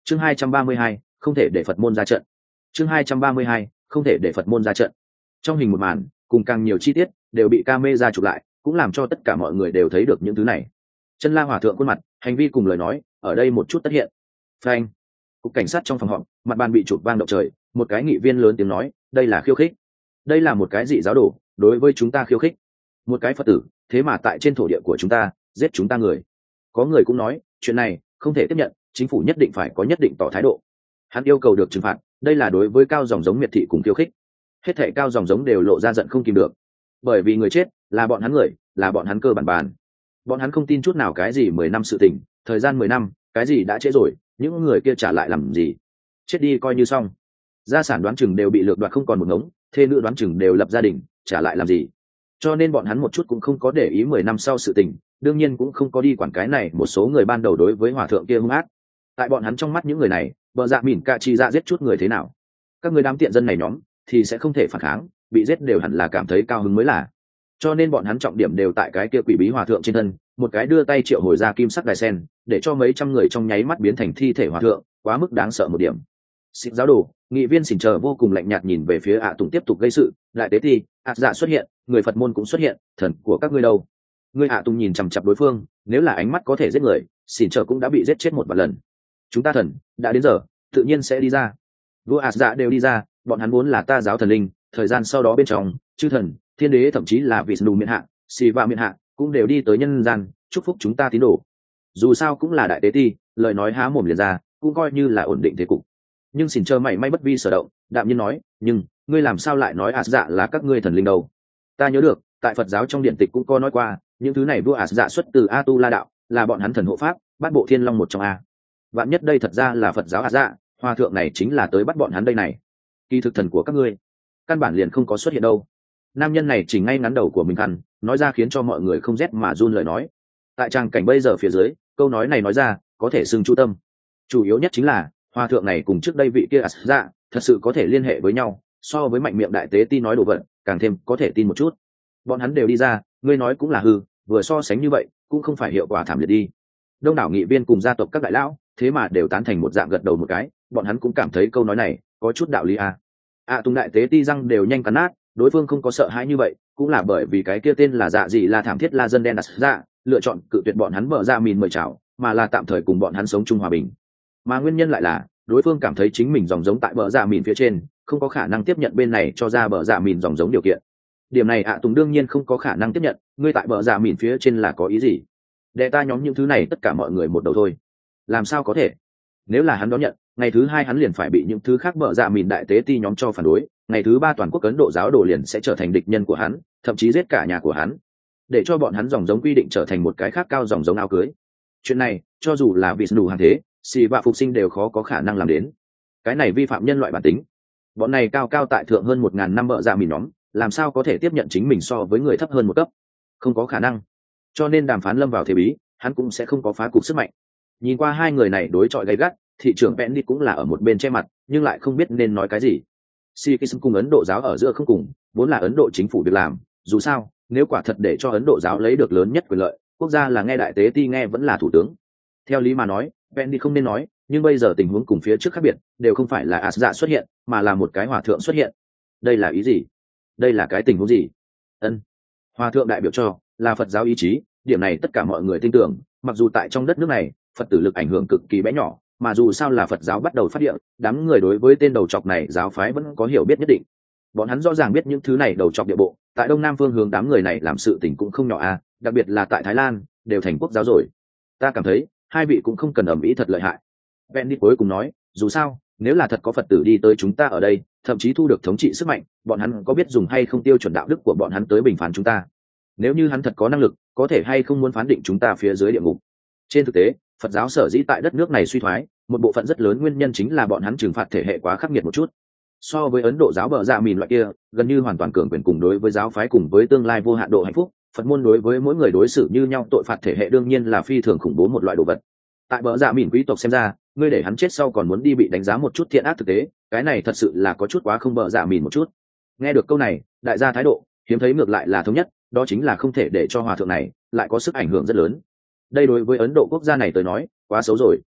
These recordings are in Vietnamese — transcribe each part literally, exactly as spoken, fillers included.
chương hai trăm ba mươi hai, không thể để Phật môn ra trận. chương hai trăm ba mươi hai, không thể để Phật môn ra trận. Trong hình một màn cùng càng nhiều chi tiết đều bị camera chụp lại, cũng làm cho tất cả mọi người đều thấy được những thứ này. Chân La Hòa thượng khuôn mặt, hành vi cùng lời nói ở đây một chút tất hiện. Phanh. Cục cảnh sát trong phòng họp, mặt bàn bị chụp vang động trời, một cái nghị viên lớn tiếng nói, đây là khiêu khích, đây là một cái dị giáo đồ đối với chúng ta khiêu khích, một cái Phật tử thế mà tại trên thổ địa của chúng ta giết chúng ta người. Có người cũng nói chuyện này không thể tiếp nhận, chính phủ nhất định phải có nhất định tỏ thái độ. Hắn yêu cầu được trừng phạt, đây là đối với cao dòng giống miệt thị cùng khiêu khích. Hết thảy cao dòng giống đều lộ ra giận không kìm được, bởi vì người chết là bọn hắn người, là bọn hắn cơ bản bàn. Bọn hắn không tin chút nào cái gì mười năm sự tình, thời gian mười năm cái gì đã trễ rồi, những người kia trả lại làm gì, chết đi coi như xong. Gia sản đoán chừng đều bị lược đoạt không còn một ngống, thê nữ đoán chừng đều lập gia đình, trả lại làm gì. Cho nên bọn hắn một chút cũng không có để ý mười năm sau sự tình, đương nhiên cũng không có đi quản cái này một số người ban đầu đối với hòa thượng kia hung ác. Tại bọn hắn trong mắt những người này, bờ dạ mỉn ca chi ra giết chút người thế nào, các người đám tiện dân này nhóm thì sẽ không thể phản kháng, bị giết đều hẳn là cảm thấy cao hứng mới là. Cho nên bọn hắn trọng điểm đều tại cái kia quỷ bí hòa thượng trên thân, một cái đưa tay triệu hồi ra kim sắc đài sen, để cho mấy trăm người trong nháy mắt biến thành thi thể hòa thượng, quá mức đáng sợ một điểm. Xịt giáo đồ, nghị viên xỉn chờ vô cùng lạnh nhạt nhìn về phía ạ tùng tiếp tục gây sự. Lại tế thi, ạ dạ xuất hiện, người Phật môn cũng xuất hiện, thần của các ngươi đâu? Ngươi ạ tùng nhìn chằm chặp đối phương, nếu là ánh mắt có thể giết người, xỉn chờ cũng đã bị giết chết một vài lần. Chúng ta thần đã đến giờ, tự nhiên sẽ đi ra. Vua ạ dạ đều đi ra, bọn hắn vốn là ta giáo thần linh, thời gian sau đó bên trong chư thần, thiên đế, thậm chí là Vishnu miện hạ, Shiva miện hạ cũng đều đi tới nhân gian chúc phúc chúng ta tín đồ. Dù sao cũng là đại tế ti, lời nói há mồm liền ra, cũng coi như là ổn định thế cục. Nhưng xỉn chờ mảy may bất vi sở động, đạm nhiên nói, nhưng ngươi làm sao lại nói ạt dạ là các ngươi thần linh đâu? Ta nhớ được tại Phật giáo trong điển tịch cũng có nói qua, những thứ này vua ạt dạ xuất từ A Tu La đạo, là bọn hắn thần hộ pháp, bắt bộ thiên long một trong a. Vạn nhất đây thật ra là Phật giáo ạt dạ, hòa thượng này chính là tới bắt bọn hắn đây này. Kỳ thực thần của các ngươi căn bản liền không có xuất hiện đâu. Nam nhân này chỉ ngay ngắn đầu của mình khăn, nói ra khiến cho mọi người không rét mà run lời nói. Tại trang cảnh bây giờ phía dưới, câu nói này nói ra có thể xưng chu tâm. Chủ yếu nhất chính là hòa thượng này cùng trước đây vị kia ạt dạ thật sự có thể liên hệ với nhau, so với mạnh miệng đại tế ti nói đồ vật càng thêm có thể tin một chút. Bọn hắn đều đi ra, ngươi nói cũng là hư, vừa so sánh như vậy cũng không phải hiệu quả thảm liệt đi. Đông đảo nghị viên cùng gia tộc các đại lão thế mà đều tán thành một dạng gật đầu một cái, bọn hắn cũng cảm thấy câu nói này có chút đạo lý à. À tung đại tế ti răng đều nhanh cắn nát, đối phương không có sợ hãi như vậy cũng là bởi vì cái kia tên là dạ gì là thảm thiết la dân đen đặt ra lựa chọn cự tuyệt bọn hắn mở ra mìn mời chào, mà là tạm thời cùng bọn hắn sống chung hòa bình. Mà nguyên nhân lại là đối phương cảm thấy chính mình dòng giống tại bờ dạ mìn phía trên không có khả năng tiếp nhận bên này cho ra bờ dạ mìn dòng giống điều kiện. Điểm này ạ à tùng đương nhiên không có khả năng tiếp nhận, ngươi tại bờ dạ mìn phía trên là có ý gì? Để ta nhóm những thứ này tất cả mọi người một đầu thôi, làm sao có thể? Nếu là hắn đón nhận, ngày thứ hai hắn liền phải bị những thứ khác bờ dạ mìn đại tế ti nhóm cho phản đối, ngày thứ ba toàn quốc Ấn Độ giáo đồ liền sẽ trở thành địch nhân của hắn, thậm chí giết cả nhà của hắn, để cho bọn hắn dòng giống quy định trở thành một cái khác cao dòng giống áo cưới. Chuyện này cho dù là Vishnu hàng thế, xì và phục sinh đều khó có khả năng làm đến. Cái này vi phạm nhân loại bản tính. Bọn này cao cao tại thượng hơn một ngàn năm bợ dạ mìn nhóm, làm sao có thể tiếp nhận chính mình so với người thấp hơn một cấp? Không có khả năng. Cho nên đàm phán lâm vào thế bí, hắn cũng sẽ không có phá cục sức mạnh. Nhìn qua hai người này đối chọi gay gắt, thị trưởng Penny cũng là ở một bên che mặt, nhưng lại không biết nên nói cái gì. Sikhism cùng Ấn Độ giáo ở giữa không cùng, vốn là Ấn Độ chính phủ việc làm, dù sao, nếu quả thật để cho Ấn Độ giáo lấy được lớn nhất quyền lợi, quốc gia là nghe đại tế ti nghe vẫn là thủ tướng. Theo lý mà nói, Penny không nên nói, nhưng bây giờ tình huống cùng phía trước khác biệt, đều không phải là Asda xuất hiện, mà là một cái hòa thượng xuất hiện. Đây là ý gì? Đây là cái tình huống gì? Ân, hòa thượng đại biểu cho là Phật giáo ý chí, điểm này tất cả mọi người tin tưởng, mặc dù tại trong đất nước này, Phật tử lực ảnh hưởng cực kỳ bé nhỏ, mà dù sao là Phật giáo bắt đầu phát hiện, đám người đối với tên đầu chọc này giáo phái vẫn có hiểu biết nhất định. Bọn hắn rõ ràng biết những thứ này đầu chọc địa bộ, tại Đông Nam phương hướng đám người này làm sự tình cũng không nhỏ à, đặc biệt là tại Thái Lan, đều thành quốc giáo rồi. Ta cảm thấy, hai vị cũng không cần ầm ĩ thật lợi hại. Penny cuối cùng nói, dù sao, nếu là thật có Phật tử đi tới chúng ta ở đây, thậm chí thu được thống trị sức mạnh, bọn hắn có biết dùng hay không tiêu chuẩn đạo đức của bọn hắn tới bình phán chúng ta? Nếu như hắn thật có năng lực, có thể hay không muốn phán định chúng ta phía dưới địa ngục? Trên thực tế, Phật giáo sở dĩ tại đất nước này suy thoái, một bộ phận rất lớn nguyên nhân chính là bọn hắn trừng phạt thể hệ quá khắc nghiệt một chút. So với Ấn Độ giáo bờ dạ mìn loại kia, gần như hoàn toàn cường quyền cùng đối với giáo phái cùng với tương lai vô hạn độ hạnh phúc, Phật môn đối với mỗi người đối xử như nhau tội phạt thể hệ đương nhiên là phi thường khủng bố một loại đồ vật. Tại bờ dạ mìn quý tộc xem ra, ngươi để hắn chết sau còn muốn đi bị đánh giá một chút thiện ác thực tế, cái này thật sự là có chút quá không bờ dạ mìn một chút. Nghe được câu này, đại gia thái độ hiếm thấy ngược lại là thống nhất, đó chính là không thể để cho hòa thượng này lại có sức ảnh hưởng rất lớn. Đây đối với Ấn Độ quốc gia này tới nói quá xấu rồi.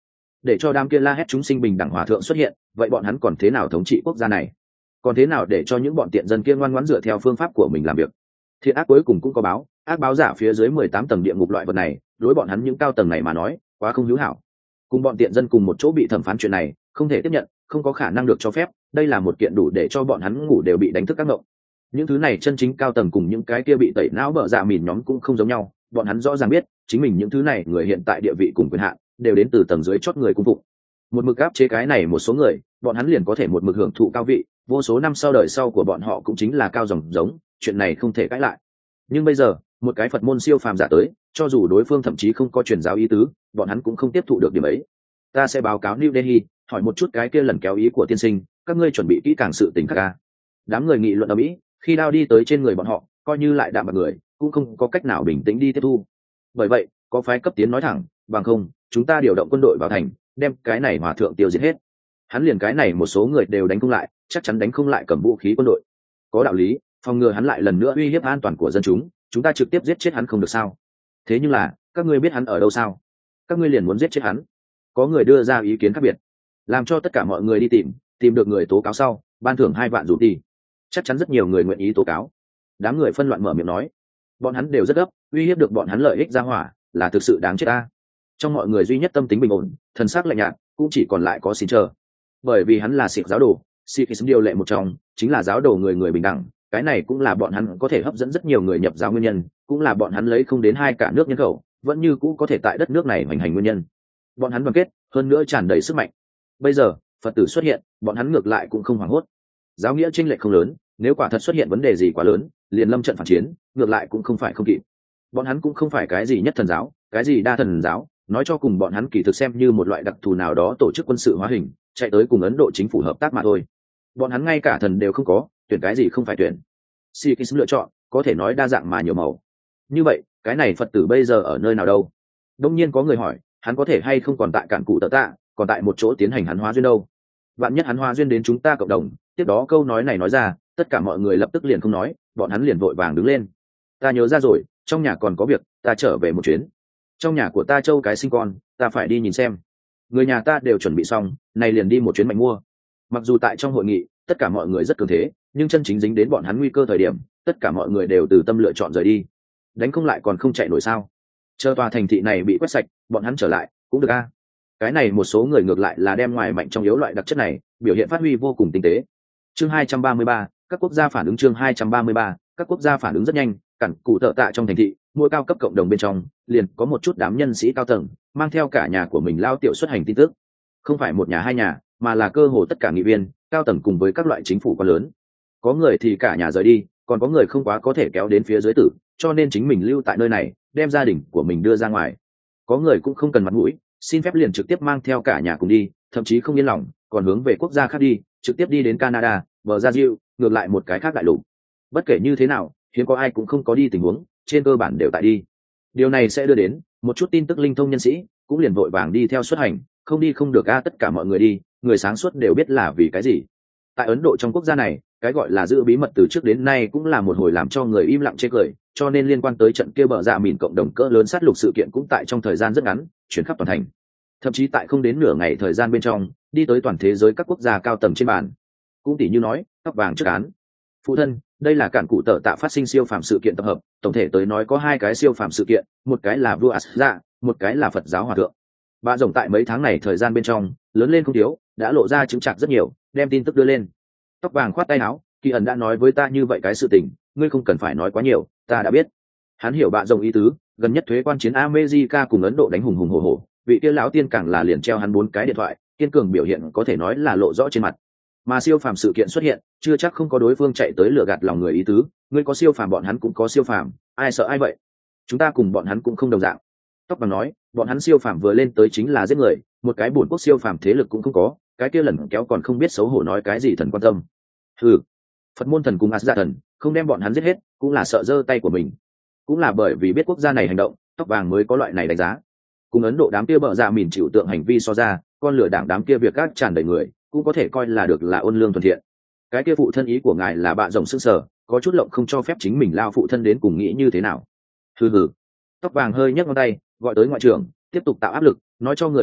để cho đám kia la hét chúng sinh bình đẳng hòa thượng xuất hiện, vậy bọn hắn còn thế nào thống trị quốc gia này? Còn thế nào để cho những bọn tiện dân kia ngoan ngoãn dựa theo phương pháp của mình làm việc? Thiện ác cuối cùng cũng có báo, ác báo giả phía dưới mười tám tầng địa ngục loại vật này, đối bọn hắn những cao tầng này mà nói, quá không hữu hảo. Cùng bọn tiện dân cùng một chỗ bị thẩm phán chuyện này, không thể tiếp nhận, không có khả năng được cho phép, đây là một kiện đủ để cho bọn hắn ngủ đều bị đánh thức các ngộng. Những thứ này chân chính cao tầng cùng những cái kia bị tẩy não bợ dạ mìn nhóm cũng không giống nhau, bọn hắn rõ ràng biết, chính mình những thứ này người hiện tại địa vị cùng quyền hạn đều đến từ tầng dưới chót người cung phụng. Một mực áp chế cái này một số người, bọn hắn liền có thể một mực hưởng thụ cao vị, vô số năm sau đời sau của bọn họ cũng chính là cao dòng giống, chuyện này không thể cãi lại. Nhưng bây giờ, một cái Phật môn siêu phàm giả tới, cho dù đối phương thậm chí không có truyền giáo ý tứ, bọn hắn cũng không tiếp thụ được điểm ấy. Ta sẽ báo cáo New Delhi, hỏi một chút cái kia lần kéo ý của tiên sinh, các ngươi chuẩn bị kỹ càng sự tình khác ca. Đám người nghị luận ở mỹ, khi đao đi tới trên người bọn họ, coi như lại đạm bạc người, cũng không có cách nào bình tĩnh đi tiếp thu. Bởi vậy, có phái cấp tiến nói thẳng, bằng không, chúng ta điều động quân đội vào thành, đem cái này hòa thượng tiêu diệt hết. Hắn liền cái này một số người đều đánh không lại, chắc chắn đánh không lại cầm vũ khí quân đội. Có đạo lý, phòng ngừa hắn lại lần nữa uy hiếp an toàn của dân chúng, chúng ta trực tiếp giết chết hắn không được sao? Thế nhưng là, các ngươi biết hắn ở đâu sao? Các ngươi liền muốn giết chết hắn? Có người đưa ra ý kiến khác biệt, làm cho tất cả mọi người đi tìm, tìm được người tố cáo sau, ban thưởng hai vạn rupee đi. Chắc chắn rất nhiều người nguyện ý tố cáo. Đám người phân loạn mở miệng nói, bọn hắn đều rất gấp, uy hiếp được bọn hắn lợi ích ra hỏa, là thực sự đáng chết ta. Trong mọi người duy nhất tâm tính bình ổn, thần sắc lạnh nhạt, cũng chỉ còn lại có xin chờ. Bởi vì hắn là Sikh giáo đồ, Sikhism điều lệ một trong, chính là giáo đồ người người bình đẳng, cái này cũng là bọn hắn có thể hấp dẫn rất nhiều người nhập giáo nguyên nhân, cũng là bọn hắn lấy không đến hai cả nước nhân khẩu, vẫn như cũ có thể tại đất nước này hoành hành nguyên nhân. Bọn hắn đoàn kết, hơn nữa tràn đầy sức mạnh. Bây giờ, Phật tử xuất hiện, bọn hắn ngược lại cũng không hoảng hốt. Giáo nghĩa chênh lệch không lớn, nếu quả thật xuất hiện vấn đề gì quá lớn, liền lâm trận phản chiến, ngược lại cũng không phải không kịp. Bọn hắn cũng không phải cái gì nhất thần giáo, cái gì đa thần giáo, nói cho cùng bọn hắn kỳ thực xem như một loại đặc thù nào đó tổ chức quân sự hóa hình, chạy tới cùng Ấn Độ chính phủ hợp tác mà thôi. Bọn hắn ngay cả thần đều không có, tuyển cái gì không phải tuyển. Sikhism lựa chọn, có thể nói đa dạng mà nhiều màu. Như vậy, cái này Phật tử bây giờ ở nơi nào đâu? Đông nhiên có người hỏi, hắn có thể hay không còn tại cản cụ tợ tạ, còn tại một chỗ tiến hành hắn hóa duyên đâu? Vạn nhất hắn hóa duyên đến chúng ta cộng đồng, tiếp đó câu nói này nói ra, tất cả mọi người lập tức liền không nói, bọn hắn liền vội vàng đứng lên. Ta nhớ ra rồi, trong nhà còn có việc, ta trở về một chuyến. Trong nhà của ta châu cái sinh con, ta phải đi nhìn xem. Người nhà ta đều chuẩn bị xong, này liền đi một chuyến mạnh mua. Mặc dù tại trong hội nghị, tất cả mọi người rất cường thế, nhưng chân chính dính đến bọn hắn nguy cơ thời điểm, tất cả mọi người đều từ tâm lựa chọn rời đi. Đánh không lại còn không chạy nổi sao? Chờ tòa thành thị này bị quét sạch, bọn hắn trở lại cũng được a. Cái này một số người ngược lại là đem ngoài mạnh trong yếu loại đặc chất này, biểu hiện phát huy vô cùng tinh tế. Chương hai trăm ba mươi ba, các quốc gia phản ứng. Chương hai trăm ba mươi ba, các quốc gia phản ứng rất nhanh, cản cụ tợ tạ trong thành thị, mỗi cao cấp cộng đồng bên trong, liền có một chút đám nhân sĩ cao tầng, mang theo cả nhà của mình lao tiểu xuất hành tin tức. Không phải một nhà hai nhà, mà là cơ hồ tất cả nghị viên, cao tầng cùng với các loại chính phủ quá lớn. Có người thì cả nhà rời đi, còn có người không quá có thể kéo đến phía dưới tử, cho nên chính mình lưu tại nơi này, đem gia đình của mình đưa ra ngoài. Có người cũng không cần mặt mũi, xin phép liền trực tiếp mang theo cả nhà cùng đi, thậm chí không yên lòng, còn hướng về quốc gia khác đi, trực tiếp đi đến Canada, Brazil, ngược lại một cái khác đại lục. Bất kể như thế nào, hiếm có ai cũng không có đi tình huống, trên cơ bản đều tại đi. Điều này sẽ đưa đến một chút tin tức linh thông nhân sĩ, cũng liền vội vàng đi theo xuất hành, không đi không được a. Tất cả mọi người đi, người sáng suốt đều biết là vì cái gì. Tại Ấn Độ trong quốc gia này, cái gọi là giữ bí mật từ trước đến nay cũng là một hồi làm cho người im lặng chê cười, cho nên liên quan tới trận kia bờ dạ mìn cộng đồng cỡ lớn sát lục sự kiện cũng tại trong thời gian rất ngắn chuyển khắp toàn thành, thậm chí tại không đến nửa ngày thời gian bên trong đi tới toàn thế giới các quốc gia cao tầng trên bàn. Cũng tỷ như nói tóc vàng trước án, phụ thân, đây là cản cụ tợ tạ phát sinh siêu phàm sự kiện tập hợp, tổng thể tới nói có hai cái siêu phàm sự kiện, một cái là vua Asja, một cái là Phật giáo hòa thượng. Bà rồng tại mấy tháng này thời gian bên trong lớn lên không thiếu, đã lộ ra chứng chặt rất nhiều, đem tin tức đưa lên. Tóc vàng khoát tay áo, Kỳ ẩn đã nói với ta như vậy cái sự tình, ngươi không cần phải nói quá nhiều, ta đã biết. Hắn hiểu bà rồng ý tứ, gần nhất thuế quan chiến America cùng Ấn Độ đánh hùng hùng hổ hổ, vị kia lão tiên càng là liền treo hắn bốn cái điện thoại, kiên cường biểu hiện có thể nói là lộ rõ trên mặt. Mà siêu phàm sự kiện xuất hiện, chưa chắc không có đối phương chạy tới lừa gạt lòng người ý tứ, ngươi có siêu phàm bọn hắn cũng có siêu phàm, ai sợ ai vậy? Chúng ta cùng bọn hắn cũng không đồng dạng. Tóc vàng nói, bọn hắn siêu phàm vừa lên tới chính là giết người, một cái bổn quốc siêu phàm thế lực cũng không có, cái kia lần kéo còn không biết xấu hổ nói cái gì thần quan tâm. Hừ, Phật môn thần cùng Asja thần, không đem bọn hắn giết hết, cũng là sợ giơ tay của mình. Cũng là bởi vì biết quốc gia này hành động, tóc vàng mới có loại này đánh giá. Cùng Ấn Độ đám kia bợ dạ mìn chịu tượng hành vi so ra, con lửa đảng đám kia việc gác tràn đầy người, cũng có thể coi là được là ôn lương thuần thiện. Cái kia phụ thân ý của ngài là bạ rồng sững sờ, có chút lộng không cho phép chính mình lao phụ thân đến cùng nghĩ như thế nào. Hừ hừ. Tóc vàng hơi nhấc ngón tay, gọi tới ngoại trưởng, tiếp tục tạo áp lực, nói cho người Ấn Độ,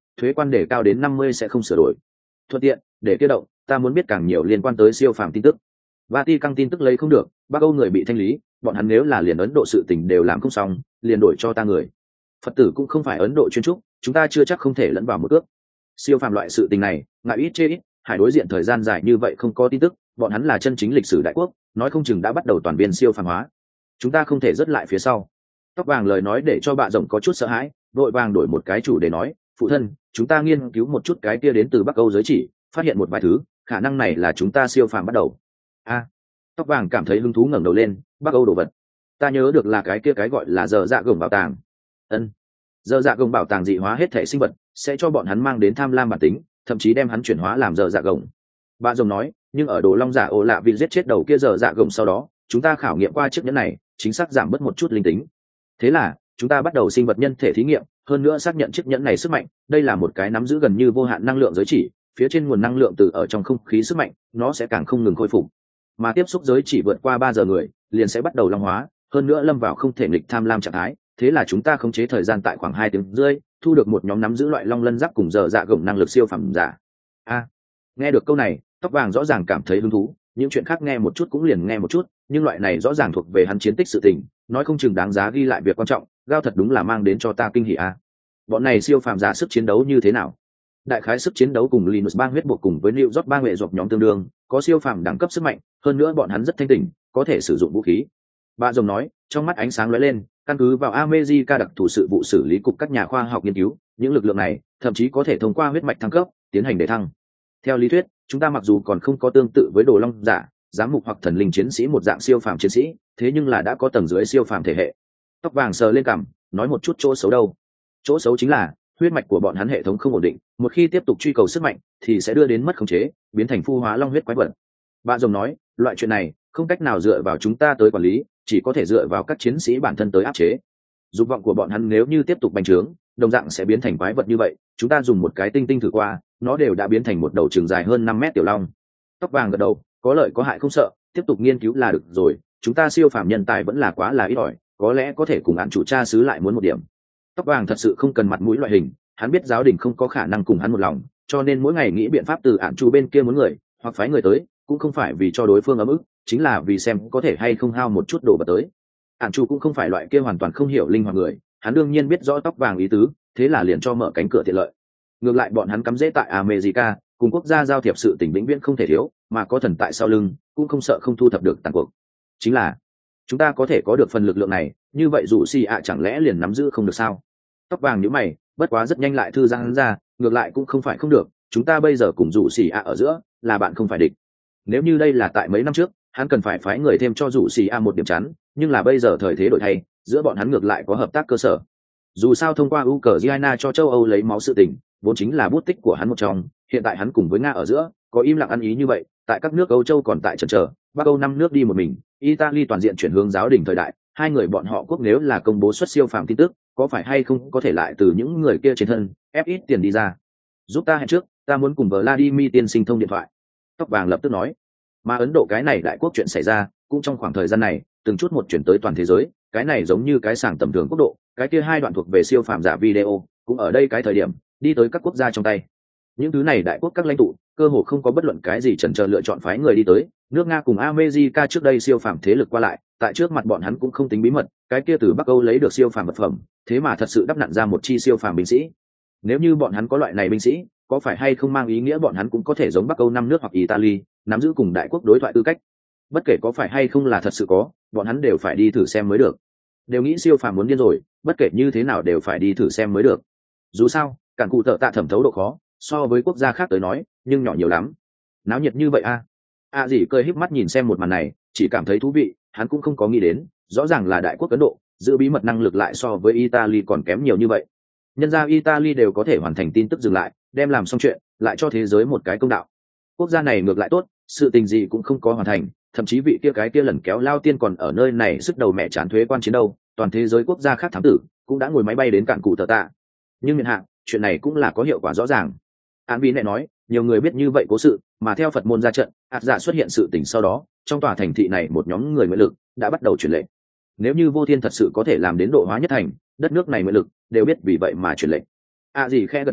thuế quan để cao đến năm mươi sẽ không sửa đổi. Thuận tiện để kia động, ta muốn biết càng nhiều liên quan tới siêu phàm tin tức. Vatican tin tức lấy không được, Bắc Âu người bị thanh lý, bọn hắn nếu là liền Ấn Độ sự tình đều làm không xong, liền đổi cho ta người. Phật tử cũng không phải Ấn Độ chuyên trúc, chúng ta chưa chắc không thể lẫn vào một ước. Siêu phàm loại sự tình này, ngại ít chê ít, Hải đối diện thời gian dài như vậy không có tin tức, bọn hắn là chân chính lịch sử đại quốc, nói không chừng đã bắt đầu toàn biên siêu phàm hóa. Chúng ta không thể rớt lại phía sau. Tóc vàng lời nói để cho bà rồng có chút sợ hãi, vội vàng đổi một cái chủ để nói, phụ thân, chúng ta nghiên cứu một chút cái kia đến từ Bắc Âu giới chỉ, phát hiện một vài thứ, khả năng này là chúng ta siêu phàm bắt đầu. A, tóc vàng cảm thấy hứng thú ngẩng đầu lên, Bắc Âu đồ vật. Ta nhớ được là cái kia cái gọi là giờ dạ gồng bảo tàng. Ân, giờ dạ gồng bảo tàng dị hóa hết thể sinh vật, sẽ cho bọn hắn mang đến tham lam bản tính, thậm chí đem hắn chuyển hóa làm giờ dạ gồng. Bà rồng nói, nhưng ở đồ long giả ổ lạ vì giết chết đầu kia giờ dạ gồng sau đó, chúng ta khảo nghiệm qua chiếc nhẫn này, chính xác giảm bớt một chút linh tính. Thế là chúng ta bắt đầu sinh vật nhân thể thí nghiệm, hơn nữa xác nhận chiếc nhẫn này sức mạnh, đây là một cái nắm giữ gần như vô hạn năng lượng giới chỉ, phía trên nguồn năng lượng từ ở trong không khí sức mạnh, nó sẽ càng không ngừng khôi phục. Mà tiếp xúc giới chỉ vượt qua ba giờ người, liền sẽ bắt đầu long hóa, hơn nữa lâm vào không thể nghịch tham lam trạng thái, thế là chúng ta khống chế thời gian tại khoảng hai tiếng rưỡi, thu được một nhóm nắm giữ loại long lân giáp cùng giờ dạ gồng năng lực siêu phẩm giả. A, nghe được câu này, tóc vàng rõ ràng cảm thấy hứng thú, những chuyện khác nghe một chút cũng liền nghe một chút, nhưng loại này rõ ràng thuộc về hắn chiến tích sự tình, nói không chừng đáng giá ghi lại việc quan trọng, gao thật đúng là mang đến cho ta kinh hỉ a. Bọn này siêu phàm giả sức chiến đấu như thế nào? Đại khái sức chiến đấu cùng Linus bang huyết buộc cùng với New York bang nghệ dọc nhóm tương đương, có siêu phàm đẳng cấp sức mạnh, hơn nữa bọn hắn rất thanh tỉnh, có thể sử dụng vũ khí. Bà rồng nói, trong mắt ánh sáng lóe lên, căn cứ vào America đặc thù sự vụ xử lý cục các nhà khoa học nghiên cứu, những lực lượng này thậm chí có thể thông qua huyết mạch thăng cấp, tiến hành đề thăng. Theo lý thuyết, chúng ta mặc dù còn không có tương tự với đồ long giả, giám mục hoặc thần linh chiến sĩ một dạng siêu phàm chiến sĩ, thế nhưng là đã có tầng dưới siêu phàm thể hệ. Tóc vàng sờ lên cằm, nói một chút chỗ xấu đâu. Chỗ xấu chính là huyết mạch của bọn hắn hệ thống không ổn định, một khi tiếp tục truy cầu sức mạnh thì sẽ đưa đến mất khống chế, biến thành phu hóa long huyết quái vật. Bà rồng nói, loại chuyện này không cách nào dựa vào chúng ta tới quản lý, chỉ có thể dựa vào các chiến sĩ bản thân tới áp chế. Dục vọng của bọn hắn nếu như tiếp tục bành trướng, đồng dạng sẽ biến thành quái vật như vậy. Chúng ta dùng một cái tinh tinh thử qua, nó đều đã biến thành một đầu trường dài hơn năm mét tiểu long. Tóc vàng gật đầu, có lợi có hại không sợ, tiếp tục nghiên cứu là được rồi. Chúng ta siêu phàm nhân tài vẫn là quá là ít ỏi, có lẽ có thể cùng án chủ cha xứ lại muốn một điểm. Tóc vàng thật sự không cần mặt mũi loại hình, hắn biết giáo đình không có khả năng cùng hắn một lòng, cho nên mỗi ngày nghĩ biện pháp từ án chủ bên kia muốn người, hoặc phái người tới, cũng không phải vì cho đối phương ấm ức, chính là vì xem có thể hay không hao một chút đồ vật tới. Án chủ cũng không phải loại kia hoàn toàn không hiểu linh hoạt người, hắn đương nhiên biết rõ tóc vàng ý tứ, thế là liền cho mở cánh cửa tiện lợi. Ngược lại bọn hắn cắm rễ tại America, cùng quốc gia giao thiệp sự tình vĩnh viễn không thể thiếu, mà có thần tại sau lưng, cũng không sợ không thu thập được tàn cuộc. Chính là chúng ta có thể có được phần lực lượng này, như vậy dù xì ạ chẳng lẽ liền nắm giữ không được sao? Tóc vàng nhíu mày, bất quá rất nhanh lại thư giãn ra, ngược lại cũng không phải không được, chúng ta bây giờ cùng dù xì ạ ở giữa là bạn không phải địch. Nếu như đây là tại mấy năm trước, hắn cần phải phái người thêm cho dù xì ạ một điểm chắn, nhưng là bây giờ thời thế đổi thay, giữa bọn hắn ngược lại có hợp tác cơ sở. Dù sao thông qua Ukraine cho châu Âu lấy máu sự tình, vốn chính là bút tích của hắn một trong, hiện tại hắn cùng với Nga ở giữa có im lặng ăn ý như vậy, tại các nước Âu Châu còn tại chần chờ, Bắc Âu năm nước đi một mình, Italy toàn diện chuyển hướng giáo đình thời đại, hai người bọn họ quốc nếu là công bố xuất siêu phàm tin tức, có phải hay không có thể lại từ những người kia trên thân ép ít tiền đi ra. Giúp ta hẹn trước, ta muốn cùng Vladimir tiên sinh thông điện thoại. Tóc vàng lập tức nói. Mà Ấn Độ cái này đại quốc chuyện xảy ra, cũng trong khoảng thời gian này, từng chút một chuyển tới toàn thế giới, cái này giống như cái sàng tầm thường quốc độ, cái kia hai đoạn thuộc về siêu phàm giả video, cũng ở đây cái thời điểm đi tới các quốc gia trong tay. Những thứ này đại quốc các lãnh tụ cơ hồ không có bất luận cái gì chần chờ lựa chọn phái người đi tới. Nước Nga cùng America trước đây siêu phàm thế lực qua lại, tại trước mặt bọn hắn cũng không tính bí mật, cái kia từ Bắc Âu lấy được siêu phàm vật phẩm, thế mà thật sự đắp nặn ra một chi siêu phàm binh sĩ. Nếu như bọn hắn có loại này binh sĩ, có phải hay không mang ý nghĩa bọn hắn cũng có thể giống Bắc Âu năm nước hoặc Italy, nắm giữ cùng đại quốc đối thoại tư cách. Bất kể có phải hay không là thật sự có, bọn hắn đều phải đi thử xem mới được. Đều nghĩ siêu phàm muốn điên rồi, bất kể như thế nào đều phải đi thử xem mới được. Dù sao, cản cụ tợ tạ thẩm thấu độ khó, so với quốc gia khác tới nói, nhưng nhỏ nhiều lắm. Náo nhiệt như vậy a. A dì cười híp mắt nhìn xem một màn này, chỉ cảm thấy thú vị, hắn cũng không có nghĩ đến, rõ ràng là đại quốc Ấn Độ, giữ bí mật năng lực lại so với Italy còn kém nhiều như vậy. Nhân ra Italy đều có thể hoàn thành tin tức dừng lại, đem làm xong chuyện, lại cho thế giới một cái công đạo. Quốc gia này ngược lại tốt, sự tình gì cũng không có hoàn thành, thậm chí vị kia cái kia lần kéo lao tiên còn ở nơi này sức đầu mẹ chán thuế quan chiến đâu, toàn thế giới quốc gia khác thám tử cũng đã ngồi máy bay đến cạn cụ tờ tạ. Nhưng miền hạ, chuyện này cũng là có hiệu quả rõ ràng. Án Vĩ lại nói, nhiều người biết như vậy cố sự, mà theo Phật môn ra trận, ạt giả xuất hiện sự tình sau đó, trong tòa thành thị này một nhóm người nguyện lực đã bắt đầu truyền lệnh. Nếu như Vô Thiên thật sự có thể làm đến độ hóa nhất thành, đất nước này nguyện lực đều biết vì vậy mà truyền lệnh. A à gì khẽ gật đầu,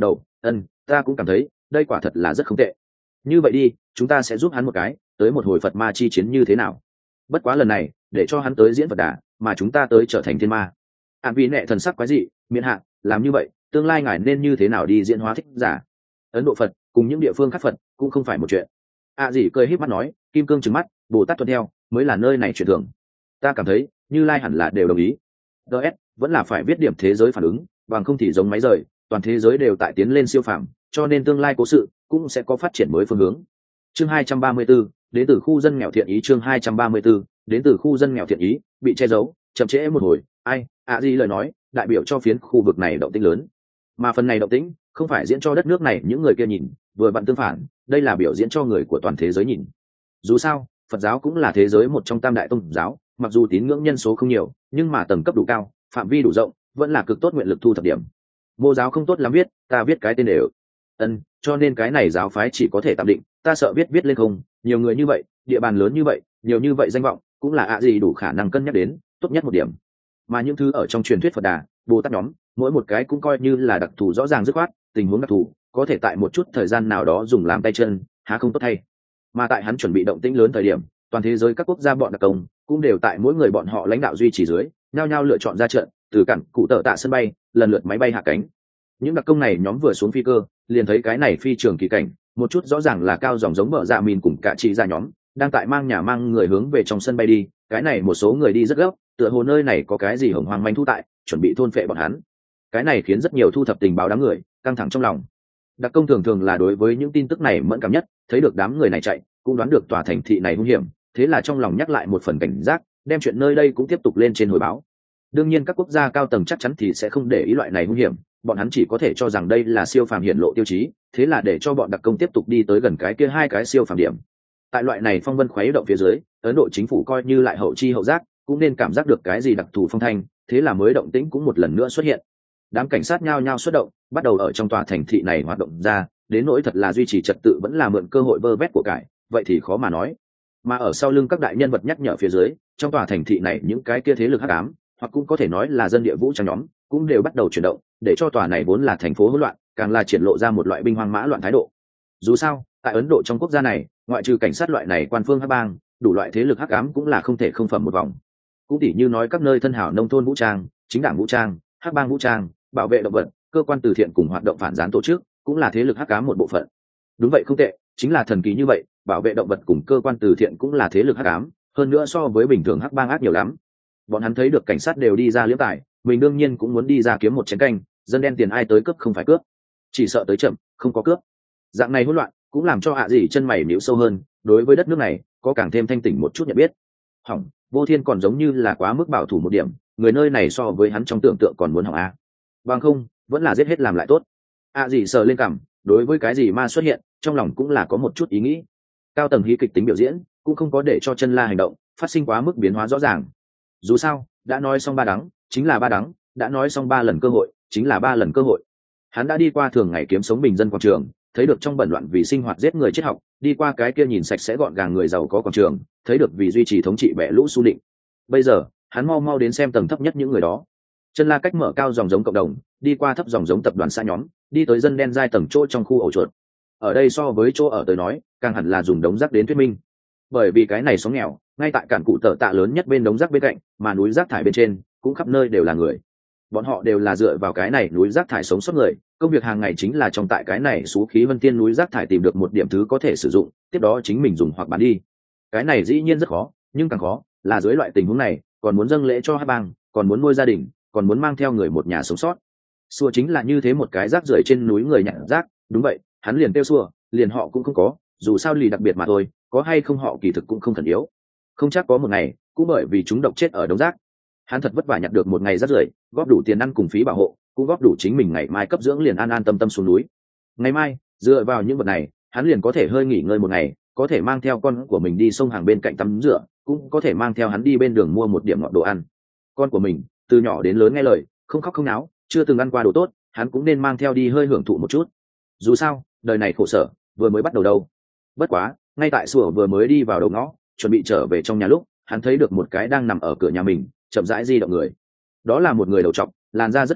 Ân, ta cũng cảm thấy đây quả thật là rất không tệ. Như vậy đi, chúng ta sẽ giúp hắn một cái, tới một hồi Phật ma chi chiến như thế nào? Bất quá lần này để cho hắn tới diễn Phật đà, mà chúng ta tới trở thành thiên ma. Ản vì nệ thần sắc quái dị, miễn hạ, làm như vậy tương lai ngài nên như thế nào đi diễn hóa thích giả? Ấn Độ Phật cùng những địa phương khác Phật cũng không phải một chuyện. À gì cười híp mắt nói, kim cương trừng mắt, Bồ Tát tuân theo mới là nơi này chuyện thường. Ta cảm thấy Như Lai hẳn là đều đồng ý. ds vẫn là phải viết điểm thế giới phản ứng, bằng không thì giống máy rời, toàn thế giới đều tại tiến lên siêu phàm, cho nên tương lai cố sự cũng sẽ có phát triển mới phương hướng. Chương hai trăm ba mươi 34, đến từ khu dân nghèo thiện ý. Chương hai trăm ba mươi 34, đến từ khu dân nghèo thiện ý, bị che giấu, chậm trễ một hồi. Ai, à gì lời nói, đại biểu cho phiến khu vực này động tĩnh lớn, mà phần này động tĩnh không phải diễn cho đất nước này những người kia nhìn, vừa vặn tương phản, đây là biểu diễn cho người của toàn thế giới nhìn. Dù sao, Phật giáo cũng là thế giới một trong tam đại tôn giáo, mặc dù tín ngưỡng nhân số không nhiều, nhưng mà tầng cấp đủ cao, phạm vi đủ rộng, vẫn là cực tốt nguyện lực thu thập điểm. Mô giáo không tốt lắm viết, ta viết cái tên đều. Ân, cho nên cái này giáo phái chỉ có thể tạm định, ta sợ viết viết lên không, nhiều người như vậy, địa bàn lớn như vậy, nhiều như vậy danh vọng, cũng là ạ gì đủ khả năng cân nhắc đến, tốt nhất một điểm. Mà những thứ ở trong truyền thuyết Phật Đà, Bồ Tát nhóm, mỗi một cái cũng coi như là đặc thù rõ ràng dứt khoát, tình huống đặc thù, có thể tại một chút thời gian nào đó dùng làm tay chân, há không tốt thay. Mà tại hắn chuẩn bị động tĩnh lớn thời điểm, toàn thế giới các quốc gia bọn đặc công cũng đều tại mỗi người bọn họ lãnh đạo duy trì dưới, nhao nhao lựa chọn ra trận, từ cản cụ tợ tạ sân bay, lần lượt máy bay hạ cánh. Những đặc công này nhóm vừa xuống phi cơ, liền thấy cái này phi trường kỳ cảnh, một chút rõ ràng là cao dòng giống bờ dạ mìn cùng cả chị ra nhóm, đang tại mang nhà mang người hướng về trong sân bay đi, cái này một số người đi rất gấp, tựa hồ nơi này có cái gì hồng hoang manh thu tại, chuẩn bị thôn phệ bọn hắn. Cái này khiến rất nhiều thu thập tình báo đám người căng thẳng trong lòng. Đặc công thường thường là đối với những tin tức này mẫn cảm nhất, thấy được đám người này chạy, cũng đoán được tòa thành thị này hung hiểm, thế là trong lòng nhắc lại một phần cảnh giác, đem chuyện nơi đây cũng tiếp tục lên trên hồi báo. Đương nhiên các quốc gia cao tầng chắc chắn thì sẽ không để ý loại này hung hiểm, bọn hắn chỉ có thể cho rằng đây là siêu phàm hiển lộ tiêu chí, thế là để cho bọn đặc công tiếp tục đi tới gần cái kia hai cái siêu phàm điểm. Tại loại này phong vân khuấy động phía dưới, Ấn Độ chính phủ coi như lại hậu chi hậu giác, cũng nên cảm giác được cái gì đặc thù phong thanh, thế là mới động tĩnh cũng một lần nữa xuất hiện. Đám cảnh sát nhao nhao xuất động, bắt đầu ở trong tòa thành thị này hoạt động ra, đến nỗi thật là duy trì trật tự vẫn là mượn cơ hội vơ vét của cải, vậy thì khó mà nói. Mà ở sau lưng các đại nhân vật nhắc nhở phía dưới, trong tòa thành thị này những cái kia thế lực hắc ám, hoặc cũng có thể nói là dân địa vũ trang nhóm, cũng đều bắt đầu chuyển động, để cho tòa này vốn là thành phố hỗn loạn, càng là triển lộ ra một loại binh hoang mã loạn thái độ. Dù sao, tại Ấn Độ trong quốc gia này, ngoại trừ cảnh sát loại này quan phương hắc bang, đủ loại thế lực hắc ám cũng là không thể không phẩm một vòng. Cũng tỉ như nói các nơi thân hảo nông thôn vũ trang, chính đảng vũ trang, hắc bang vũ trang, bảo vệ động vật, cơ quan từ thiện cùng hoạt động phản gián tổ chức, cũng là thế lực hắc ám một bộ phận. Đúng vậy, không tệ, chính là thần kỳ như vậy, bảo vệ động vật cùng cơ quan từ thiện cũng là thế lực hắc ám, hơn nữa so với bình thường hắc bang ác nhiều lắm. Bọn hắn thấy được cảnh sát đều đi ra liếm tài, mình đương nhiên cũng muốn đi ra kiếm một chén canh, dân đen tiền ai tới cướp không phải cướp, chỉ sợ tới chậm, không có cướp. Dạng này hỗn loạn cũng làm cho hạ dì chân mày nhíu sâu hơn, đối với đất nước này có càng thêm thanh tỉnh một chút nhận biết. Hỏng, Vô Thiên còn giống như là quá mức bảo thủ một điểm, người nơi này so với hắn trong tưởng tượng còn muốn hỏng a. Bằng không, vẫn là giết hết làm lại tốt. Hạ dì sờ lên cằm, đối với cái gì ma xuất hiện, trong lòng cũng là có một chút ý nghĩ. Cao tầng hí kịch tính biểu diễn, cũng không có để cho chân la hành động phát sinh quá mức biến hóa rõ ràng. Dù sao, đã nói xong ba đắng, chính là ba đắng, đã nói xong ba lần cơ hội, chính là ba lần cơ hội. Hắn đã đi qua thường ngày kiếm sống bình dân quảng trường, thấy được trong bẩn loạn vì sinh hoạt giết người chết học, đi qua cái kia nhìn sạch sẽ gọn gàng người giàu có quảng trường, thấy được vì duy trì thống trị bẻ lũ su định. Bây giờ, hắn mau mau đến xem tầng thấp nhất những người đó. Chân la cách mở cao dòng giống cộng đồng, đi qua thấp dòng giống tập đoàn xã nhóm, đi tới dân đen giai tầng chỗ trong khu ổ chuột. Ở đây so với chỗ ở tới nói, càng hẳn là dùng đống rác đến thuyết minh. Bởi vì cái này sống nghèo, ngay tại cản cụ tợ tạ lớn nhất bên đống rác bên cạnh, mà núi rác thải bên trên cũng khắp nơi đều là người. Bọn họ đều là dựa vào cái này núi rác thải sống sót người, công việc hàng ngày chính là trong tại cái này xú khí vân tiên núi rác thải tìm được một điểm thứ có thể sử dụng, tiếp đó chính mình dùng hoặc bán đi. Cái này dĩ nhiên rất khó, nhưng càng khó là dưới loại tình huống này, còn muốn dâng lễ cho hắc bang, còn muốn nuôi gia đình, còn muốn mang theo người một nhà sống sót. Xua chính là như thế một cái rác rưởi trên núi người nhặt rác, đúng vậy, hắn liền tiêu xua, liền họ cũng không có, dù sao lì đặc biệt mà thôi, có hay không họ kỳ thực cũng không thần yếu. Không chắc có một ngày, cũng bởi vì chúng độc chết ở đống rác. Hắn thật vất vả nhặt được một ngày rác rưởi, góp đủ tiền ăn cùng phí bảo hộ, cũng góp đủ chính mình ngày mai cấp dưỡng liền an an tâm tâm xuống núi. Ngày mai, dựa vào những vật này, hắn liền có thể hơi nghỉ ngơi một ngày, có thể mang theo con của mình đi sông hàng bên cạnh tắm rửa, cũng có thể mang theo hắn đi bên đường mua một điểm ngọt đồ ăn. Con của mình, từ nhỏ đến lớn nghe lời, không khóc không náo, chưa từng ăn qua đồ tốt, hắn cũng nên mang theo đi hơi hưởng thụ một chút. Dù sao, đời này khổ sở, vừa mới bắt đầu đâu. Bất quá, ngay tại sủa vừa mới đi vào đầu ngõ, chuẩn bị trở về trong nhà lúc, hắn thấy được một cái đang nằm ở cửa nhà mình, chậm rãi di động người. Đó là một người đầu trọc, làn da rất trắng,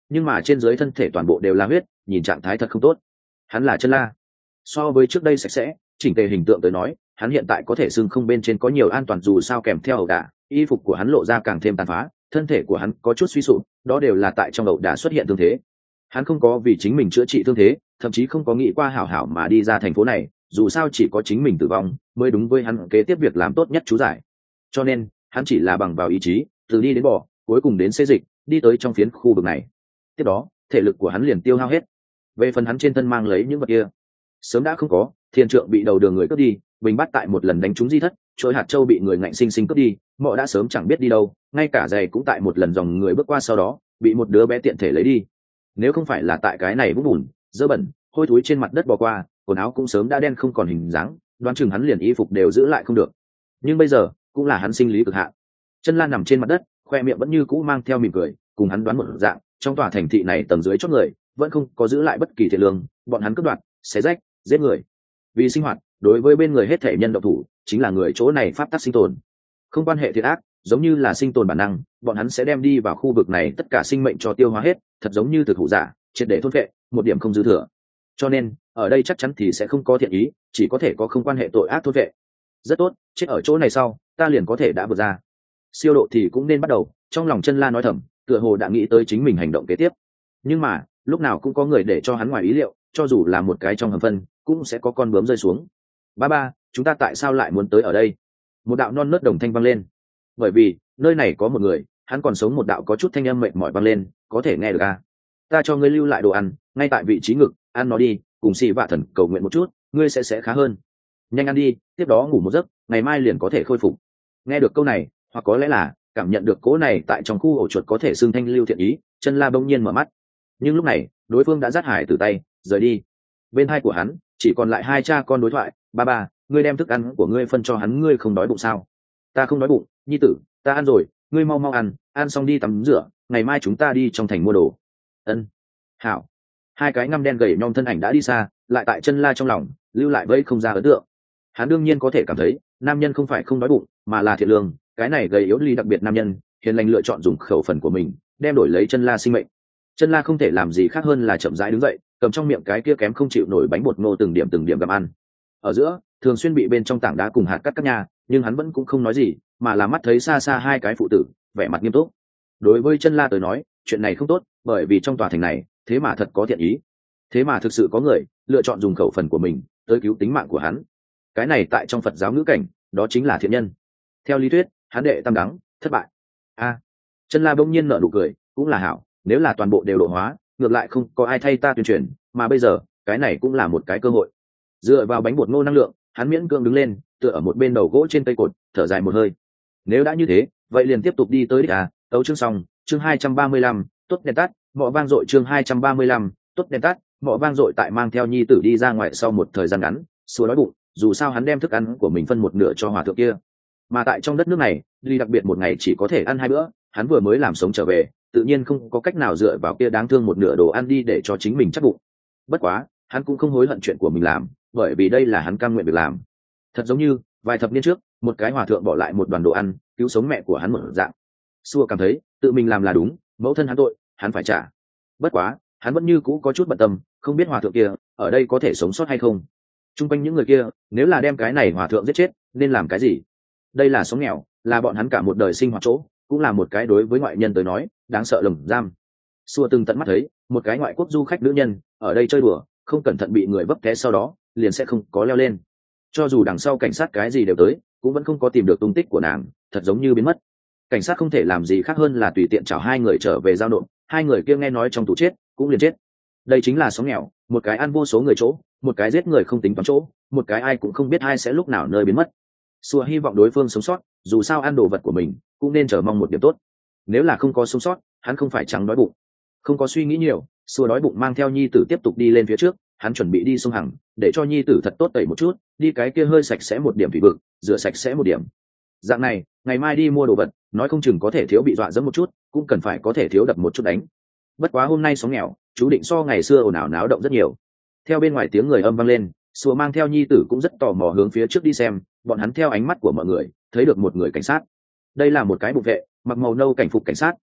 nhưng mà trên dưới thân thể toàn bộ đều là huyết, nhìn trạng thái thật không tốt. Hắn là Chân La. So với trước đây sạch sẽ chỉnh tề hình tượng tới nói, hắn hiện tại có thể xưng không bên trên có nhiều an toàn, dù sao kèm theo ẩu đả, y phục của hắn lộ ra càng thêm tàn phá, thân thể của hắn có chút suy sụp, đó đều là tại trong ẩu đả xuất hiện thương thế. Hắn không có vì chính mình chữa trị thương thế, thậm chí không có nghĩ qua hảo hảo mà đi ra thành phố này, dù sao chỉ có chính mình tử vong mới đúng với hắn kế tiếp việc làm tốt nhất chú giải. Cho nên hắn chỉ là bằng vào ý chí, từ đi đến bỏ, cuối cùng đến xê dịch, đi tới trong phiến khu vực này. Tiếp đó thể lực của hắn liền tiêu hao hết. Về phần hắn trên thân mang lấy những vật kia, sớm đã không có. Thiên trượng bị đầu đường người cướp đi, bình bát tại một lần đánh trúng di thất, chuỗi hạt châu bị người ngạnh sinh sinh cướp đi, mọ đã sớm chẳng biết đi đâu, ngay cả giày cũng tại một lần dòng người bước qua sau đó bị một đứa bé tiện thể lấy đi. Nếu không phải là tại cái này vũng bùn dơ bẩn hôi thối trên mặt đất bò qua, quần áo cũng sớm đã đen không còn hình dáng, đoán chừng hắn liền y phục đều giữ lại không được. Nhưng bây giờ cũng là hắn sinh lý cực hạn. Chân La nằm trên mặt đất, khoe miệng vẫn như cũ mang theo mỉm cười, cùng hắn đoán một dạng, trong tòa thành thị này tầng dưới chót người vẫn không có giữ lại bất kỳ thiện lương, bọn hắn cướp đoạt, xé rách, giết người. Vì sinh hoạt, đối với bên người hết thể nhân độc thủ, chính là người chỗ này pháp tắc sinh tồn. Không quan hệ thiện ác, giống như là sinh tồn bản năng, bọn hắn sẽ đem đi vào khu vực này tất cả sinh mệnh cho tiêu hóa hết, thật giống như thực hủ giả, triệt để thôn vệ, một điểm không dư thừa. Cho nên, ở đây chắc chắn thì sẽ không có thiện ý, chỉ có thể có không quan hệ tội ác thôn vệ. Rất tốt, chết ở chỗ này sau, ta liền có thể đã vượt ra. Siêu độ thì cũng nên bắt đầu, trong lòng Chân La nói thầm, tựa hồ đã nghĩ tới chính mình hành động kế tiếp. Nhưng mà, lúc nào cũng có người để cho hắn ngoài ý liệu, cho dù là một cái trong hầm phân, cũng sẽ có con bướm rơi xuống. Ba ba, chúng ta tại sao lại muốn tới ở đây? Một đạo non nớt đồng thanh vang lên. Bởi vì nơi này có một người, hắn còn sống. Một đạo có chút thanh âm mệt mỏi vang lên, có thể nghe được à? Ta cho ngươi lưu lại đồ ăn, ngay tại vị trí ngực, ăn nó đi, cùng xì vạ thần cầu nguyện một chút, ngươi sẽ sẽ khá hơn. Nhanh ăn đi, tiếp đó ngủ một giấc, ngày mai liền có thể khôi phục. Nghe được câu này, hoặc có lẽ là cảm nhận được cỗ này tại trong khu ổ chuột có thể xương thanh lưu thiện ý, Chân La bỗng nhiên mở mắt. Nhưng lúc này đối phương đã dắt hải từ tay rời đi. Bên hai của hắn chỉ còn lại hai cha con đối thoại. Ba ba, ngươi đem thức ăn của ngươi phân cho hắn, ngươi không đói bụng sao? Ta không đói bụng, nhi tử, ta ăn rồi, ngươi mau mau ăn, ăn xong đi tắm rửa, ngày mai chúng ta đi trong thành mua đồ. Ân, hảo. Hai cái ngăm đen gầy nhom thân ảnh đã đi xa, lại tại Chân La trong lòng lưu lại vây không ra ấn tượng. Hắn đương nhiên có thể cảm thấy nam nhân không phải không đói bụng, mà là thiện lương. Cái này gầy yếu ly đặc biệt nam nhân hiền lành lựa chọn dùng khẩu phần của mình đem đổi lấy Chân La sinh mệnh. Chân La không thể làm gì khác hơn là chậm rãi đứng dậy, cầm trong miệng cái kia kém không chịu nổi bánh bột ngô từng điểm từng điểm gặm ăn. Ở giữa thường xuyên bị bên trong tảng đá cùng hạt cắt cắt nha, nhưng hắn vẫn cũng không nói gì, mà là mắt thấy xa xa hai cái phụ tử vẻ mặt nghiêm túc. Đối với Chân La tới nói, chuyện này không tốt, bởi vì trong tòa thành này thế mà thật có thiện ý, thế mà thực sự có người lựa chọn dùng khẩu phần của mình tới cứu tính mạng của hắn. Cái này tại trong Phật giáo ngữ cảnh, đó chính là thiện nhân. Theo lý thuyết, hắn đệ tam đắng thất bại. A, à, Chân La bỗng nhiên nở nụ cười, cũng là hảo, nếu là toàn bộ đều độ hóa, ngược lại không có ai thay ta tuyên truyền, mà bây giờ cái này cũng là một cái cơ hội. Dựa vào bánh bột ngô năng lượng, hắn miễn cưỡng đứng lên, tựa ở một bên đầu gỗ trên cây cột, thở dài một hơi. Nếu đã như thế, vậy liền tiếp tục đi tới đích à? Tấu chương xong, chương hai trăm ba mươi lăm, tốt đèn tắt, mọ vang dội. Chương hai trăm ba mươi lăm, tốt đèn tắt, mọ vang dội. Tại mang theo nhi tử đi ra ngoài sau một thời gian ngắn, xua đói bụng, dù sao hắn đem thức ăn của mình phân một nửa cho hòa thượng kia, mà tại trong đất nước này, ly đặc biệt một ngày chỉ có thể ăn hai bữa, hắn vừa mới làm sống trở về, tự nhiên không có cách nào dựa vào kia đáng thương một nửa đồ ăn đi để cho chính mình chắc bụng. Bất quá hắn cũng không hối hận chuyện của mình làm, bởi vì đây là hắn cam nguyện việc làm. Thật giống như vài thập niên trước, một cái hòa thượng bỏ lại một đoàn đồ ăn cứu sống mẹ của hắn một dạng. Xua cảm thấy tự mình làm là đúng, mẫu thân hắn tội, hắn phải trả. Bất quá hắn vẫn như cũ có chút bận tâm, không biết hòa thượng kia ở đây có thể sống sót hay không. Trung quanh những người kia, nếu là đem cái này hòa thượng giết chết, nên làm cái gì? Đây là sống nghèo, là bọn hắn cả một đời sinh hoạt chỗ, cũng là một cái đối với ngoại nhân tới nói đáng sợ lồng giam. Xua từng tận mắt thấy một cái ngoại quốc du khách nữ nhân ở đây chơi đùa, không cẩn thận bị người vấp té, sau đó liền sẽ không có leo lên. Cho dù đằng sau cảnh sát cái gì đều tới, cũng vẫn không có tìm được tung tích của nàng, thật giống như biến mất. Cảnh sát không thể làm gì khác hơn là tùy tiện chào hai người trở về giao nộp, hai người kia nghe nói trong tù chết, cũng liền chết. Đây chính là sống nghèo, một cái ăn vô số người chỗ, một cái giết người không tính toán chỗ, một cái ai cũng không biết ai sẽ lúc nào nơi biến mất. Xua hy vọng đối phương sống sót, dù sao ăn đồ vật của mình cũng nên chờ mong một điểm tốt. Nếu là không có sống sót, hắn không phải trắng đói bụng. Không có suy nghĩ nhiều, Xua đói bụng mang theo nhi tử tiếp tục đi lên phía trước. Hắn chuẩn bị đi sông Hằng, để cho nhi tử thật tốt tẩy một chút, đi cái kia hơi sạch sẽ một điểm thủy vực, rửa sạch sẽ một điểm. Dạng này, ngày mai đi mua đồ vật, nói không chừng có thể thiếu bị dọa dẫm một chút, cũng cần phải có thể thiếu đập một chút đánh. Bất quá hôm nay sống nghèo, chú định so ngày xưa ồn ào náo động rất nhiều. Theo bên ngoài tiếng người âm vang lên, Xua mang theo nhi tử cũng rất tò mò hướng phía trước đi xem. Bọn hắn theo ánh mắt của mọi người thấy được một người cảnh sát. Đây là một cái bụng vệ, mặc màu nâu cảnh phục cảnh sát,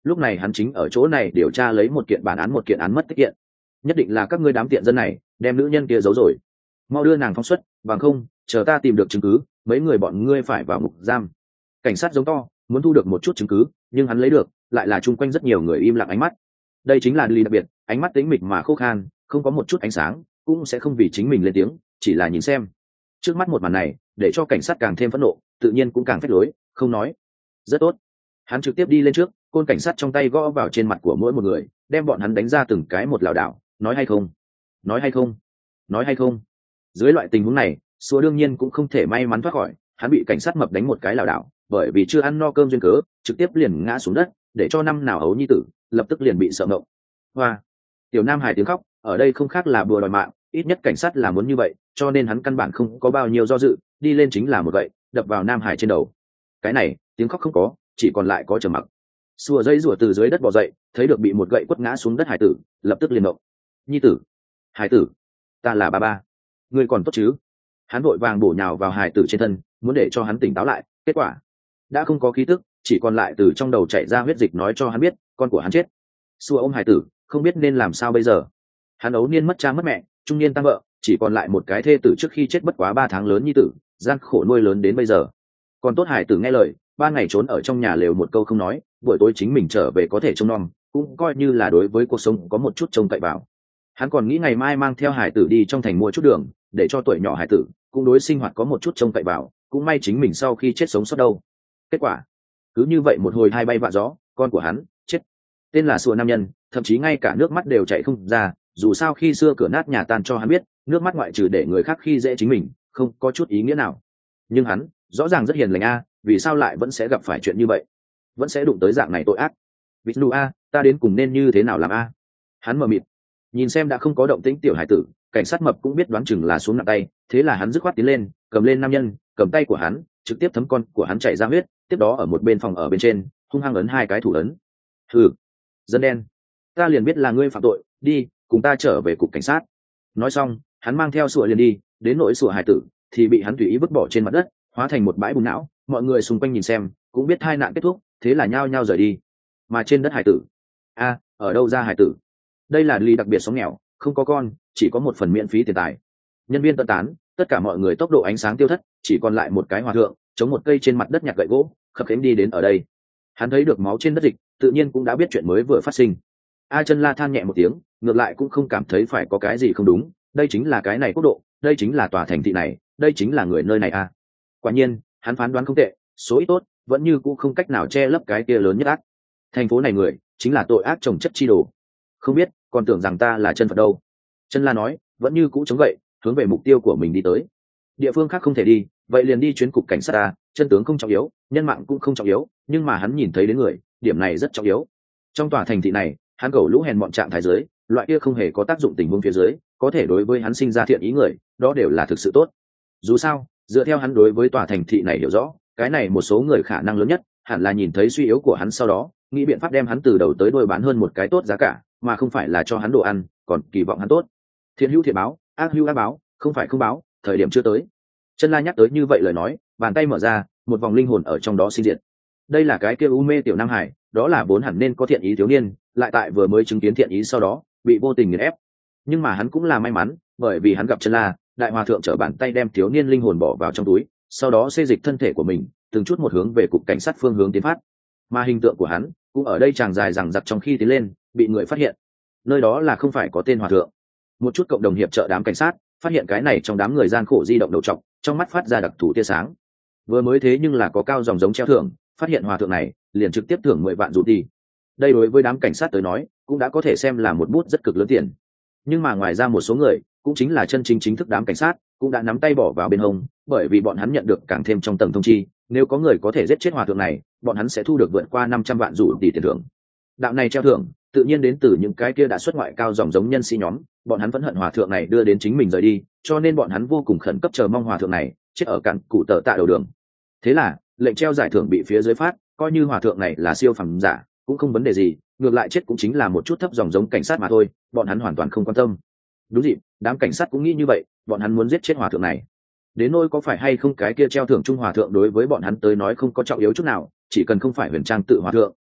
lúc này hắn chính ở chỗ này điều tra lấy một kiện bản án một kiện án mất tích kiện. Nhất định là các ngươi đám tiện dân này đem nữ nhân kia giấu rồi, mau đưa nàng phóng xuất, bằng không chờ ta tìm được chứng cứ mấy người bọn ngươi phải vào ngục giam. Cảnh sát giống to muốn thu được một chút chứng cứ, nhưng hắn lấy được lại là chung quanh rất nhiều người im lặng ánh mắt. Đây chính là Lý đặc biệt, ánh mắt tĩnh mịch mà khô khan, không có một chút ánh sáng, cũng sẽ không vì chính mình lên tiếng, chỉ là nhìn xem. Trước mắt một màn này để cho cảnh sát càng thêm phẫn nộ, tự nhiên cũng càng phách lối, không nói. Rất tốt, hắn trực tiếp đi lên trước, côn cảnh sát trong tay gõ vào trên mặt của mỗi một người, đem bọn hắn đánh ra từng cái một lảo đảo. Nói hay không, nói hay không, nói hay không. Dưới loại tình huống này, Sùa đương nhiên cũng không thể may mắn thoát khỏi, hắn bị cảnh sát mập đánh một cái lảo đảo, bởi vì chưa ăn no cơm duyên cớ, trực tiếp liền ngã xuống đất, để cho năm nào ấu nhi tử lập tức liền bị sợ ngộng. Hoa, tiểu nam hải tiếng khóc ở đây không khác là bùa đòi mạng, ít nhất cảnh sát là muốn như vậy, cho nên hắn căn bản không có bao nhiêu do dự, đi lên chính là một gậy đập vào nam hải trên đầu. Cái này tiếng khóc không có, chỉ còn lại có trầm mặc. Sùa dây rủa từ dưới đất bò dậy, thấy được bị một gậy quất ngã xuống đất hải tử, lập tức liền động. Nhi tử, hải tử, ta là ba ba, ngươi còn tốt chứ? Hắn vội vàng bổ nhào vào hải tử trên thân, muốn để cho hắn tỉnh táo lại. Kết quả đã không có khí tức, chỉ còn lại từ trong đầu chảy ra huyết dịch nói cho hắn biết con của hắn chết. Sùa ôm hải tử, không biết nên làm sao bây giờ. Hắn ấu niên mất cha mất mẹ, trung niên tăng vợ, chỉ còn lại một cái thê tử trước khi chết bất quá ba tháng lớn nhi tử, gian khổ nuôi lớn đến bây giờ. Còn tốt hải tử nghe lời, ba ngày trốn ở trong nhà lều một câu không nói, buổi tối chính mình trở về có thể trông nom, cũng coi như là đối với cuộc sống có một chút trông cậy vào. Hắn còn nghĩ ngày mai mang theo hải tử đi trong thành mua chút đường, để cho tuổi nhỏ hải tử cũng đối sinh hoạt có một chút trông cậy vào, cũng may chính mình sau khi chết sống sót đâu. Kết quả cứ như vậy một hồi hai bay vạ gió, con của hắn chết. Tên là Sùa nam nhân thậm chí ngay cả nước mắt đều chạy không ra, dù sao khi xưa cửa nát nhà tan cho hắn biết, nước mắt ngoại trừ để người khác khi dễ chính mình không có chút ý nghĩa nào. Nhưng hắn rõ ràng rất hiền lành a, vì sao lại vẫn sẽ gặp phải chuyện như vậy, vẫn sẽ đụng tới dạng này tội ác. Vishnu a, ta đến cùng nên như thế nào làm a? Hắn mờ mịt nhìn xem đã không có động tĩnh tiểu hải tử, cảnh sát mập cũng biết đoán chừng là xuống nặng tay, thế là hắn dứt khoát tiến lên, cầm lên nam nhân, cầm tay của hắn trực tiếp thấm con của hắn chảy ra huyết, tiếp đó ở một bên phòng ở bên trên hung hăng ấn hai cái thủ ấn. Hừ, dân đen, ta liền biết là ngươi phạm tội, đi cùng ta trở về cục cảnh sát. Nói xong hắn mang theo Sùa liền đi, đến nỗi Sùa hải tử thì bị hắn tùy ý vứt bỏ trên mặt đất, hóa thành một bãi bùn não. Mọi người xung quanh nhìn xem cũng biết hai nạn kết thúc, thế là nhao nhao rời đi. Mà trên đất hải tử, a, ở đâu ra hải tử? Đây là Lý đặc biệt sống nghèo, không có con, chỉ có một phần miễn phí tiền tài. Nhân viên tận tán, tất cả mọi người tốc độ ánh sáng tiêu thất, chỉ còn lại một cái hòa thượng chống một cây trên mặt đất nhặt gậy gỗ, khập khiễng đi đến ở đây. Hắn thấy được máu trên đất dịch, tự nhiên cũng đã biết chuyện mới vừa phát sinh. A Chân La than nhẹ một tiếng, ngược lại cũng không cảm thấy phải có cái gì không đúng, đây chính là cái này quốc độ, đây chính là tòa thành thị này, đây chính là người nơi này a. Quả nhiên hắn phán đoán không tệ, số ít tốt vẫn như cũ không cách nào che lấp cái kia lớn nhất ác. Thành phố này người chính là tội ác chồng chất chi đồ. Không biết còn tưởng rằng ta là chân Phật đâu. Chân La nói, vẫn như cũ chống gậy hướng về mục tiêu của mình đi tới. Địa phương khác không thể đi, vậy liền đi chuyến cục cảnh sát ta. Chân tướng không trọng yếu, nhân mạng cũng không trọng yếu, nhưng mà hắn nhìn thấy đến người, điểm này rất trọng yếu. Trong tòa thành thị này, hắn cầu lũ hèn mọn trạng thái dưới, loại kia không hề có tác dụng tình huống phía dưới, có thể đối với hắn sinh ra thiện ý người, đó đều là thực sự tốt. Dù sao dựa theo hắn đối với tòa thành thị này hiểu rõ, cái này một số người khả năng lớn nhất hẳn là nhìn thấy suy yếu của hắn, sau đó nghĩ biện pháp đem hắn từ đầu tới đuôi bán hơn một cái tốt giá cả, mà không phải là cho hắn đồ ăn, còn kỳ vọng hắn tốt. Thiện hữu thiện báo, ác hữu ác báo, không phải không báo, thời điểm chưa tới. Chân La nhắc tới như vậy lời nói, bàn tay mở ra, một vòng linh hồn ở trong đó sinh diệt. Đây là cái kia u mê tiểu nam hải, đó là vốn hẳn nên có thiện ý thiếu niên, lại tại vừa mới chứng kiến thiện ý sau đó bị vô tình nghiền ép. Nhưng mà hắn cũng là may mắn, bởi vì hắn gặp Chân La, đại hòa thượng trở bàn tay đem thiếu niên linh hồn bỏ vào trong túi, sau đó xê dịch thân thể của mình từng chút một hướng về cục cảnh sát phương hướng tiến phát. Mà hình tượng của hắn cũng ở đây chàng dài rằng giặc trong khi tiến lên bị người phát hiện. Nơi đó là không phải có tên hòa thượng. Một chút cộng đồng hiệp trợ đám cảnh sát phát hiện cái này trong đám người gian khổ di động đầu trọc, trong mắt phát ra đặc thù tia sáng. Vừa mới thế nhưng là có cao dòng giống treo thưởng, phát hiện hòa thượng này liền trực tiếp thưởng mười vạn rút đi. Đây đối với đám cảnh sát tới nói cũng đã có thể xem là một bút rất cực lớn tiền. Nhưng mà ngoài ra một số người, cũng chính là chân chính chính thức đám cảnh sát, cũng đã nắm tay bỏ vào bên hông, bởi vì bọn hắn nhận được càng thêm trong tầng thông chi, nếu có người có thể giết chết hòa thượng này, bọn hắn sẽ thu được vượt qua năm trăm vạn rủ tỷ tiền thưởng. Đạo này treo thưởng tự nhiên đến từ những cái kia đã xuất ngoại cao dòng giống nhân sĩ nhóm, bọn hắn vẫn hận hòa thượng này đưa đến chính mình rời đi, cho nên bọn hắn vô cùng khẩn cấp chờ mong hòa thượng này chết ở cạn cụ tờ tạ đầu đường. Thế là lệnh treo giải thưởng bị phía dưới phát, coi như hòa thượng này là siêu phẩm giả cũng không vấn đề gì, ngược lại chết cũng chính là một chút thấp dòng giống cảnh sát mà thôi, bọn hắn hoàn toàn không quan tâm. Đúng dịp, đám cảnh sát cũng nghĩ như vậy, bọn hắn muốn giết chết hòa thượng này. Đến nỗi có phải hay không cái kia treo thưởng trung hòa thượng đối với bọn hắn tới nói không có trọng yếu chút nào, chỉ cần không phải huyền trang tự hòa thượng,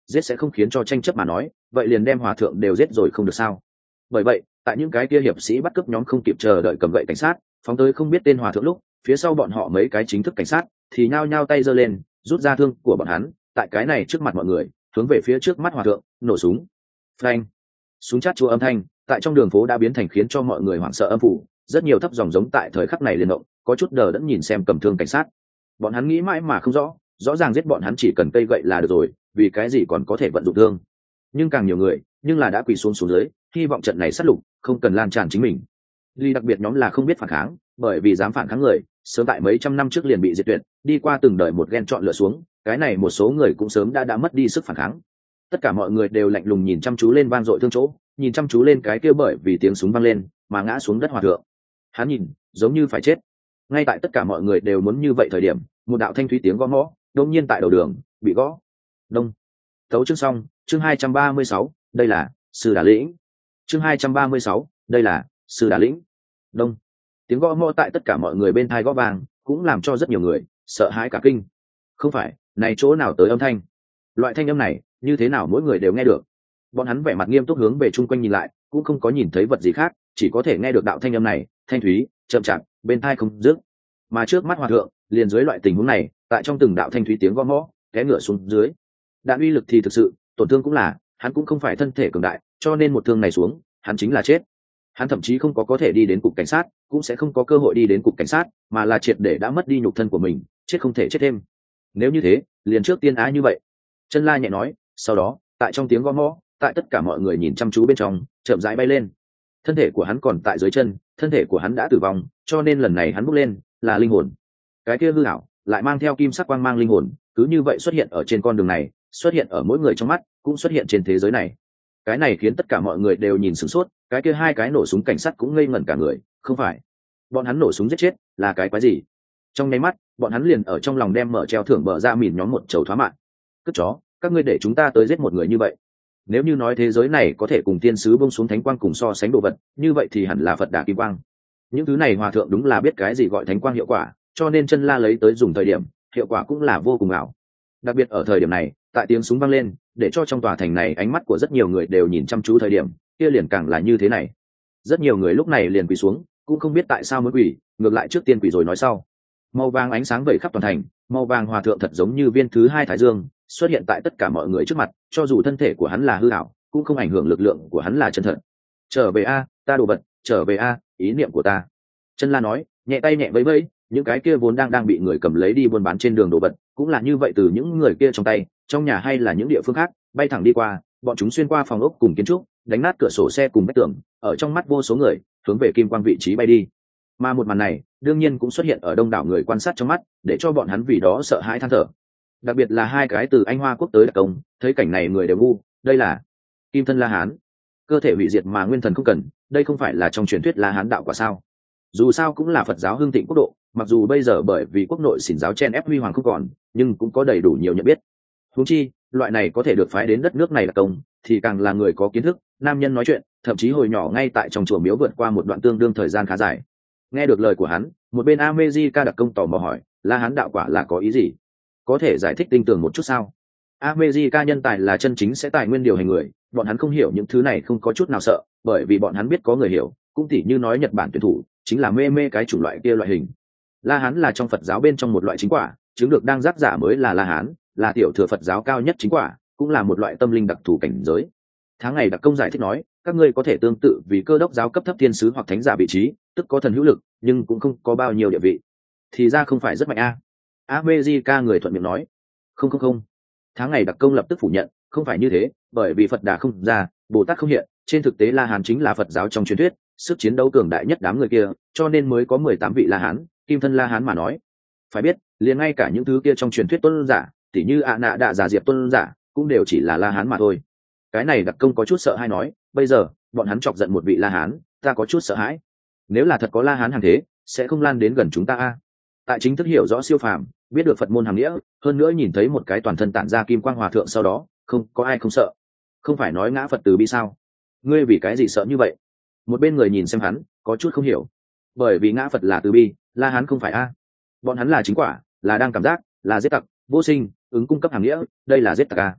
giết sẽ không khiến cho tranh chấp mà nói, vậy liền đem hòa thượng đều giết rồi không được sao? Bởi vậy, tại những cái kia hiệp sĩ bắt cướp nhóm không kịp chờ đợi cầm gậy cảnh sát, phóng tới không biết tên hòa thượng lúc, phía sau bọn họ mấy cái chính thức cảnh sát thì nhao nhao tay giơ lên, rút ra thương của bọn hắn, tại cái này trước mặt mọi người, hướng về phía trước mắt hòa thượng, nổ súng. Phanh! Súng chát chúa âm thanh, tại trong đường phố đã biến thành khiến cho mọi người hoảng sợ âm phủ, rất nhiều thấp dòng giống tại thời khắc này liền động, có chút đờ đẫn nhìn xem cầm thương cảnh sát. Bọn hắn nghĩ mãi mà không rõ, rõ ràng giết bọn hắn chỉ cần cây gậy là được rồi, vì cái gì còn có thể vận dụng thương? Nhưng càng nhiều người, nhưng là đã quỳ xuống xuống dưới, hy vọng trận này sát lục không cần lan tràn chính mình. Ly đặc biệt nhóm là không biết phản kháng, bởi vì dám phản kháng người, sớm tại mấy trăm năm trước liền bị diệt tuyệt, đi qua từng đời một ghen chọn lựa xuống, cái này một số người cũng sớm đã đã mất đi sức phản kháng. Tất cả mọi người đều lạnh lùng nhìn chăm chú lên vang dội thương chỗ, nhìn chăm chú lên cái kia bởi vì tiếng súng vang lên mà ngã xuống đất hòa thượng. Hắn nhìn, giống như phải chết. Ngay tại tất cả mọi người đều muốn như vậy thời điểm, một đạo thanh thúy tiếng gõ mõ, đột nhiên tại đầu đường bị gõ. Đông. Tấu chương xong, chương hai trăm ba mươi sáu, đây là sư đà lĩnh. Chương hai trăm ba mươi sáu, đây là sư đà lĩnh. Đông. Tiếng gõ mõ tại tất cả mọi người bên tai gõ vang, cũng làm cho rất nhiều người sợ hãi cả kinh. Không phải, này chỗ nào tới âm thanh? Loại thanh âm này, như thế nào mỗi người đều nghe được? Bọn hắn vẻ mặt nghiêm túc hướng về chung quanh nhìn lại, cũng không có nhìn thấy vật gì khác, chỉ có thể nghe được đạo thanh âm này, thanh thúy, chậm chạp, bên tai không dứt. Mà trước mắt hòa thượng, liền dưới loại tình huống này, tại trong từng đạo thanh thúy tiếng gõ mõ, té ngửa xuống dưới. Đạn uy lực thì thực sự, tổn thương cũng là, hắn cũng không phải thân thể cường đại, cho nên một thương này xuống, hắn chính là chết. Hắn thậm chí không có có thể đi đến cục cảnh sát, cũng sẽ không có cơ hội đi đến cục cảnh sát, mà là triệt để đã mất đi nhục thân của mình, chết không thể chết thêm. Nếu như thế, liền trước tiên á như vậy. Chân La nhẹ nói, sau đó, tại trong tiếng gõ mõ, tại tất cả mọi người nhìn chăm chú bên trong, chậm rãi bay lên. Thân thể của hắn còn tại dưới chân, thân thể của hắn đã tử vong, cho nên lần này hắn bước lên là linh hồn. Cái kia hư ảo, lại mang theo kim sắc quang mang linh hồn, cứ như vậy xuất hiện ở trên con đường này, xuất hiện ở mỗi người trong mắt, cũng xuất hiện trên thế giới này. Cái này khiến tất cả mọi người đều nhìn sửng sốt, cái kia hai cái nổ súng cảnh sát cũng ngây ngẩn cả người, không phải, bọn hắn nổ súng giết chết, là cái quái gì? Trong nháy mắt, bọn hắn liền ở trong lòng đem mở treo thưởng bờ ra mìn nhóm một chầu thoá mạng. Cất chó, các ngươi để chúng ta tới giết một người như vậy. Nếu như nói thế giới này có thể cùng tiên sứ bông xuống thánh quang cùng so sánh đồ vật, như vậy thì hẳn là Phật Đà Kim Quang. Những thứ này hòa thượng đúng là biết cái gì gọi thánh quang hiệu quả, cho nên Chân La lấy tới dùng thời điểm, hiệu quả cũng là vô cùng ảo. Đặc biệt ở thời điểm này, tại tiếng súng vang lên, để cho trong tòa thành này ánh mắt của rất nhiều người đều nhìn chăm chú thời điểm, kia liền càng là như thế này. Rất nhiều người lúc này liền quỳ xuống, cũng không biết tại sao mới quỳ, ngược lại trước tiên quỳ rồi nói sau. Màu vàng ánh sáng vẩy khắp toàn thành, màu vàng hòa thượng thật giống như viên thứ hai thái dương, xuất hiện tại tất cả mọi người trước mặt, cho dù thân thể của hắn là hư ảo, cũng không ảnh hưởng lực lượng của hắn là chân thật. Trở về a, ta đồ vật, trở về a, ý niệm của ta. Chân La nói, nhẹ tay nhẹ vẫy vẫy, những cái kia vốn đang đang bị người cầm lấy đi buôn bán trên đường đồ vật, cũng là như vậy từ những người kia trong tay, trong nhà hay là những địa phương khác, bay thẳng đi qua, bọn chúng xuyên qua phòng ốc cùng kiến trúc, đánh nát cửa sổ xe cùng vách tường, ở trong mắt vô số người, hướng về kim quang vị trí bay đi. Mà một màn này, đương nhiên cũng xuất hiện ở đông đảo người quan sát trong mắt, để cho bọn hắn vì đó sợ hãi than thở. Đặc biệt là hai cái từ Anh Hoa quốc tới đặc công, thấy cảnh này người đều ngu, đây là kim thân La Hán, cơ thể hủy diệt mà nguyên thần không cần, đây không phải là trong truyền thuyết La Hán đạo quả sao? Dù sao cũng là Phật giáo hưng thịnh quốc độ, mặc dù bây giờ bởi vì quốc nội xỉn giáo chen ép huy hoàng không còn, nhưng cũng có đầy đủ nhiều nhận biết. Huống chi, loại này có thể được phái đến đất nước này là công, thì càng là người có kiến thức, nam nhân nói chuyện, thậm chí hồi nhỏ ngay tại trong chùa miếu vượt qua một đoạn tương đương thời gian khá dài. Nghe được lời của hắn, một bên America đặc công tò mò hỏi, La Hán đạo quả là có ý gì? Có thể giải thích tinh tường một chút sao? America nhân tài là chân chính sẽ tài nguyên điều hành người, bọn hắn không hiểu những thứ này không có chút nào sợ, bởi vì bọn hắn biết có người hiểu, cũng tỉ như nói Nhật Bản tuyển thủ, chính là mê mê cái chủng loại kia loại hình. La Hán là trong Phật giáo bên trong một loại chính quả, chứng được đang giác giả mới là La Hán, là tiểu thừa Phật giáo cao nhất chính quả, cũng là một loại tâm linh đặc thù cảnh giới. Tháng ngày đặc công giải thích nói, các ngươi có thể tương tự vì cơ đốc giáo cấp thấp thiên sứ hoặc thánh giả vị trí, tức có thần hữu lực, nhưng cũng không có bao nhiêu địa vị. Thì ra không phải rất mạnh a. America người thuận miệng nói, không không không. Tháng ngày đặc công lập tức phủ nhận, không phải như thế, bởi vì Phật Đà không ra, Bồ Tát không hiện, trên thực tế La Hán chính là Phật giáo trong truyền thuyết, sức chiến đấu cường đại nhất đám người kia, cho nên mới có mười tám vị La Hán, kim thân La Hán mà nói. Phải biết, liền ngay cả những thứ kia trong truyền thuyết tôn giả, tỉ như ạ nạ đạ giả diệp tôn giả, cũng đều chỉ là La Hán mà thôi. Cái này đặc công có chút sợ hãi nói, bây giờ, bọn hắn chọc giận một vị La Hán, ta có chút sợ hãi. Nếu là thật có La Hán hàng thế, sẽ không lan đến gần chúng ta a. Tại chính thức hiểu rõ siêu phàm, biết được Phật môn hàng nghĩa, hơn nữa nhìn thấy một cái toàn thân tản ra kim quang hòa thượng sau đó, không có ai không sợ. Không phải nói ngã Phật từ bi sao? Ngươi vì cái gì sợ như vậy? Một bên người nhìn xem hắn, có chút không hiểu. Bởi vì ngã Phật là từ bi, La Hán không phải a. Bọn hắn là chính quả, là đang cảm giác, là giết tặc, vô sinh, ứng cung cấp hàng nghĩa, đây là giết tặc a.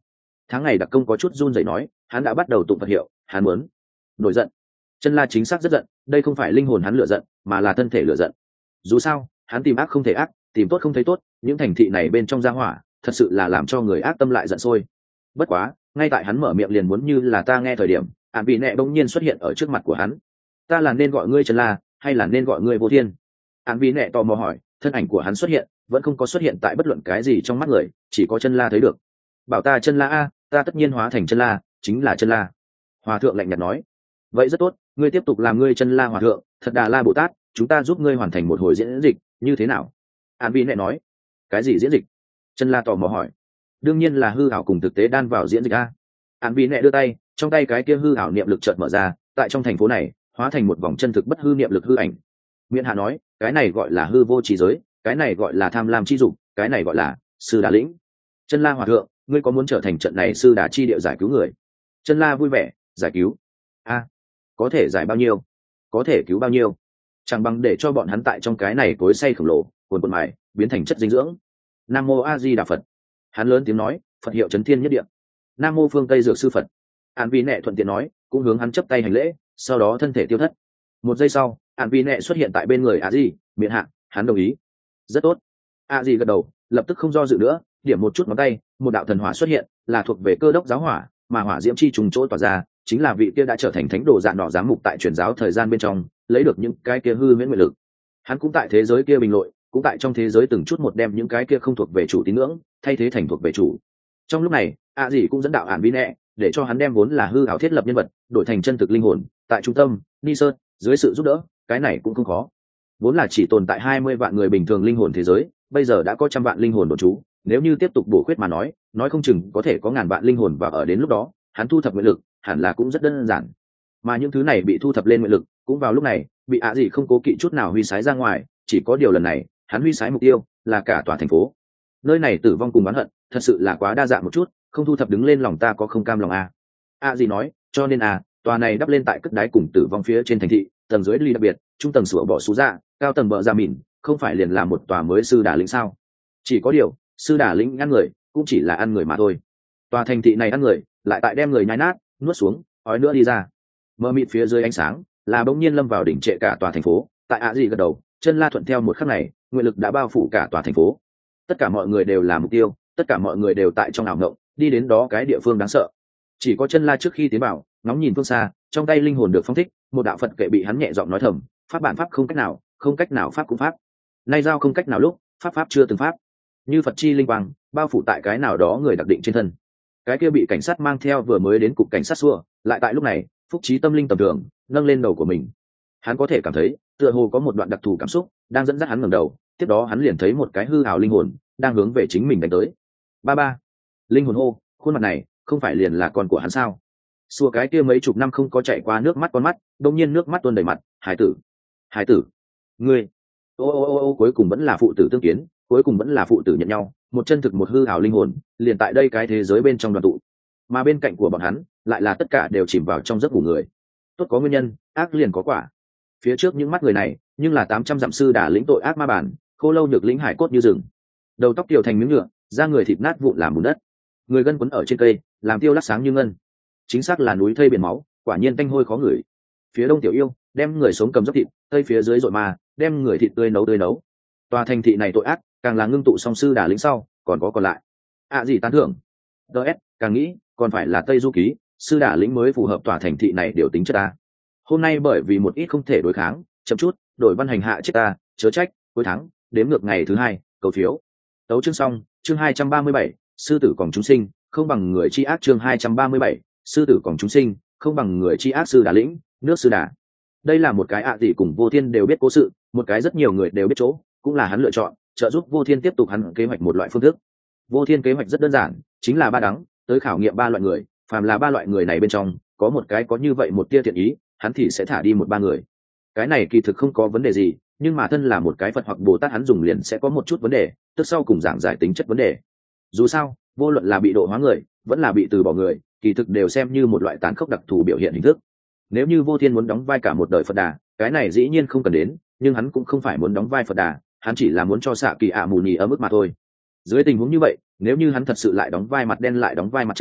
Tháng ngày đặc công có chút run rẩy nói, hắn đã bắt đầu tụng Phật hiệu, hắn muốn nổi giận. Chân La chính xác rất giận, đây không phải linh hồn hắn lựa giận, mà là thân thể lựa giận. Dù sao, hắn tìm ác không thể ác, tìm tốt không thấy tốt, những thành thị này bên trong gia hỏa, thật sự là làm cho người ác tâm lại giận sôi. Bất quá, ngay tại hắn mở miệng liền muốn như là ta nghe thời điểm, Ản Vị Nệ bỗng nhiên xuất hiện ở trước mặt của hắn. Ta là nên gọi ngươi Chân La, hay là nên gọi ngươi Vô Thiên? Ản Vị Nệ tò mò hỏi, thân ảnh của hắn xuất hiện, vẫn không có xuất hiện tại bất luận cái gì trong mắt người, chỉ có Chân La thấy được. Bảo ta Chân La a, ta tất nhiên hóa thành Chân La, chính là Chân La. Hòa thượng lạnh nhạt nói. Vậy rất tốt, ngươi tiếp tục làm ngươi Chân La hòa thượng, thật Đà La Bồ Tát, chúng ta giúp ngươi hoàn thành một hồi diễn dịch, như thế nào? Ản Vị Nệ nói. Cái gì diễn dịch? Chân La tò mò hỏi. Đương nhiên là hư ảo cùng thực tế đan vào diễn dịch a. Ản Vị Nệ đưa tay, trong tay cái kia hư ảo niệm lực chợt mở ra, tại trong thành phố này hóa thành một vòng chân thực bất hư niệm lực hư ảnh. Miễn Hạ nói, cái này gọi là hư vô trí giới, cái này gọi là tham lam chi dục, cái này gọi là sư đà lĩnh. Chân La hòa thượng, ngươi có muốn trở thành trận này sư đà chi địa giải cứu người? Chân La vui vẻ, giải cứu? A, có thể giải bao nhiêu? Có thể cứu bao nhiêu? Chẳng bằng để cho bọn hắn tại trong cái này cối xay khổng lồ, cuồn cuộn mài, biến thành chất dinh dưỡng. Nam mô A Di Đà Phật. Hắn lớn tiếng nói, Phật hiệu chấn thiên nhất địa. Nam mô phương Tây dược sư Phật. Ản Vị Nệ thuận tiện nói, cũng hướng hắn chấp tay hành lễ, sau đó thân thể tiêu thất. Một giây sau, Ản Vị Nệ xuất hiện tại bên người A Di, miệng hạ, hắn đồng ý. Rất tốt. A Di gật đầu, lập tức không do dự nữa, điểm một chút ngón tay, một đạo thần hỏa xuất hiện, là thuộc về Cơ Đốc giáo hỏa, mà hỏa diễm chi trùng chỗ tỏa ra, chính là vị kia đã trở thành thánh đồ dạng đỏ giám mục tại truyền giáo thời gian bên trong, lấy được những cái kia hư miễn nguyện lực. Hắn cũng tại thế giới kia bình lội, cũng tại trong thế giới từng chút một đem những cái kia không thuộc về chủ tín ngưỡng, thay thế thành thuộc về chủ. Trong lúc này, A Di cũng dẫn đạo Ản Vị Nệ, để cho hắn đem vốn là hư ảo thiết lập nhân vật, đổi thành chân thực linh hồn, tại trung tâm, Ni Sơn, dưới sự giúp đỡ, cái này cũng không khó. Vốn là chỉ tồn tại hai mươi vạn người bình thường linh hồn thế giới, bây giờ đã có trăm vạn linh hồn đồn trú, nếu như tiếp tục bổ khuyết mà nói, nói không chừng có thể có ngàn vạn linh hồn và ở đến lúc đó, hắn thu thập nguyện lực, hẳn là cũng rất đơn giản. Mà những thứ này bị thu thập lên nguyện lực, cũng vào lúc này, bị ạ gì không cố kỵ chút nào huy sái ra ngoài, chỉ có điều lần này, hắn huy sái mục tiêu là cả tòa thành phố. Nơi này tử vong cùng oán hận, thật sự là quá đa dạng một chút, không thu thập đứng lên lòng ta có không cam lòng a. A gì nói, cho nên à, tòa này đắp lên tại cất đáy cùng tử vong phía trên thành thị, tầng dưới ly đặc biệt, trung tầng sửa bỏ xú ra, cao tầng bờ ra mìn, không phải liền là một tòa mới sư đà lĩnh sao? Chỉ có điều, sư đà lĩnh ăn người, cũng chỉ là ăn người mà thôi. Tòa thành thị này ăn người, lại tại đem người nhai nát, nuốt xuống, ói nữa đi ra. Mờ mịt phía dưới ánh sáng, là bỗng nhiên lâm vào đỉnh trệ cả tòa thành phố. Tại ạ gì gật đầu, Chân La thuận theo một khắc này, nguyện lực đã bao phủ cả tòa thành phố. Tất cả mọi người đều là mục tiêu, tất cả mọi người đều tại trong ảo ngộng, đi đến đó cái địa phương đáng sợ. Chỉ có Chân La trước khi tiến vào, ngóng nhìn phương xa, trong tay linh hồn được phong thích, một đạo Phật kệ bị hắn nhẹ giọng nói thầm, pháp bản pháp không cách nào, không cách nào pháp cũng pháp. Nay giao không cách nào lúc, pháp pháp chưa từng pháp. Như Phật chi linh quang, bao phủ tại cái nào đó người đặc định trên thân. Cái kia bị cảnh sát mang theo vừa mới đến cục cảnh sát xua, lại tại lúc này, phúc trí tâm linh tầm thường, nâng lên đầu của mình. Hắn có thể cảm thấy, tựa hồ có một đoạn đặc thù cảm xúc đang dẫn dắt hắn ngẩng đầu, tiếp đó hắn liền thấy một cái hư ảo linh hồn đang hướng về chính mình đánh tới. Ba ba, linh hồn hô, khuôn mặt này không phải liền là con của hắn sao? Xua cái kia mấy chục năm không có chạy qua nước mắt con mắt, đột nhiên nước mắt tuôn đầy mặt, hải tử, hải tử, ngươi, ô ô ô ô cuối cùng vẫn là phụ tử tương kiến, cuối cùng vẫn là phụ tử nhận nhau, một chân thực một hư ảo linh hồn, liền tại đây cái thế giới bên trong đoàn tụ, mà bên cạnh của bọn hắn lại là tất cả đều chìm vào trong giấc ngủ người. Tốt có nguyên nhân, ác liền có quả. Phía trước những mắt người này, nhưng là tám trăm dặm sư đả lĩnh tội ác ma bản, khô lâu nhược lĩnh hải cốt như rừng, đầu tóc tiểu thành miếng nhựa, da người thịt nát vụn làm bùn đất, người gân quấn ở trên cây, làm tiêu lắc sáng như ngân. Chính xác là núi thây biển máu, quả nhiên tanh hôi khó ngửi. Phía đông tiểu yêu, đem người sống cầm dốc thịt, tây phía dưới dội ma, đem người thịt tươi nấu tươi nấu. Tòa thành thị này tội ác, càng là ngưng tụ song sư đả lĩnh sau, còn có còn lại. À gì tán thưởng. ds càng nghĩ, còn phải là tây du ký, sư đả lĩnh mới phù hợp tòa thành thị này điều tính chất ta. Hôm nay bởi vì một ít không thể đối kháng, chậm chút, đổi văn hành hạ chết ta, chớ trách, cuối tháng, đếm ngược ngày thứ hai, cầu phiếu. Tấu chương xong, chương hai trăm ba mươi bảy, sư tử còn chúng sinh, không bằng người chi ác chương hai trăm ba mươi bảy, sư tử còn chúng sinh, không bằng người chi ác sư đà lĩnh, nước sư đà. Đây là một cái ạ à gì cùng Vô Thiên đều biết cố sự, một cái rất nhiều người đều biết chỗ, cũng là hắn lựa chọn, trợ giúp Vô Thiên tiếp tục hắn kế hoạch một loại phương thức. Vô Thiên kế hoạch rất đơn giản, chính là ba đắng, tới khảo nghiệm ba loại người, phàm là ba loại người này bên trong, có một cái có như vậy một tia thiện ý, hắn thì sẽ thả đi một ba người. Cái này kỳ thực không có vấn đề gì, nhưng mà thân là một cái Phật hoặc Bồ Tát hắn dùng liền sẽ có một chút vấn đề, tức sau cùng giảng giải tính chất vấn đề. Dù sao, vô luận là bị độ hóa người, vẫn là bị từ bỏ người, kỳ thực đều xem như một loại tàn khốc đặc thù biểu hiện hình thức. Nếu như Vô Thiên muốn đóng vai cả một đời Phật Đà, cái này dĩ nhiên không cần đến, nhưng hắn cũng không phải muốn đóng vai Phật Đà, hắn chỉ là muốn cho xạ kỳ ạ mù nhì ở mức mà thôi. Dưới tình huống như vậy, nếu như hắn thật sự lại đóng vai mặt đen lại đóng vai mặt trắng,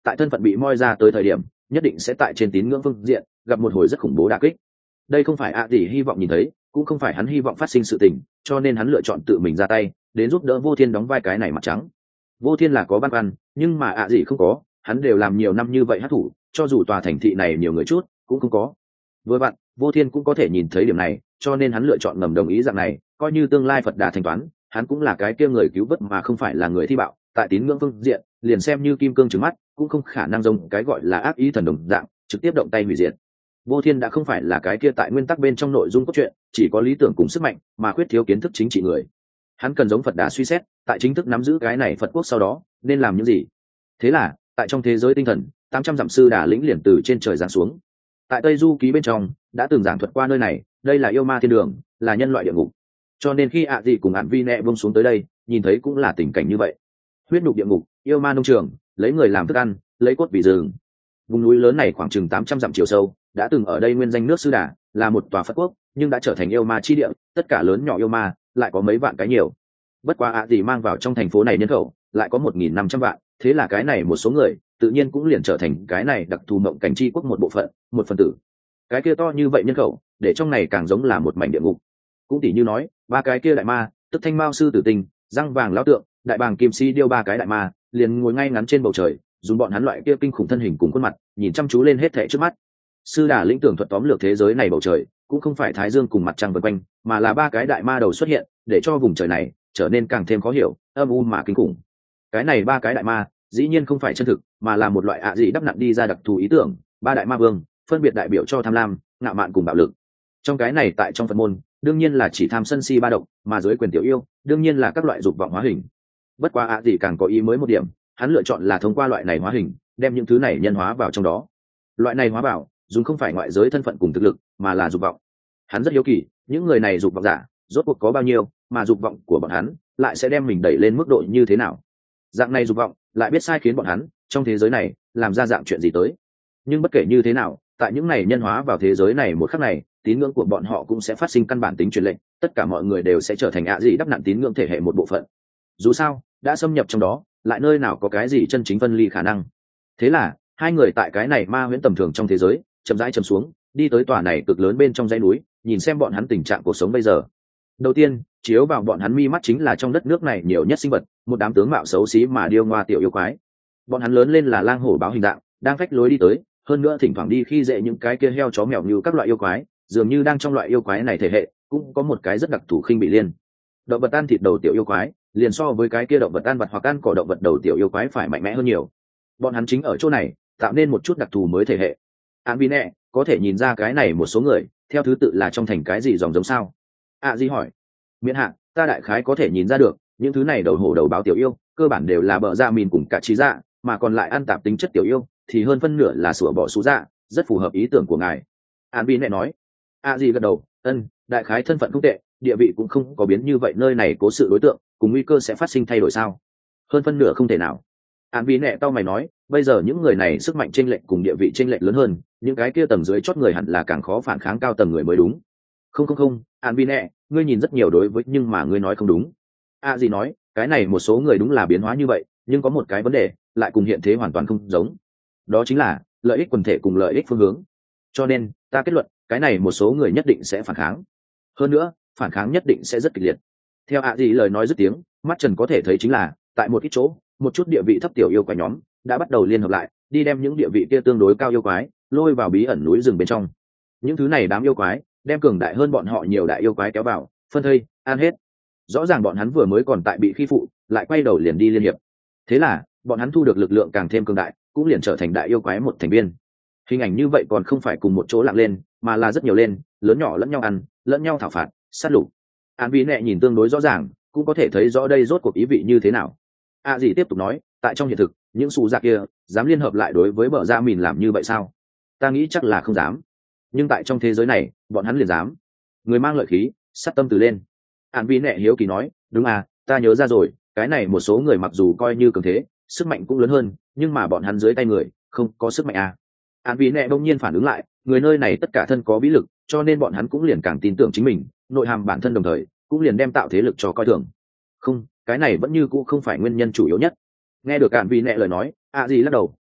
tại thân phận bị moi ra tới thời điểm nhất định sẽ tại trên tín ngưỡng phương diện gặp một hồi rất khủng bố đả kích. Đây không phải ạ gì hy vọng nhìn thấy, cũng không phải hắn hy vọng phát sinh sự tình, cho nên hắn lựa chọn tự mình ra tay đến giúp đỡ Vô Thiên đóng vai cái này mặt trắng. Vô Thiên là có băn khoăn, nhưng mà ạ gì không có, hắn đều làm nhiều năm như vậy hát thủ, cho dù tòa thành thị này nhiều người chút cũng không có. Vừa vặn Vô Thiên cũng có thể nhìn thấy điểm này, cho nên hắn lựa chọn ngầm đồng ý dạng này, coi như tương lai Phật Đà thanh toán, hắn cũng là cái kia người cứu vớt mà không phải là người thi bạo. Tại tín ngưỡng phương diện, liền xem như kim cương trừng mắt, cũng không khả năng giống cái gọi là ác ý thần đồng dạng, trực tiếp động tay hủy diệt. Vô Thiên đã không phải là cái kia tại nguyên tắc bên trong nội dung cốt truyện, chỉ có lý tưởng cùng sức mạnh, mà khuyết thiếu kiến thức chính trị người. Hắn cần giống Phật Đà suy xét, tại chính thức nắm giữ cái này Phật quốc sau đó, nên làm những gì. Thế là, tại trong thế giới tinh thần, tám trăm dặm sư Đà lĩnh liền từ trên trời giáng xuống. Tại Tây Du ký bên trong, đã từng giảng thuật qua nơi này, đây là yêu ma thiên đường, là nhân loại địa ngục. Cho nên khi ạ gì cùng Ản Vi Nẹ buông xuống tới đây, nhìn thấy cũng là tình cảnh như vậy. Huyết nhục địa ngục, yêu ma nông trường, lấy người làm thức ăn, lấy cốt vì rừng. Vùng núi lớn này khoảng chừng tám trăm dặm chiều sâu, đã từng ở đây nguyên danh nước Sư Đà, là một tòa Phật quốc, nhưng đã trở thành yêu ma chi địa, tất cả lớn nhỏ yêu ma, lại có mấy vạn cái nhiều. Bất quá ạ gì mang vào trong thành phố này nhân khẩu, lại có một nghìn năm trăm vạn, thế là cái này một số người, tự nhiên cũng liền trở thành cái này đặc thù mộng cảnh chi quốc một bộ phận, một phần tử. Cái kia to như vậy nhân khẩu, để trong này càng giống là một mảnh địa ngục. Cũng tỉ như nói, ba cái kia đại ma, tức Thanh Mao sư tử tình, răng vàng lão tượng, đại bàng kim si điêu ba cái đại ma, liền ngồi ngay ngắn trên bầu trời, dùng bọn hắn loại kia kinh khủng thân hình cùng khuôn mặt, nhìn chăm chú lên hết thảy trước mắt. Sư Đà lĩnh tưởng thuật tóm lược thế giới này bầu trời, cũng không phải thái dương cùng mặt trăng vần quanh, mà là ba cái đại ma đầu xuất hiện, để cho vùng trời này trở nên càng thêm khó hiểu, âm u mà kinh khủng. Cái này ba cái đại ma, dĩ nhiên không phải chân thực, mà là một loại ạ gì đắp nặn đi ra đặc thù ý tưởng, ba đại ma vương, phân biệt đại biểu cho tham lam, ngạo mạn cùng bạo lực. Trong cái này tại trong Phật môn, đương nhiên là chỉ tham sân si ba độc, mà dưới quyền tiểu yêu, đương nhiên là các loại dục vọng hóa hình. Bất quá ạ gì càng có ý mới một điểm, hắn lựa chọn là thông qua loại này hóa hình, đem những thứ này nhân hóa vào trong đó. Loại này hóa bảo, dùng không phải ngoại giới thân phận cùng thực lực, mà là dục vọng. Hắn rất hiếu kỳ, những người này dục vọng giả, rốt cuộc có bao nhiêu, mà dục vọng của bọn hắn lại sẽ đem mình đẩy lên mức độ như thế nào. Dạng này dục vọng lại biết sai khiến bọn hắn trong thế giới này làm ra dạng chuyện gì tới. Nhưng bất kể như thế nào, tại những này nhân hóa vào thế giới này một khắc này, tín ngưỡng của bọn họ cũng sẽ phát sinh căn bản tính truyền lệnh, tất cả mọi người đều sẽ trở thành ạ gì đắp nặn tín ngưỡng thể hệ một bộ phận. Dù sao, đã xâm nhập trong đó, lại nơi nào có cái gì chân chính phân ly khả năng. Thế là hai người tại cái này ma huyễn tầm thường trong thế giới chậm rãi chậm xuống, đi tới tòa này cực lớn bên trong dãy núi, nhìn xem bọn hắn tình trạng cuộc sống bây giờ. Đầu tiên chiếu vào bọn hắn mi mắt chính là trong đất nước này nhiều nhất sinh vật, một đám tướng mạo xấu xí mà điêu ngoa tiểu yêu quái. Bọn hắn lớn lên là lang hổ báo hình dạng, đang phách lối đi tới, hơn nữa thỉnh thoảng đi khi dễ những cái kia heo chó mèo như các loại yêu quái, dường như đang trong loại yêu quái này thể hệ cũng có một cái rất đặc thù khinh bị liên. Động vật ăn thịt đầu tiểu yêu quái, liền so với cái kia động vật ăn vật hoặc ăn cỏ động vật đầu tiểu yêu quái phải mạnh mẽ hơn nhiều. Bọn hắn chính ở chỗ này tạo nên một chút đặc thù mới thể hệ. An Vi Nẹ có thể nhìn ra cái này một số người theo thứ tự là trong thành cái gì dòng giống sao? À Di hỏi. Miễn hạ, ta đại khái có thể nhìn ra được, những thứ này đầu hổ đầu báo tiểu yêu, cơ bản đều là bờ ra mìn cùng cả trí dạ, mà còn lại ăn tạp tính chất tiểu yêu, thì hơn phân nửa là sủa bỏ xú dạ, rất phù hợp ý tưởng của ngài. An Vi Nẹ nói. À Di gật đầu, ân, đại khái thân phận không tệ, địa vị cũng không có biến như vậy, nơi này cố sự đối tượng cùng nguy cơ sẽ phát sinh thay đổi sao? Hơn phân nửa không thể nào. An Vi Nẹ tao mày nói, bây giờ những người này sức mạnh chênh lệch cùng địa vị chênh lệch lớn hơn, những cái kia tầng dưới chót người hẳn là càng khó phản kháng cao tầng người mới đúng. Không không không, An Vi Nẹ, ngươi nhìn rất nhiều đối với, nhưng mà ngươi nói không đúng. A Di nói, cái này một số người đúng là biến hóa như vậy, nhưng có một cái vấn đề, lại cùng hiện thế hoàn toàn không giống. Đó chính là lợi ích quần thể cùng lợi ích phương hướng. Cho nên, ta kết luận, cái này một số người nhất định sẽ phản kháng. Hơn nữa, phản kháng nhất định sẽ rất kịch liệt. Theo A Di lời nói dứt tiếng, mắt Trần có thể thấy chính là, tại một ít chỗ, một chút địa vị thấp tiểu yêu quái nhóm đã bắt đầu liên hợp lại, đi đem những địa vị kia tương đối cao yêu quái lôi vào bí ẩn núi rừng bên trong. Những thứ này đám yêu quái đem cường đại hơn bọn họ nhiều đại yêu quái kéo vào, phân thây, ăn hết. Rõ ràng bọn hắn vừa mới còn tại bị khi phụ, lại quay đầu liền đi liên hiệp. Thế là bọn hắn thu được lực lượng càng thêm cường đại, cũng liền trở thành đại yêu quái một thành viên. Hình ảnh như vậy còn không phải cùng một chỗ lặng lên, mà là rất nhiều lên, lớn nhỏ lẫn nhau ăn, lẫn nhau thảo phạt, sát lục. An Vi Nẹ nhìn tương đối rõ ràng, cũng có thể thấy rõ đây rốt cuộc ý vị như thế nào. A Dì tiếp tục nói, tại trong hiện thực, những xù giặc kia dám liên hợp lại đối với bờ ra mìn làm như vậy sao? Ta nghĩ chắc là không dám. Nhưng tại trong thế giới này, bọn hắn liền dám. Người mang lợi khí, sát tâm từ lên. An Vi Nẹ hiếu kỳ nói, đúng à, ta nhớ ra rồi, cái này một số người mặc dù coi như cường thế, sức mạnh cũng lớn hơn, nhưng mà bọn hắn dưới tay người không có sức mạnh à. An Vi Nẹ đông nhiên phản ứng lại, người nơi này tất cả thân có bí lực, cho nên bọn hắn cũng liền càng tin tưởng chính mình, nội hàm bản thân đồng thời cũng liền đem tạo thế lực cho coi thường. Không, cái này vẫn như cũ không phải nguyên nhân chủ yếu nhất. Nghe được Cạn Vi Nẹ lời nói, A Di lắc đầu,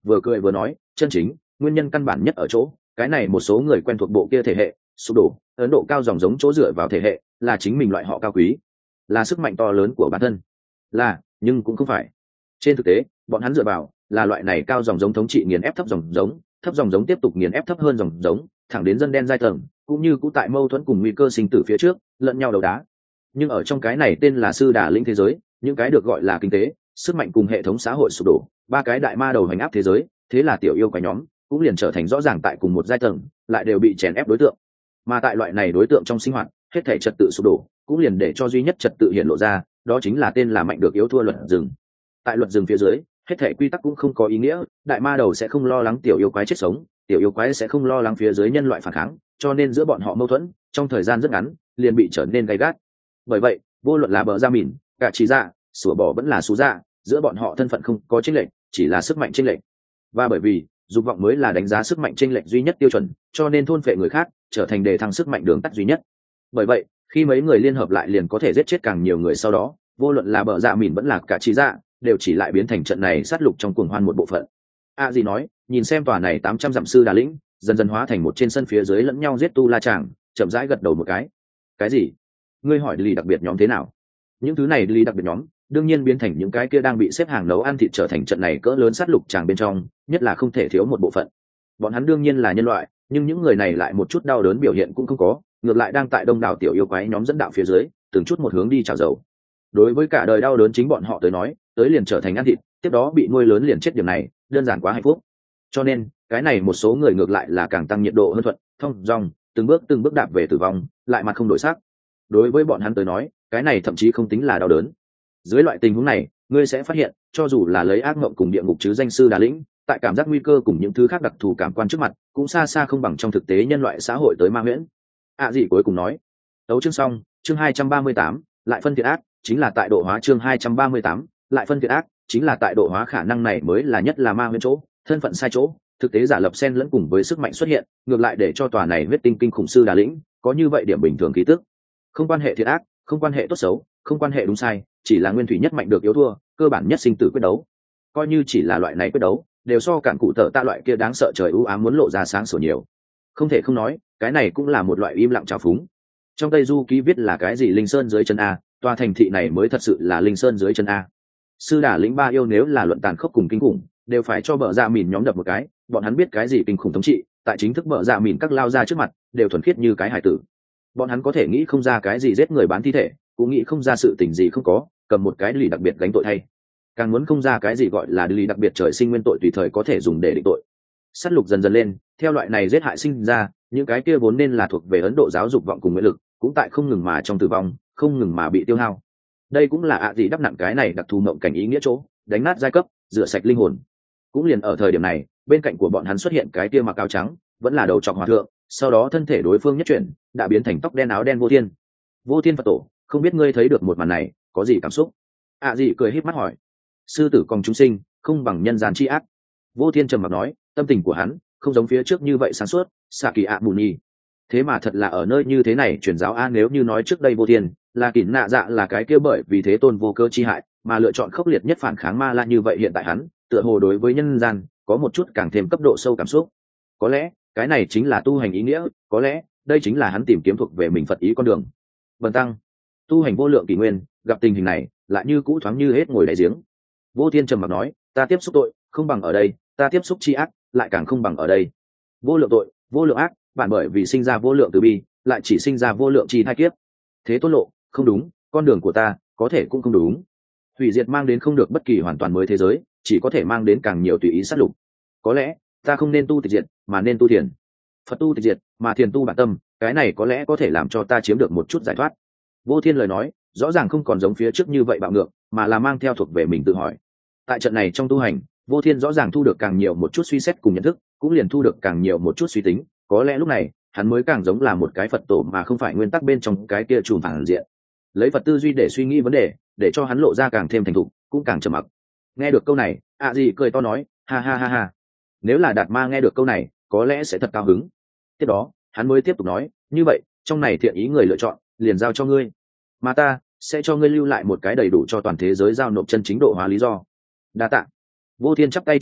vừa cười vừa nói, chân chính nguyên nhân căn bản nhất ở chỗ cái này một số người quen thuộc bộ kia thể hệ sụp đổ. Ấn độ cao dòng giống chỗ dựa vào thể hệ là chính mình loại họ cao quý, là sức mạnh to lớn của bản thân, là nhưng cũng không phải. Trên thực tế bọn hắn dựa vào là loại này cao dòng giống thống trị nghiền ép thấp dòng giống, thấp dòng giống tiếp tục nghiền ép thấp hơn dòng giống, thẳng đến dân đen giai tầng cũng như cũ tại mâu thuẫn cùng nguy cơ sinh tử phía trước lẫn nhau đầu đá. Nhưng ở trong cái này tên là sư đà linh thế giới, những cái được gọi là kinh tế sức mạnh cùng hệ thống xã hội sụp đổ, ba cái đại ma đầu hành áp thế giới, thế là tiểu yêu quái nhóm cũng liền trở thành rõ ràng tại cùng một giai tầng, lại đều bị chèn ép đối tượng. Mà tại loại này đối tượng trong sinh hoạt, hết thể trật tự sụp đổ cũng liền để cho duy nhất trật tự hiện lộ ra, đó chính là tên là mạnh được yếu thua luật rừng. Tại luật rừng phía dưới, hết thể quy tắc cũng không có ý nghĩa, đại ma đầu sẽ không lo lắng tiểu yêu quái chết sống, tiểu yêu quái sẽ không lo lắng phía dưới nhân loại phản kháng, cho nên giữa bọn họ mâu thuẫn trong thời gian rất ngắn liền bị trở nên gay gắt. Bởi vậy vô luận là bờ ra mìn cả trí dạ sủa bỏ vẫn là xú dạ, giữa bọn họ thân phận không có chênh lệch, chỉ là sức mạnh chênh lệch. Và bởi vì dục vọng mới là đánh giá sức mạnh chênh lệch duy nhất tiêu chuẩn, cho nên thôn phệ người khác trở thành đề thăng sức mạnh đường tắt duy nhất. Bởi vậy khi mấy người liên hợp lại liền có thể giết chết càng nhiều người, sau đó vô luận là bờ dạ mìn vẫn là cả trí dạ đều chỉ lại biến thành trận này sát lục trong cuồng hoan một bộ phận. A à gì nói, nhìn xem tòa này tám trăm dặm sư đà lĩnh dần dần hóa thành một trên sân phía dưới lẫn nhau giết tu la chàng, chậm rãi gật đầu một cái. Cái gì? Ngươi hỏi lì đặc biệt nhóm thế nào? Những thứ này lì đặc biệt nhóm đương nhiên biến thành những cái kia đang bị xếp hàng nấu ăn thịt, trở thành trận này cỡ lớn sát lục chàng bên trong nhất là không thể thiếu một bộ phận. Bọn hắn đương nhiên là nhân loại, nhưng những người này lại một chút đau đớn biểu hiện cũng không có, ngược lại đang tại đông đảo tiểu yêu quái nhóm dẫn đạo phía dưới từng chút một hướng đi trào dầu. Đối với cả đời đau đớn chính bọn họ tới nói, tới liền trở thành ăn thịt, tiếp đó bị nuôi lớn liền chết, điểm này đơn giản quá hạnh phúc. Cho nên cái này một số người ngược lại là càng tăng nhiệt độ hơn thuận thông dong, từng bước từng bước đạp về tử vong, lại mặt không đổi sắc. Đối với bọn hắn tới nói, cái này thậm chí không tính là đau đớn. Dưới loại tình huống này, ngươi sẽ phát hiện cho dù là lấy ác mộng cùng địa ngục chứ danh sư đà lĩnh, tại cảm giác nguy cơ cùng những thứ khác đặc thù cảm quan trước mặt cũng xa xa không bằng trong thực tế nhân loại xã hội tới ma huyễn. À gì cuối cùng nói. Tấu chương xong, chương hai trăm ba mươi tám, lại phân thiện ác, chính là tại độ hóa. Chương hai trăm ba mươi tám, lại phân thiện ác, chính là tại độ hóa. Khả năng này mới là nhất là ma huyễn chỗ, thân phận sai chỗ, thực tế giả lập xen lẫn cùng với sức mạnh xuất hiện, ngược lại để cho tòa này huyết tinh kinh khủng sư đà lĩnh có như vậy điểm bình thường khí tức. Không quan hệ thiện ác, không quan hệ tốt xấu, không quan hệ đúng sai, chỉ là nguyên thủy nhất mạnh được yếu thua, cơ bản nhất sinh tử quyết đấu. Coi như chỉ là loại này quyết đấu, đều so cản cụ tở ta loại kia đáng sợ trời u ám muốn lộ ra sáng sủa nhiều. Không thể không nói, cái này cũng là một loại im lặng trào phúng. Trong Tây Du ký viết là cái gì linh sơn dưới chân a, tòa thành thị này mới thật sự là linh sơn dưới chân a. Sư đà lĩnh ba yêu nếu là luận tàn khốc cùng kinh khủng, đều phải cho bờ dạ mìn nhóm đập một cái, bọn hắn biết cái gì kinh khủng thống trị, tại chính thức bờ dạ mìn các lao ra trước mặt đều thuần khiết như cái hải tử. Bọn hắn có thể nghĩ không ra cái gì giết người bán thi thể, cũng nghĩ không ra sự tình gì không có, cầm một cái lì đặc biệt gánh tội thay, càng muốn không ra cái gì gọi là lì đặc biệt trời sinh nguyên tội tùy thời có thể dùng để định tội. Sát lục dần dần lên, theo loại này giết hại sinh ra, những cái kia vốn nên là thuộc về Ấn Độ giáo dục vọng cùng nguyện lực, cũng tại không ngừng mà trong tử vong, không ngừng mà bị tiêu hao. Đây cũng là ạ gì đắp nặng cái này đặc thù mộng cảnh ý nghĩa chỗ, đánh nát giai cấp, rửa sạch linh hồn. Cũng liền ở thời điểm này, bên cạnh của bọn hắn xuất hiện cái kia mặc áo trắng, vẫn là đầu trọc hòa thượng, sau đó thân thể đối phương nhất chuyển, đã biến thành tóc đen áo đen Vô Thiên. Vô Thiên Phật tổ, không biết ngươi thấy được một màn này, có gì cảm xúc? ạ gì cười híp mắt hỏi. Sư tử còn chúng sinh, không bằng nhân gian chi ác. Vô Thiên trầm mặc nói, tâm tình của hắn không giống phía trước như vậy sáng suốt, xạ kỳ ạ bù nhi. Thế mà thật là ở nơi như thế này truyền giáo a, nếu như nói trước đây Vô Thiên là kỷ nạ dạ là cái kia bởi vì thế tôn vô cơ chi hại mà lựa chọn khốc liệt nhất phản kháng ma la, như vậy hiện tại hắn tựa hồ đối với nhân gian có một chút càng thêm cấp độ sâu cảm xúc. Có lẽ cái này chính là tu hành ý nghĩa, có lẽ đây chính là hắn tìm kiếm thuộc về mình Phật ý con đường. Bần tăng tu hành vô lượng kỷ nguyên, gặp tình hình này lại như cũ thoáng như hết ngồi đáy giếng. Vô Thiên trầm mặc nói, ta tiếp xúc tội không bằng ở đây, ta tiếp xúc chi ác lại càng không bằng ở đây. Vô lượng tội, vô lượng ác, bản bởi vì sinh ra vô lượng từ bi, lại chỉ sinh ra vô lượng chi thai kiếp. Thế tôn lộ không đúng, con đường của ta có thể cũng không đúng. Hủy diệt mang đến không được bất kỳ hoàn toàn mới thế giới, chỉ có thể mang đến càng nhiều tùy ý sát lục. Có lẽ ta không nên tu tịch diệt, mà nên tu thiền. Phật tu tịch diệt, mà thiền tu bản tâm, cái này có lẽ có thể làm cho ta chiếm được một chút giải thoát. Vô Thiên lời nói rõ ràng không còn giống phía trước như vậy bạo ngược, mà là mang theo thuộc về mình tự hỏi. Tại trận này trong tu hành, Vô Thiên rõ ràng thu được càng nhiều một chút suy xét cùng nhận thức, cũng liền thu được càng nhiều một chút suy tính. Có lẽ lúc này hắn mới càng giống là một cái Phật tổ, mà không phải nguyên tắc bên trong cái kia trùm phản diện. Lấy Phật tư duy để suy nghĩ vấn đề, để cho hắn lộ ra càng thêm thành thục, cũng càng trầm mặc. Nghe được câu này, ạ à gì cười to nói, ha ha ha ha. Nếu là Đạt Ma nghe được câu này, có lẽ sẽ thật cao hứng. Tiếp đó hắn mới tiếp tục nói, như vậy trong này thiện ý người lựa chọn liền giao cho ngươi, mà ta sẽ cho ngươi lưu lại một cái đầy đủ cho toàn thế giới giao nộp chân chính độ hóa lý do. Đa tạ. Vô Thiên chắp tay trước ngực,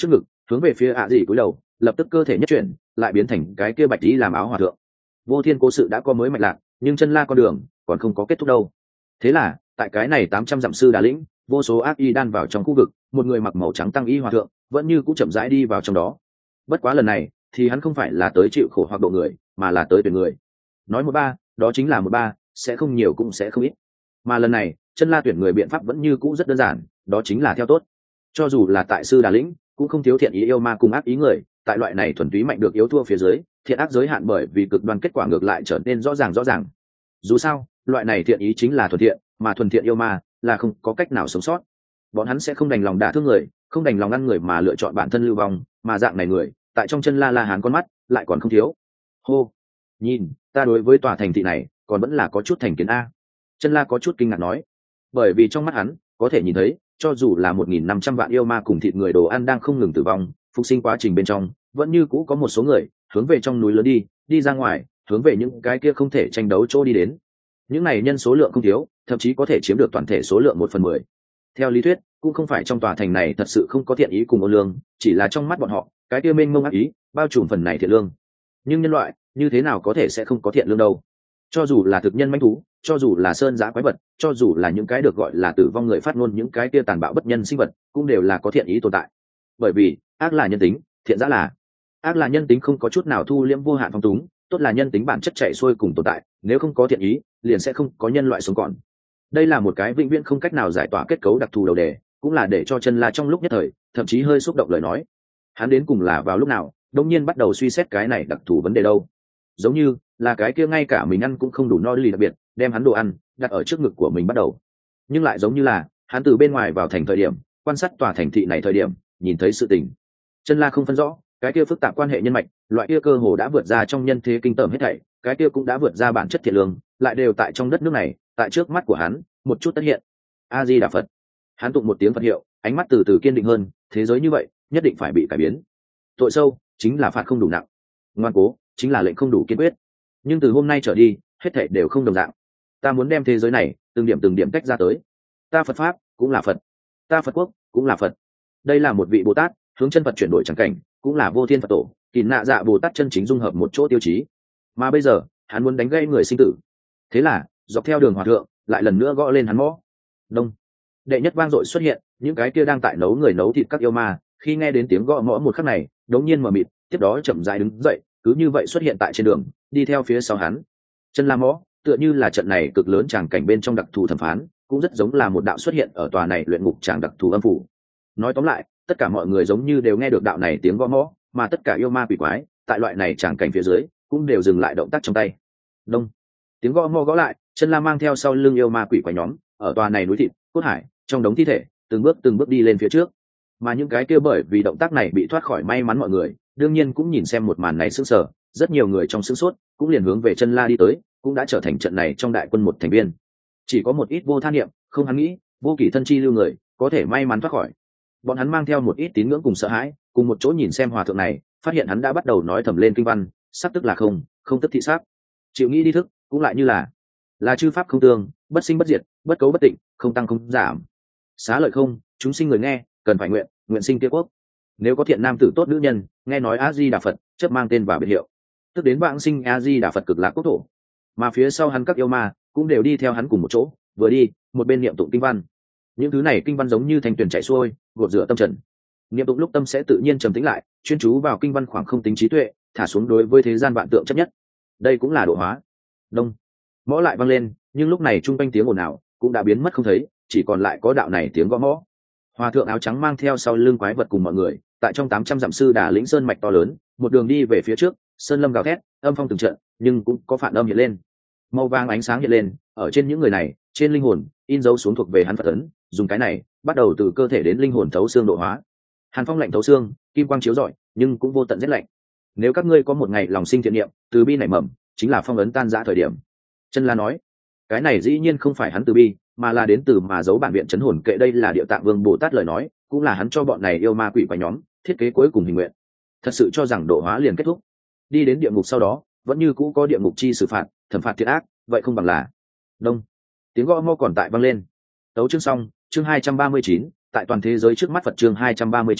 hướng về phía ạ dị cúi đầu, lập tức cơ thể nhất chuyển, lại biến thành cái kia bạch y làm áo hòa thượng. Vô thiên cố sự đã có mới mạch lạc, nhưng chân la con đường còn không có kết thúc đâu. Thế là tại cái này tám trăm dặm sư đà lĩnh, vô số ác y đan vào trong khu vực, một người mặc màu trắng tăng y hòa thượng vẫn như cũng chậm rãi đi vào trong đó. Bất quá lần này thì hắn không phải là tới chịu khổ hoặc độ người, mà là tới tuyển người. Nói một ba, đó chính là một ba, sẽ không nhiều cũng sẽ không ít. Mà lần này chân la tuyển người biện pháp vẫn như cũ rất đơn giản, đó chính là theo tốt. Cho dù là tại sư đà lĩnh cũng không thiếu thiện ý yêu ma cùng ác ý người, tại loại này thuần túy mạnh được yếu thua phía dưới, thiện ác giới hạn bởi vì cực đoan kết quả ngược lại trở nên rõ ràng rõ ràng. Dù sao loại này thiện ý chính là thuần thiện, mà thuần thiện yêu ma là không có cách nào sống sót. Bọn hắn sẽ không đành lòng đả thương người, không đành lòng ăn người mà lựa chọn bản thân lưu vong, mà dạng này người tại trong chân la la hán con mắt lại còn không thiếu. Hô, nhìn ta đối với tòa thành thị này còn vẫn là có chút thành kiến a. Chân la có chút kinh ngạc nói, bởi vì trong mắt hắn có thể nhìn thấy, cho dù là một nghìn năm trăm vạn yêu ma cùng thịt người đồ ăn đang không ngừng tử vong phục sinh quá trình bên trong, vẫn như cũ có một số người hướng về trong núi lớn đi đi ra ngoài, hướng về những cái kia không thể tranh đấu chỗ đi đến. Những này nhân số lượng không thiếu, thậm chí có thể chiếm được toàn thể số lượng một phần mười. Theo lý thuyết cũng không phải trong tòa thành này thật sự không có thiện ý cùng ô lương, chỉ là trong mắt bọn họ cái kia mênh mông ác ý bao trùm phần này thiện lương. Nhưng nhân loại như thế nào có thể sẽ không có thiện lương đâu? Cho dù là thực nhân manh thú, cho dù là sơn giã quái vật, cho dù là những cái được gọi là tử vong người phát ngôn, những cái kia tàn bạo bất nhân sinh vật, cũng đều là có thiện ý tồn tại. Bởi vì ác là nhân tính, thiện giã là ác, là nhân tính không có chút nào thu liễm vô hạn phong túng, tốt là nhân tính bản chất chạy xuôi cùng tồn tại. Nếu không có thiện ý, liền sẽ không có nhân loại sống còn. Đây là một cái vĩnh viễn không cách nào giải tỏa kết cấu đặc thù đầu đề, cũng là để cho chân la trong lúc nhất thời thậm chí hơi xúc động lời nói. Hắn đến cùng là vào lúc nào đông nhiên bắt đầu suy xét cái này đặc thù vấn đề đâu? Giống như là cái kia ngay cả mình ăn cũng không đủ no lì đặc biệt đem hắn đồ ăn đặt ở trước ngực của mình bắt đầu, nhưng lại giống như là hắn từ bên ngoài vào thành thời điểm quan sát tòa thành thị này thời điểm nhìn thấy sự tình. Chân la không phân rõ cái kia phức tạp quan hệ nhân mạch, loại kia cơ hồ đã vượt ra trong nhân thế kinh tởm hết thảy, cái kia cũng đã vượt ra bản chất thiện lương, lại đều tại trong đất nước này, tại trước mắt của hắn một chút tất hiện. A Di Đà Phật. Hắn tụng một tiếng Phật hiệu, ánh mắt từ từ kiên định hơn, thế giới như vậy nhất định phải bị cải biến. Tội sâu chính là phạt không đủ nặng, ngoan cố chính là lệnh không đủ kiên quyết, nhưng từ hôm nay trở đi hết thảy đều không đồng dạng. Ta muốn đem thế giới này từng điểm từng điểm tách ra tới. Ta Phật pháp cũng là Phật, ta Phật quốc cũng là Phật. Đây là một vị Bồ Tát hướng chân Phật chuyển đổi chẳng cảnh, cũng là vô thiên Phật tổ Kỳ Nạ Dạ Bồ Tát chân chính dung hợp một chỗ tiêu chí. Mà bây giờ hắn muốn đánh gây người sinh tử, thế là dọc theo đường hòa thượng lại lần nữa gõ lên hắn mõ. Đông, đệ nhất vang dội xuất hiện, những cái kia đang tại nấu người nấu thịt các yêu ma khi nghe đến tiếng gõ mõ một khắc này đống nhiên mờ mịt, tiếp đó chậm rãi đứng dậy, cứ như vậy xuất hiện tại trên đường, đi theo phía sau hắn. Chân la mõ tựa như là trận này cực lớn tràng cảnh bên trong đặc thù thẩm phán, cũng rất giống là một đạo xuất hiện ở tòa này luyện ngục tràng đặc thù âm phủ. Nói tóm lại, tất cả mọi người giống như đều nghe được đạo này tiếng gõ mõ, mà tất cả yêu ma quỷ quái tại loại này tràng cảnh phía dưới cũng đều dừng lại động tác trong tay. Đông, tiếng gõ mõ gõ lại, chân la mang theo sau lưng yêu ma quỷ quái nhóm ở tòa này núi thịt cốt hải trong đống thi thể từng bước từng bước đi lên phía trước. Mà những cái kia bởi vì động tác này bị thoát khỏi may mắn mọi người đương nhiên cũng nhìn xem một màn này sững sờ, rất nhiều người trong sững sốt cũng liền hướng về chân la đi tới, cũng đã trở thành trận này trong đại quân một thành viên. Chỉ có một ít vô tha niệm, không hắn nghĩ vô kỷ thân chi lưu người có thể may mắn thoát khỏi. Bọn hắn mang theo một ít tín ngưỡng cùng sợ hãi, cùng một chỗ nhìn xem hòa thượng này, phát hiện hắn đã bắt đầu nói thầm lên kinh văn, sắc tức là không, không tức thị sắc, chịu nghĩ đi thức cũng lại như là là chư pháp không tương, bất sinh bất diệt, bất cấu bất tịnh, không tăng không giảm, xá lợi không, chúng sinh người nghe cần phải nguyện nguyện sinh kia quốc. Nếu có thiện nam tử tốt nữ nhân nghe nói A Di Đà Phật, chấp mang tên và biệt hiệu, tức đến vãng sinh A Di Đà Phật cực lạc quốc thổ. Mà phía sau hắn các yêu ma cũng đều đi theo hắn cùng một chỗ, vừa đi một bên niệm tụng kinh văn. Những thứ này kinh văn giống như thành tuyển chảy xuôi, gột rửa tâm trần. Niệm tụng lúc tâm sẽ tự nhiên trầm tĩnh lại, chuyên chú vào kinh văn khoảng không tính trí tuệ, thả xuống đối với thế gian vạn tượng chấp nhất. Đây cũng là độ hóa. Đông, mõ lại vang lên, nhưng lúc này trung quanh tiếng ồn ào cũng đã biến mất không thấy, chỉ còn lại có đạo này tiếng gõ mõ. Hòa thượng áo trắng mang theo sau lưng quái vật cùng mọi người, tại trong tám trăm dặm sư đà lĩnh sơn mạch to lớn, một đường đi về phía trước, sơn lâm gào thét, âm phong từng trận, nhưng cũng có phản âm hiện lên. Màu vàng ánh sáng hiện lên, ở trên những người này, trên linh hồn, in dấu xuống thuộc về hắn Phật ấn, dùng cái này, bắt đầu từ cơ thể đến linh hồn thấu xương độ hóa. Hàn phong lạnh thấu xương, kim quang chiếu rọi, nhưng cũng vô tận rét lạnh. Nếu các ngươi có một ngày lòng sinh thiện niệm, từ bi nảy mầm, chính là phong ấn tan rã thời điểm. Chân La nói, cái này dĩ nhiên không phải hắn từ bi, mà là đến từ mà giấu bản viện chấn hồn kệ, đây là Địa Tạng Vương Bồ Tát lời nói, cũng là hắn cho bọn này yêu ma quỷ quái nhóm thiết kế cuối cùng hình nguyện. Thật sự cho rằng độ hóa liền kết thúc, đi đến địa ngục sau đó vẫn như cũ có địa ngục chi xử phạt, thẩm phạt thiệt ác, vậy không bằng là. Đông, tiếng gõ mõ còn tại vang lên. Tấu chương xong, chương hai trăm ba mươi chín, tại toàn thế giới trước mắt Phật, chương hai trăm ba mươi chín,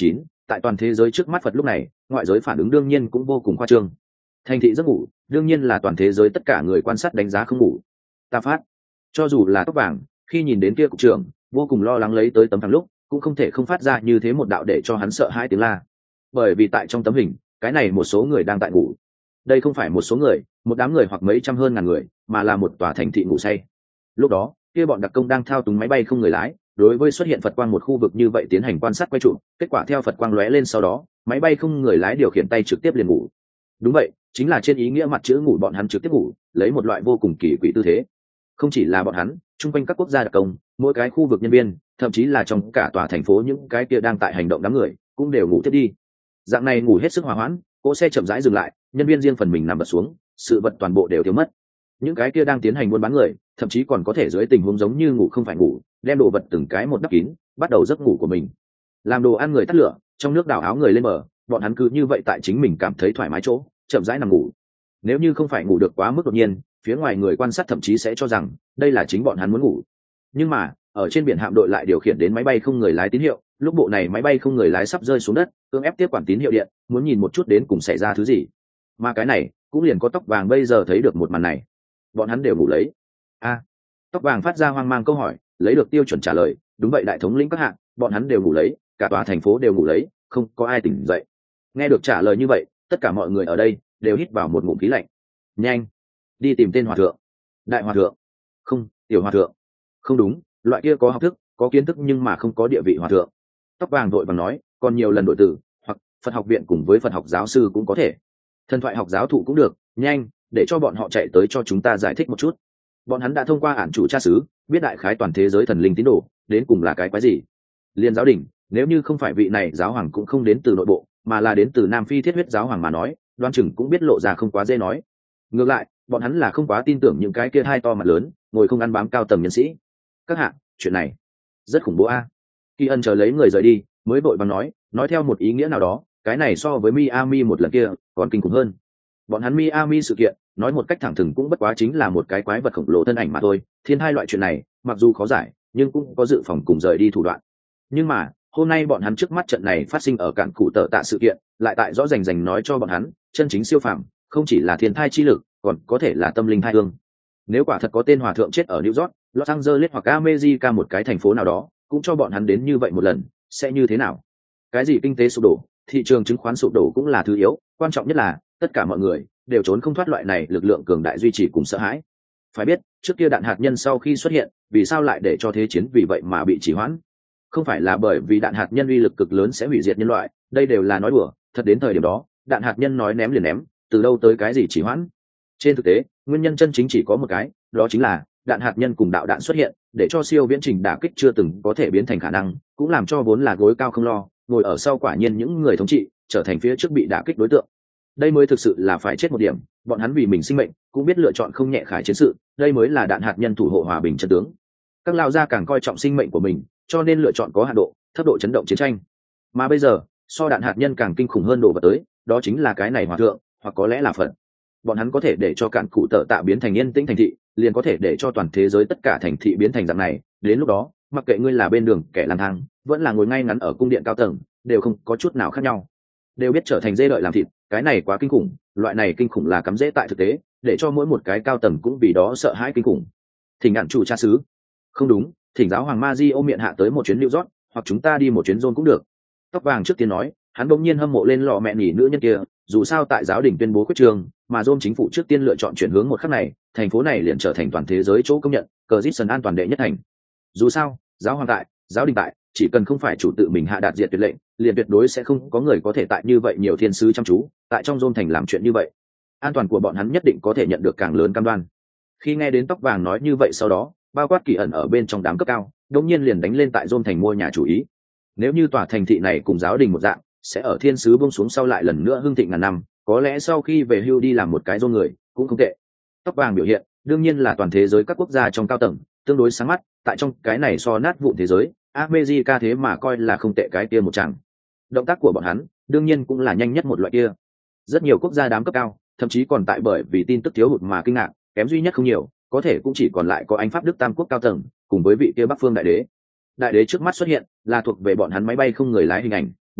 tại toàn thế giới trước mắt Phật lúc này, ngoại giới phản ứng đương nhiên cũng vô cùng khoa trương. Thành thị giấc ngủ, đương nhiên là toàn thế giới tất cả người quan sát đánh giá không ngủ. Ta phát, cho dù là tóc vàng, khi nhìn đến kia cục trưởng, vô cùng lo lắng lấy tới tấm thằng lúc, cũng không thể không phát ra như thế một đạo để cho hắn sợ hãi tiếng la. Bởi vì tại trong tấm hình, cái này một số người đang tại ngủ. Đây không phải một số người, một đám người hoặc mấy trăm hơn ngàn người, mà là một tòa thành thị ngủ say. Lúc đó, kia bọn đặc công đang thao túng máy bay không người lái, đối với xuất hiện Phật quang một khu vực như vậy tiến hành quan sát quay trụ, kết quả theo Phật quang lóe lên sau đó, máy bay không người lái điều khiển tay trực tiếp liền ngủ. Đúng vậy, chính là trên ý nghĩa mặt chữ ngủ, bọn hắn trực tiếp ngủ, lấy một loại vô cùng kỳ quỷ tư thế. Không chỉ là bọn hắn, chung quanh các quốc gia đặc công, mỗi cái khu vực nhân viên, thậm chí là trong cả tòa thành phố những cái kia đang tại hành động đám người, cũng đều ngủ tiếp đi. Dạng này ngủ hết sức hòa hoãn, cỗ xe chậm rãi dừng lại, nhân viên riêng phần mình nằm bật xuống, sự vật toàn bộ đều thiếu mất. Những cái kia đang tiến hành buôn bán người, thậm chí còn có thể dưới tình huống giống như ngủ không phải ngủ, đem đồ vật từng cái một đắp kín, bắt đầu giấc ngủ của mình. Làm đồ ăn người tắt lửa, trong nước đảo áo người lên bờ, bọn hắn cứ như vậy tại chính mình cảm thấy thoải mái chỗ, chậm rãi nằm ngủ. Nếu như không phải ngủ được quá mức đột nhiên, phía ngoài người quan sát thậm chí sẽ cho rằng đây là chính bọn hắn muốn ngủ. Nhưng mà, ở trên biển hạm đội lại điều khiển đến máy bay không người lái tín hiệu, lúc bộ này máy bay không người lái sắp rơi xuống đất, cưỡng ép tiếp quản tín hiệu điện, muốn nhìn một chút đến cùng xảy ra thứ gì. Mà cái này, cũng liền có tóc vàng bây giờ thấy được một màn này. Bọn hắn đều ngủ lấy. A, tóc vàng phát ra hoang mang câu hỏi, lấy được tiêu chuẩn trả lời, đúng vậy đại thống lĩnh các hạng, bọn hắn đều ngủ lấy, cả tòa thành phố đều ngủ lấy, không có ai tỉnh dậy. Nghe được trả lời như vậy, tất cả mọi người ở đây đều hít vào một ngụm khí lạnh. Nhanh, đi tìm tên hòa thượng. Đại hòa thượng? Không, tiểu hòa thượng. Không đúng, loại kia có học thức, có kiến thức nhưng mà không có địa vị hòa thượng. Tóc vàng vội vàng nói, còn nhiều lần đổi từ, hoặc Phật học viện cùng với Phật học giáo sư cũng có thể. Thần thoại học giáo thụ cũng được, nhanh, để cho bọn họ chạy tới cho chúng ta giải thích một chút. Bọn hắn đã thông qua ản chủ tra xứ, biết đại khái toàn thế giới thần linh tín đồ đến cùng là cái quái gì. Liên giáo đình, nếu như không phải vị này giáo hoàng cũng không đến từ nội bộ, mà là đến từ Nam Phi thiết huyết giáo hoàng mà nói, đoan chừng cũng biết lộ ra không quá dễ nói. Ngược lại, bọn hắn là không quá tin tưởng những cái kia hai to mặt lớn, ngồi không ăn bám cao tầng nhân sĩ. Các hạ, chuyện này rất khủng bố a. Kỳ Ân chờ lấy người rời đi, mới vội vàng nói, nói theo một ý nghĩa nào đó, cái này so với Miami một lần kia còn kinh khủng hơn. Bọn hắn Miami sự kiện, nói một cách thẳng thừng cũng bất quá chính là một cái quái vật khổng lồ thân ảnh mà thôi. Thiên hai loại chuyện này, mặc dù khó giải, nhưng cũng có dự phòng cùng rời đi thủ đoạn. Nhưng mà, hôm nay bọn hắn trước mắt trận này phát sinh ở cạn cụ tợ tạ sự kiện, lại tại rõ rành rành nói cho bọn hắn, chân chính siêu phàm, không chỉ là thiên thai chi lực, còn có thể là tâm linh thai hương. Nếu quả thật có tên hòa thượng chết ở New York, Los Angeles hoặc America một cái thành phố nào đó, cũng cho bọn hắn đến như vậy một lần, sẽ như thế nào? Cái gì kinh tế sụp đổ, thị trường chứng khoán sụp đổ cũng là thứ yếu, quan trọng nhất là tất cả mọi người đều trốn không thoát loại này lực lượng cường đại duy trì cùng sợ hãi. Phải biết, trước kia đạn hạt nhân sau khi xuất hiện, vì sao lại để cho thế chiến vì vậy mà bị trì hoãn? Không phải là bởi vì đạn hạt nhân uy lực cực lớn sẽ hủy diệt nhân loại, đây đều là nói đùa, thật đến thời điểm đó, đạn hạt nhân nói ném liền ném, từ đâu tới cái gì trì hoãn? Trên thực tế, nguyên nhân chân chính chỉ có một cái, đó chính là đạn hạt nhân cùng đạo đạn xuất hiện, để cho siêu viễn trình đả kích chưa từng có thể biến thành khả năng, cũng làm cho vốn là gối cao không lo, ngồi ở sau quả nhiên những người thống trị trở thành phía trước bị đả kích đối tượng. Đây mới thực sự là phải chết một điểm, bọn hắn vì mình sinh mệnh cũng biết lựa chọn không nhẹ khải chiến sự, đây mới là đạn hạt nhân thủ hộ hòa bình chân tướng. Các lao gia càng coi trọng sinh mệnh của mình, cho nên lựa chọn có hạ độ, thấp độ chấn động chiến tranh. Mà bây giờ, so đạn hạt nhân càng kinh khủng hơn đồ vật tới, đó chính là cái này hòa thượng, hoặc có lẽ là Phật. Bọn hắn có thể để cho cạn cụ tợ tạ biến thành yên tĩnh thành thị, liền có thể để cho toàn thế giới tất cả thành thị biến thành dạng này. Đến lúc đó, mặc kệ ngươi là bên đường kẻ lang thang, vẫn là ngồi ngay ngắn ở cung điện cao tầng, đều không có chút nào khác nhau, đều biết trở thành dê đợi làm thịt. Cái này quá kinh khủng, loại này kinh khủng là cắm rễ tại thực tế, để cho mỗi một cái cao tầng cũng vì đó sợ hãi kinh khủng. Thỉnh ngạn chủ cha xứ, không đúng, thỉnh giáo hoàng ma di ô miệng hạ tới một chuyến New York, hoặc chúng ta đi một chuyến John cũng được. Tóc vàng trước tiên nói, hắn bỗng nhiên hâm mộ lên lọ mẹ nỉ nữ nhân kia, dù sao tại giáo đình tuyên bố quyết trường, mà John chính phủ trước tiên lựa chọn chuyển hướng một khắc này, thành phố này liền trở thành toàn thế giới chỗ công nhận, cờ dít sần an toàn đệ nhất thành. Dù sao, giáo hoàng tại, giáo đình tại, chỉ cần không phải chủ tự mình hạ đạt diệt tuyệt lệnh, liền tuyệt đối sẽ không có người có thể tại như vậy nhiều thiên sứ chăm chú, tại trong John thành làm chuyện như vậy. An toàn của bọn hắn nhất định có thể nhận được càng lớn cam đoan. Khi nghe đến tóc vàng nói như vậy sau đó, bao quát Kỳ ẩn ở bên trong đám cấp cao, đột nhiên liền đánh lên tại John thành mua nhà chủ ý. Nếu như tòa thành thị này cùng giáo đình một dạng, sẽ ở thiên sứ buông xuống sau lại lần nữa hưng thịnh ngàn năm, có lẽ sau khi về hưu đi làm một cái John người, cũng không tệ. Tóc vàng biểu hiện, đương nhiên là toàn thế giới các quốc gia trong cao tầng, tương đối sáng mắt, tại trong cái này so nát vụn thế giới, America thế mà coi là không tệ cái kia một chàng. Động tác của bọn hắn, đương nhiên cũng là nhanh nhất một loại kia. Rất nhiều quốc gia đám cấp cao, thậm chí còn tại bởi vì tin tức thiếu hụt mà kinh ngạc, kém duy nhất không nhiều, có thể cũng chỉ còn lại có Anh Pháp Đức tam quốc cao tầng, cùng với vị kia Bắc Phương đại đế. Đại đế trước mắt xuất hiện, là thuộc về bọn hắn máy bay không người lái hình ảnh,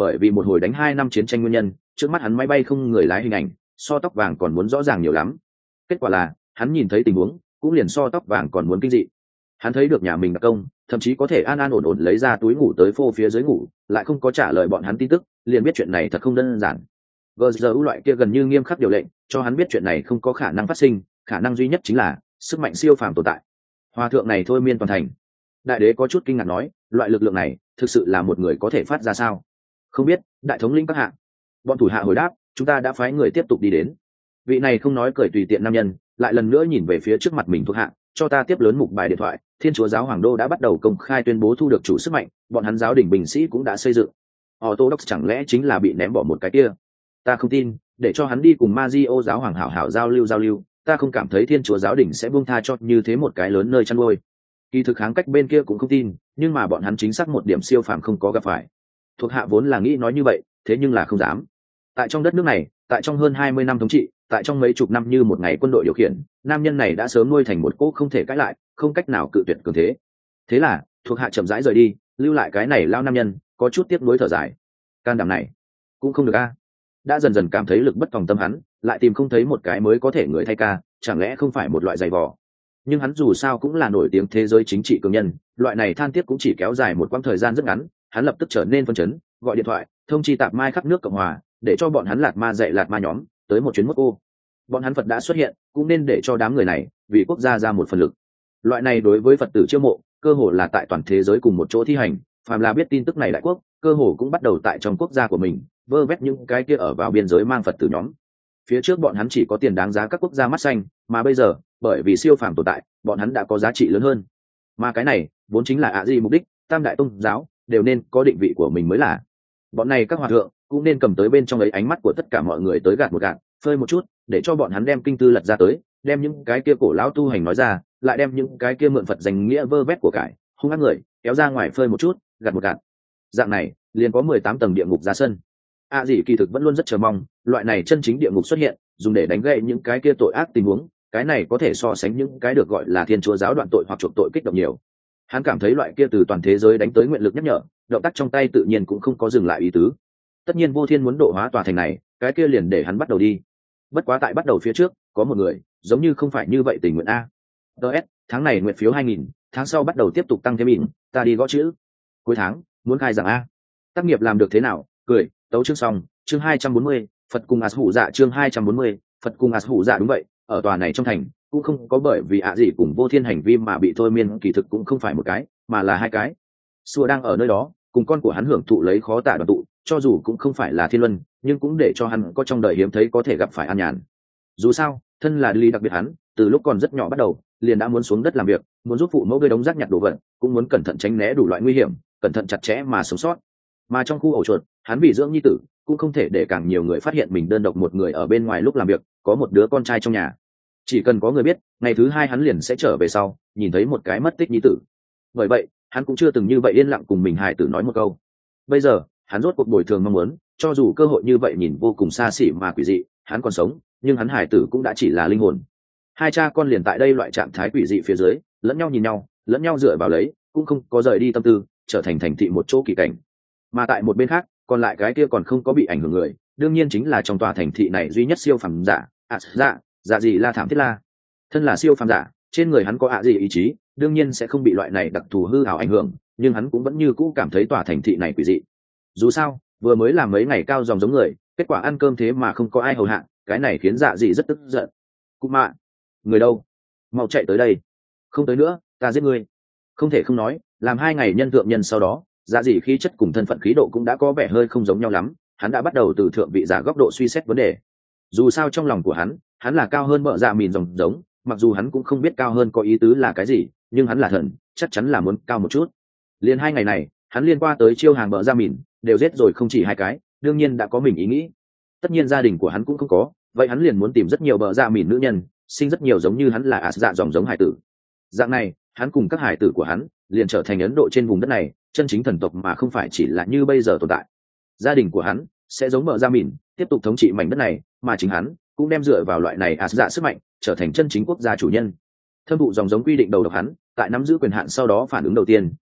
bởi vì một hồi đánh hai năm chiến tranh nguyên nhân, trước mắt hắn máy bay không người lái hình ảnh so tóc vàng còn muốn rõ ràng nhiều lắm. Kết quả là hắn nhìn thấy tình huống cũng liền so tóc vàng còn muốn kinh dị. Hắn thấy được nhà mình đặc công thậm chí có thể an an ổn ổn lấy ra túi ngủ tới phô phía dưới ngủ, lại không có trả lời bọn hắn tin tức, liền biết chuyện này thật không đơn giản. Gờ giờ u loại kia gần như nghiêm khắc điều lệnh cho hắn biết chuyện này không có khả năng phát sinh, khả năng duy nhất chính là sức mạnh siêu phàm tồn tại. Hòa thượng này thôi miên toàn thành. Đại đế có chút kinh ngạc nói, loại lực lượng này thực sự là một người có thể phát ra sao? Không biết, đại thống lĩnh các hạ. Bọn thủ hạ hồi đáp, chúng ta đã phái người tiếp tục đi đến. Vị này không nói cười tùy tiện nam nhân lại lần nữa nhìn về phía trước mặt mình thuộc hạ, cho ta tiếp lớn mục bài điện thoại. Thiên chúa giáo hoàng đô đã bắt đầu công khai tuyên bố thu được chủ sức mạnh, bọn hắn giáo đình bình sĩ cũng đã xây dựng. Orthodox chẳng lẽ chính là bị ném bỏ một cái kia? Ta không tin, để cho hắn đi cùng Mario giáo hoàng hảo hảo giao lưu giao lưu, ta không cảm thấy thiên chúa giáo đình sẽ buông tha cho như thế một cái lớn nơi chăn nuôi. Kỳ thực kháng cách bên kia cũng không tin, nhưng mà bọn hắn chính xác một điểm siêu phàm không có gặp phải. Thuộc hạ vốn là nghĩ nói như vậy, thế nhưng là không dám. Tại trong đất nước này, tại trong hơn hai mươi năm thống trị, tại trong mấy chục năm như một ngày quân đội điều khiển, nam nhân này đã sớm nuôi thành một cỗ không thể cãi lại, không cách nào cự tuyệt cường thế. Thế là, thuộc hạ chậm rãi rời đi, lưu lại cái này lao nam nhân, có chút tiếc nuối thở dài. Can đảm này, cũng không được a. Đã dần dần cảm thấy lực bất tòng tâm hắn, lại tìm không thấy một cái mới có thể người thay ca, chẳng lẽ không phải một loại giày vò. Nhưng hắn dù sao cũng là nổi tiếng thế giới chính trị cường nhân, loại này than tiếc cũng chỉ kéo dài một quãng thời gian rất ngắn, hắn lập tức trở nên phân chấn, gọi điện thoại thông chi tạp mai khắp nước cộng hòa, để cho bọn hắn lạt ma dạy lạt ma nhóm tới một chuyến mốt ô. Bọn hắn Phật đã xuất hiện, cũng nên để cho đám người này vì quốc gia ra một phần lực. Loại này đối với Phật tử chiêu mộ, cơ hồ là tại toàn thế giới cùng một chỗ thi hành, phàm là biết tin tức này đại quốc, cơ hồ cũng bắt đầu tại trong quốc gia của mình vơ vét những cái kia ở vào biên giới mang Phật tử nhóm. Phía trước bọn hắn chỉ có tiền đáng giá các quốc gia mắt xanh, mà bây giờ bởi vì siêu phàm tồn tại, bọn hắn đã có giá trị lớn hơn. Mà cái này vốn chính là ạ gì mục đích, tam đại tôn giáo đều nên có định vị của mình mới là. Bọn này các hòa thượng cũng nên cầm tới bên trong ấy ánh mắt của tất cả mọi người tới gạt một gạt, phơi một chút, để cho bọn hắn đem kinh tư lật ra tới, đem những cái kia cổ lão tu hành nói ra, lại đem những cái kia mượn Phật danh nghĩa vơ vét của cải, hung ác người kéo ra ngoài phơi một chút, gạt một gạt. Dạng này liền có mười tám tầng địa ngục ra sân. A dĩ kỳ thực vẫn luôn rất chờ mong loại này chân chính địa ngục xuất hiện, dùng để đánh gậy những cái kia tội ác tình huống, cái này có thể so sánh những cái được gọi là thiên chúa giáo đoạn tội hoặc chuộc tội kích động nhiều. Hắn cảm thấy loại kia từ toàn thế giới đánh tới nguyện lực nhắc nhở, động tác trong tay tự nhiên cũng không có dừng lại ý tứ. Tất nhiên vô thiên muốn độ hóa tòa thành này, cái kia liền để hắn bắt đầu đi. Bất quá tại bắt đầu phía trước, có một người giống như không phải như vậy tình nguyện a. ds tháng này nguyện phiếu hai nghìn, tháng sau bắt đầu tiếp tục tăng thêm in, ta đi gõ chữ. Cuối tháng muốn khai rằng a. Tác nghiệp làm được thế nào? Cười, tấu chương xong, chương hai trăm bốn mươi, Phật cùng Ás Hủ Dạ chương hai trăm bốn mươi, Phật cùng Ás Hủ Dạ đúng vậy, ở tòa này trong thành, cũng không có bởi vì ạ gì cùng vô thiên hành vi mà bị thôi miên, kỳ thực cũng không phải một cái, mà là hai cái. Xua đang ở nơi đó, cùng con của hắn hưởng thụ lấy khó tả đoàn tụ, cho dù cũng không phải là thiên luân, nhưng cũng để cho hắn có trong đời hiếm thấy có thể gặp phải an nhàn. Dù sao, thân là lý đặc biệt hắn, từ lúc còn rất nhỏ bắt đầu, liền đã muốn xuống đất làm việc, muốn giúp phụ mẫu gây đống rác nhặt đồ vật, cũng muốn cẩn thận tránh né đủ loại nguy hiểm, cẩn thận chặt chẽ mà sống sót. Mà trong khu ổ chuột, hắn vì dưỡng nhi tử, cũng không thể để càng nhiều người phát hiện mình đơn độc một người ở bên ngoài lúc làm việc, có một đứa con trai trong nhà. Chỉ cần có người biết, ngày thứ hai hắn liền sẽ trở về sau, nhìn thấy một cái mất tích nhi tử. Bởi vậy, hắn cũng chưa từng như vậy yên lặng cùng mình hài tử nói một câu. Bây giờ, hắn rốt cuộc bồi thường mong muốn, cho dù cơ hội như vậy nhìn vô cùng xa xỉ mà quỷ dị, hắn còn sống, nhưng hắn hài tử cũng đã chỉ là linh hồn. Hai cha con liền tại đây loại trạng thái quỷ dị phía dưới, lẫn nhau nhìn nhau, lẫn nhau dựa vào lấy, cũng không có rời đi tâm tư, trở thành thành thị một chỗ kỳ cảnh. Mà tại một bên khác, còn lại cái kia còn không có bị ảnh hưởng người, đương nhiên chính là trong tòa thành thị này duy nhất siêu phàm giả, ạ dạ, dạ gì la thảm thiết la. Thân là siêu phàm giả, trên người hắn có ạ gì ý chí, đương nhiên sẽ không bị loại này đặc thù hư ảo ảnh hưởng, nhưng hắn cũng vẫn như cũ cảm thấy tòa thành thị này quỷ dị. Dù sao, vừa mới làm mấy ngày cao dòng giống người, kết quả ăn cơm thế mà không có ai hầu hạ, cái này khiến dạ gì rất tức giận. Cú mạ, người đâu? Mau chạy tới đây. Không tới nữa, ta giết ngươi. Không thể không nói, làm hai ngày nhân thượng nhân sau đó, dạ gì khí chất cùng thân phận khí độ cũng đã có vẻ hơi không giống nhau lắm, hắn đã bắt đầu từ thượng vị giả góc độ suy xét vấn đề. Dù sao trong lòng của hắn, hắn là cao hơn bợ dạ mìn dòng giống, mặc dù hắn cũng không biết cao hơn có ý tứ là cái gì, nhưng hắn là thần, chắc chắn là muốn cao một chút. Liên hai ngày này, hắn liên qua tới chiêu hàng bợ dạ mìn, đều giết rồi không chỉ hai cái, đương nhiên đã có mình ý nghĩ. Tất nhiên gia đình của hắn cũng không có, vậy hắn liền muốn tìm rất nhiều bợ dạ mìn nữ nhân, sinh rất nhiều giống như hắn là ạt dạ dòng giống hải tử. Dạng này, hắn cùng các hải tử của hắn liền trở thành Ấn Độ trên vùng đất này chân chính thần tộc, mà không phải chỉ là như bây giờ tồn tại. Gia đình của hắn sẽ giống bợ dạ mìn, tiếp tục thống trị mảnh đất này, mà chính hắn cũng đem dựa vào loại này ạt dạ sức mạnh, trở thành chân chính quốc gia chủ nhân. Thâm thụ dòng giống quy định đầu độc hắn, tại nắm giữ quyền hạn sau đó phản ứng đầu tiên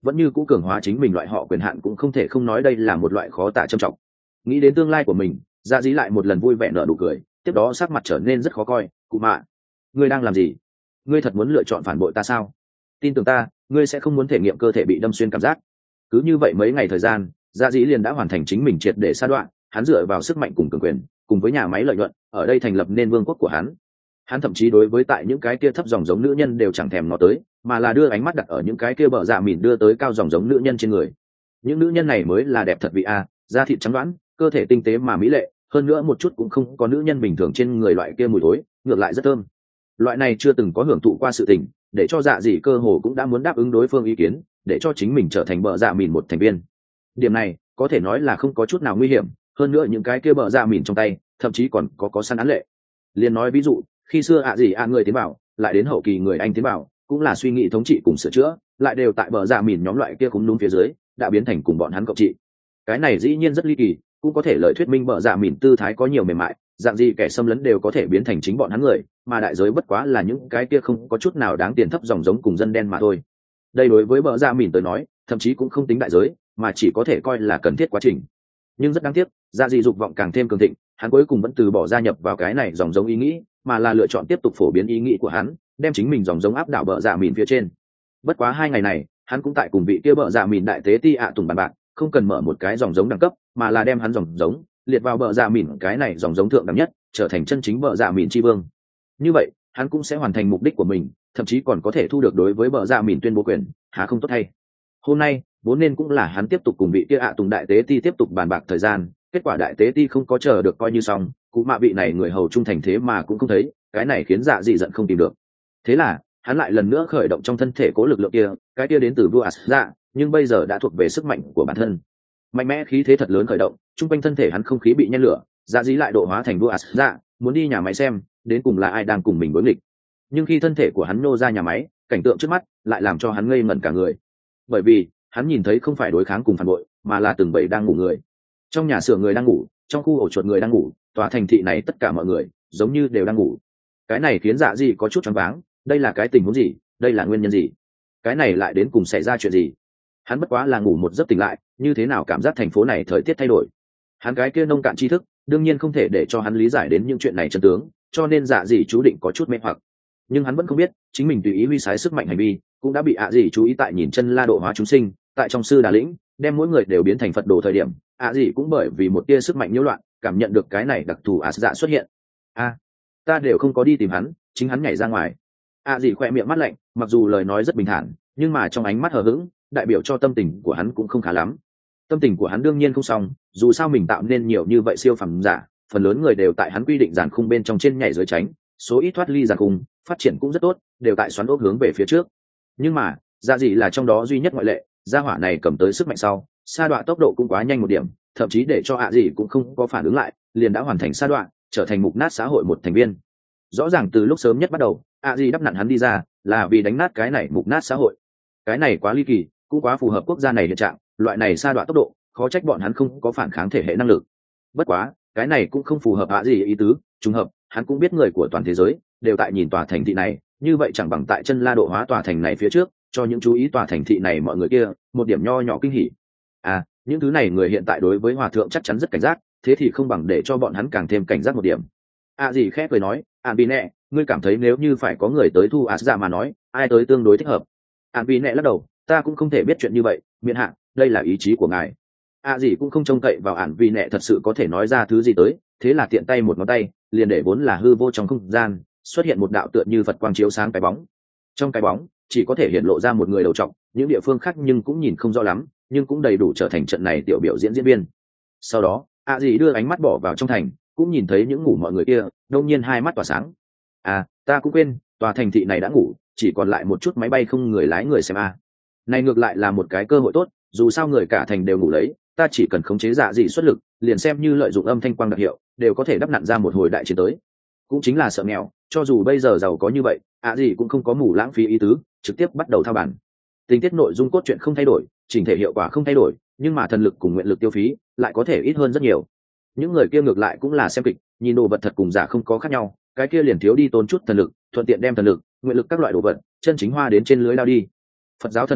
vẫn như cũ cường hóa chính mình loại họ quyền hạn cũng không thể không nói đây là một loại khó tả trầm trọng. Nghĩ đến tương lai của mình, dạ dĩ lại một lần vui vẻ nở nụ cười, tiếp đó sắc mặt trở nên rất khó coi. Cụ mạ, ngươi đang làm gì? Ngươi thật muốn lựa chọn phản bội ta sao? Tin tưởng ta, ngươi sẽ không muốn thể nghiệm cơ thể bị đâm xuyên cảm giác. Cứ như vậy mấy ngày thời gian, dạ dĩ liền đã hoàn thành chính mình triệt để sa đoạn. Hắn dựa vào sức mạnh cùng cường quyền, cùng với nhà máy lợi nhuận, ở đây thành lập nên vương quốc của hắn. Hắn thậm chí đối với tại những cái kia thấp dòng giống nữ nhân đều chẳng thèm nó tới, mà là đưa ánh mắt đặt ở những cái kia bờ dạ mìn đưa tới cao dòng giống nữ nhân trên người. Những nữ nhân này mới là đẹp thật vị a, da thịt trắng đoán, cơ thể tinh tế mà mỹ lệ, hơn nữa một chút cũng không có nữ nhân bình thường trên người loại kia mùi thối, ngược lại rất thơm. Loại này chưa từng có hưởng thụ qua sự tình, để cho dạ dị cơ hồ cũng đã muốn đáp ứng đối phương ý kiến, để cho chính mình trở thành bờ dạ mìn một thành viên. Điểm này có thể nói là không có chút nào nguy hiểm, hơn nữa những cái kia bờ dạ mìn trong tay thậm chí còn có có săn án lệ. Liên nói ví dụ, khi xưa ạ gì ạ người tiến bảo, lại đến hậu kỳ người anh tiến bảo, cũng là suy nghĩ thống trị cùng sửa chữa, lại đều tại bờ dạ mìn nhóm loại kia cũng đúng phía dưới, đã biến thành cùng bọn hắn cộng trị. Cái này dĩ nhiên rất ly kỳ, cũng có thể lợi thuyết minh bờ dạ mìn tư thái có nhiều mềm mại, dạng gì kẻ xâm lấn đều có thể biến thành chính bọn hắn người, mà đại giới bất quá là những cái kia không có chút nào đáng tiền thấp dòng giống cùng dân đen mà thôi. Đây đối với bờ dạ mìn tới nói, thậm chí cũng không tính đại giới, mà chỉ có thể coi là cần thiết quá trình. Nhưng rất đáng tiếc, dạ dị dục vọng càng thêm cường thịnh, hắn cuối cùng vẫn từ bỏ gia nhập vào cái này dòng giống ý nghĩ, mà là lựa chọn tiếp tục phổ biến ý nghĩ của hắn, đem chính mình dòng giống áp đảo bờ dạ mìn phía trên. Bất quá hai ngày này, hắn cũng tại cùng vị kia bờ dạ mìn đại tế ti ạ tùng bàn bạc, không cần mở một cái dòng giống đẳng cấp, mà là đem hắn dòng giống liệt vào bờ dạ mìn cái này dòng giống thượng đẳng nhất, trở thành chân chính bờ dạ mìn tri vương. Như vậy, hắn cũng sẽ hoàn thành mục đích của mình, thậm chí còn có thể thu được đối với bờ dạ mìn tuyên bố quyền, há không tốt hay. Hôm nay vốn nên cũng là hắn tiếp tục cùng vị kia ạ tùng đại tế ti tiếp tục bàn bạc thời gian, kết quả đại tế ti không có chờ được coi như xong, cụ mạ vị này người hầu trung thành thế mà cũng không thấy, cái này khiến dạ dị giận không tìm được. Thế là hắn lại lần nữa khởi động trong thân thể cố lực lượng kia, cái kia đến từ vua Asda, nhưng bây giờ đã thuộc về sức mạnh của bản thân. Mạnh mẽ khí thế thật lớn khởi động, trung quanh thân thể hắn không khí bị nhen lửa, dạ dị lại độ hóa thành vua Asda, muốn đi nhà máy xem đến cùng là ai đang cùng mình đối nghịch. Nhưng khi thân thể của hắn nô ra nhà máy, cảnh tượng trước mắt lại làm cho hắn ngây ngẩn cả người, bởi vì hắn nhìn thấy không phải đối kháng cùng phản bội, mà là từng bầy đang ngủ người. Trong nhà xưởng người đang ngủ, trong khu ổ chuột người đang ngủ, tòa thành thị này tất cả mọi người giống như đều đang ngủ. Cái này khiến dạ dị có chút choáng váng, đây là cái tình huống gì, đây là nguyên nhân gì, cái này lại đến cùng xảy ra chuyện gì? Hắn bất quá là ngủ một giấc tỉnh lại, như thế nào cảm giác thành phố này thời tiết thay đổi? Hắn cái kia nông cạn tri thức đương nhiên không thể để cho hắn lý giải đến những chuyện này chân tướng, cho nên dạ dị chú định có chút mê hoặc. Nhưng hắn vẫn không biết chính mình tùy ý huy sái sức mạnh hành vi cũng đã bị ạ dị chú ý tại nhìn chân la độ hóa chúng sinh, tại trong sư đà lĩnh đem mỗi người đều biến thành phật đồ thời điểm, ạ dị cũng bởi vì một tia sức mạnh nhiễu loạn cảm nhận được cái này đặc thù ạ dạ xuất hiện. A, ta đều không có đi tìm hắn, chính hắn nhảy ra ngoài. ạ dị khoe miệng mắt lạnh, mặc dù lời nói rất bình thản, nhưng mà trong ánh mắt hờ hững đại biểu cho tâm tình của hắn cũng không khá lắm. Tâm tình của hắn đương nhiên không xong, dù sao mình tạo nên nhiều như vậy siêu phẩm giả, phần lớn người đều tại hắn quy định giàn khung bên trong trên nhảy dưới tránh, số ít thoát ly giàn khung phát triển cũng rất tốt, đều tại xoắn ốc hướng về phía trước. Nhưng mà dạ dị là trong đó duy nhất ngoại lệ, gia hỏa này cầm tới sức mạnh sau sa đoạn tốc độ cũng quá nhanh một điểm, thậm chí để cho ạ dị cũng không có phản ứng lại liền đã hoàn thành sa đoạn, trở thành mục nát xã hội một thành viên. Rõ ràng từ lúc sớm nhất bắt đầu ạ dị đắp nặn hắn đi ra là vì đánh nát cái này mục nát xã hội. Cái này quá ly kỳ, cũng quá phù hợp quốc gia này hiện trạng, loại này sa đoạn tốc độ khó trách bọn hắn không có phản kháng thể hệ năng lực. Bất quá cái này cũng không phù hợp ạ dị ý tứ, trùng hợp hắn cũng biết người của toàn thế giới đều tại nhìn tòa thành thị này, như vậy chẳng bằng tại chân la độ hóa tòa thành này phía trước cho những chú ý tòa thành thị này mọi người kia một điểm nho nhỏ kinh hỉ. À, những thứ này người hiện tại đối với hòa thượng chắc chắn rất cảnh giác, thế thì không bằng để cho bọn hắn càng thêm cảnh giác một điểm. À gì khẽ cười nói, An Bi nẹ, ngươi cảm thấy nếu như phải có người tới thu Asda mà nói, ai tới tương đối thích hợp? An Bi nẹ lắc đầu, ta cũng không thể biết chuyện như vậy, miễn hạ, đây là ý chí của ngài. À gì cũng không trông cậy vào An Bi nẹ thật sự có thể nói ra thứ gì tới, thế là tiện tay một ngón tay liền để vốn là hư vô trong không gian xuất hiện một đạo tựa như Phật quang chiếu sáng cái bóng. Trong cái bóng chỉ có thể hiện lộ ra một người đầu trọc, những địa phương khác nhưng cũng nhìn không rõ lắm, nhưng cũng đầy đủ trở thành trận này tiểu biểu diễn diễn viên. Sau đó a dì đưa ánh mắt bỏ vào trong thành, cũng nhìn thấy những ngủ mọi người kia đông nhiên hai mắt tỏa sáng. À, ta cũng quên, tòa thành thị này đã ngủ, chỉ còn lại một chút máy bay không người lái người xem. A này ngược lại là một cái cơ hội tốt, dù sao người cả thành đều ngủ lấy, ta chỉ cần khống chế dạ dị xuất lực, liền xem như lợi dụng âm thanh quang đặc hiệu đều có thể đắp nặn ra một hồi đại chiến tới. Cũng chính là sợ nghèo, cho dù bây giờ giàu có như vậy, ạ gì cũng không có mù lãng phí ý tứ, trực tiếp bắt đầu thao bản. Tình tiết nội dung cốt truyện không thay đổi, chỉnh thể hiệu quả không thay đổi, nhưng mà thần lực cùng nguyện lực tiêu phí lại có thể ít hơn rất nhiều. Những người kia ngược lại cũng là xem kịch, nhìn đồ vật thật cùng giả không có khác nhau, cái kia liền thiếu đi tốn chút thần lực, thuận tiện đem thần lực, nguyện lực các loại đồ vật chân chính hoa đến trên lưới lao đi. Phật giáo thần hỏa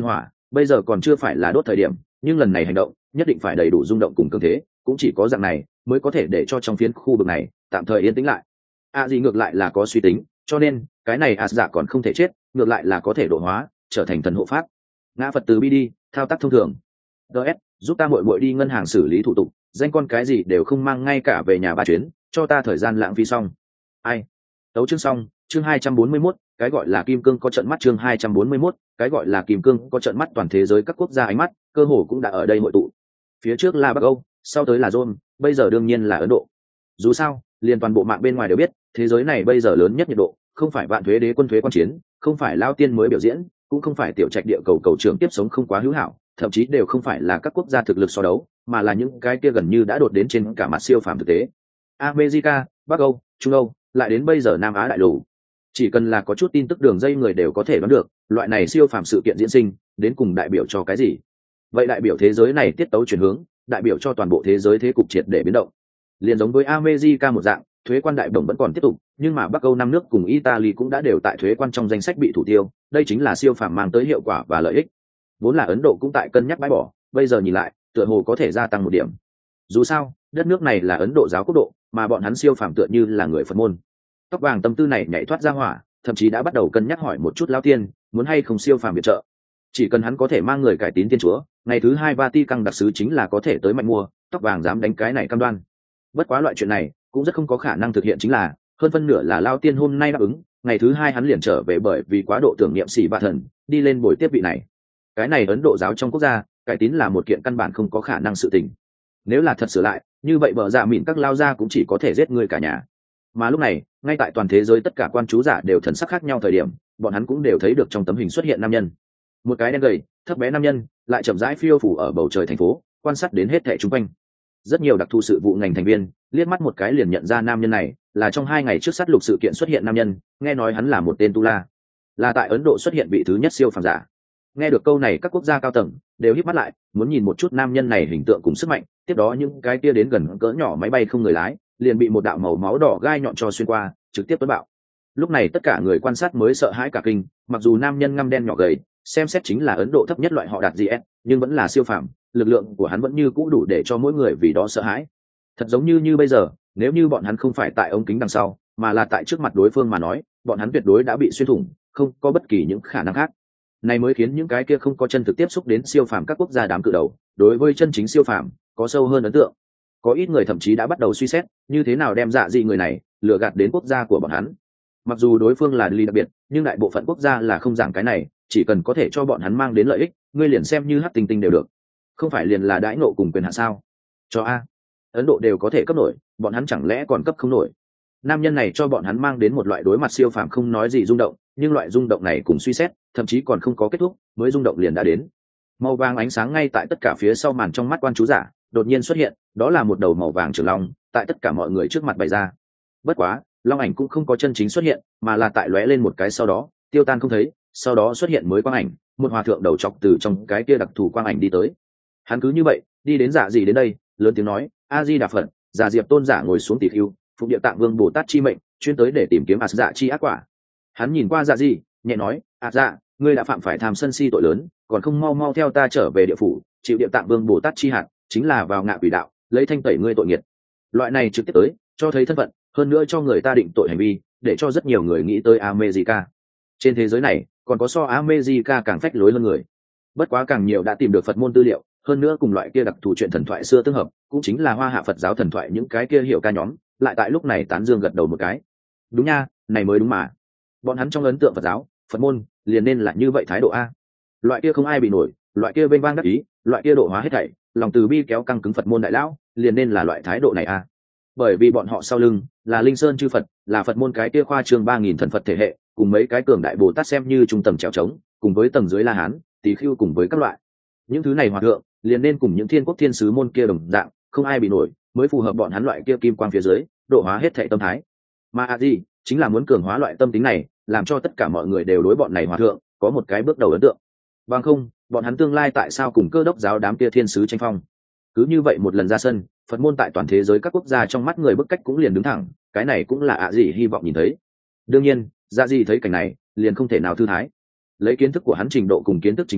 bây giờ còn chưa phải là đốt thời điểm, nhưng lần này hành động nhất định phải đầy đủ rung động cùng cường thế, cũng chỉ có dạng này mới có thể để cho trong phiến khu vực này tạm thời yên tĩnh lại. a gì ngược lại là có suy tính, cho nên cái này a dạ còn không thể chết, ngược lại là có thể độ hóa trở thành thần hộ pháp. Ngã Phật từ bi đi, thao tác thông thường. ds giúp ta muội muội đi ngân hàng xử lý thủ tục, danh con cái gì đều không mang ngay cả về nhà ba chuyến, cho ta thời gian lãng phí xong. Ai? Tấu chương xong. Chương hai trăm bốn mươi mốt, cái gọi là kim cương có trận mắt. Chương hai trăm bốn mươi mốt, cái gọi là kim cương có trận mắt. Toàn thế giới các quốc gia ánh mắt cơ hồ cũng đã ở đây hội tụ. Phía trước là Bắc Âu, sau tới là Rome, bây giờ đương nhiên là Ấn Độ. Dù sao, liền toàn bộ mạng bên ngoài đều biết, thế giới này bây giờ lớn nhất nhiệt độ, không phải vạn thuế đế quân thuế quan chiến, không phải lao tiên mới biểu diễn, cũng không phải tiểu trạch địa cầu cầu trưởng tiếp sống không quá hữu hảo, thậm chí đều không phải là các quốc gia thực lực so đấu, mà là những cái kia gần như đã đột đến trên cả mặt siêu phàm thực tế. America, Bắc Âu, Trung Âu, lại đến bây giờ Nam Á đại lục. Chỉ cần là có chút tin tức đường dây người đều có thể đoán được, loại này siêu phàm sự kiện diễn sinh, đến cùng đại biểu cho cái gì? Vậy đại biểu thế giới này tiết tấu chuyển hướng, đại biểu cho toàn bộ thế giới thế cục triệt để biến động. Liên giống với America một dạng, thuế quan đại đồng vẫn còn tiếp tục, nhưng mà Bắc Âu năm nước cùng Italy cũng đã đều tại thuế quan trong danh sách bị thủ tiêu, đây chính là siêu phàm mang tới hiệu quả và lợi ích. Vốn là Ấn Độ cũng tại cân nhắc bãi bỏ, bây giờ nhìn lại, tựa hồ có thể gia tăng một điểm. Dù sao, đất nước này là Ấn Độ giáo quốc độ, mà bọn hắn siêu phàm tựa như là người Phật môn. Tóc vàng tâm tư này nhảy thoát ra hỏa, thậm chí đã bắt đầu cân nhắc hỏi một chút lão tiên, muốn hay không siêu phàm viện trợ. Chỉ cần hắn có thể mang người cải tín tiên chúa, ngày thứ hai Vatican đặc sứ chính là có thể tới mạnh mua, tóc vàng dám đánh cái này cam đoan. Bất quá loại chuyện này cũng rất không có khả năng thực hiện, chính là hơn phân nửa là lão tiên hôm nay đáp ứng, ngày thứ hai hắn liền trở về bởi vì quá độ tưởng niệm sĩ bà thần, đi lên buổi tiếp vị này. Cái này Ấn Độ giáo trong quốc gia, cải tín là một kiện căn bản không có khả năng sự tình. Nếu là thật sửa lại, như vậy bờ dạ mịn các lao gia cũng chỉ có thể giết người cả nhà. Mà lúc này, ngay tại toàn thế giới tất cả quan chú giả đều thần sắc khác nhau thời điểm, bọn hắn cũng đều thấy được trong tấm hình xuất hiện nam nhân. Một cái đen gầy, thấp bé nam nhân, lại chậm rãi phiêu phủ ở bầu trời thành phố, quan sát đến hết thảy xung quanh. Rất nhiều đặc thù sự vụ ngành thành viên, liếc mắt một cái liền nhận ra nam nhân này là trong hai ngày trước sát lục sự kiện xuất hiện nam nhân, nghe nói hắn là một tên tu la, là tại Ấn Độ xuất hiện vị thứ nhất siêu phàm giả. Nghe được câu này, các quốc gia cao tầng đều híp mắt lại, muốn nhìn một chút nam nhân này hình tượng cùng sức mạnh. Tiếp đó những cái kia đến gần cỡ nhỏ máy bay không người lái liền bị một đạo màu máu đỏ gai nhọn cho xuyên qua, trực tiếp tuấn bạo. Lúc này tất cả người quan sát mới sợ hãi cả kinh, mặc dù nam nhân ngăm đen nhỏ gầy, xem xét chính là Ấn Độ thấp nhất loại họ đạt gì ét, nhưng vẫn là siêu phàm, lực lượng của hắn vẫn như cũ đủ để cho mỗi người vì đó sợ hãi. Thật giống như như bây giờ, nếu như bọn hắn không phải tại ống kính đằng sau, mà là tại trước mặt đối phương mà nói, bọn hắn tuyệt đối đã bị xuyên thủng, không có bất kỳ những khả năng khác. Này mới khiến những cái kia không có chân thực tiếp xúc đến siêu phàm các quốc gia đám cự đầu, đối với chân chính siêu phàm có sâu hơn ấn tượng. Có ít người thậm chí đã bắt đầu suy xét, như thế nào đem dạ dị người này lừa gạt đến quốc gia của bọn hắn. Mặc dù đối phương là ly đặc biệt, nhưng đại bộ phận quốc gia là không giảng cái này, chỉ cần có thể cho bọn hắn mang đến lợi ích, ngươi liền xem như hắc tinh tinh đều được. Không phải liền là đãi ngộ cùng quyền hạn sao? Cho a, Ấn Độ đều có thể cấp nổi, bọn hắn chẳng lẽ còn cấp không nổi? Nam nhân này cho bọn hắn mang đến một loại đối mặt siêu phàm không nói gì rung động, nhưng loại rung động này cùng suy xét, thậm chí còn không có kết thúc, mới rung động liền đã đến. Màu vàng ánh sáng ngay tại tất cả phía sau màn trong mắt quan chú giả, đột nhiên xuất hiện, đó là một đầu màu vàng trường long, tại tất cả mọi người trước mặt bày ra. Bất quá, long ảnh cũng không có chân chính xuất hiện, mà là tại lóe lên một cái sau đó, tiêu tan không thấy, sau đó xuất hiện mới quang ảnh, một hòa thượng đầu trọc từ trong cái kia đặc thù quang ảnh đi tới. Hắn cứ như vậy, đi đến Dạ Dị đến đây, lớn tiếng nói: "A Di Đà Phật." Giả Diệp tôn giả ngồi xuống tỷ khưu, phụng địa tạng vương Bồ Tát chi mệnh, chuyên tới để tìm kiếm ạt dạ chi ác quả. Hắn nhìn qua Dạ Dị, nhẹ nói: "ạt dạ, ngươi đã phạm phải tham sân si tội lớn, còn không mau mau theo ta trở về địa phủ, chịu địa tạng vương Bồ Tát chi hạt, chính là vào ngạ quỷ đạo, lấy thanh tẩy ngươi tội nghiệt." Loại này trực tiếp tới, cho thấy thân phận, hơn nữa cho người ta định tội hành vi, để cho rất nhiều người nghĩ tới America. Trên thế giới này, còn có so America càng phách lối hơn người. Bất quá càng nhiều đã tìm được Phật môn tư liệu, hơn nữa cùng loại kia đặc thù chuyện thần thoại xưa tương hợp, cũng chính là Hoa Hạ Phật giáo thần thoại những cái kia hiểu ca nhóm, lại tại lúc này tán dương gật đầu một cái. Đúng nha, này mới đúng mà. Bọn hắn trong ấn tượng Phật giáo, Phật môn liền nên là như vậy thái độ a. Loại kia không ai bị nổi, loại kia bên vang đắc ý, loại kia độ hóa hết thảy, lòng từ bi kéo căng cứng Phật môn đại lão, liền nên là loại thái độ này a. Bởi vì bọn họ sau lưng là Linh Sơn chư Phật, là Phật môn cái kia khoa trương ba nghìn thần Phật thể hệ, cùng mấy cái cường đại Bồ Tát xem như trung tầng trèo trống, cùng với tầng dưới La Hán, Tỳ Khưu cùng với các loại. Những thứ này hòa thượng liền nên cùng những thiên quốc thiên sứ môn kia đồng dạng, không ai bị nổi, mới phù hợp bọn hắn loại kia kim quang phía dưới, độ hóa hết thảy tâm thái. Mà a di chính là muốn cường hóa loại tâm tính này, làm cho tất cả mọi người đều đối bọn này hòa thượng có một cái bước đầu ấn tượng. Bằng không, bọn hắn tương lai tại sao cùng Cơ Đốc giáo đám kia thiên sứ tranh phong? Cứ như vậy một lần ra sân, Phật môn tại toàn thế giới các quốc gia trong mắt người bức cách cũng liền đứng thẳng, cái này cũng là ạ gì hy vọng nhìn thấy. Đương nhiên, Dạ Dị thấy cảnh này, liền không thể nào thư thái. Lấy kiến thức của hắn trình độ cùng kiến thức trình độ,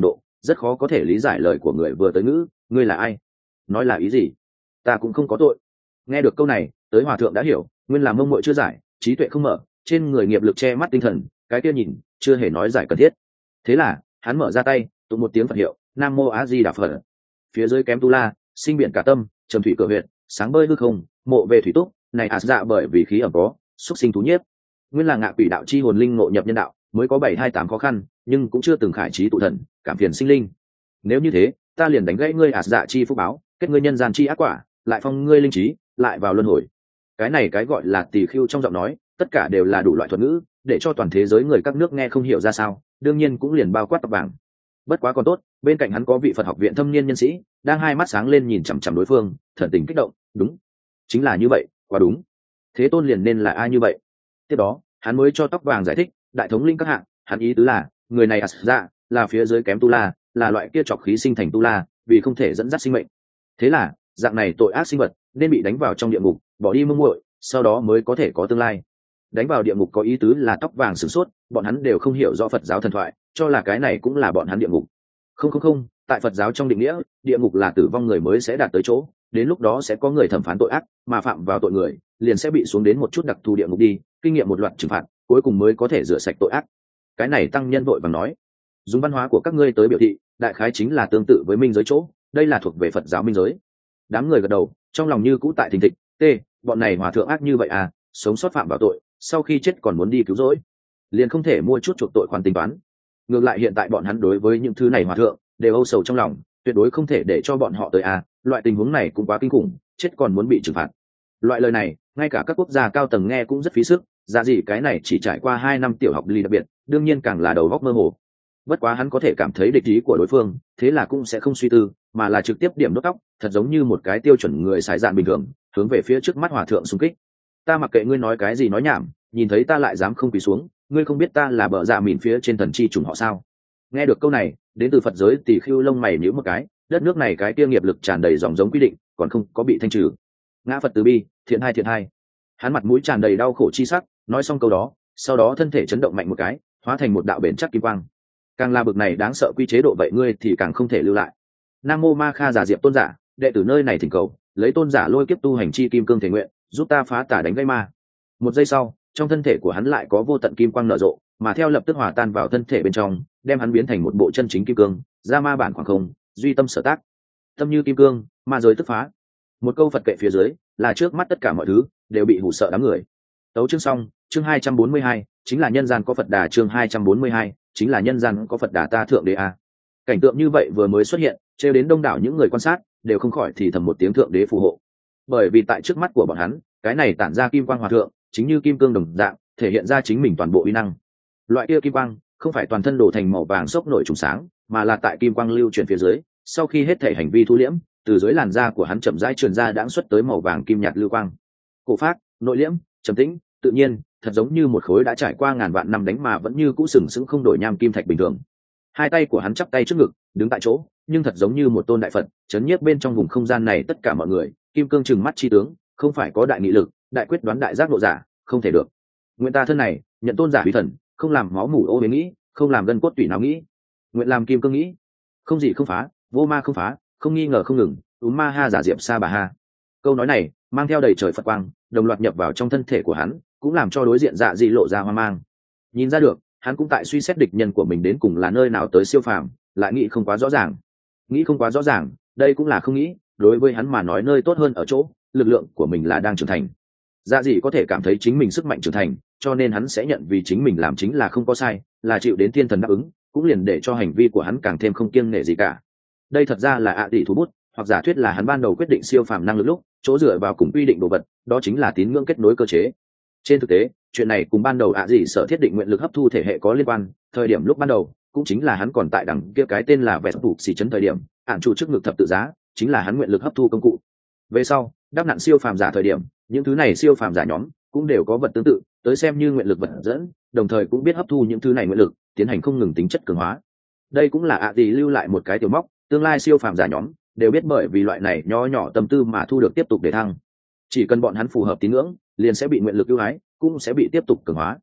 rất khó có thể lý giải lời của người vừa tới ngữ. Ngươi là ai? Nói là ý gì? Ta cũng không có tội. Nghe được câu này, tới hòa thượng đã hiểu, nguyên là mông muội chưa giải, trí tuệ không mở, trên người nghiệp lực che mắt tinh thần, cái kia nhìn chưa hề nói giải cần thiết. Thế là hắn mở ra tay, tụng một tiếng Phật hiệu, Nam Mô A Di Đà Phật. Phía dưới kém tu la, sinh biển cả tâm, trầm thủy cửa huyệt, sáng bơi hư không, mộ về thủy túc, này ạt dạ bởi vì khí ẩm có, xúc sinh thú nhiếp. Nguyên là ngạ quỷ đạo chi hồn linh ngộ nhập nhân đạo, mới có bảy hai tám khó khăn, nhưng cũng chưa từng khải trí tụ thần, cảm phiền sinh linh. Nếu như thế, ta liền đánh gãy ngươi ạt dạ chi phúc báo, kết ngươi nhân gian chi ác quả, lại phong ngươi linh trí, lại vào luân hồi. Cái này cái gọi là tỳ khưu trong giọng nói, tất cả đều là đủ loại thuật ngữ, để cho toàn thế giới người các nước nghe không hiểu ra sao, đương nhiên cũng liền bao quát tóc vàng. Bất quá còn tốt, bên cạnh hắn có vị Phật học viện thâm niên nhân sĩ, đang hai mắt sáng lên nhìn chằm chằm đối phương, thần tình kích động, đúng, chính là như vậy, quá đúng. Thế Tôn liền nên là ai như vậy? Tiếp đó, hắn mới cho tóc vàng giải thích, đại thống linh các hạng, hắn ý tứ là, người này dạ là phía dưới kém tu la, là loại kia trọc khí sinh thành tu la, vì không thể dẫn dắt sinh mệnh. Thế là, dạng này tội ác sinh vật nên bị đánh vào trong địa ngục, bỏ đi mông muội, sau đó mới có thể có tương lai. Đánh vào địa ngục có ý tứ là tóc vàng sửng sốt, bọn hắn đều không hiểu rõ Phật giáo thần thoại, cho là cái này cũng là bọn hắn địa ngục. Không không không, tại Phật giáo trong định nghĩa, địa ngục là tử vong người mới sẽ đạt tới chỗ, đến lúc đó sẽ có người thẩm phán tội ác, mà phạm vào tội người liền sẽ bị xuống đến một chút đặc thù địa ngục đi, kinh nghiệm một loạt trừng phạt, cuối cùng mới có thể rửa sạch tội ác. Cái này tăng nhân vội vàng nói, dùng văn hóa của các ngươi tới biểu thị, đại khái chính là tương tự với minh giới chỗ, đây là thuộc về Phật giáo minh giới. Đám người gật đầu, trong lòng như cũ tại thình thịch, t bọn này hòa thượng ác như vậy à, sống sót phạm vào tội, sau khi chết còn muốn đi cứu rỗi, liền không thể mua chút chuộc tội khoản tính toán. Ngược lại hiện tại bọn hắn đối với những thứ này hòa thượng đều âu sầu trong lòng, tuyệt đối không thể để cho bọn họ tới à, loại tình huống này cũng quá kinh khủng, chết còn muốn bị trừng phạt. Loại lời này ngay cả các quốc gia cao tầng nghe cũng rất phí sức, ra gì cái này chỉ trải qua hai năm tiểu học ly đặc biệt, đương nhiên càng là đầu góc mơ hồ. Bất quá hắn có thể cảm thấy địch ý của đối phương, thế là cũng sẽ không suy tư, mà là trực tiếp điểm đốt tóc, thật giống như một cái tiêu chuẩn người xài dạn bình thường, hướng về phía trước mắt hòa thượng xung kích. Ta mặc kệ ngươi nói cái gì nói nhảm, nhìn thấy ta lại dám không quỳ xuống, ngươi không biết ta là bợ dạ mìn phía trên thần chi trùng họ sao? Nghe được câu này, đến từ Phật giới tỳ khưu lông mày nhíu một cái, đất nước này cái tiêu nghiệp lực tràn đầy dòng giống quy định, còn không có bị thanh trừ. Ngã Phật từ bi, thiện hai thiện hai. Hắn mặt mũi tràn đầy đau khổ chi sắc, nói xong câu đó, sau đó thân thể chấn động mạnh một cái, hóa thành một đạo bền chắc kim quang. Càng là bực này đáng sợ quy chế độ vậy ngươi thì càng không thể lưu lại. Nam Mô Ma Kha Giả Diệp tôn giả, đệ tử nơi này thỉnh cầu, lấy tôn giả lôi kiếp tu hành chi kim cương thể nguyện, giúp ta phá tà đánh gây ma. Một giây sau, trong thân thể của hắn lại có vô tận kim quang nở rộ, mà theo lập tức hòa tan vào thân thể bên trong, đem hắn biến thành một bộ chân chính kim cương, ra ma bản khoảng không, duy tâm sở tác. Tâm như kim cương, ma giới tức phá. Một câu Phật kệ phía dưới, là trước mắt tất cả mọi thứ đều bị hù sợ đám người. Tấu chương xong, chương hai trăm bốn mươi hai, chính là nhân gian có Phật Đà, chương hai trăm bốn mươi hai, chính là nhân gian có Phật Đà ta thượng đế a. Cảnh tượng như vậy vừa mới xuất hiện, trêu đến đông đảo những người quan sát, đều không khỏi thì thầm một tiếng thượng đế phù hộ. Bởi vì tại trước mắt của bọn hắn, cái này tản ra kim quang hòa thượng, chính như kim cương đồng dạng, thể hiện ra chính mình toàn bộ uy năng. Loại kia kim quang, không phải toàn thân đổ thành màu vàng sốc nổi trùng sáng, mà là tại kim quang lưu chuyển phía dưới, sau khi hết thể hành vi thu liễm, từ dưới làn da của hắn chậm rãi truyền ra đãng xuất tới màu vàng kim nhạt lưu quang. Cổ phác, nội liễm, trầm tĩnh, tự nhiên, thật giống như một khối đã trải qua ngàn vạn năm đánh mà vẫn như cũ sừng sững không đổi nham kim thạch bình thường. Hai tay của hắn chắp tay trước ngực, đứng tại chỗ, nhưng thật giống như một tôn đại Phật, chấn nhiếp bên trong vùng không gian này tất cả mọi người. Kim cương trừng mắt chi tướng, không phải có đại nghị lực, đại quyết đoán đại giác độ giả, không thể được. Nguyện ta thân này, nhận tôn giả uy thần, không làm máu mủ ô uế nghĩ, không làm gân cốt tủy não nghĩ, nguyện làm kim cương nghĩ, không gì không phá, vô ma không phá, không nghi ngờ không ngừng, úm ma ha giả diệm sa bà ha. Câu nói này mang theo đầy trời Phật quang, đồng loạt nhập vào trong thân thể của hắn, cũng làm cho đối diện Dạ Dị lộ ra hoang mang. Nhìn ra được, hắn cũng tại suy xét địch nhân của mình đến cùng là nơi nào tới siêu phàm, lại nghĩ không quá rõ ràng. Nghĩ không quá rõ ràng, đây cũng là không nghĩ, đối với hắn mà nói nơi tốt hơn ở chỗ, lực lượng của mình là đang trưởng thành. Dạ Dị có thể cảm thấy chính mình sức mạnh trưởng thành, cho nên hắn sẽ nhận vì chính mình làm chính là không có sai, là chịu đến thiên thần đáp ứng, cũng liền để cho hành vi của hắn càng thêm không kiêng nể gì cả. Đây thật ra là ạ tỷ thú bút, hoặc giả thuyết là hắn ban đầu quyết định siêu phàm năng lực lúc, chỗ dựa vào cùng quy định đồ vật, đó chính là tín ngưỡng kết nối cơ chế. Trên thực tế, chuyện này cùng ban đầu ạ gì sở thiết định nguyện lực hấp thu thể hệ có liên quan. Thời điểm lúc ban đầu, cũng chính là hắn còn tại đẳng kia cái tên là vẹt tụ xì chấn thời điểm, ản chủ trước ngực thập tự giá, chính là hắn nguyện lực hấp thu công cụ. Về sau, đáp nạn siêu phàm giả thời điểm, những thứ này siêu phàm giả nhóm cũng đều có vật tương tự, tới xem như nguyện lực vật dẫn, đồng thời cũng biết hấp thu những thứ này nguyện lực, tiến hành không ngừng tính chất cường hóa. Đây cũng là ạ gì lưu lại một cái tiểu móc, tương lai siêu phàm giả nhóm đều biết bởi vì loại này nho nhỏ tâm tư mà thu được tiếp tục để thăng. Chỉ cần bọn hắn phù hợp tín ngưỡng, liền sẽ bị nguyện lực ưu ái, cũng sẽ bị tiếp tục cường hóa.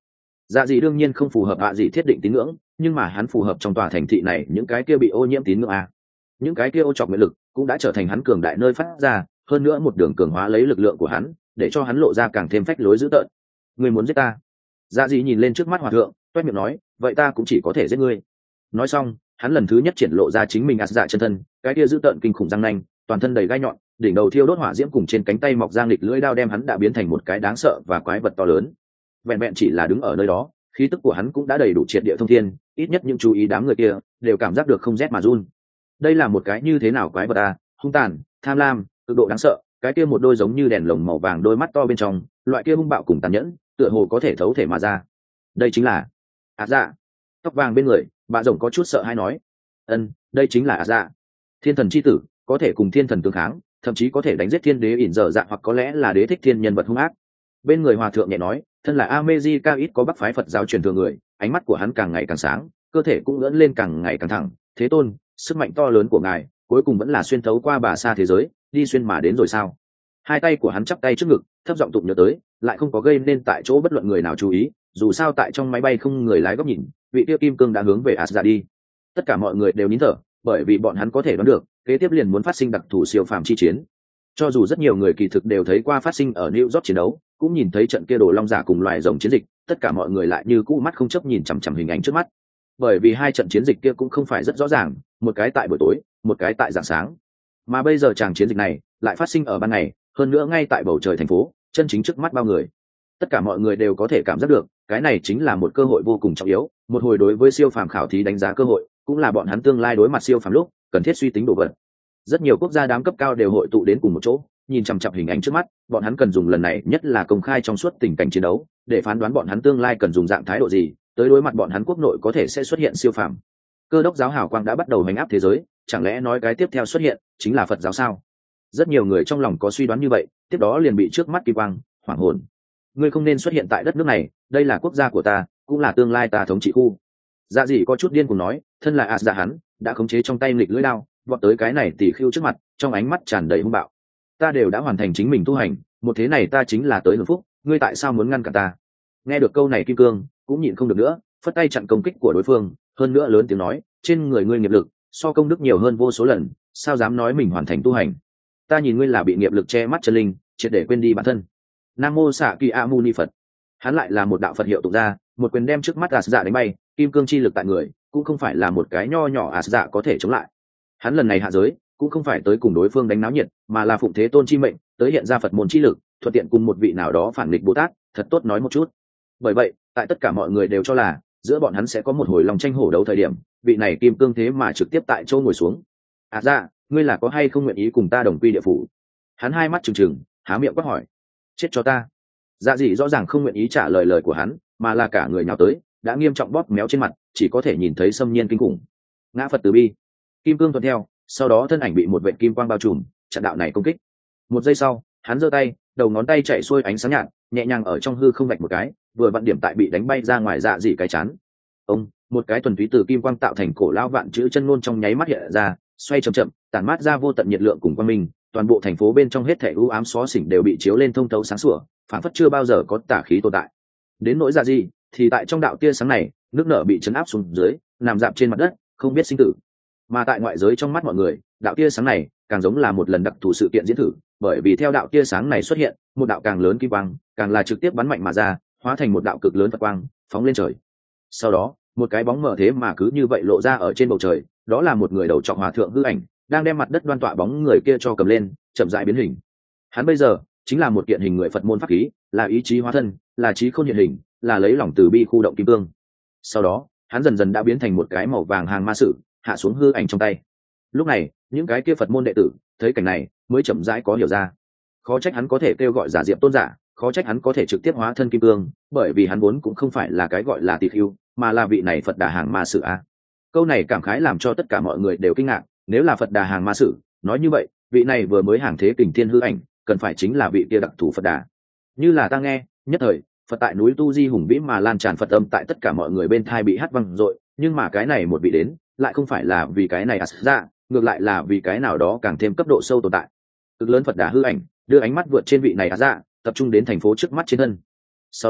Dạ gì đương nhiên không phù hợp ạ gì thiết định tín ngưỡng, nhưng mà hắn phù hợp trong tòa thành thị này những cái kia bị ô nhiễm tín ngưỡng a. Những cái kia ô trọc nguyện lực cũng đã trở thành hắn cường đại nơi phát ra, hơn nữa một đường cường hóa lấy lực lượng của hắn, để cho hắn lộ ra càng thêm phách lối dữ tợn. Ngươi muốn giết ta? Dạ gì nhìn lên trước mắt hòa thượng, toét miệng nói, vậy ta cũng chỉ có thể giết ngươi. Nói xong, hắn lần thứ nhất triển lộ ra chính mình ạt dạ chân thân, cái kia dữ tợn kinh khủng răng nanh, toàn thân đầy gai nhọn, đỉnh đầu thiêu đốt hỏa diễm cùng trên cánh tay mọc ra nghịch lưỡi đao đem hắn đã biến thành một cái đáng sợ và quái vật to lớn. Vẹn vẹn chỉ là đứng ở nơi đó, khí tức của hắn cũng đã đầy đủ triệt địa thông thiên, ít nhất những chú ý đám người kia đều cảm giác được không rét mà run. Đây là một cái như thế nào quái vật à, hung tàn, tham lam, cực độ đáng sợ, cái kia một đôi giống như đèn lồng màu vàng đôi mắt to bên trong, loại kia hung bạo cùng tàn nhẫn, tựa hồ có thể thấu thể mà ra. Đây chính là ả dạ. Tóc vàng bên người, bà rồng có chút sợ hãi nói, ân, đây chính là ả dạ, thiên thần chi tử, có thể cùng thiên thần tương kháng, thậm chí có thể đánh giết thiên đế ỉn dở dạ hoặc có lẽ là đế thích thiên nhân vật hung ác. Bên người hòa thượng nhẹ nói, thân là America ít có bắc phái Phật giáo truyền thừa người, ánh mắt của hắn càng ngày càng sáng, cơ thể cũng ngẩng lên càng ngày càng thẳng. Thế tôn, sức mạnh to lớn của ngài cuối cùng vẫn là xuyên thấu qua bà xa thế giới, đi xuyên mà đến rồi sao? Hai tay của hắn chắp tay trước ngực, thấp giọng tụng nhớ tới, lại không có gây nên tại chỗ bất luận người nào chú ý, dù sao tại trong máy bay không người lái góc nhìn, vị tiêu kim cương đã hướng về Asgard đi. Tất cả mọi người đều nín thở, bởi vì bọn hắn có thể đoán được, kế tiếp liền muốn phát sinh đặc thù siêu phàm chi chiến. Cho dù rất nhiều người kỳ thực đều thấy qua phát sinh ở New York chiến đấu, cũng nhìn thấy trận kia đồ long giả cùng loài rồng chiến dịch, tất cả mọi người lại như cũ mắt không chấp nhìn chằm chằm hình ảnh trước mắt. Bởi vì hai trận chiến dịch kia cũng không phải rất rõ ràng, một cái tại buổi tối, một cái tại rạng sáng. Mà bây giờ chàng chiến dịch này lại phát sinh ở ban ngày, hơn nữa ngay tại bầu trời thành phố, chân chính trước mắt bao người. Tất cả mọi người đều có thể cảm giác được, cái này chính là một cơ hội vô cùng trọng yếu, một hồi đối với siêu phàm khảo thí đánh giá cơ hội, cũng là bọn hắn tương lai đối mặt siêu phàm lúc cần thiết suy tính đồ vật. Rất nhiều quốc gia đám cấp cao đều hội tụ đến cùng một chỗ, nhìn chằm chằm hình ảnh trước mắt, bọn hắn cần dùng lần này nhất là công khai trong suốt tình cảnh chiến đấu, để phán đoán bọn hắn tương lai cần dùng dạng thái độ gì, tới đối mặt bọn hắn quốc nội có thể sẽ xuất hiện siêu phàm. Cơ đốc giáo hào quang đã bắt đầu hành áp thế giới, chẳng lẽ nói cái tiếp theo xuất hiện chính là Phật giáo sao? Rất nhiều người trong lòng có suy đoán như vậy, tiếp đó liền bị trước mắt kỳ quang hoảng hồn. Ngươi không nên xuất hiện tại đất nước này, đây là quốc gia của ta, cũng là tương lai ta thống trị khu. Dạ gì có chút điên cuồng nói, thân là ạt dạ hắn đã khống chế trong tay nghịch lưỡi đao, vọt tới cái này tỉ khiêu trước mặt, trong ánh mắt tràn đầy hung bạo. Ta đều đã hoàn thành chính mình tu hành, một thế này ta chính là tới hưởng phúc, ngươi tại sao muốn ngăn cản ta? Nghe được câu này kim cương cũng nhịn không được nữa, phất tay chặn công kích của đối phương, hơn nữa lớn tiếng nói, trên người ngươi nghiệp lực so công đức nhiều hơn vô số lần, sao dám nói mình hoàn thành tu hành? Ta nhìn ngươi là bị nghiệp lực che mắt chân linh, triệt để quên đi bản thân. Nam mô xạ kỳ a mu ni Phật. Hắn lại là một đạo Phật hiệu tụng ra, một quyền đem trước mắt ạt dạ đánh bay, kim cương chi lực tại người cũng không phải là một cái nho nhỏ ạt dạ có thể chống lại. Hắn lần này hạ giới cũng không phải tới cùng đối phương đánh náo nhiệt, mà là phụng thế tôn chi mệnh, tới hiện ra Phật môn chi lực, thuận tiện cùng một vị nào đó phản nghịch Bồ Tát, thật tốt nói một chút. Bởi vậy, tại tất cả mọi người đều cho là giữa bọn hắn sẽ có một hồi lòng tranh hổ đấu thời điểm, vị này kim cương thế mà trực tiếp tại chỗ ngồi xuống. À dạ, ngươi là có hay không nguyện ý cùng ta đồng quy địa phủ? Hắn hai mắt trừng trừng, há miệng quát hỏi. Chết cho ta. Dạ dị rõ ràng không nguyện ý trả lời lời của hắn, mà là cả người nhào tới, đã nghiêm trọng bóp méo trên mặt, chỉ có thể nhìn thấy xâm nhiên kinh khủng. Ngã Phật từ bi. Kim cương thuận theo, sau đó thân ảnh bị một vệt kim quang bao trùm, chặn đạo này công kích. Một giây sau, hắn giơ tay, đầu ngón tay chạy xuôi ánh sáng nhạt, nhẹ nhàng ở trong hư không vạch một cái, vừa vặn điểm tại bị đánh bay ra ngoài dạ dị cái chán. Ông, một cái thuần túy từ kim quang tạo thành cổ lao vạn chữ chân ngôn trong nháy mắt hiện ra, xoay chậm chậm, tản mát ra vô tận nhiệt lượng cùng quang minh, toàn bộ thành phố bên trong hết thảy u ám xó xỉnh đều bị chiếu lên thông thấu sáng sủa, phản phất chưa bao giờ có tà khí tồn tại. Đến nỗi dạ dị, thì tại trong đạo tia sáng này, nước nở bị chấn áp xuống dưới, nằm dạp trên mặt đất, không biết sinh tử. Mà tại ngoại giới trong mắt mọi người, đạo tia sáng này càng giống là một lần đặc thù sự kiện diễn thử, bởi vì theo đạo tia sáng này xuất hiện, một đạo càng lớn kim quang, càng là trực tiếp bắn mạnh mà ra, hóa thành một đạo cực lớn Phật quang, phóng lên trời. Sau đó, một cái bóng mờ thế mà cứ như vậy lộ ra ở trên bầu trời, đó là một người đầu trọc hòa thượng hư ảnh, đang đem mặt đất đoan tọa bóng người kia cho cầm lên, chậm rãi biến hình. Hắn bây giờ chính là một kiện hình người Phật môn pháp khí, là ý chí hóa thân, là trí khôn hiện hình, là lấy lòng từ bi khu động kim cương. Sau đó, hắn dần dần đã biến thành một cái màu vàng hàng ma sử, hạ xuống hư ảnh trong tay. Lúc này, những cái kia Phật môn đệ tử thấy cảnh này, mới chậm rãi có hiểu ra. Khó trách hắn có thể kêu gọi giả diệm tôn giả, khó trách hắn có thể trực tiếp hóa thân kim cương, bởi vì hắn vốn cũng không phải là cái gọi là tỳ khưu, mà là vị này Phật Đà hàng ma sử a. Câu này cảm khái làm cho tất cả mọi người đều kinh ngạc, nếu là Phật Đà hàng ma sử, nói như vậy, vị này vừa mới hàng thế kình thiên hư ảnh, cần phải chính là vị kia đặc thù Phật Đà. Như là ta nghe, nhất thời, Phật tại núi Tu Di hùng vĩ mà lan tràn Phật âm tại tất cả mọi người bên thai bị hát văng dội, nhưng mà cái này một vị đến, lại không phải là vì cái này ra, ngược lại là vì cái nào đó càng thêm cấp độ sâu tồn tại. Cực lớn Phật Đà hư ảnh, đưa ánh mắt vượt trên vị này ra, tập trung đến thành phố trước mắt trên thân. Sau đó,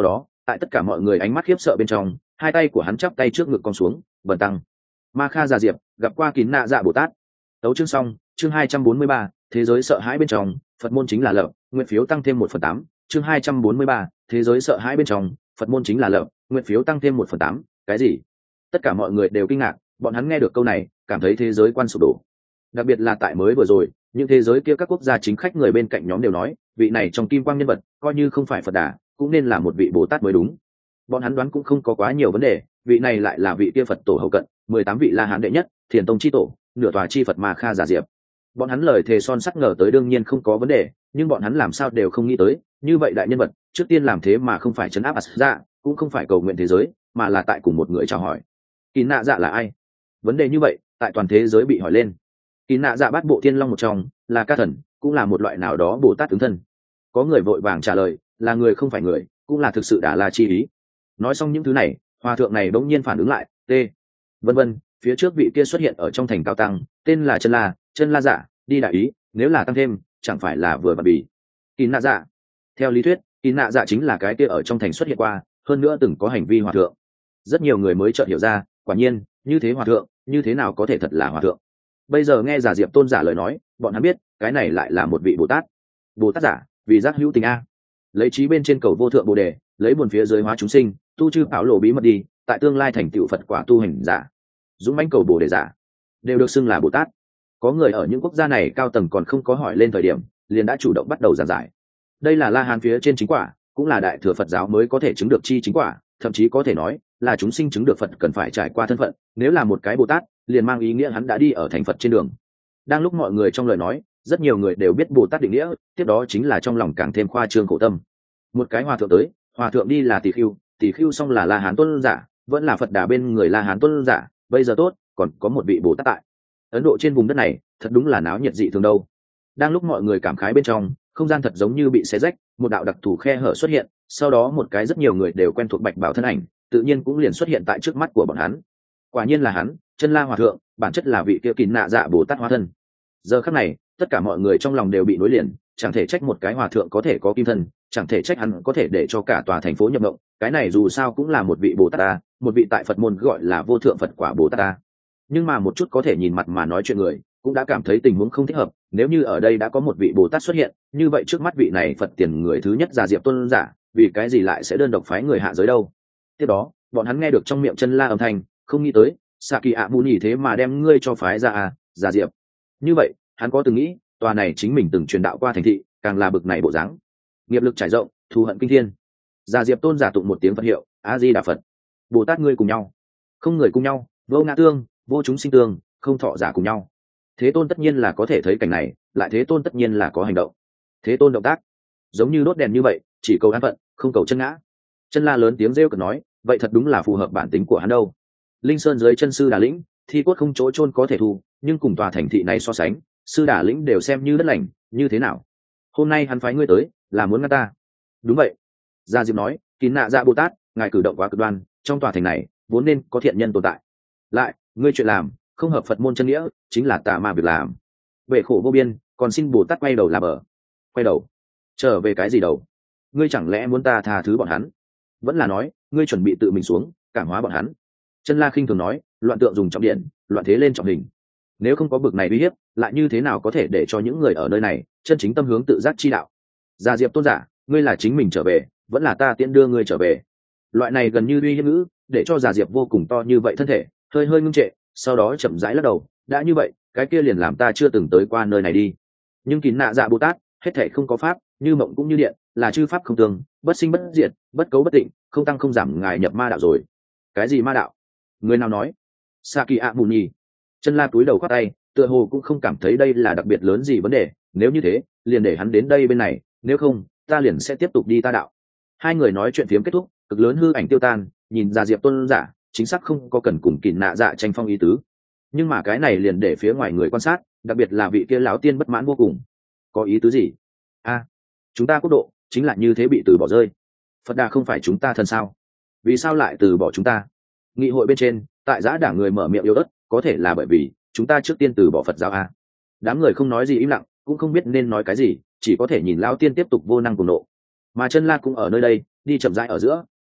tại tất cả mọi người ánh mắt khiếp sợ bên trong, hai tay của hắn chắp tay trước ngực cong xuống, bần tăng. Ma Kha Già Diệp gặp qua Kín Nạ Dạ Bồ Tát. Tấu chương xong, chương hai trăm bốn mươi ba, thế giới sợ hãi bên trong, Phật môn chính là lợn, nguyện phiếu tăng thêm một phần tám, chương hai trăm bốn mươi ba, thế giới sợ hãi bên trong, Phật môn chính là lợn, nguyện phiếu tăng thêm một phần tám, cái gì? Tất cả mọi người đều kinh ngạc, bọn hắn nghe được câu này, cảm thấy thế giới quan sụp đổ. Đặc biệt là tại mới vừa rồi, những thế giới kia các quốc gia chính khách người bên cạnh nhóm đều nói, vị này trong kim quang nhân vật, coi như không phải Phật Đà, cũng nên là một vị Bồ Tát mới đúng. Bọn hắn đoán cũng không có quá nhiều vấn đề, vị này lại là vị kia Phật tổ hậu cận, mười tám vị La Hán đệ nhất, Thiền tông chi tổ, nửa tòa chi Phật Ma Kha Già Diệp. Bọn hắn lời thề son sắt ngờ tới đương nhiên không có vấn đề, nhưng bọn hắn làm sao đều không nghĩ tới, như vậy đại nhân vật, trước tiên làm thế mà không phải trấn áp Asra, cũng không phải cầu nguyện thế giới, mà là tại cùng một người chào hỏi. Kín Nạ Dạ là ai? Vấn đề như vậy, tại toàn thế giới bị hỏi lên. Kín Nạ Dạ bát bộ thiên long một trong, là ca thần, cũng là một loại nào đó Bồ Tát ứng thân. Có người vội vàng trả lời, là người không phải người, cũng là thực sự Đà La chi ý. Nói xong những thứ này, hòa thượng này bỗng nhiên phản ứng lại, t vân vân, phía trước vị kia xuất hiện ở trong thành cao tăng, tên là Chân La, Chân La Dạ, đi đại ý, nếu là tăng thêm, chẳng phải là vừa và bì. Kín Nạ Dạ. Theo lý thuyết, Kín Nạ Dạ chính là cái kia ở trong thành xuất hiện qua, hơn nữa từng có hành vi hòa thượng. Rất nhiều người mới chợt hiểu ra, quả nhiên, như thế hòa thượng, như thế nào có thể thật là hòa thượng. Bây giờ nghe Giả Diệp tôn giả lời nói, bọn hắn biết, cái này lại là một vị Bồ Tát. Bồ Tát giả, vì giác hữu tình a. Lấy trí bên trên cầu vô thượng Bồ đề, lấy buồn phía dưới hóa chúng sinh, tu chư bảo lộ bí mật đi, tại tương lai thành tựu Phật quả tu hành giả. Dũng mãnh cầu Bồ đề giả, đều được xưng là Bồ Tát. Có người ở những quốc gia này cao tầng còn không có hỏi lên thời điểm, liền đã chủ động bắt đầu giảng giải. Đây là La Hán phía trên chính quả, cũng là đại thừa Phật giáo mới có thể chứng được chi chính quả, thậm chí có thể nói là chúng sinh chứng được Phật cần phải trải qua thân phận, nếu là một cái Bồ Tát, liền mang ý nghĩa hắn đã đi ở thành Phật trên đường. Đang lúc mọi người trong lời nói, rất nhiều người đều biết Bồ Tát định nghĩa, tiếp đó chính là trong lòng càng thêm khoa trương khổ tâm. Một cái hòa thượng tới, hòa thượng đi là tỷ khưu, tỷ khưu xong là La Hán tôn giả, vẫn là Phật Đà bên người La Hán tôn giả, bây giờ tốt, còn có một vị Bồ Tát tại. Ấn Độ trên vùng đất này, thật đúng là náo nhiệt dị thường đâu. Đang lúc mọi người cảm khái bên trong, không gian thật giống như bị xé rách, một đạo đặc thù khe hở xuất hiện, sau đó một cái rất nhiều người đều quen thuộc bạch bảo thân ảnh, tự nhiên cũng liền xuất hiện tại trước mắt của bọn hắn. Quả nhiên là hắn, Chân La hòa thượng, bản chất là vị kia Kín Nạ Dạ Bồ Tát hóa thân. Giờ khắc này, tất cả mọi người trong lòng đều bị nối liền, chẳng thể trách một cái hòa thượng có thể có kim thân, chẳng thể trách hắn có thể để cho cả tòa thành phố nhập mộng, cái này dù sao cũng là một vị Bồ Tát ta, một vị tại Phật môn gọi là vô thượng Phật quả Bồ Tát ta. Nhưng mà một chút có thể nhìn mặt mà nói chuyện người, cũng đã cảm thấy tình huống không thích hợp, nếu như ở đây đã có một vị Bồ Tát xuất hiện, như vậy trước mắt vị này Phật tiền người thứ nhất Già Diệp tôn giả, vì cái gì lại sẽ đơn độc phái người hạ giới đâu? Tiếp đó, bọn hắn nghe được trong miệng Chân La âm thanh, không nghĩ tới, Sa Kỳ ạ Mù Nhỉ thế mà đem ngươi cho phái ra à, Già Diệp. Như vậy, hắn có từng nghĩ, tòa này chính mình từng truyền đạo qua thành thị, càng là bực này bộ dáng. Nghiệp lực trải rộng, thù hận kinh thiên. Già Diệp tôn giả tụng một tiếng Phật hiệu, A Di Đà Phật. Bồ Tát ngươi cùng nhau, không người cùng nhau, vô ngã tương, vô chúng sinh tương, không thọ giả cùng nhau. Thế Tôn tất nhiên là có thể thấy cảnh này, lại Thế Tôn tất nhiên là có hành động. Thế Tôn động tác, giống như đốt đèn như vậy, chỉ cầu an phận, không cầu chân ngã. Chân La lớn tiếng rêu cợt nói, vậy thật đúng là phù hợp bản tính của hắn đâu. Linh Sơn dưới chân sư Đà Lĩnh, thi cốt không chỗ chôn có thể thu, nhưng cùng tòa thành thị này so sánh, sư Đà Lĩnh đều xem như đất lành, như thế nào? Hôm nay hắn phái ngươi tới, là muốn ngăn ta? Đúng vậy. Gia Diệp nói, Kín Nạ Dạ Bồ Tát, ngài cử động quá cực đoan, trong tòa thành này vốn nên có thiện nhân tồn tại. Lại, ngươi chuyện làm không hợp Phật môn chân nghĩa, chính là tà ma việc làm. Bể khổ vô biên, còn xin Bồ Tát quay đầu làm ở. Quay đầu? Trở về cái gì đầu? Ngươi chẳng lẽ muốn ta tha thứ bọn hắn? Vẫn là nói, ngươi chuẩn bị tự mình xuống, cảm hóa bọn hắn? Chân La khinh thường nói, loạn tượng dùng trọng điện, loạn thế lên trọng hình. Nếu không có bực này uy hiếp, lại như thế nào có thể để cho những người ở nơi này chân chính tâm hướng tự giác chi đạo? Gia Diệp tôn giả, ngươi là chính mình trở về, vẫn là ta tiễn đưa ngươi trở về? Loại này gần như uy hiếp ngữ, để cho Gia Diệp vô cùng to như vậy thân thể hơi hơi ngưng trệ, sau đó chậm rãi lắc đầu, đã như vậy, cái kia liền làm ta chưa từng tới qua nơi này đi. Nhưng Kín Nạ Dạ Bồ Tát, hết thảy không có pháp, như mộng cũng như điện, là chư pháp không tương, bất sinh bất diệt, bất cấu bất tịnh, không tăng không giảm, ngài nhập ma đạo rồi. Cái gì ma đạo? Người nào nói? Sa Kỳ ạ Mù Nhỉ. Chân La cúi đầu khoát tay, tựa hồ cũng không cảm thấy đây là đặc biệt lớn gì vấn đề, nếu như thế, liền để hắn đến đây bên này, nếu không, ta liền sẽ tiếp tục đi ta đạo. Hai người nói chuyện phiếm kết thúc, cực lớn hư ảnh tiêu tan, nhìn Già Diệp tôn giả, chính xác không có cần cùng Kín Nạ Dạ tranh phong ý tứ. Nhưng mà cái này liền để phía ngoài người quan sát, đặc biệt là vị kia lão tiên bất mãn vô cùng. Có ý tứ gì? A, à, chúng ta quốc độ chính là như thế bị từ bỏ rơi. Phật Đà không phải chúng ta thân sao? Vì sao lại từ bỏ chúng ta? Nghị hội bên trên, tại giã đảng người mở miệng yếu ớt, có thể là bởi vì chúng ta trước tiên từ bỏ Phật giáo a. Đám người không nói gì im lặng, cũng không biết nên nói cái gì, chỉ có thể nhìn lão tiên tiếp tục vô năng cùng nộ. Mà Chân La cũng ở nơi đây, đi chậm rãi ở giữa,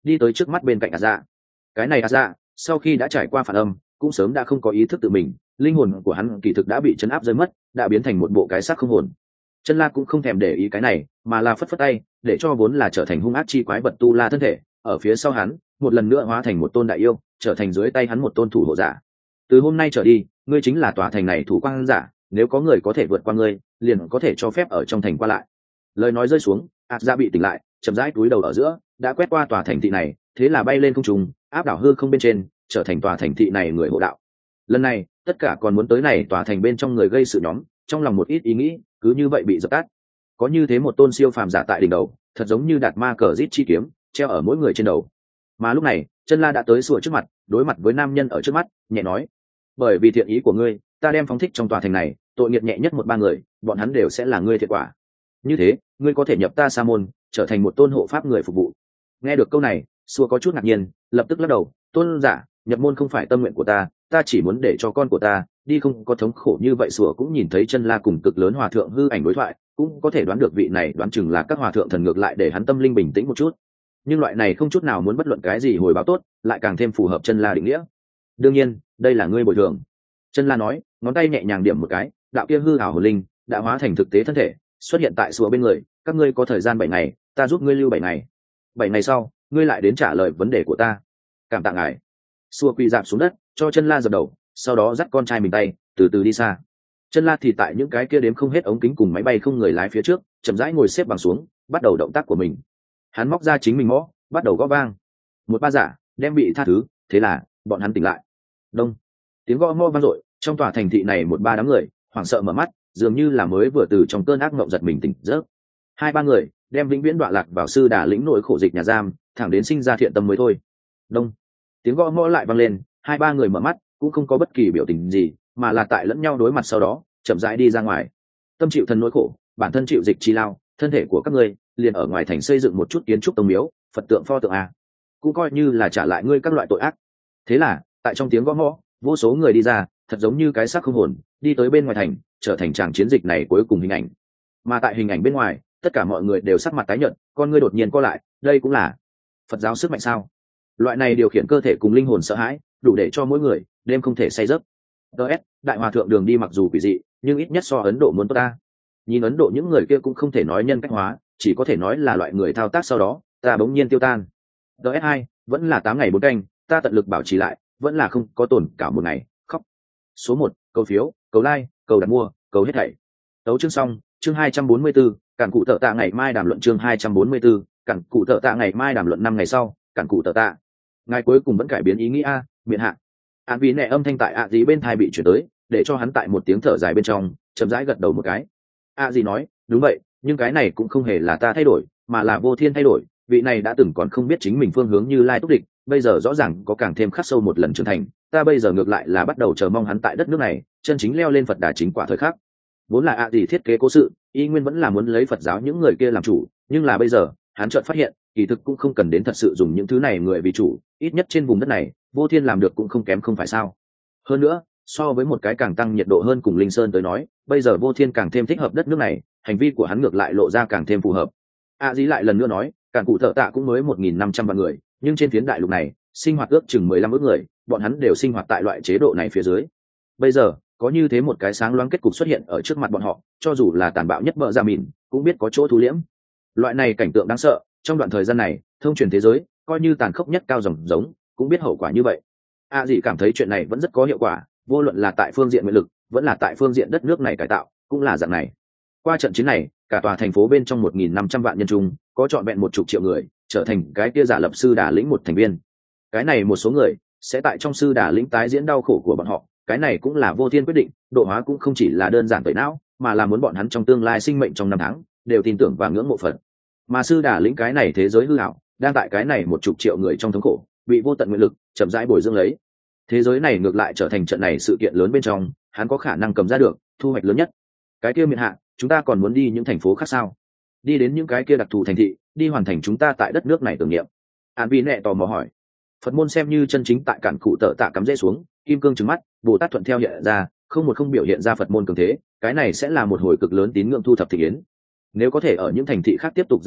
đi tới trước mắt bên cạnh ạt dạ. Cái này ạt dạ sau khi đã trải qua phản âm cũng sớm đã không có ý thức tự mình, linh hồn của hắn kỳ thực đã bị chấn áp rơi mất, đã biến thành một bộ cái xác không hồn. Chân La cũng không thèm để ý cái này, mà là phất phất tay để cho vốn là trở thành hung ác chi quái vật tu la thân thể ở phía sau hắn một lần nữa hóa thành một tôn đại yêu, trở thành dưới tay hắn một tôn thủ hộ giả. Từ hôm nay trở đi, ngươi chính là tòa thành này thủ quan giả, nếu có người có thể vượt qua ngươi, liền có thể cho phép ở trong thành qua lại. Lời nói rơi xuống, ạt dạ bị tỉnh lại, chậm rãi túi đầu ở giữa, đã quét qua tòa thành thị này, thế là bay lên không trung, áp đảo hư không bên trên, trở thành tòa thành thị này người hộ đạo. Lần này, tất cả còn muốn tới này tòa thành bên trong người gây sự nhóm, trong lòng một ít ý nghĩ, cứ như vậy bị dập tắt. Có như thế một tôn siêu phàm giả tại đỉnh đầu, thật giống như đạt ma cờ rít chi kiếm, treo ở mỗi người trên đầu. Mà lúc này, Chân La đã tới sủa trước mặt, đối mặt với nam nhân ở trước mắt, nhẹ nói: bởi vì thiện ý của ngươi, ta đem phóng thích trong tòa thành này tội nghiệp nhẹ nhất một ba người, bọn hắn đều sẽ là ngươi thiệt quả. Như thế, ngươi có thể nhập ta sa môn, trở thành một tôn hộ pháp người phục vụ. Nghe được câu này, Sủa có chút ngạc nhiên, lập tức lắc đầu: tôn giả, nhập môn không phải tâm nguyện của ta, ta chỉ muốn để cho con của ta đi không có thống khổ như vậy. Sủa cũng nhìn thấy Chân La cùng cực lớn hòa thượng hư ảnh đối thoại, cũng có thể đoán được vị này đoán chừng là các hòa thượng thần, ngược lại để hắn tâm linh bình tĩnh một chút. Nhưng loại này không chút nào muốn bất luận cái gì hồi báo tốt, lại càng thêm phù hợp Chân La định nghĩa. Đương nhiên, đây là ngươi bồi thường. Chân La nói, ngón tay nhẹ nhàng điểm một cái, đạo kia hư ảo hồn linh đã hóa thành thực tế thân thể, xuất hiện tại Sủa bên người. Các ngươi có thời gian bảy ngày, ta giúp ngươi lưu bảy ngày. Bảy ngày sau, ngươi lại đến trả lời vấn đề của ta. Cảm tạ ngài. Sủa quỳ dạp xuống đất, cho Chân La dập đầu, sau đó dắt con trai mình tay, từ từ đi xa. Chân La thì tại những cái kia đếm không hết ống kính cùng máy bay không người lái phía trước, chậm rãi ngồi xếp bằng xuống, bắt đầu động tác của mình. Hắn móc ra chính mình mõ, bắt đầu gõ vang. Một ba giả, đem bị tha thứ, thế là bọn hắn tỉnh lại. Đông, tiếng gõ mõ vang dội, trong tòa thành thị này một ba đám người hoảng sợ mở mắt, dường như là mới vừa từ trong cơn ác mộng giật mình tỉnh giấc. Hai ba người đem vĩnh viễn đọa lạc vào sư đà lĩnh nội khổ dịch nhà giam, thẳng đến sinh ra thiện tâm mới thôi. Đông, tiếng gõ mõ lại vang lên, hai ba người mở mắt, cũng không có bất kỳ biểu tình gì, mà là tại lẫn nhau đối mặt, sau đó chậm rãi đi ra ngoài. Tâm chịu thân nỗi khổ, bản thân chịu dịch chi lao, thân thể của các ngươi liền ở ngoài thành xây dựng một chút kiến trúc tông miếu, phật tượng, pho tượng a, cũng coi như là trả lại ngươi các loại tội ác. Thế là tại trong tiếng gõ mõ, vô số người đi ra, thật giống như cái xác không hồn, đi tới bên ngoài thành, trở thành tràng chiến dịch này cuối cùng hình ảnh. Mà tại hình ảnh bên ngoài, tất cả mọi người đều sắc mặt tái nhợt, con ngươi đột nhiên co lại. Đây cũng là Phật giáo sức mạnh sao? Loại này điều khiển cơ thể cùng linh hồn sợ hãi, đủ để cho mỗi người đêm không thể say giấc. ds đại hòa thượng đường đi mặc dù quỷ dị, nhưng ít nhất so Ấn Độ muốn tốt ta. Nhìn Ấn Độ những người kia cũng không thể nói nhân cách hóa, chỉ có thể nói là loại người thao tác, sau đó ta bỗng nhiên tiêu tan. ds hai vẫn là tám ngày bốn canh, ta tận lực bảo trì lại, vẫn là không có tổn cả một ngày. Khóc. Số một, cầu phiếu, cầu like, cầu đặt mua, cầu hết thảy. Tấu chương xong, chương hai trăm bốn mươi 4, cản cụ tợ tạ ngày mai đàm luận. Chương hai trăm bốn mươi 4, cản cụ tợ tạ ngày mai đàm luận. Năm ngày sau, cản cụ tợ tạ. Ngài cuối cùng vẫn cải biến ý nghĩ a, miệng hạ. Án vì nẹ âm thanh tại ạ gì bên thai bị chuyển tới, để cho hắn tại một tiếng thở dài bên trong chậm rãi gật đầu một cái. ạ gì nói, đúng vậy, nhưng cái này cũng không hề là ta thay đổi, mà là vô thiên thay đổi. Vị này đã từng còn không biết chính mình phương hướng như lai túc địch, bây giờ rõ ràng có càng thêm khắc sâu một lần trưởng thành. Ta bây giờ ngược lại là bắt đầu chờ mong hắn tại đất nước này chân chính leo lên Phật đà chính quả thời khắc. Vốn là ạ gì thiết kế cố sự, y nguyên vẫn là muốn lấy Phật giáo những người kia làm chủ, nhưng là bây giờ hắn chợt phát hiện, kỳ thực cũng không cần đến thật sự dùng những thứ này người vì chủ, ít nhất trên vùng đất này vô thiên làm được cũng không kém, không phải sao? Hơn nữa, so với một cái càng tăng nhiệt độ hơn cùng linh sơn tới nói, bây giờ vô thiên càng thêm thích hợp đất nước này, hành vi của hắn ngược lại lộ ra càng thêm phù hợp. A Dĩ lại lần nữa nói, cản cụ thợ tạ cũng mới một nghìn năm trăm vạn người, nhưng trên phiến đại lục này sinh hoạt ước chừng mười lăm ước người, bọn hắn đều sinh hoạt tại loại chế độ này phía dưới. Bây giờ có như thế một cái sáng loáng kết cục xuất hiện ở trước mặt bọn họ, cho dù là tàn bạo nhất bợ ra mìn cũng biết có chỗ thu liễm. Loại này cảnh tượng đáng sợ, trong đoạn thời gian này thông truyền thế giới coi như tàn khốc nhất cao dòng giống cũng biết hậu quả như vậy. A Dĩ cảm thấy chuyện này vẫn rất có hiệu quả, vô luận là tại phương diện nguyện lực vẫn là tại phương diện đất nước này cải tạo cũng là dạng này. Qua trận chiến này, cả tòa thành phố bên trong một nghìn năm trăm vạn nhân chung có trọn vẹn một chục triệu người trở thành cái kia giả lập sư đà lĩnh một thành viên. Cái này một số người sẽ tại trong sư đà lĩnh tái diễn đau khổ của bọn họ, cái này cũng là vô thiên quyết định. Độ hóa cũng không chỉ là đơn giản tẩy não, mà là muốn bọn hắn trong tương lai sinh mệnh trong năm tháng đều tin tưởng và ngưỡng mộ Phật. Mà sư đà lĩnh cái này thế giới hư ảo đang tại cái này một chục triệu người trong thống khổ bị vô tận nguyện lực chậm rãi bồi dưỡng lấy. Thế giới này ngược lại trở thành trận này sự kiện lớn bên trong hắn có khả năng cầm ra được thu hoạch lớn nhất. Cái kia miền hạ, chúng ta còn muốn đi những thành phố khác sao? Đi đến những cái kia đặc thù thành thị, đi hoàn thành chúng ta tại đất nước này tưởng niệm. An Vi nẹ tò mò hỏi. Phật môn xem như chân chính tại cản cụ tợ tạ cắm rễ xuống, kim cương trừng mắt, Bồ Tát thuận theo hiện ra, không một không biểu hiện ra Phật môn cường thế, cái này sẽ là một hồi cực lớn tín ngưỡng thu thập thị yến. Nếu có thể ở những thành thị khác tiếp tục dẫn đạo,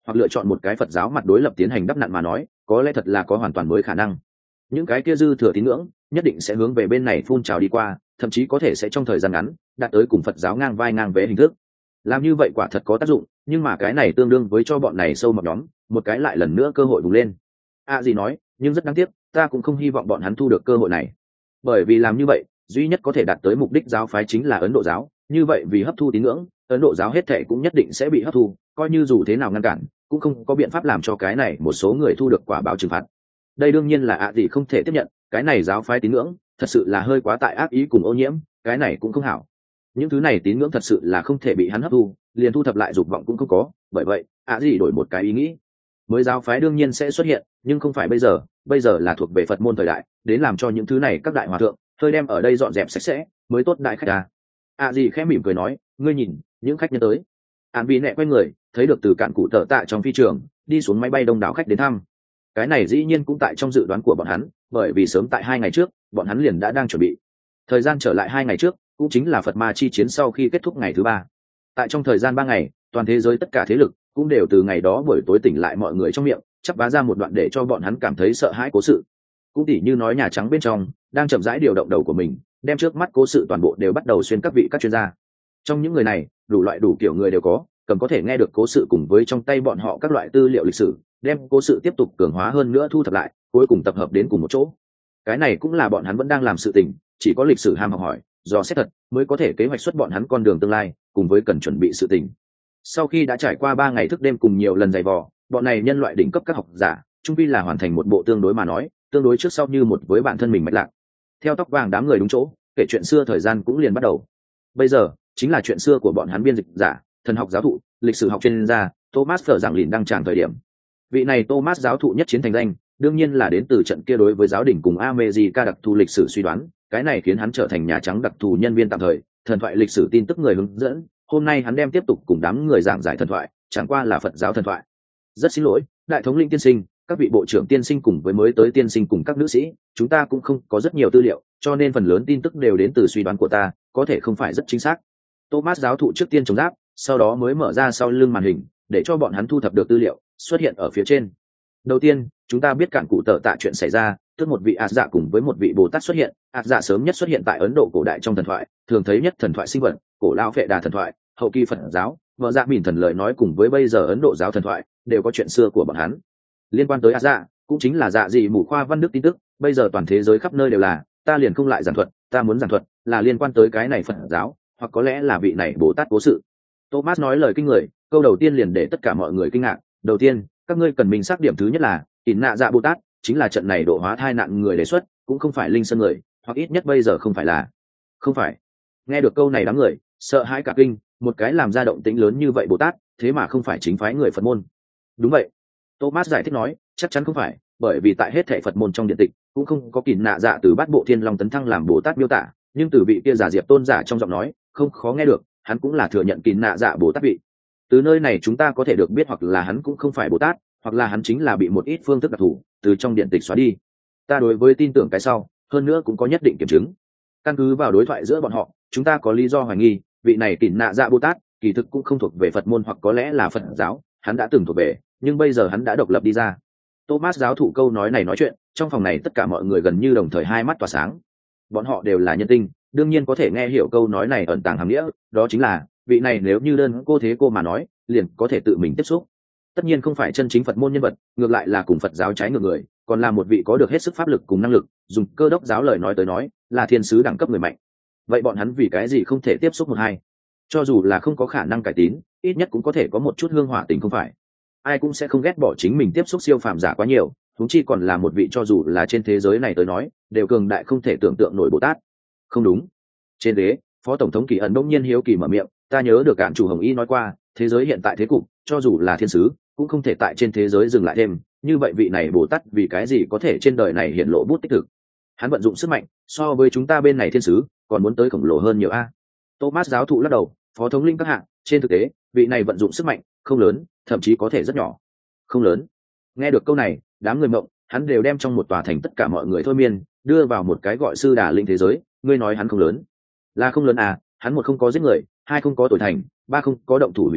hoặc lựa chọn một cái Phật giáo mặt đối lập tiến hành đắp nặn mà nói, có lẽ thật là có hoàn toàn mới khả năng. Những cái kia dư thừa tín ngưỡng nhất định sẽ hướng về bên này phun trào đi qua, thậm chí có thể sẽ trong thời gian ngắn đạt tới cùng Phật giáo ngang vai ngang vế hình thức. Làm như vậy quả thật có tác dụng, nhưng mà cái này tương đương với cho bọn này sâu mọt nhóm một cái lại lần nữa cơ hội vùng lên. A gì nói, nhưng rất đáng tiếc, ta cũng không hy vọng bọn hắn thu được cơ hội này, bởi vì làm như vậy duy nhất có thể đạt tới mục đích giáo phái chính là Ấn Độ giáo, như vậy vì hấp thu tín ngưỡng, Ấn Độ giáo hết thệ cũng nhất định sẽ bị hấp thu, coi như dù thế nào ngăn cản cũng không có biện pháp làm cho cái này một số người thu được quả báo trừng phạt. Đây đương nhiên là ạ gì không thể tiếp nhận, cái này giáo phái tín ngưỡng thật sự là hơi quá tại ác ý cùng ô nhiễm, cái này cũng không hảo. Những thứ này tín ngưỡng thật sự là không thể bị hắn hấp thu, liền thu thập lại dục vọng cũng không có, bởi vậy ạ gì đổi một cái ý nghĩ. Mới giáo phái đương nhiên sẽ xuất hiện, nhưng không phải bây giờ, bây giờ là thuộc về Phật môn thời đại, đến làm cho những thứ này các đại hòa thượng hơi đem ở đây dọn dẹp sạch sẽ mới tốt đại khách à. ạ gì khẽ mỉm cười nói, ngươi nhìn những khách nhân tới. Án vì nẹ quay người thấy được từ cạn cụ tợ tạ trong phi trường đi xuống máy bay đông đảo khách đến thăm. Cái này dĩ nhiên cũng tại trong dự đoán của bọn hắn, bởi vì sớm tại hai ngày trước bọn hắn liền đã đang chuẩn bị. Thời gian trở lại hai ngày trước cũng chính là Phật ma chi chiến sau khi kết thúc ngày thứ ba. Tại trong thời gian ba ngày, toàn thế giới tất cả thế lực cũng đều từ ngày đó buổi tối tỉnh lại mọi người trong miệng chắp vá ra một đoạn để cho bọn hắn cảm thấy sợ hãi cố sự. Cũng tỉ như nói Nhà Trắng bên trong đang chậm rãi điều động đầu của mình, đem trước mắt cố sự toàn bộ đều bắt đầu xuyên các vị các chuyên gia. Trong những người này đủ loại đủ kiểu người đều có, cầm có thể nghe được cố sự cùng với trong tay bọn họ các loại tư liệu lịch sử, đem cố sự tiếp tục cường hóa hơn nữa thu thập lại, cuối cùng tập hợp đến cùng một chỗ. Cái này cũng là bọn hắn vẫn đang làm sự tình, chỉ có lịch sử ham học hỏi, do xét thật mới có thể kế hoạch xuất bọn hắn con đường tương lai, cùng với cần chuẩn bị sự tình. Sau khi đã trải qua ba ngày thức đêm cùng nhiều lần dày vò, bọn này nhân loại đỉnh cấp các học giả trung vi là hoàn thành một bộ tương đối mà nói tương đối trước sau như một với bản thân mình mạch lạc. Theo tóc vàng đám người đúng chỗ kể chuyện xưa thời gian cũng liền bắt đầu. Bây giờ chính là chuyện xưa của bọn hắn biên dịch giả, thần học giáo thụ, lịch sử học chuyên gia Thomas Phở giảng lìn đăng tràng thời điểm. Vị này Thomas giáo thụ nhất chiến thành danh, đương nhiên là đến từ trận kia đối với giáo đình cùng America đặc thù lịch sử suy đoán, cái này khiến hắn trở thành Nhà Trắng đặc thù nhân viên tạm thời, thần thoại lịch sử tin tức người hướng dẫn. Hôm nay hắn đem tiếp tục cùng đám người giảng giải thần thoại, chẳng qua là Phật giáo thần thoại. Rất xin lỗi, đại thống lĩnh tiên sinh, các vị bộ trưởng tiên sinh cùng với mới tới tiên sinh cùng các nữ sĩ, chúng ta cũng không có rất nhiều tư liệu, cho nên phần lớn tin tức đều đến từ suy đoán của ta, có thể không phải rất chính xác. Thomas giáo thụ trước tiên chống giáp, sau đó mới mở ra sau lưng màn hình, để cho bọn hắn thu thập được tư liệu xuất hiện ở phía trên. Đầu tiên, chúng ta biết cạn cụ tờ tạ chuyện xảy ra, tức một vị ạt dạ cùng với một vị bồ tát xuất hiện. Ạt dạ sớm nhất xuất hiện tại Ấn Độ cổ đại trong thần thoại, thường thấy nhất thần thoại sinh vật, cổ lão Phệ Đà thần thoại, hậu kỳ Phật giáo, vợ dạ mìn thần lời nói cùng với bây giờ Ấn Độ giáo thần thoại đều có chuyện xưa của bọn hắn. Liên quan tới ạt dạ, cũng chính là dạ dị mù khoa văn đức tin tức, bây giờ toàn thế giới khắp nơi đều là, ta liền không lại giảng thuật, ta muốn giảng thuật là liên quan tới cái này Phật giáo, hoặc có lẽ là vị này bồ tát cố sự. Thomas nói lời kinh người, câu đầu tiên liền để tất cả mọi người kinh ngạc. Đầu tiên, các ngươi cần mình xác điểm thứ nhất là ỉn nạ dạ bồ tát chính là trận này độ hóa thai nạn người đề xuất, cũng không phải linh sơn người, hoặc ít nhất bây giờ không phải là không phải. Nghe được câu này đám người sợ hãi cả kinh, một cái làm ra động tĩnh lớn như vậy bồ tát thế mà không phải chính phái người Phật môn. Đúng vậy, Thomas giải thích nói, chắc chắn không phải, bởi vì tại hết thảy Phật môn trong điện tịch cũng không có ỉn nạ dạ từ bát bộ thiên long tấn thăng làm bồ tát miêu tả, nhưng từ vị kia giả diệp tôn giả trong giọng nói không khó nghe được hắn cũng là thừa nhận ỉn nạ dạ bồ tát vị. Từ nơi này chúng ta có thể được biết hoặc là hắn cũng không phải bồ tát, hoặc là hắn chính là bị một ít phương thức đặc thù từ trong điện tịch xóa đi. Ta đối với tin tưởng cái sau, hơn nữa cũng có nhất định kiểm chứng. Căn cứ vào đối thoại giữa bọn họ, chúng ta có lý do hoài nghi vị này ỉn nạ dạ bồ tát kỳ thực cũng không thuộc về Phật môn, hoặc có lẽ là Phật giáo, hắn đã từng thuộc về, nhưng bây giờ hắn đã độc lập đi ra. Thomas giáo thụ câu nói này nói chuyện, trong phòng này tất cả mọi người gần như đồng thời hai mắt tỏa sáng. Bọn họ đều là nhân tinh, đương nhiên có thể nghe hiểu câu nói này ẩn tàng hàm nghĩa, đó chính là vị này nếu như đơn cô thế cô mà nói, liền có thể tự mình tiếp xúc. Tất nhiên không phải chân chính Phật môn nhân vật, ngược lại là cùng Phật giáo trái ngược người, còn là một vị có được hết sức pháp lực cùng năng lực, dùng cơ đốc giáo lời nói tới nói, là thiên sứ đẳng cấp người mạnh. Vậy bọn hắn vì cái gì không thể tiếp xúc một hai? Cho dù là không có khả năng cải tín, ít nhất cũng có thể có một chút hương hỏa tình không phải? Ai cũng sẽ không ghét bỏ chính mình tiếp xúc siêu phàm giả quá nhiều, huống chi còn là một vị cho dù là trên thế giới này tới nói, đều cường đại không thể tưởng tượng nổi Bồ Tát. Không đúng. Trên đế, Phó tổng thống Kỳ ẩn đông nhiên hiếu kỳ mở miệng, ta nhớ được cạn chủ Hồng Y nói qua, thế giới hiện tại thế cục, cho dù là thiên sứ, cũng không thể tại trên thế giới dừng lại thêm, như vậy vị này Bồ Tát vì cái gì có thể trên đời này hiện lộ bút tích thực? Hắn vận dụng sức mạnh, so với chúng ta bên này thiên sứ, còn muốn tới khổng lồ hơn nhiều a. Thomas giáo thụ lắc đầu, Phó thống linh các hạng, trên thực tế, vị này vận dụng sức mạnh không lớn, thậm chí có thể rất nhỏ. Không lớn. Nghe được câu này, đám người mộng, hắn đều đem trong một tòa thành tất cả mọi người thôi miên, đưa vào một cái gọi sư đà linh thế giới, ngươi nói hắn không lớn? Là không lớn à, hắn một không có giết người, hai không có tội thành, ba không có động thủ hủy diệt,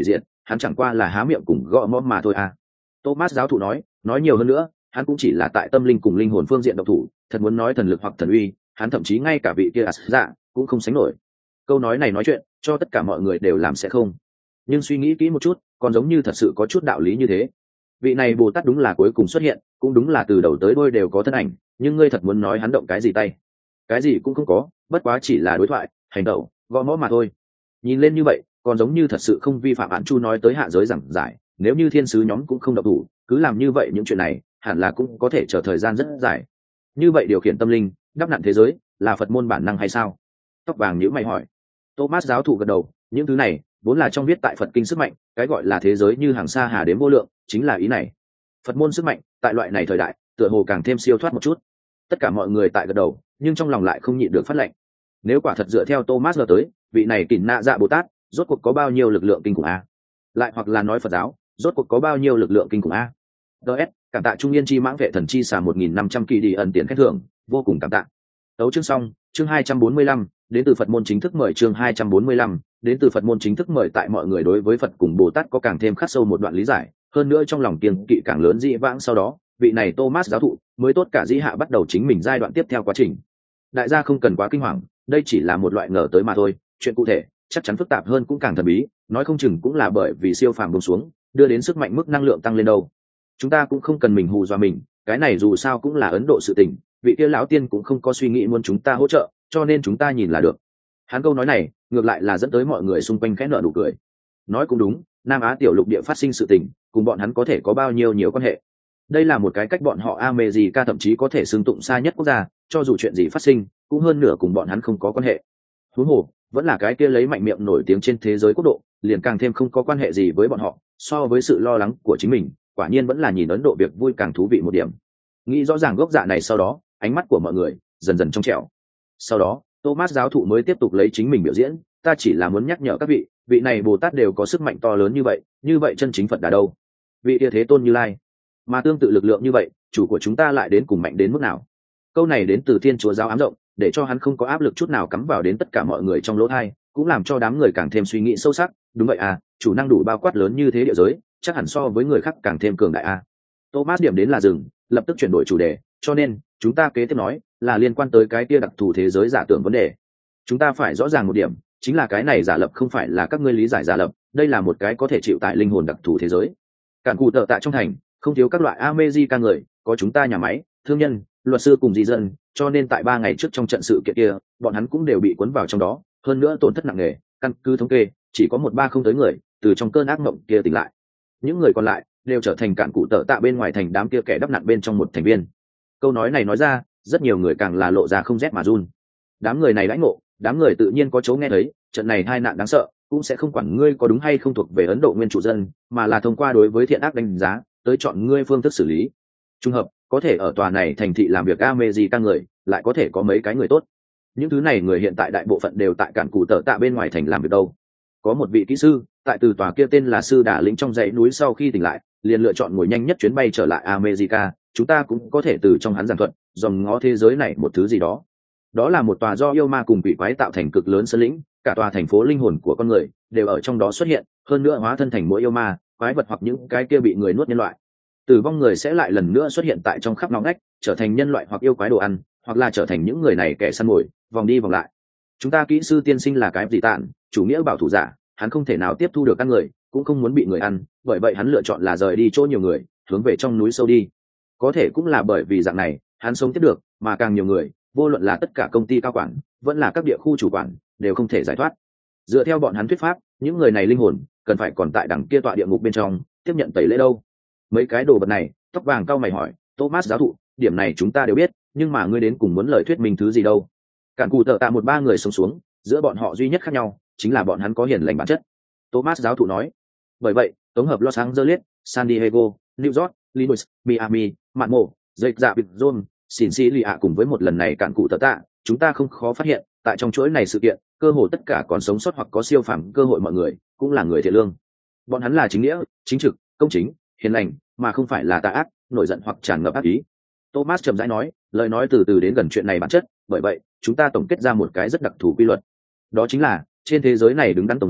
hắn chẳng qua là há miệng cùng gõ mõ mà thôi à. Thomas giáo thụ nói, nói nhiều hơn nữa, hắn cũng chỉ là tại tâm linh cùng linh hồn phương diện độc thủ, thật muốn nói thần lực hoặc thần uy, hắn thậm chí ngay cả vị kia dạ cũng không sánh nổi. Câu nói này nói chuyện, cho tất cả mọi người đều làm sẽ không. Nhưng suy nghĩ kỹ một chút, còn giống như thật sự có chút đạo lý như thế. Vị này Bồ Tát đúng là cuối cùng xuất hiện, cũng đúng là từ đầu tới đuôi đều có thân ảnh, nhưng ngươi thật muốn nói hắn động cái gì tay? Cái gì cũng không có, bất quá chỉ là đối thoại, hành động, gõ mõ mà thôi. Nhìn lên như vậy, còn giống như thật sự không vi phạm án chu nói tới hạ giới giảng giải, nếu như thiên sứ nhóm cũng không động thủ, cứ làm như vậy những chuyện này, hẳn là cũng có thể chờ thời gian rất dài. Như vậy điều khiển tâm linh, đắp nặn thế giới, là Phật môn bản năng hay sao? Tóc vàng nhíu mày hỏi. Thomas giáo thụ gật đầu, những thứ này vốn là trong viết tại Phật kinh sức mạnh, cái gọi là thế giới như hàng xa hà đến vô lượng, chính là ý này. Phật môn sức mạnh, tại loại này thời đại, tựa hồ càng thêm siêu thoát một chút. Tất cả mọi người tại gật đầu, nhưng trong lòng lại không nhịn được phát lệnh. Nếu quả thật dựa theo Thomas tới, vị này Kỷ Nạ Dạ Bồ Tát, rốt cuộc có bao nhiêu lực lượng kinh khủng a? Lại hoặc là nói Phật giáo, rốt cuộc có bao nhiêu lực lượng kinh khủng a? ds cảm tạ trung yên chi mãng vệ thần chi xà một nghìn năm trăm kỳ đi ẩn tiền khen thưởng, vô cùng cảm tạ. Tấu chương xong, chương hai trăm bốn mươi lăm, đến từ Phật môn chính thức mời chương hai trăm bốn mươi lăm, đến từ Phật môn chính thức mời tại mọi người đối với Phật cùng Bồ Tát có càng thêm khắc sâu một đoạn lý giải, hơn nữa trong lòng kiêng kỵ càng lớn dĩ vãng sau đó, vị này Thomas giáo thụ mới tốt cả dĩ hạ bắt đầu chính mình giai đoạn tiếp theo quá trình. Đại gia không cần quá kinh hoàng, đây chỉ là một loại ngờ tới mà thôi, chuyện cụ thể chắc chắn phức tạp hơn cũng càng thần bí, nói không chừng cũng là bởi vì siêu phàm buông xuống, đưa đến sức mạnh mức năng lượng tăng lên đâu. Chúng ta cũng không cần mình hù dọa mình, cái này dù sao cũng là Ấn Độ sự tình, vị kia lão tiên cũng không có suy nghĩ muốn chúng ta hỗ trợ, cho nên chúng ta nhìn là được. Hắn câu nói này ngược lại là dẫn tới mọi người xung quanh khẽ nở nụ cười. Nói cũng đúng, Nam Á tiểu lục địa phát sinh sự tình, cùng bọn hắn có thể có bao nhiêu nhiều quan hệ. Đây là một cái cách bọn họ America thậm chí có thể xưng tụng xa nhất quốc gia, cho dù chuyện gì phát sinh, cũng hơn nửa cùng bọn hắn không có quan hệ. Huống hồ, vẫn là cái kia lấy mạnh miệng nổi tiếng trên thế giới quốc độ, liền càng thêm không có quan hệ gì với bọn họ, so với sự lo lắng của chính mình, quả nhiên vẫn là nhìn Ấn Độ việc vui càng thú vị một điểm. Nghĩ rõ ràng gốc dạ này sau đó, ánh mắt của mọi người dần dần trong trẻo. Sau đó, Thomas giáo thụ mới tiếp tục lấy chính mình biểu diễn, ta chỉ là muốn nhắc nhở các vị, vị này Bồ Tát đều có sức mạnh to lớn như vậy, như vậy chân chính Phật Đà đâu? Vị kia Thế Tôn Như Lai, mà tương tự lực lượng như vậy, chủ của chúng ta lại đến cùng mạnh đến mức nào? Câu này đến từ Thiên Chúa giáo ám rộng, để cho hắn không có áp lực chút nào cắm vào đến tất cả mọi người trong lỗ tai, cũng làm cho đám người càng thêm suy nghĩ sâu sắc. Đúng vậy à, chủ năng đủ bao quát lớn như thế địa giới, chắc hẳn so với người khác càng thêm cường đại a. Thomas điểm đến là dừng, lập tức chuyển đổi chủ đề, cho nên chúng ta kế tiếp nói là liên quan tới cái kia đặc thù thế giới giả tưởng vấn đề. Chúng ta phải rõ ràng một điểm, chính là cái này giả lập không phải là các ngươi lý giải giả lập, đây là một cái có thể chịu tại linh hồn đặc thù thế giới. Cản cụ tợ tại trong thành, không thiếu các loại America người, có chúng ta nhà máy, thương nhân, luật sư cùng di dân, cho nên tại ba ngày trước trong trận sự kiện kia, bọn hắn cũng đều bị cuốn vào trong đó, hơn nữa tổn thất nặng nề, căn cứ thống kê, chỉ có một ba không tới người từ trong cơn ác mộng kia tỉnh lại. Những người còn lại đều trở thành cạn cụ tợ tạ bên ngoài thành đám kia kẻ đắp nặn bên trong một thành viên. Câu nói này nói ra, rất nhiều người càng là lộ ra không rét mà run. Đám người này lãnh ngộ, đám người tự nhiên có chỗ nghe thấy, trận này hai nạn đáng sợ, cũng sẽ không quản ngươi có đúng hay không thuộc về Ấn Độ nguyên chủ dân, mà là thông qua đối với thiện ác đánh giá, tới chọn ngươi phương thức xử lý. Trung hợp, có thể ở tòa này thành thị làm việc America người, lại có thể có mấy cái người tốt. Những thứ này người hiện tại đại bộ phận đều tại cản cụ tợ tạ bên ngoài thành làm việc đâu. Có một vị kỹ sư, tại từ tòa kia tên là sư đà lĩnh trong dãy núi sau khi tỉnh lại, liền lựa chọn ngồi nhanh nhất chuyến bay trở lại America, chúng ta cũng có thể từ trong hắn giảng thuật, dòm ngó thế giới này một thứ gì đó. Đó là một tòa do yêu ma cùng quỷ quái tạo thành cực lớn sơn lĩnh, cả tòa thành phố linh hồn của con người đều ở trong đó xuất hiện, hơn nữa hóa thân thành mỗi yêu ma, quái vật hoặc những cái kia bị người nuốt nhân loại. Tử vong người sẽ lại lần nữa xuất hiện tại trong khắp ngõ ngách, trở thành nhân loại hoặc yêu quái đồ ăn, hoặc là trở thành những người này kẻ săn mồi, vòng đi vòng lại. Chúng ta kỹ sư tiên sinh là cái gì tạn, chủ nghĩa bảo thủ giả, hắn không thể nào tiếp thu được ăn người, cũng không muốn bị người ăn, bởi vậy hắn lựa chọn là rời đi chỗ nhiều người, hướng về trong núi sâu đi. Có thể cũng là bởi vì dạng này, hắn sống tiếp được, mà càng nhiều người, vô luận là tất cả công ty cao quản, vẫn là các địa khu chủ quản, đều không thể giải thoát. Dựa theo bọn hắn thuyết pháp, những người này linh hồn cần phải còn tại đằng kia tọa địa ngục bên trong, tiếp nhận tẩy lễ đâu. Mấy cái đồ vật này, tóc vàng cao mày hỏi, Thomas giáo thụ, điểm này chúng ta đều biết, nhưng mà ngươi đến cùng muốn lời thuyết minh thứ gì đâu? Cản cụ tợ tạ một ba người sống xuống, giữa bọn họ duy nhất khác nhau chính là bọn hắn có hiền lành bản chất. Thomas giáo thụ nói. Bởi vậy, tổng hợp Los Angeles, San Diego, New York, Linus, Miami, Mạn Mộ, Dậy Dạ Bịp John, Cincinnati cùng với một lần này cản cụ tợ tạ, chúng ta không khó phát hiện, tại trong chuỗi này sự kiện, cơ hồ tất cả còn sống sót hoặc có siêu phàm cơ hội mọi người, cũng là người thiện lương. Bọn hắn là chính nghĩa, chính trực, công chính, hiền lành, mà không phải là tà ác, nổi giận hoặc tràn ngập ác ý. Thomas trầm rãi nói, lời nói từ từ đến gần chuyện này bản chất, bởi vậy, chúng ta tổng kết ra một cái rất đặc thù quy luật. Đó chính là, trên thế giới này đứng đắn tổng giáo,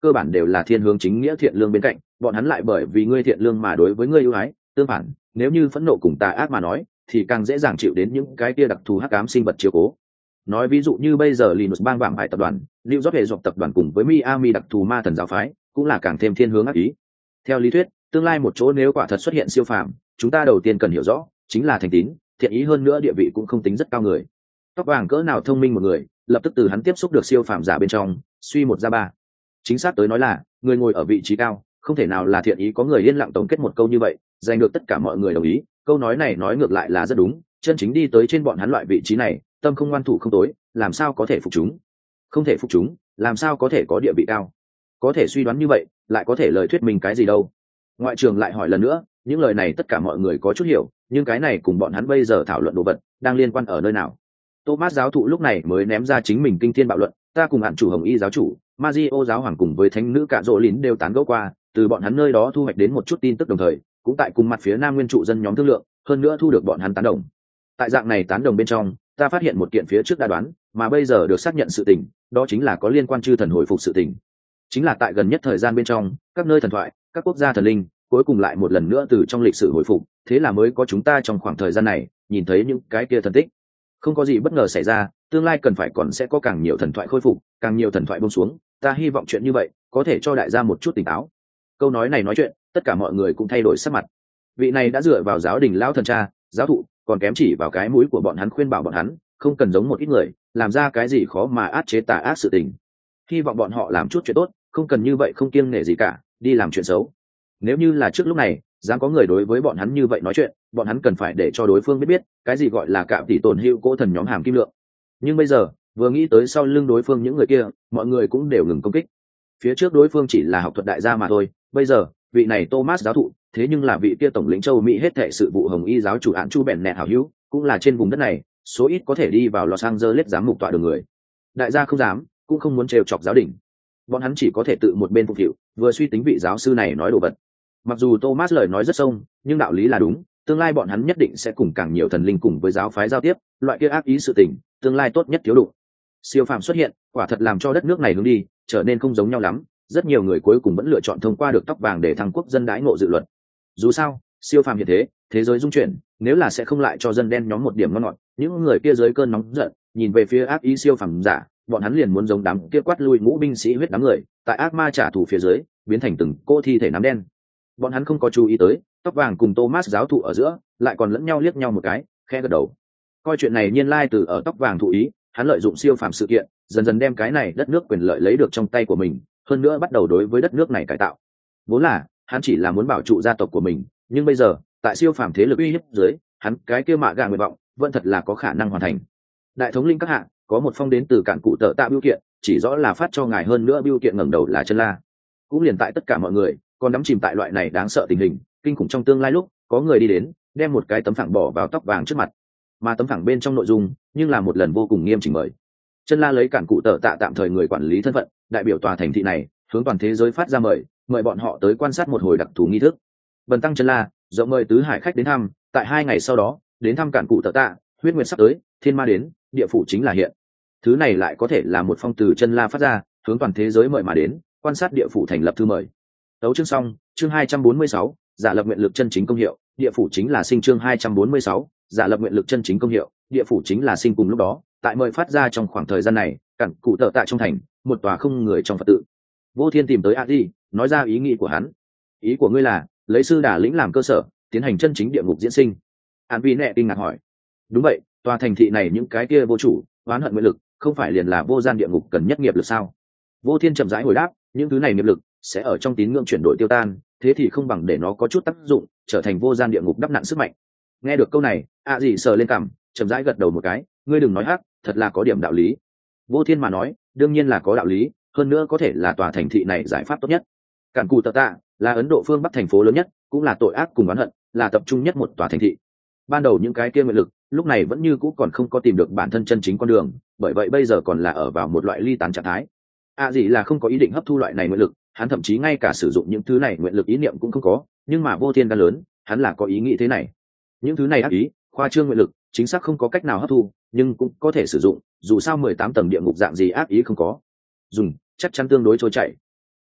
cơ bản đều là thiên hướng chính nghĩa thiện lương bên cạnh, bọn hắn lại bởi vì ngươi thiện lương mà đối với ngươi ưu ái. Tương phản, nếu như phẫn nộ cùng tà ác mà nói, thì càng dễ dàng chịu đến những cái kia đặc thù hắc ám sinh vật chiếu cố. Nói ví dụ như bây giờ Linus bang vạm hải tập đoàn, New York hệ dọc tập đoàn cùng với Miami đặc thù ma thần giáo phái, cũng là càng thêm thiên hướng ác ý. Theo lý thuyết, tương lai một chỗ nếu quả thật xuất hiện siêu phàm, chúng ta đầu tiên cần hiểu rõ chính là thành tín, thiện ý, hơn nữa địa vị cũng không tính rất cao người. Tóc vàng cỡ nào thông minh một người, lập tức từ hắn tiếp xúc được siêu phàm giả bên trong, suy một ra ba. Chính xác tới nói là, người ngồi ở vị trí cao, không thể nào là thiện ý. Có người yên lặng tổng kết một câu như vậy, giành được tất cả mọi người đồng ý. Câu nói này nói ngược lại là rất đúng, chân chính đi tới trên bọn hắn loại vị trí này, tâm không ngoan thủ không tối, làm sao có thể phục chúng? Không thể phục chúng, làm sao có thể có địa vị cao? Có thể suy đoán như vậy, lại có thể lời thuyết mình cái gì đâu? Ngoại trường lại hỏi lần nữa, những lời này tất cả mọi người có chút hiểu, nhưng cái này cùng bọn hắn bây giờ thảo luận đồ vật đang liên quan ở nơi nào? Thomas giáo thụ lúc này mới ném ra chính mình kinh thiên bạo luận, ta cùng hạn chủ Hồng Y giáo chủ, Mario giáo hoàng cùng với thánh nữ Cả Dỗ Lín đều tán gẫu qua, từ bọn hắn nơi đó thu hoạch đến một chút tin tức, đồng thời cũng tại cùng mặt phía Nam nguyên trụ dân nhóm thương lượng, hơn nữa thu được bọn hắn tán đồng. Tại dạng này tán đồng bên trong, ta phát hiện một kiện phía trước đã đoán, mà bây giờ được xác nhận sự tình, đó chính là có liên quan chư thần hồi phục sự tình. Chính là tại gần nhất thời gian bên trong, các nơi thần thoại, các quốc gia thần linh, cuối cùng lại một lần nữa từ trong lịch sử hồi phục, thế là mới có chúng ta trong khoảng thời gian này nhìn thấy những cái kia thần tích. Không có gì bất ngờ xảy ra, tương lai cần phải còn sẽ có càng nhiều thần thoại khôi phục, càng nhiều thần thoại buông xuống, ta hy vọng chuyện như vậy có thể cho đại gia một chút tỉnh táo. Câu nói này nói chuyện, tất cả mọi người cũng thay đổi sắc mặt. Vị này đã dựa vào giáo đình lão thần cha, giáo thụ, còn kém chỉ vào cái mũi của bọn hắn khuyên bảo bọn hắn, không cần giống một ít người, làm ra cái gì khó mà át chế tà ác sự tình. Hy vọng bọn họ làm chút chuyện tốt, không cần như vậy không kiêng nể gì cả, đi làm chuyện xấu. Nếu như là trước lúc này, dám có người đối với bọn hắn như vậy nói chuyện, bọn hắn cần phải để cho đối phương biết biết, cái gì gọi là cạm tỷ tổn hữu cỗ thần nhóm hàm kim lượng. Nhưng bây giờ, vừa nghĩ tới sau lưng đối phương những người kia, mọi người cũng đều ngừng công kích. Phía trước đối phương chỉ là học thuật đại gia mà thôi, bây giờ, vị này Thomas giáo thụ, thế nhưng là vị kia tổng lĩnh châu Mỹ hết thệ sự vụ Hồng Y giáo chủ án Chu Bèn Nẹt hảo hữu, cũng là trên vùng đất này, số ít có thể đi vào Los Angeles giám mục tọa đường người. Đại gia không dám, cũng không muốn trêu chọc giáo đình. Bọn hắn chỉ có thể tự một bên phục vụ, vừa suy tính vị giáo sư này nói đồ vật. Mặc dù Thomas lời nói rất sông, nhưng đạo lý là đúng, tương lai bọn hắn nhất định sẽ cùng càng nhiều thần linh cùng với giáo phái giao tiếp, loại kia ác ý sự tình, tương lai tốt nhất thiếu đủ. Siêu phàm xuất hiện, quả thật làm cho đất nước này hướng đi, trở nên không giống nhau lắm, rất nhiều người cuối cùng vẫn lựa chọn thông qua được tóc vàng để thăng quốc dân đãi ngộ dự luật. Dù sao, siêu phàm hiện thế, thế giới dung chuyển, nếu là sẽ không lại cho dân đen nhóm một điểm ngon ngọt, những người kia dưới cơn nóng giận, nhìn về phía ác ý siêu phàm giả, bọn hắn liền muốn giống đám kia quát lui ngũ binh sĩ huyết đám người, tại ác ma trả thù phía dưới, biến thành từng cô thi thể nám đen. Bọn hắn không có chú ý tới, tóc vàng cùng Thomas giáo thụ ở giữa, lại còn lẫn nhau liếc nhau một cái, khẽ gật đầu. Coi chuyện này nhiên lai từ ở tóc vàng thụ ý, hắn lợi dụng siêu phàm sự kiện, dần dần đem cái này đất nước quyền lợi lấy được trong tay của mình, hơn nữa bắt đầu đối với đất nước này cải tạo. Vốn là, hắn chỉ là muốn bảo trụ gia tộc của mình, nhưng bây giờ, tại siêu phàm thế lực uy hiếp dưới, hắn cái kia mạ gà nguyện vọng, vẫn thật là có khả năng hoàn thành. Đại thống linh các hạ, có một phong đến từ cản cụ tợ tạ bưu kiện, chỉ rõ là phát cho ngài, hơn nữa bưu kiện ngẩng đầu là chân la. Cũng liền tại tất cả mọi người còn đắm chìm tại loại này đáng sợ tình hình kinh khủng trong tương lai lúc, có người đi đến, đem một cái tấm phẳng bỏ vào tóc vàng trước mặt, mà tấm phẳng bên trong nội dung nhưng là một lần vô cùng nghiêm chỉnh mời. Chân la lấy cản cụ tợ tạ tạm thời người quản lý thân phận, đại biểu tòa thành thị này, hướng toàn thế giới phát ra mời, mời bọn họ tới quan sát một hồi đặc thù nghi thức. Bần tăng chân la rộng mời tứ hải khách đến thăm, tại hai ngày sau đó đến thăm cản cụ tợ tạ, huyết nguyệt sắp tới, thiên ma đến, địa phủ chính là hiện. Thứ này lại có thể là một phong từ chân la phát ra, hướng toàn thế giới mời mà đến, quan sát địa phủ thành lập thư mời. Tấu chương xong, chương hai trăm bốn mươi sáu, giả lập nguyện lực chân chính công hiệu, địa phủ chính là sinh. Chương hai trăm bốn mươi sáu, giả lập nguyện lực chân chính công hiệu, địa phủ chính là sinh. Cùng lúc đó, tại mời phát ra trong khoảng thời gian này, cản cụ tợ tại trong thành, một tòa không người trong Phật tự. Vô Thiên tìm tới A Di, nói ra ý nghĩ của hắn. Ý của ngươi là lấy sư đà lĩnh làm cơ sở, tiến hành chân chính địa ngục diễn sinh. An Vi nệ kinh ngạc hỏi. Đúng vậy, tòa thành thị này những cái kia vô chủ, oán hận nguyện lực, không phải liền là vô gian địa ngục cần nhất nghiệp lực sao? Vô Thiên chậm rãi hồi đáp, những thứ này nghiệp lực sẽ ở trong tín ngưỡng chuyển đổi tiêu tan, thế thì không bằng để nó có chút tác dụng, trở thành vô gian địa ngục đắp nặn sức mạnh. Nghe được câu này, A Dì sờ lên cằm, chậm rãi gật đầu một cái, ngươi đừng nói hắc, thật là có điểm đạo lý. Vô Thiên mà nói, đương nhiên là có đạo lý, hơn nữa có thể là tòa thành thị này giải pháp tốt nhất. Cản Cù Tợ Tạ là Ấn Độ phương Bắc thành phố lớn nhất, cũng là tội ác cùng oán hận, là tập trung nhất một tòa thành thị. Ban đầu những cái kia nguyện lực, lúc này vẫn như cũ còn không có tìm được bản thân chân chính con đường, bởi vậy bây giờ còn là ở vào một loại ly tán trạng thái. A Dì là không có ý định hấp thu loại này nguyện lực, hắn thậm chí ngay cả sử dụng những thứ này nguyện lực ý niệm cũng không có, nhưng mà Vô Thiên gan lớn, hắn là có ý nghĩ thế này. Những thứ này ác ý, khoa trương nguyện lực, chính xác không có cách nào hấp thu, nhưng cũng có thể sử dụng, dù sao mười tám tầng địa ngục dạng gì ác ý không có. Dùng, chắc chắn tương đối trôi chảy.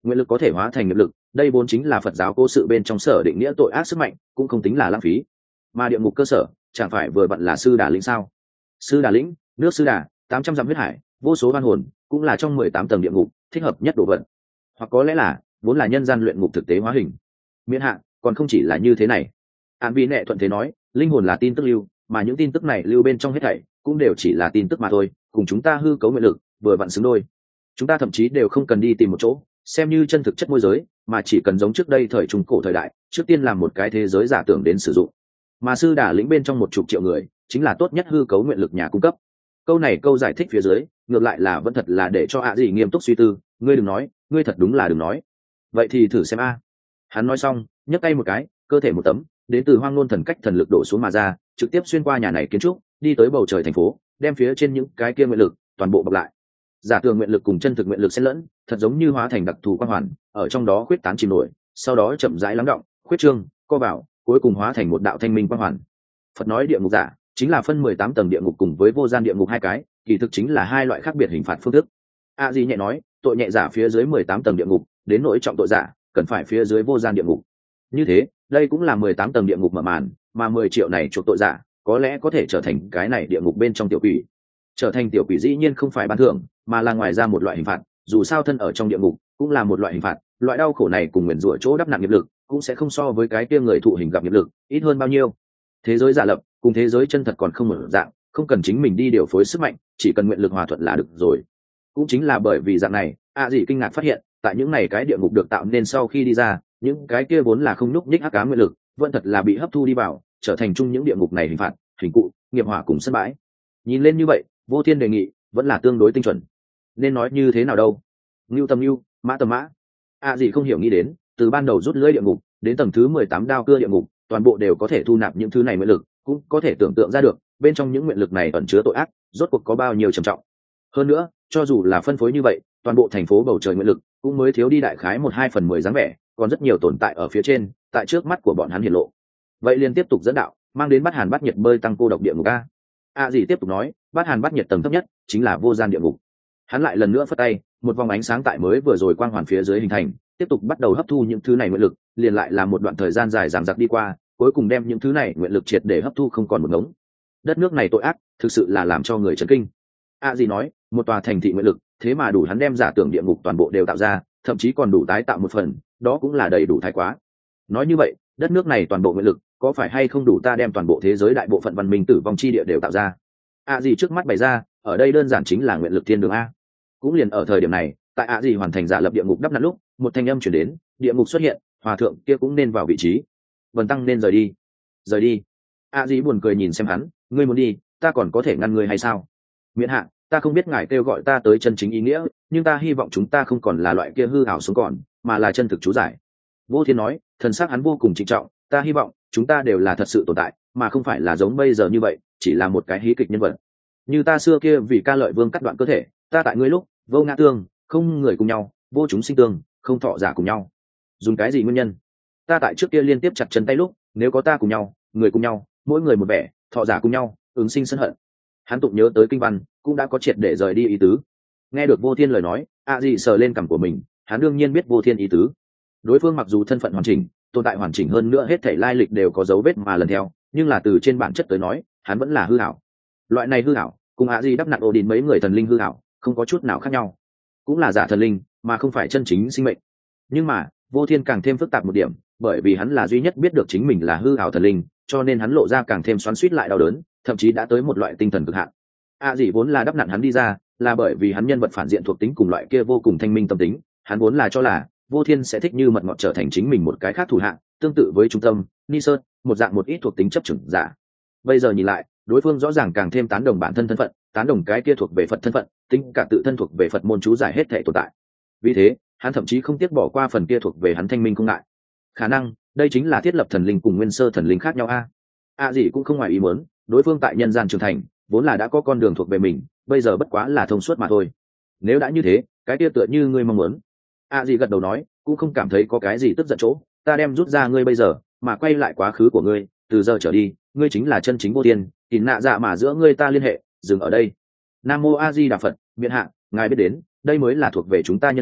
nguyện lực có thể hóa thành nghiệp lực, đây vốn chính là Phật giáo cố sự bên trong sở định nghĩa tội ác sức mạnh, cũng không tính là lãng phí. Mà địa ngục cơ sở chẳng phải vừa vặn là sư đà lĩnh sao? Sư đà lĩnh, nước sư đà, tám trăm dặm huyết hải, vô số oan hồn, cũng là trong mười tám tầng địa ngục thích hợp nhất đồ vật. Hoặc có lẽ là vốn là nhân gian luyện ngục thực tế hóa hình. Miễn hạ còn không chỉ là như thế này. An Vi nệ thuận thế nói, linh hồn là tin tức lưu, mà những tin tức này lưu bên trong hết thảy cũng đều chỉ là tin tức mà thôi, cùng chúng ta hư cấu nguyện lực vừa vặn xứng đôi. Chúng ta thậm chí đều không cần đi tìm một chỗ xem như chân thực chất môi giới, mà chỉ cần giống trước đây thời trung cổ thời đại, trước tiên làm một cái thế giới giả tưởng đến sử dụng. Mà sư đà lĩnh bên trong một chục triệu người chính là tốt nhất hư cấu nguyện lực nhà cung cấp. Câu này câu giải thích phía dưới ngược lại là vẫn thật là để cho ạ gì nghiêm túc suy tư. Ngươi đừng nói, ngươi thật đúng là đừng nói. Vậy thì thử xem a. Hắn nói xong nhấc tay một cái, cơ thể một tấm đến từ hoang nôn thần cách thần lực đổ xuống mà ra, trực tiếp xuyên qua nhà này kiến trúc, đi tới bầu trời thành phố, đem phía trên những cái kia nguyện lực toàn bộ bọc lại. Giả tưởng nguyện lực cùng chân thực nguyện lực xen lẫn, thật giống như hóa thành đặc thù quang hoàn, ở trong đó khuyết tán chìm nổi, sau đó chậm rãi lắng động, khuyết trương, co vào, cuối cùng hóa thành một đạo thanh minh quang hoàn. Phật nói địa ngục giả chính là phân mười tám tầng địa ngục cùng với vô gian địa ngục hai cái, kỳ thực chính là hai loại khác biệt hình phạt phương thức. A Di nhẹ nói, tội nhẹ giả phía dưới mười tám tầng địa ngục, đến nỗi trọng tội giả cần phải phía dưới vô gian địa ngục. Như thế, đây cũng là mười tám tầng địa ngục mở màn, mà mười triệu này chuộc tội giả, có lẽ có thể trở thành cái này địa ngục bên trong tiểu quỷ. Trở thành tiểu quỷ dĩ nhiên không phải ban thưởng, mà là ngoài ra một loại hình phạt, dù sao thân ở trong địa ngục cũng là một loại hình phạt, loại đau khổ này cùng nguyền rủa chỗ đắp nặng nghiệp lực, cũng sẽ không so với cái kia người thụ hình gặp nghiệp lực ít hơn bao nhiêu. Thế giới giả lập cùng thế giới chân thật còn không một dạng, không cần chính mình đi điều phối sức mạnh, chỉ cần nguyện lực hòa thuận là được rồi. Cũng chính là bởi vì dạng này, a dì kinh ngạc phát hiện, tại những này cái địa ngục được tạo nên sau khi đi ra, những cái kia vốn là không nhúc nhích hắc ám nguyện lực, vẫn thật là bị hấp thu đi vào, trở thành chung những địa ngục này hình phạt, hình cụ, nghiệp hỏa cùng sân bãi. Nhìn lên như vậy, Vô Thiên đề nghị vẫn là tương đối tinh chuẩn. Nên nói như thế nào đâu? Ngưu tầm ngưu, mã tầm mã. A dì không hiểu nghĩ đến, từ ban đầu rút lưỡi địa ngục đến tầng thứ mười tám đao cưa địa ngục, toàn bộ đều có thể thu nạp những thứ này nguyện lực, cũng có thể tưởng tượng ra được bên trong những nguyện lực này ẩn chứa tội ác rốt cuộc có bao nhiêu trầm trọng. Hơn nữa, cho dù là phân phối như vậy, toàn bộ thành phố bầu trời nguyện lực cũng mới thiếu đi đại khái một hai phần mười dáng vẻ, còn rất nhiều tồn tại ở phía trên, tại trước mắt của bọn hắn hiển lộ. Vậy liền tiếp tục dẫn đạo, mang đến Bát Hàn Bát Nhiệt bơi tăng cô độc địa ngục a. A dì tiếp tục nói, Bát Hàn Bát Nhiệt tầng thấp nhất chính là vô gian địa ngục. Hắn lại lần nữa phất tay, một vòng ánh sáng tại mới vừa rồi quang hoàn phía dưới hình thành, tiếp tục bắt đầu hấp thu những thứ này nguyện lực, liền lại là một đoạn thời gian dài dằng dặc đi qua, cuối cùng đem những thứ này nguyện lực triệt để hấp thu không còn một ngống. Đất nước này tội ác thực sự là làm cho người chấn kinh. A dì nói, một tòa thành thị nguyện lực, thế mà đủ hắn đem giả tưởng địa ngục toàn bộ đều tạo ra, thậm chí còn đủ tái tạo một phần, đó cũng là đầy đủ thái quá. Nói như vậy, đất nước này toàn bộ nguyện lực, có phải hay không đủ ta đem toàn bộ thế giới đại bộ phận văn minh tử vong chi địa đều tạo ra? A dì trước mắt bày ra, ở đây đơn giản chính là nguyện lực thiên đường a. Cũng liền ở thời điểm này, tại A dì hoàn thành giả lập địa ngục đắp nặn lúc, một thanh âm truyền đến, địa ngục xuất hiện, hòa thượng kia cũng nên vào vị trí. Vân tăng nên rời đi. Rời đi. A dì buồn cười nhìn xem hắn, ngươi muốn đi, ta còn có thể ngăn ngươi hay sao? Miễn hạ, ta không biết ngài kêu gọi ta tới chân chính ý nghĩa, nhưng ta hy vọng chúng ta không còn là loại kia hư ảo sống còn, mà là chân thực chú giải. Vô Thiên nói, thần sắc hắn vô cùng trịnh trọng, ta hy vọng chúng ta đều là thật sự tồn tại, mà không phải là giống bây giờ như vậy, chỉ là một cái hí kịch nhân vật. Như ta xưa kia vì ca lợi vương cắt đoạn cơ thể, ta tại ngươi lúc vô ngã tương, không người cùng nhau, vô chúng sinh tương, không thọ giả cùng nhau. Dùng cái gì nguyên nhân? Ta tại trước kia liên tiếp chặt chân tay lúc, nếu có ta cùng nhau, người cùng nhau, mỗi người một vẻ, thọ giả cùng nhau, ứng sinh sân hận. Hắn tụng nhớ tới kinh văn, cũng đã có triệt để rời đi ý tứ. Nghe được Vô Thiên lời nói, A Dị sờ lên cằm của mình, hắn đương nhiên biết Vô Thiên ý tứ. Đối phương mặc dù thân phận hoàn chỉnh, tồn tại hoàn chỉnh hơn nữa, hết thảy lai lịch đều có dấu vết mà lần theo, nhưng là từ trên bản chất tới nói, hắn vẫn là hư ảo. Loại này hư ảo, cùng A Dị đắp nặn Odin mấy người thần linh hư ảo, không có chút nào khác nhau, cũng là giả thần linh, mà không phải chân chính sinh mệnh. Nhưng mà, Vô Thiên càng thêm phức tạp một điểm, bởi vì hắn là duy nhất biết được chính mình là hư ảo thần linh, cho nên hắn lộ ra càng thêm xoắn xuýt lại đau đớn, thậm chí đã tới một loại tinh thần cực hạn. A Dị vốn là đắp nặn hắn đi ra, là bởi vì hắn nhân vật phản diện thuộc tính cùng loại kia vô cùng thanh minh tâm tính, hắn vốn là cho là Vô Thiên sẽ thích như mật ngọt trở thành chính mình một cái khác thủ hạng, tương tự với trung tâm, Ni Sơn, một dạng một ít thuộc tính chấp chừng giả. Bây giờ nhìn lại, đối phương rõ ràng càng thêm tán đồng bản thân thân phận, tán đồng cái kia thuộc về Phật thân phận, tính cả tự thân thuộc về Phật môn chú giải hết thể tồn tại. Vì thế, hắn thậm chí không tiếc bỏ qua phần kia thuộc về hắn thanh minh không ngại. Khả năng, đây chính là thiết lập thần linh cùng nguyên sơ thần linh khác nhau a. A Dị cũng không ngoài ý muốn, đối phương tại nhân gian trưởng thành, vốn là đã có con đường thuộc về mình, bây giờ bất quá là thông suốt mà thôi. Nếu đã như thế, cái kia tựa như ngươi mong muốn. A Dị gật đầu nói, cũng không cảm thấy có cái gì tức giận chỗ, ta đem rút ra ngươi bây giờ, mà quay lại quá khứ của ngươi, từ giờ trở đi, ngươi chính là chân chính Vô Thiên, kín nạ dạ mà giữa ngươi ta liên hệ, dừng ở đây. Nam mô A Di Đà Phật, miện hạ, ngài biết đến, đây mới là thuộc về chúng ta nhân sinh,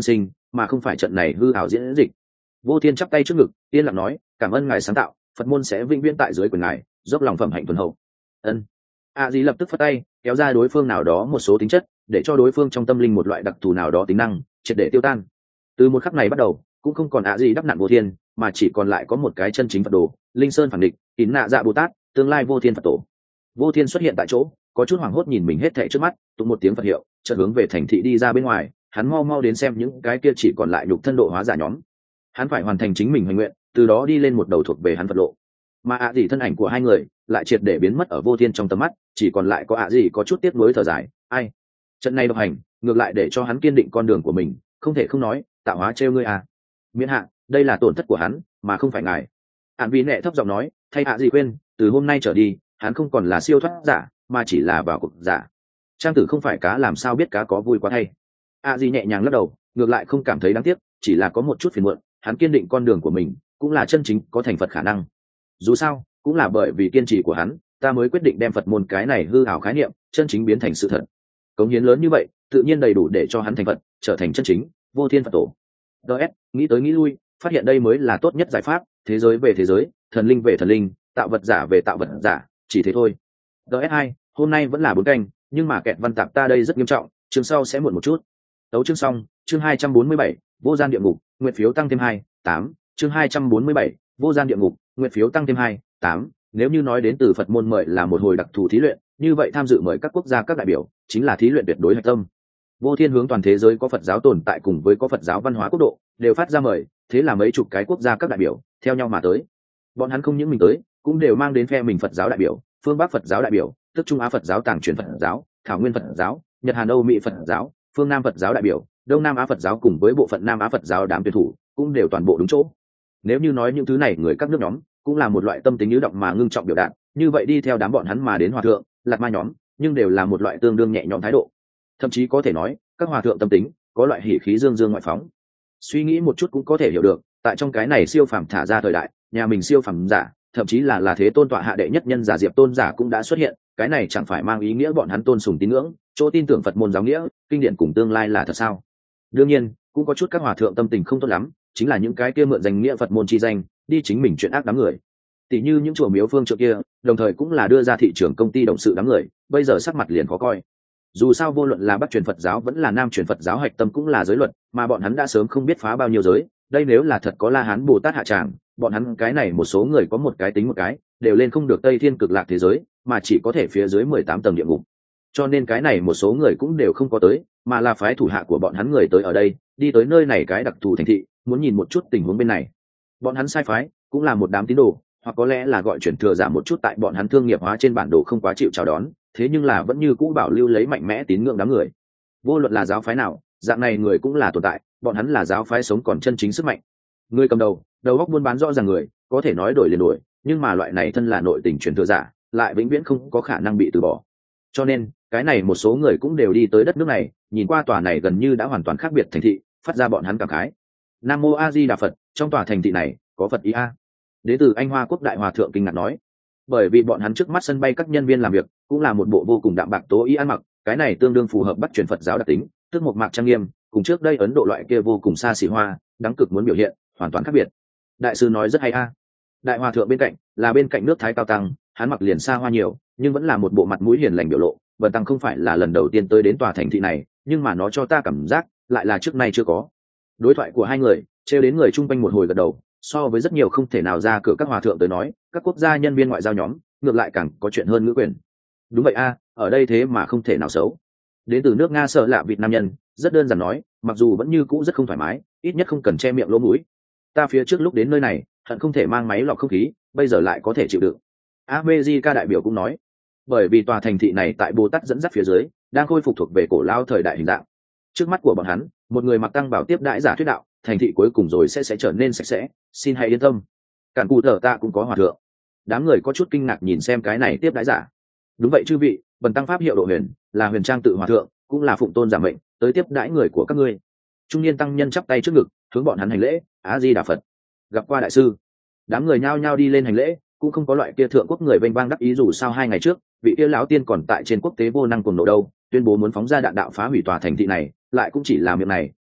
mà không phải trận này hư ảo diễn dịch. Vô Thiên chắp tay trước ngực, yên lặng nói, cảm ơn ngài sáng tạo, Phật môn sẽ vĩnh viễn tại dưới quyền ngài, dốc lòng phẩm hạnh thuần hậu. Ân. A Di lập tức phất tay, kéo ra đối phương nào đó một số tính chất, để cho đối phương trong tâm linh một loại đặc thù nào đó tính năng triệt để tiêu tan. Từ một khắc này bắt đầu, cũng không còn A Di đắp nặn Vô Thiên, mà chỉ còn lại có một cái chân chính Phật đồ, Linh Sơn phản địch, Tín Nạ Dạ Bồ Tát, tương lai Vô Thiên Phật tổ. Vô Thiên xuất hiện tại chỗ, có chút hoảng hốt nhìn mình hết thảy trước mắt, tụng một tiếng Phật hiệu, chợt hướng về thành thị đi ra bên ngoài. Hắn mau mau đến xem những cái kia chỉ còn lại nhục thân độ hóa giả nhóm. Hắn phải hoàn thành chính mình hoành nguyện, từ đó đi lên một đầu thuộc về hắn Phật lộ. Mà ạ gì thân ảnh của hai người lại triệt để biến mất ở Vô Thiên trong tầm mắt, chỉ còn lại có ạ gì có chút tiếc nuối thở dài, ai trận này độc hành ngược lại để cho hắn kiên định con đường của mình, không thể không nói tạo hóa trêu ngươi à. Miễn hạ, đây là tổn thất của hắn mà không phải ngài. Hạn Vĩ Nệ thấp giọng nói, thay ạ gì quên, từ hôm nay trở đi hắn không còn là siêu thoát giả mà chỉ là vào cuộc giả. Trang tử không phải cá làm sao biết cá có vui quá hay. ạ gì nhẹ nhàng lắc đầu, ngược lại không cảm thấy đáng tiếc, chỉ là có một chút phiền muộn, hắn kiên định con đường của mình cũng là chân chính có thành Phật khả năng. Dù sao cũng là bởi vì kiên trì của hắn, ta mới quyết định đem Phật môn cái này hư ảo khái niệm chân chính biến thành sự thật. Cống hiến lớn như vậy tự nhiên đầy đủ để cho hắn thành Phật, trở thành chân chính Vô Thiên Phật tổ. ds nghĩ tới nghĩ lui, phát hiện đây mới là tốt nhất giải pháp. Thế giới về thế giới, thần linh về thần linh, tạo vật giả về tạo vật giả, chỉ thế thôi. ds hai hôm nay vẫn là bốn canh, nhưng mà kẹt văn tạp ta đây rất nghiêm trọng, chương sau sẽ muộn một chút. Tấu chương xong, chương hai trăm bốn mươi bảy, vô gian địa ngục, nguyện phiếu tăng thêm hai, tám, chương hai trăm bốn mươi bảy, vô gian địa ngục, nguyện phiếu tăng thêm hai, tám. Nếu như nói đến từ Phật môn mời là một hồi đặc thù thí luyện, như vậy tham dự mời các quốc gia các đại biểu chính là thí luyện tuyệt đối hạch tâm. Vô Thiên hướng toàn thế giới có Phật giáo tồn tại cùng với có Phật giáo văn hóa quốc độ đều phát ra mời, thế là mấy chục cái quốc gia các đại biểu theo nhau mà tới. Bọn hắn không những mình tới, cũng đều mang đến phe mình Phật giáo đại biểu, phương Bắc Phật giáo đại biểu, tức Trung Á Phật giáo tàng truyền Phật giáo, Thảo Nguyên Phật giáo, Nhật Hàn Âu Mỹ Phật giáo, phương Nam Phật giáo đại biểu, Đông Nam Á Phật giáo cùng với bộ phận Nam Á Phật giáo đám tuyển thủ cũng đều toàn bộ đúng chỗ. Nếu như nói những thứ này người các nước nhóm cũng là một loại tâm tính lưu động mà ngưng trọng biểu đạt, như vậy đi theo đám bọn hắn mà đến hòa thượng, lạt ma nhóm, nhưng đều là một loại tương đương nhẹ nhõm thái độ. Thậm chí có thể nói, các hòa thượng tâm tính có loại hỉ khí dương dương ngoại phóng. Suy nghĩ một chút cũng có thể hiểu được, tại trong cái này siêu phàm thả ra thời đại, nhà mình siêu phàm giả, thậm chí là là thế tôn tọa hạ đệ nhất nhân giả Diệp Tôn giả cũng đã xuất hiện, cái này chẳng phải mang ý nghĩa bọn hắn tôn sùng tín ngưỡng, chỗ tin tưởng Phật môn giáo nghĩa, kinh điển cùng tương lai là thật sao? Đương nhiên, cũng có chút các hòa thượng tâm tình không tốt lắm, chính là những cái kia mượn danh nghĩa Phật môn chi danh, đi chính mình chuyện ác đám người. Tỷ như những chùa miếu phương trượng kia, đồng thời cũng là đưa ra thị trường công ty động sự đám người, bây giờ sắc mặt liền khó coi. Dù sao vô luận là Bắc truyền Phật giáo vẫn là Nam truyền Phật giáo hạch tâm cũng là giới luật, mà bọn hắn đã sớm không biết phá bao nhiêu giới, đây nếu là thật có La Hán Bồ Tát hạ tràng, bọn hắn cái này một số người có một cái tính một cái, đều lên không được Tây Thiên Cực Lạc thế giới, mà chỉ có thể phía dưới mười tám tầng địa ngục. Cho nên cái này một số người cũng đều không có tới, mà là phái thủ hạ của bọn hắn người tới ở đây, đi tới nơi này cái đặc thù thành thị, muốn nhìn một chút tình huống bên này. Bọn hắn sai phái, cũng là một đám tín đồ, hoặc có lẽ là gọi chuyển thừa giả một chút tại bọn hắn thương nghiệp hóa trên bản đồ không quá chịu chào đón, thế nhưng là vẫn như cũ bảo lưu lấy mạnh mẽ tín ngưỡng đám người. Vô luận là giáo phái nào, dạng này người cũng là tồn tại, bọn hắn là giáo phái sống còn chân chính sức mạnh. Người cầm đầu, đầu óc buôn bán rõ ràng người, có thể nói đổi liền đổi, nhưng mà loại này thân là nội tình truyền thừa giả, lại vĩnh viễn không có khả năng bị từ bỏ. Cho nên, cái này một số người cũng đều đi tới đất nước này, nhìn qua tòa này gần như đã hoàn toàn khác biệt thành thị, phát ra bọn hắn cảm khái. Nam mô A Di Đà Phật, trong tòa thành thị này có Phật ý a. Đến từ Anh Hoa Quốc đại hòa thượng kinh ngạc nói, bởi vì bọn hắn trước mắt sân bay các nhân viên làm việc cũng là một bộ vô cùng đạm bạc tố y ăn mặc, cái này tương đương phù hợp Bắc truyền Phật giáo đặc tính, tức một mạc trang nghiêm, cùng trước đây Ấn Độ loại kia vô cùng xa xỉ hoa, đáng cực muốn biểu hiện, hoàn toàn khác biệt. Đại sư nói rất hay a. Đại hòa thượng bên cạnh là bên cạnh nước Thái cao tăng, hắn mặc liền xa hoa nhiều, nhưng vẫn là một bộ mặt mũi hiền lành biểu lộ. Vân tăng không phải là lần đầu tiên tới đến tòa thành thị này, nhưng mà nó cho ta cảm giác lại là trước nay chưa có. Đối thoại của hai người trêu đến người chung quanh một hồi gật đầu, so với rất nhiều không thể nào ra cửa các hòa thượng tới nói, các quốc gia nhân viên ngoại giao nhóm ngược lại càng có chuyện hơn ngữ quyền. Đúng vậy a, ở đây thế mà không thể nào xấu. Đến từ nước Nga sợ lạ Việt Nam nhân rất đơn giản nói, mặc dù vẫn như cũ rất không thoải mái, ít nhất không cần che miệng lỗ mũi. Ta phía trước lúc đến nơi này hận không thể mang máy lọc không khí, bây giờ lại có thể chịu đựng. America đại biểu cũng nói, bởi vì tòa thành thị này tại Bồ Tát dẫn dắt phía dưới đang khôi phục thuộc về cổ lao thời đại hình dạng. Trước mắt của bọn hắn, một người mặc tăng bảo tiếp đãi giả thuyết đạo, thành thị cuối cùng rồi sẽ sẽ trở nên sạch sẽ, xin hãy yên tâm. Cản cụ thở ta cũng có hòa thượng. Đám người có chút kinh ngạc nhìn xem cái này tiếp đãi giả. Đúng vậy chư vị, bần tăng pháp hiệu Độ Huyền, là Huyền Trang tự hòa thượng, cũng là phụng tôn giả mệnh tới tiếp đãi người của các ngươi. Trung niên tăng nhân chắp tay trước ngực, hướng bọn hắn hành lễ, Á Di Đà Phật. Gặp qua đại sư. Đám người nhao nhao đi lên hành lễ, cũng không có loại kia thượng quốc người vênh vang đắc ý, dù sao hai ngày trước vị kia lão tiên còn tại trên quốc tế vô năng cuồng nộ đâu, tuyên bố muốn phóng ra đạn đạo phá hủy tòa thành thị này, lại cũng chỉ là miệng này,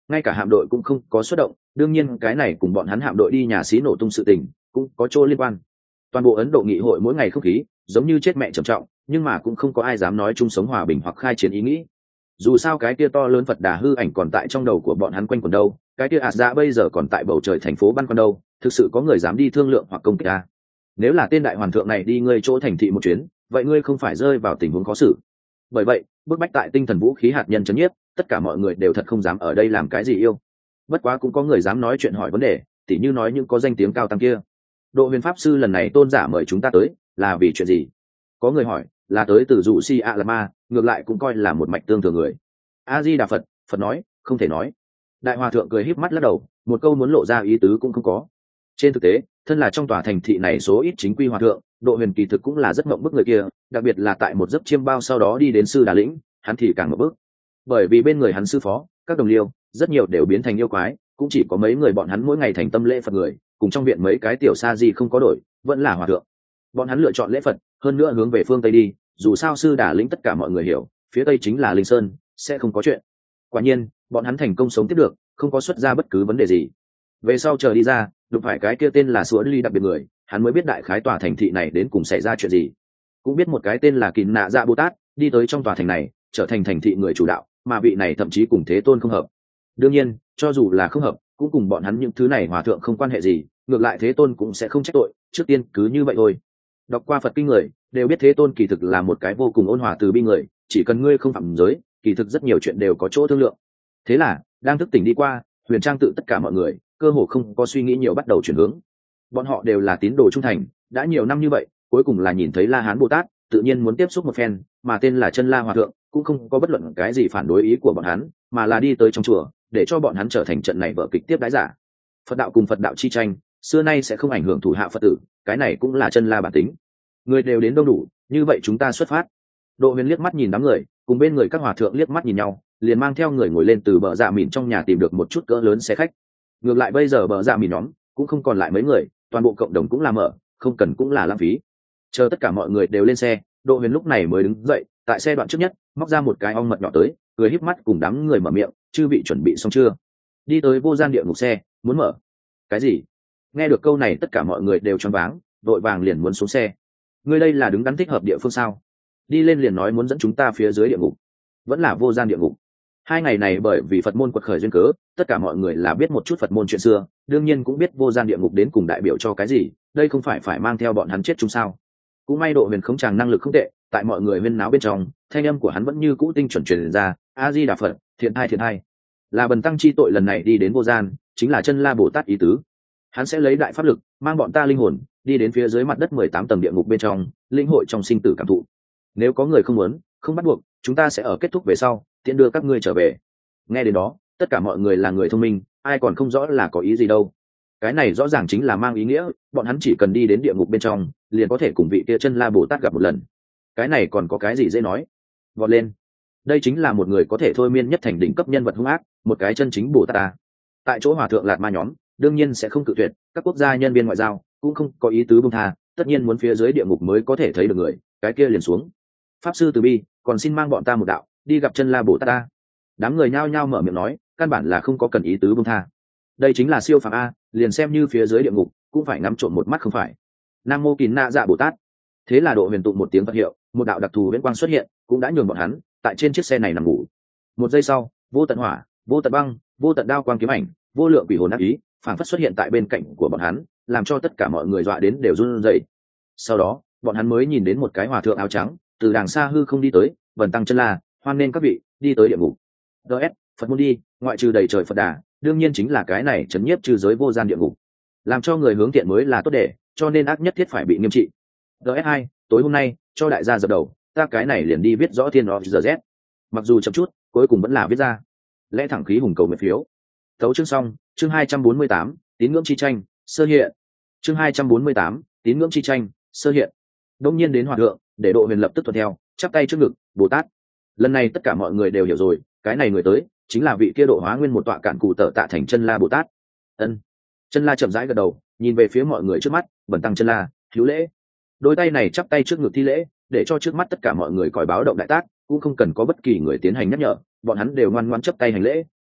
ngay cả hạm đội cũng không có xuất động. Đương nhiên cái này cùng bọn hắn hạm đội đi nhà xí nổ tung sự tình cũng có chỗ liên quan. Toàn bộ Ấn Độ nghị hội mỗi ngày không khí giống như chết mẹ trầm trọng, nhưng mà cũng không có ai dám nói chung sống hòa bình hoặc khai chiến ý nghĩ. Dù sao cái kia to lớn Phật Đà hư ảnh còn tại trong đầu của bọn hắn quanh quẩn đâu, cái kia ạt dạ bây giờ còn tại bầu trời thành phố băn khoăn đâu, thực sự có người dám đi thương lượng hoặc công kích à? Nếu là tên đại hoàn thượng này đi ngươi chỗ thành thị một chuyến, vậy ngươi không phải rơi vào tình huống khó xử. Bởi vậy bức bách tại tinh thần vũ khí hạt nhân chấn nhiếp, tất cả mọi người đều thật không dám ở đây làm cái gì yêu. Bất quá cũng có người dám nói chuyện hỏi vấn đề, tỉ như nói những có danh tiếng cao tăng kia. Độ huyền pháp sư lần này tôn giả mời chúng ta tới là vì chuyện gì? Có người hỏi là tới từ dụ si a lama, ngược lại cũng coi là một mạch tương thường người. A Di Đà Phật. Phật nói không thể nói. Đại hòa thượng cười híp mắt lắc đầu, một câu muốn lộ ra ý tứ cũng không có. Trên thực tế thân là trong tòa thành thị này số ít chính quy hòa thượng, Độ huyền kỳ thực cũng là rất mộng bức người kia, đặc biệt là tại một giấc chiêm bao sau đó đi đến sư Đà Lĩnh, hắn thì càng mộng bức. Bởi vì bên người hắn sư phó, các đồng liêu, rất nhiều đều biến thành yêu quái, cũng chỉ có mấy người bọn hắn mỗi ngày thành tâm lễ Phật người, cùng trong viện mấy cái tiểu sa di không có đổi, vẫn là hòa thượng. Bọn hắn lựa chọn lễ Phật, hơn nữa hướng về phương Tây đi, dù sao sư Đà Lĩnh tất cả mọi người hiểu, phía Tây chính là Linh Sơn, sẽ không có chuyện. Quả nhiên, bọn hắn thành công sống tiếp được, không có xuất ra bất cứ vấn đề gì. Về sau chờ đi ra, đụng phải cái kia tên là Súa Ly đặc biệt người, hắn mới biết đại khái tòa thành thị này đến cùng xảy ra chuyện gì. Cũng biết một cái tên là Kìn Nạ Dạ Bồ Tát đi tới trong tòa thành này, trở thành thành thị người chủ đạo, mà vị này thậm chí cùng Thế Tôn không hợp. Đương nhiên, cho dù là không hợp, cũng cùng bọn hắn những thứ này hòa thượng không quan hệ gì, ngược lại Thế Tôn cũng sẽ không trách tội, trước tiên cứ như vậy thôi. Đọc qua Phật kinh người đều biết Thế Tôn kỳ thực là một cái vô cùng ôn hòa từ bi người, chỉ cần ngươi không phạm giới, kỳ thực rất nhiều chuyện đều có chỗ thương lượng. Thế là đang thức tỉnh đi qua, Huyền Trang tự tất cả mọi người cơ hồ không có suy nghĩ nhiều bắt đầu chuyển hướng. Bọn họ đều là tín đồ trung thành, đã nhiều năm như vậy, cuối cùng là nhìn thấy La Hán Bồ Tát, tự nhiên muốn tiếp xúc một phen, mà tên là Chân La Hòa Thượng cũng không có bất luận cái gì phản đối ý của bọn hắn, mà là đi tới trong chùa để cho bọn hắn trở thành trận này vở kịch tiếp đái giả. Phật đạo cùng Phật đạo chi tranh, xưa nay sẽ không ảnh hưởng thủ hạ Phật tử, cái này cũng là Chân La bản tính. Người đều đến đông đủ, như vậy chúng ta xuất phát. Độ Huyền liếc mắt nhìn đám người, cùng bên người các hòa thượng liếc mắt nhìn nhau, liền mang theo người ngồi lên từ bờ dạ mìn trong nhà tìm được một chút cỡ lớn xe khách. Ngược lại bây giờ bờ dạ mìn nhóm cũng không còn lại mấy người, toàn bộ cộng đồng cũng là mở, không cần cũng là lãng phí. Chờ tất cả mọi người đều lên xe, Độ Huyền lúc này mới đứng dậy, tại xe đoạn trước nhất móc ra một cái ong mật nhỏ tới, cười híp mắt cùng đám người mở miệng, chư vị chuẩn bị xong chưa? Đi tới vô gian địa ngục xe, muốn mở. Cái gì? Nghe được câu này tất cả mọi người đều choáng váng, vội vàng liền muốn xuống xe. Ngươi đây là đứng đắn thích hợp địa phương sao? Đi lên liền nói muốn dẫn chúng ta phía dưới địa ngục, vẫn là vô gian địa ngục. Hai ngày này bởi vì Phật môn quật khởi duyên cớ, tất cả mọi người là biết một chút Phật môn chuyện xưa, đương nhiên cũng biết vô gian địa ngục đến cùng đại biểu cho cái gì, đây không phải phải mang theo bọn hắn chết chung sao? Cũng may Độ Huyền không chàng năng lực không tệ, tại mọi người huyên náo bên trong, thanh âm của hắn vẫn như cũ tinh chuẩn truyền ra, A Di Đà Phật, thiện hai thiện hai. Là bần tăng chi tội lần này đi đến vô gian, chính là Chân La Bồ Tát ý tứ. Hắn sẽ lấy đại pháp lực, mang bọn ta linh hồn, đi đến phía dưới mặt đất mười tám tầng địa ngục bên trong, linh hội trong sinh tử cảm thụ. Nếu có người không muốn, không bắt buộc, chúng ta sẽ ở kết thúc về sau, tiện đưa các ngươi trở về. Nghe đến đó, tất cả mọi người là người thông minh, ai còn không rõ là có ý gì đâu. Cái này rõ ràng chính là mang ý nghĩa, bọn hắn chỉ cần đi đến địa ngục bên trong, liền có thể cùng vị kia Chân La Bồ Tát gặp một lần. Cái này còn có cái gì dễ nói? Vọt lên. Đây chính là một người có thể thôi miên nhất thành đỉnh cấp nhân vật hung ác, một cái chân chính Bồ Tát ta. Tại chỗ hòa thượng Lạt Ma nhóm, đương nhiên sẽ không cự tuyệt, các quốc gia nhân viên ngoại giao cũng không có ý tứ buông tha, tất nhiên muốn phía dưới địa ngục mới có thể thấy được người, cái kia liền xuống. Pháp sư từ bi, còn xin mang bọn ta một đạo, đi gặp Chân La Bồ Tát ta. Đám người nhao nhao mở miệng nói, căn bản là không có cần ý tứ buông tha. Đây chính là siêu phàm a, liền xem như phía dưới địa ngục cũng phải ngắm trộm một mắt không phải. Nam mô Kìn Nạ Dạ Bồ Tát. Thế là Độ Huyền tụng một tiếng Phật hiệu, một đạo đặc thù viễn quang xuất hiện, cũng đã nhường bọn hắn tại trên chiếc xe này nằm ngủ. Một giây sau, vô tận hỏa, vô tận băng, vô tận đao quang kiếm ảnh, vô lượng quỷ hồn ác ý, phảng phất xuất hiện tại bên cạnh của bọn hắn, làm cho tất cả mọi người dọa đến đều run rẩy. Sau đó, bọn hắn mới nhìn đến một cái hòa thượng áo trắng, từ đàng xa hư không đi tới, vần tăng chân la, hoan nên các vị đi tới địa ngục. ds Phật môn đi, ngoại trừ đầy trời Phật đà, đương nhiên chính là cái này chấn nhiếp trừ giới vô gian địa ngục. Làm cho người hướng thiện mới là tốt để, cho nên ác nhất thiết phải bị nghiêm trị. ds hai tối hôm nay cho đại gia dập đầu, ta cái này liền đi viết rõ thiên of the z. Mặc dù chậm chút, cuối cùng vẫn là viết ra. Lẽ thẳng khí hùng cầu nguyện phiếu. Tấu chương xong, chương hai trăm bốn mươi tám, tín ngưỡng chi tranh, sơ hiện. Chương hai trăm bốn mươi tám, tín ngưỡng chi tranh, sơ hiện. Đông nhiên đến hòa thượng, để Độ Huyền lập tức thuận theo, chắp tay trước ngực, Bồ Tát. Lần này tất cả mọi người đều hiểu rồi, cái này người tới chính là vị kia độ hóa nguyên một tọa cản cụ tở tạ thành Chân La Bồ Tát. Ân. Chân La chậm rãi gật đầu, nhìn về phía mọi người trước mắt, bần tăng Chân La, hữu lễ. Đôi tay này chắp tay trước ngực thi lễ, để cho trước mắt tất cả mọi người còi báo động đại tác, cũng không cần có bất kỳ người tiến hành nhắc nhở, bọn hắn đều ngoan ngoãn chấp tay hành lễ,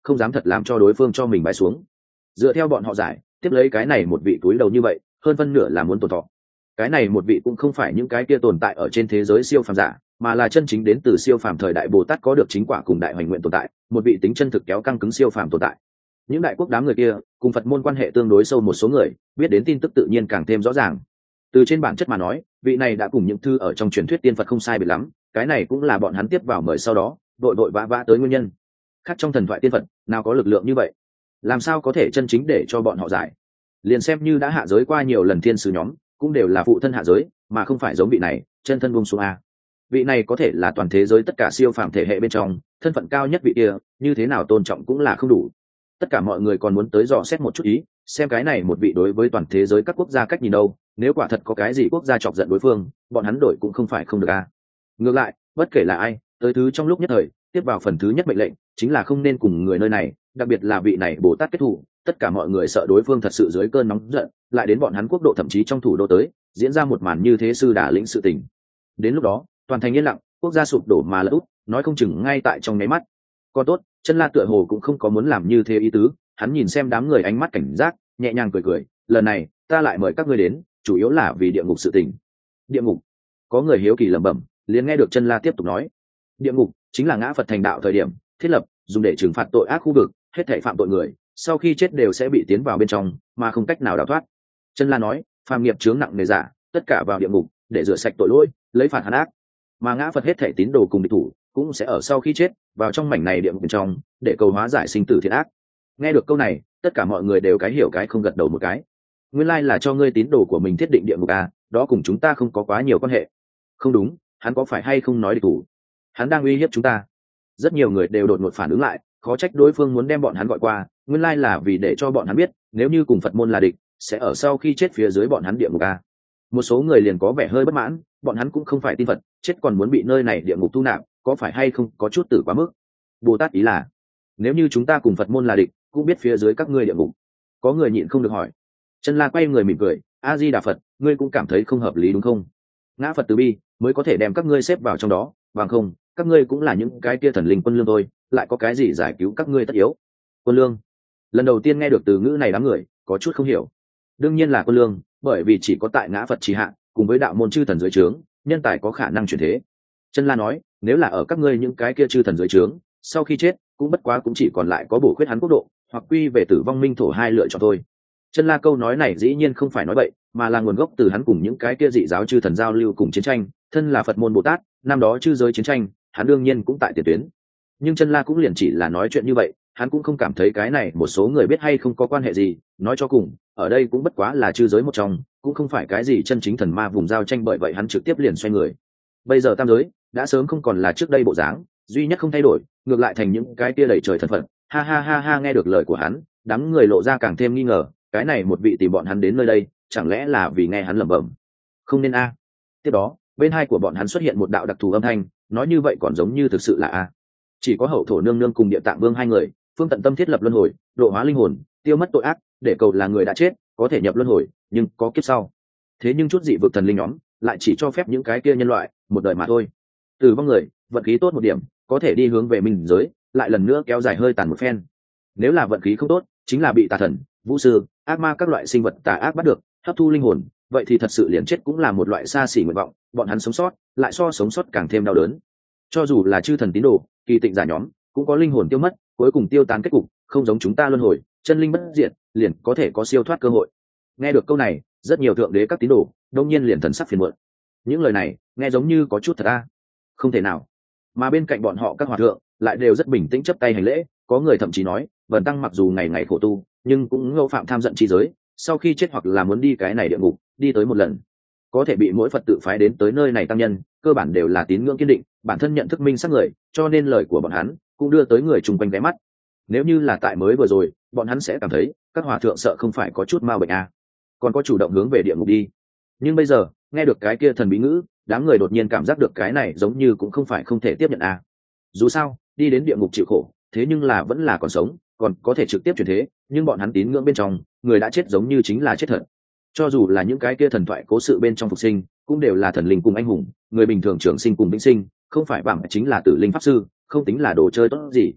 không dám thật làm cho đối phương cho mình bái xuống. Dựa theo bọn họ giải, tiếp lấy cái này một vị túi đầu như vậy, hơn phân nửa là muốn tổn thọ. Cái này một vị cũng không phải những cái kia tồn tại ở trên thế giới siêu phàm giả, mà là chân chính đến từ siêu phàm thời đại Bồ Tát có được chính quả cùng đại hoành nguyện tồn tại, một vị tính chân thực kéo căng cứng siêu phàm tồn tại. Những đại quốc đám người kia cùng Phật môn quan hệ tương đối sâu, một số người biết đến tin tức tự nhiên càng thêm rõ ràng. Từ trên bản chất mà nói, vị này đã cùng những thư ở trong truyền thuyết tiên Phật không sai biệt lắm, cái này cũng là bọn hắn tiếp vào mời sau đó đội đội vã vã tới nguyên nhân. Khác trong thần thoại tiên Phật nào có lực lượng như vậy, làm sao có thể chân chính để cho bọn họ giải. Liền xem như đã hạ giới qua nhiều lần thiên sứ nhóm cũng đều là phụ thân hạ giới, mà không phải giống vị này chân thân buông xuống a. Vị này có thể là toàn thế giới tất cả siêu phàm thể hệ bên trong thân phận cao nhất vị kia, như thế nào tôn trọng cũng là không đủ. Tất cả mọi người còn muốn tới dò xét một chút ý, xem cái này một vị đối với toàn thế giới các quốc gia cách nhìn đâu, nếu quả thật có cái gì quốc gia chọc giận đối phương, bọn hắn đổi cũng không phải không được a. Ngược lại, bất kể là ai, tới thứ trong lúc nhất thời tiếp vào phần thứ nhất mệnh lệnh chính là không nên cùng người nơi này, đặc biệt là vị này Bồ Tát kết thủ. Tất cả mọi người sợ đối phương thật sự dưới cơn nóng giận lại đến bọn hắn quốc độ, thậm chí trong thủ đô tới diễn ra một màn như thế sư đả lĩnh sự tình. Đến lúc đó toàn thành yên lặng, quốc gia sụp đổ mà lỡ út, nói không chừng ngay tại trong nháy mắt. Còn tốt, Chân La tựa hồ cũng không có muốn làm như thế ý tứ, hắn nhìn xem đám người ánh mắt cảnh giác, nhẹ nhàng cười cười, lần này ta lại mời các ngươi đến chủ yếu là vì địa ngục sự tình. Địa ngục? Có người hiếu kỳ lẩm bẩm, liền nghe được Chân La tiếp tục nói, địa ngục chính là ngã Phật thành đạo thời điểm thiết lập, dùng để trừng phạt tội ác khu vực, hết thảy phạm tội người sau khi chết đều sẽ bị tiến vào bên trong mà không cách nào đào thoát. Chân La nói, phàm nghiệp chướng nặng nề giả tất cả vào địa ngục để rửa sạch tội lỗi, lấy phạt hắn ác, mà ngã Phật hết thảy tín đồ cùng địch thủ cũng sẽ ở sau khi chết vào trong mảnh này địa ngục bên trong để cầu hóa giải sinh tử thiện ác. Nghe được câu này, tất cả mọi người đều cái hiểu cái không, gật đầu một cái. Nguyên lai là cho ngươi tín đồ của mình thiết định địa ngục à, đó cùng chúng ta không có quá nhiều quan hệ. Không đúng, hắn có phải hay không nói địch thủ, hắn đang uy hiếp chúng ta. Rất nhiều người đều đột ngột phản ứng lại, khó trách đối phương muốn đem bọn hắn gọi qua, nguyên lai là vì để cho bọn hắn biết nếu như cùng Phật môn là địch sẽ ở sau khi chết phía dưới bọn hắn địa ngục à. Một số người liền có vẻ hơi bất mãn, bọn hắn cũng không phải tin Phật, chết còn muốn bị nơi này địa ngục thu nạp, có phải hay không có chút tử quá mức. Bồ Tát ý là, nếu như chúng ta cùng Phật môn là địch cũng biết phía dưới các ngươi địa ngục. Có người nhịn không được hỏi. Chân La quay người mỉm cười, A Di Đà Phật, ngươi cũng cảm thấy không hợp lý đúng không? Ngã Phật từ bi mới có thể đem các ngươi xếp vào trong đó, bằng không các ngươi cũng là những cái kia thần linh quân lương thôi, lại có cái gì giải cứu các ngươi tất yếu. Quân lương? Lần đầu tiên nghe được từ ngữ này đám người có chút không hiểu. Đương nhiên là quân lương, bởi vì chỉ có tại Ngã Phật trì hạ cùng với đạo môn chư thần dưới trướng nhân tài có khả năng chuyển thế. Chân La nói, nếu là ở các ngươi những cái kia chư thần dưới trướng, sau khi chết cũng bất quá cũng chỉ còn lại có bổ khuyết hắn quốc độ hoặc quy về tử vong minh thổ hai lựa chọn thôi. Chân La câu nói này dĩ nhiên không phải nói bậy, mà là nguồn gốc từ hắn cùng những cái kia dị giáo chư thần giao lưu cùng chiến tranh. Thân là Phật môn Bồ Tát, năm đó chư giới chiến tranh hắn đương nhiên cũng tại tiền tuyến, nhưng Chân La cũng liền chỉ là nói chuyện như vậy, hắn cũng không cảm thấy cái này một số người biết hay không có quan hệ gì. Nói cho cùng ở đây cũng bất quá là chư giới một trong, cũng không phải cái gì chân chính thần ma vùng giao tranh, bởi vậy hắn trực tiếp liền xoay người. Bây giờ tam giới đã sớm không còn là trước đây bộ dáng, duy nhất không thay đổi ngược lại thành những cái tia đẩy trời thần phật. Ha ha ha ha, nghe được lời của hắn đám người lộ ra càng thêm nghi ngờ, cái này một vị tìm bọn hắn đến nơi đây chẳng lẽ là vì nghe hắn lẩm bẩm không nên a à. Tiếp đó bên hai của bọn hắn xuất hiện một đạo đặc thù âm thanh, nói như vậy còn giống như thực sự là a à. Chỉ có hậu thổ nương nương cùng địa tạng vương hai người phương tận tâm thiết lập luân hồi, độ hóa linh hồn, tiêu mất tội ác, để cầu là người đã chết có thể nhập luân hồi nhưng có kiếp sau. Thế nhưng chút dị vực thần linh nhóm lại chỉ cho phép những cái kia nhân loại một đời mà thôi. Từ vong người vận khí tốt một điểm có thể đi hướng về minh giới, lại lần nữa kéo dài hơi tàn một phen. Nếu là vận khí không tốt, chính là bị tà thần, vũ sư, ác ma các loại sinh vật tà ác bắt được hấp thu linh hồn, vậy thì thật sự liền chết cũng là một loại xa xỉ nguyện vọng, bọn hắn sống sót lại so sống sót càng thêm đau đớn. Cho dù là chư thần tín đồ, kỳ tịnh giả nhóm cũng có linh hồn tiêu mất, cuối cùng tiêu tán kết cục không giống chúng ta luân hồi chân linh bất diệt, liền có thể có siêu thoát cơ hội. Nghe được câu này, rất nhiều thượng đế các tín đồ đông nhiên liền thần sắc phiền muộn. Những lời này nghe giống như có chút thật a, không thể nào. Mà bên cạnh bọn họ các hòa thượng lại đều rất bình tĩnh chấp tay hành lễ, có người thậm chí nói Vân Tăng mặc dù ngày ngày khổ tu nhưng cũng ngẫu phạm tham giận chi giới, sau khi chết hoặc là muốn đi cái này địa ngục đi tới một lần. Có thể bị mỗi Phật tự phái đến tới nơi này tăng nhân cơ bản đều là tín ngưỡng kiên định, bản thân nhận thức minh sắc người, cho nên lời của bọn hắn cũng đưa tới người chung quanh ghé mắt. Nếu như là tại mới vừa rồi, bọn hắn sẽ cảm thấy các hòa thượng sợ không phải có chút ma bệnh a, còn có chủ động hướng về địa ngục đi. Nhưng bây giờ nghe được cái kia thần bí ngữ, đám người đột nhiên cảm giác được cái này giống như cũng không phải không thể tiếp nhận a. Dù sao đi đến địa ngục chịu khổ, thế nhưng là vẫn là còn sống, còn có thể trực tiếp chuyển thế, nhưng bọn hắn tín ngưỡng bên trong người đã chết giống như chính là chết thật. Cho dù là những cái kia thần thoại cố sự bên trong phục sinh cũng đều là thần linh cùng anh hùng, người bình thường trường sinh cùng vĩnh sinh, không phải bằng chính là tử linh pháp sư, không tính là đồ chơi tốt gì.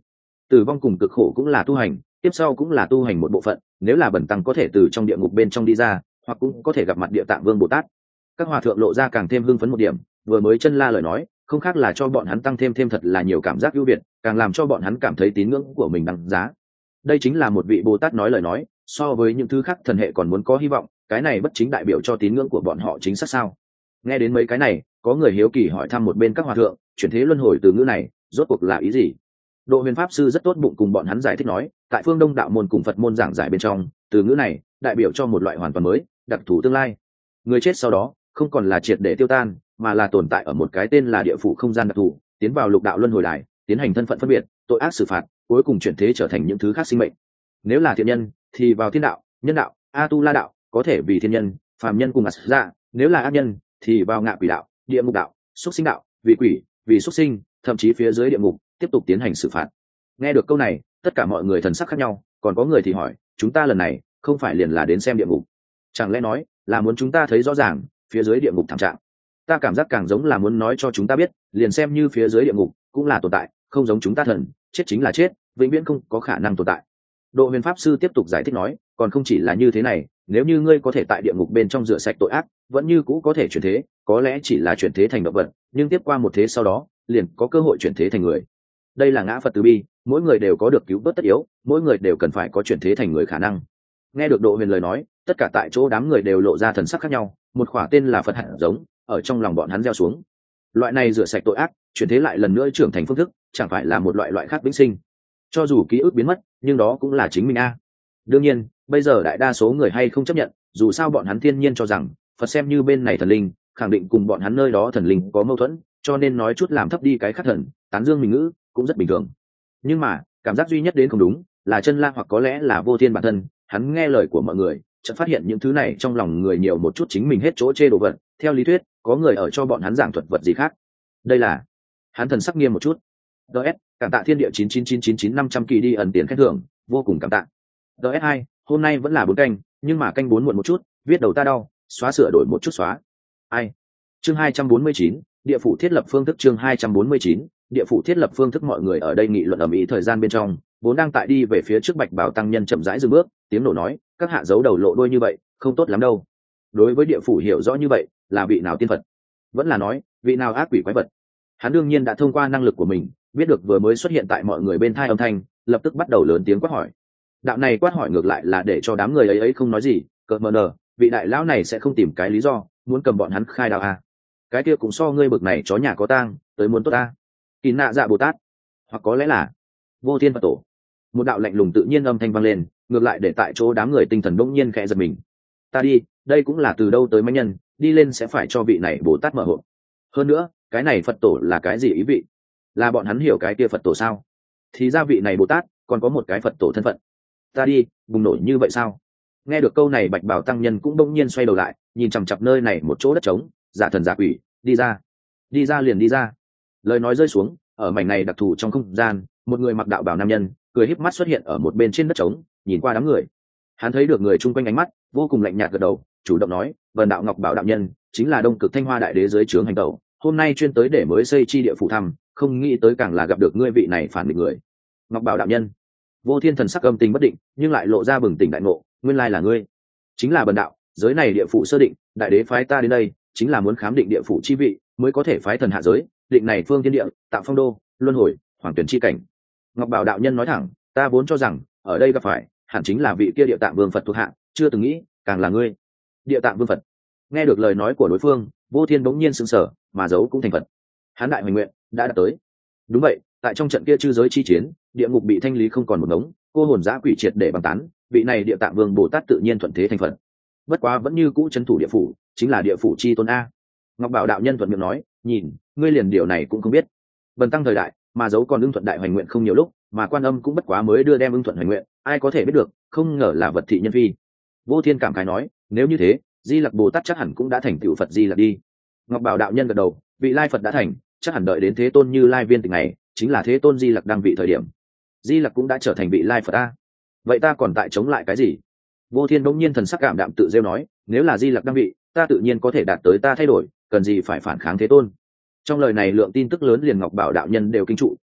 Tử vong cùng cực khổ cũng là tu hành, tiếp sau cũng là tu hành một bộ phận, nếu là bần tăng có thể từ trong địa ngục bên trong đi ra, hoặc cũng có thể gặp mặt địa tạng vương bồ tát. Các hòa thượng lộ ra càng thêm hưng phấn một điểm, vừa mới chân la lời nói không khác là cho bọn hắn tăng thêm thêm thật là nhiều cảm giác ưu việt, càng làm cho bọn hắn cảm thấy tín ngưỡng của mình đáng giá. Đây chính là một vị bồ tát nói lời nói, so với những thứ khác thần hệ còn muốn có hy vọng, cái này bất chính đại biểu cho tín ngưỡng của bọn họ chính xác sao? Nghe đến mấy cái này, có người hiếu kỳ hỏi thăm một bên các hòa thượng, chuyển thế luân hồi từ ngữ này rốt cuộc là ý gì? Độ Huyền pháp sư rất tốt bụng cùng bọn hắn giải thích nói, tại phương Đông đạo môn cùng Phật môn giảng giải bên trong, từ ngữ này đại biểu cho một loại hoàn toàn mới, đặc thù tương lai. Người chết sau đó không còn là triệt để tiêu tan, mà là tồn tại ở một cái tên là địa phủ không gian đặc thù, tiến vào lục đạo luân hồi đài, tiến hành thân phận phân biệt, tội ác xử phạt, cuối cùng chuyển thế trở thành những thứ khác sinh mệnh. Nếu là thiện nhân thì vào thiên đạo, nhân đạo, a tu la đạo, có thể vì thiên nhân, phàm nhân cùng ra; nếu là ác nhân thì vào ngạ quỷ đạo, địa ngục đạo, xuất sinh đạo, vì quỷ, vì xuất sinh, thậm chí phía dưới địa ngục tiếp tục tiến hành xử phạt. Nghe được câu này, tất cả mọi người thần sắc khác nhau, còn có người thì hỏi, chúng ta lần này không phải liền là đến xem địa ngục, chẳng lẽ nói là muốn chúng ta thấy rõ ràng phía dưới địa ngục thảm trạng? Ta cảm giác càng giống là muốn nói cho chúng ta biết, liền xem như phía dưới địa ngục cũng là tồn tại, không giống chúng ta thần, chết chính là chết, vĩnh viễn không có khả năng tồn tại. Độ Huyền pháp sư tiếp tục giải thích nói, còn không chỉ là như thế này, nếu như ngươi có thể tại địa ngục bên trong rửa sạch tội ác, vẫn như cũ có thể chuyển thế, có lẽ chỉ là chuyển thế thành động vật, nhưng tiếp qua một thế sau đó liền có cơ hội chuyển thế thành người. Đây là ngã Phật từ bi, mỗi người đều có được cứu vớt tất yếu, mỗi người đều cần phải có chuyển thế thành người khả năng. Nghe được Độ Huyền lời nói, tất cả tại chỗ đám người đều lộ ra thần sắc khác nhau, một khỏa tên là Phật hạt giống ở trong lòng bọn hắn gieo xuống. Loại này rửa sạch tội ác, chuyển thế lại lần nữa trưởng thành phương thức, chẳng phải là một loại loại khác vĩnh sinh? Cho dù ký ức biến mất, nhưng đó cũng là chính mình a. Đương nhiên, bây giờ đại đa số người hay không chấp nhận, dù sao bọn hắn thiên nhiên cho rằng Phật xem như bên này thần linh, khẳng định cùng bọn hắn nơi đó thần linh có mâu thuẫn, cho nên nói chút làm thấp đi cái khác thần, tán dương mình ngữ cũng rất bình thường. Nhưng mà cảm giác duy nhất đến không đúng là chân la, hoặc có lẽ là Vô Thiên bản thân, hắn nghe lời của mọi người, chợt phát hiện những thứ này trong lòng người nhiều một chút chính mình hết chỗ chê đồ vật. Theo lý thuyết, có người ở cho bọn hắn giảng thuật vật gì khác. Đây là hắn thần sắc nghiêm một chút. ds cảm tạ thiên địa chín chín chín chín chín năm trăm kỳ đi ẩn tiền khen thưởng, vô cùng cảm tạ. ds hai hôm nay vẫn là bốn canh, nhưng mà canh bốn muộn một chút, viết đầu ta đau, xóa sửa đổi một chút xóa. Ai? Chương hai trăm bốn mươi chín, địa phủ thiết lập phương thức. Chương hai trăm bốn mươi chín, địa phủ thiết lập phương thức. Mọi người ở đây nghị luận ầm ĩ thời gian bên trong, vốn đang tại đi về phía trước Bạch Bảo tăng nhân chậm rãi dừng bước, tiếng nổ nói, các hạ giấu đầu lộ đuôi như vậy, không tốt lắm đâu. Đối với địa phủ hiểu rõ như vậy, là vị nào tiên Phật, vẫn là nói vị nào ác quỷ quái vật? Hắn đương nhiên đã thông qua năng lực của mình biết được vừa mới xuất hiện tại mọi người bên thai âm thanh, lập tức bắt đầu lớn tiếng quát hỏi. Đạo này quát hỏi ngược lại là để cho đám người ấy ấy không nói gì, cợt mờ nờ, vị đại lão này sẽ không tìm cái lý do muốn cầm bọn hắn khai đạo à? Cái kia cũng so ngươi bực này chó nhà có tang tới muốn tốt ta. Kỳ nạ dạ Bồ Tát, hoặc có lẽ là Vô Thiên Phật tổ. Một đạo lạnh lùng tự nhiên âm thanh vang lên, ngược lại để tại chỗ đám người tinh thần bỗng nhiên khẽ giật mình. Ta đi, đây cũng là từ đâu tới mãnh nhân, đi lên sẽ phải cho vị này Bồ Tát mở hộp. Hơn nữa, cái này Phật tổ là cái gì ý vị? Là bọn hắn hiểu cái kia Phật tổ sao? Thì ra vị này Bồ Tát còn có một cái Phật tổ thân phận. Ta đi, bùng nổ như vậy sao? Nghe được câu này Bạch Bảo tăng nhân cũng bỗng nhiên xoay đầu lại, nhìn chằm chằm nơi này một chỗ đất trống, giả thần giả quỷ, đi ra, đi ra liền đi ra. Lời nói rơi xuống, ở mảnh này đặc thù trong không gian, một người mặc đạo bào nam nhân cười híp mắt xuất hiện ở một bên trên đất trống, nhìn qua đám người. Hắn thấy được người chung quanh ánh mắt vô cùng lạnh nhạt, gật đầu, chủ động nói, Vân Đạo Ngọc Bảo đạo nhân chính là Đông Cực Thanh Hoa đại đế dưới trướng hành tẩu, hôm nay chuyên tới để mới xây chi địa phủ thăm, không nghĩ tới càng là gặp được ngươi vị này phản nghịch người. Ngọc Bảo đạo nhân. Vô Thiên thần sắc âm tình bất định, nhưng lại lộ ra bừng tỉnh đại ngộ, nguyên lai là ngươi, chính là Bần đạo, giới này địa phủ sơ định, đại đế phái ta đến đây, chính là muốn khám định địa phủ chi vị, mới có thể phái thần hạ giới, định này phương thiên địa, tạo phong đô, luân hồi, hoàng tuyển chi cảnh. Ngọc Bảo đạo nhân nói thẳng, ta vốn cho rằng ở đây gặp phải hẳn chính là vị kia Địa Tạng Vương Phật thuộc hạ, chưa từng nghĩ càng là ngươi. Địa Tạng Vương Phật. Nghe được lời nói của đối phương, Vô Thiên bỗng nhiên sững sờ, mà giấu cũng thành Phật. Hắn đại hoành nguyện đã đạt tới. Đúng vậy, tại trong trận kia chư giới chi chiến, địa ngục bị thanh lý không còn một ngống, cô hồn dã quỷ triệt để băng tán, vị này Địa Tạng Vương Bồ Tát tự nhiên thuận thế thành Phật. Bất quá vẫn như cũ trấn thủ địa phủ, chính là địa phủ chi tôn a. Ngọc Bảo đạo nhân thuận miệng nói, nhìn, ngươi liền điều này cũng không biết. Bần tăng thời đại, mà giấu còn ưng thuận đại hoành nguyện không nhiều lúc, mà Quan Âm cũng bất quá mới đưa đem ưng thuận hoành nguyện, ai có thể biết được, không ngờ là vật thị nhân phi. Vô Thiên cảm khái nói, nếu như thế, Di Lặc Bồ Tát chắc hẳn cũng đã thành tựu Phật Di Lặc đi. Ngọc Bảo đạo nhân gật đầu, vị lai Phật đã thành, chắc hẳn đợi đến Thế Tôn Như Lai viên tịch này, chính là Thế Tôn Di Lặc đang vị thời điểm. Di Lặc cũng đã trở thành vị lai Phật a. Vậy ta còn tại chống lại cái gì? Vô Thiên bỗng nhiên thần sắc cảm đạm tự rêu nói, nếu là Di Lặc đang vị, ta tự nhiên có thể đạt tới ta thay đổi, cần gì phải phản kháng Thế Tôn. Trong lời này lượng tin tức lớn liền Ngọc Bảo đạo nhân đều kinh trụ,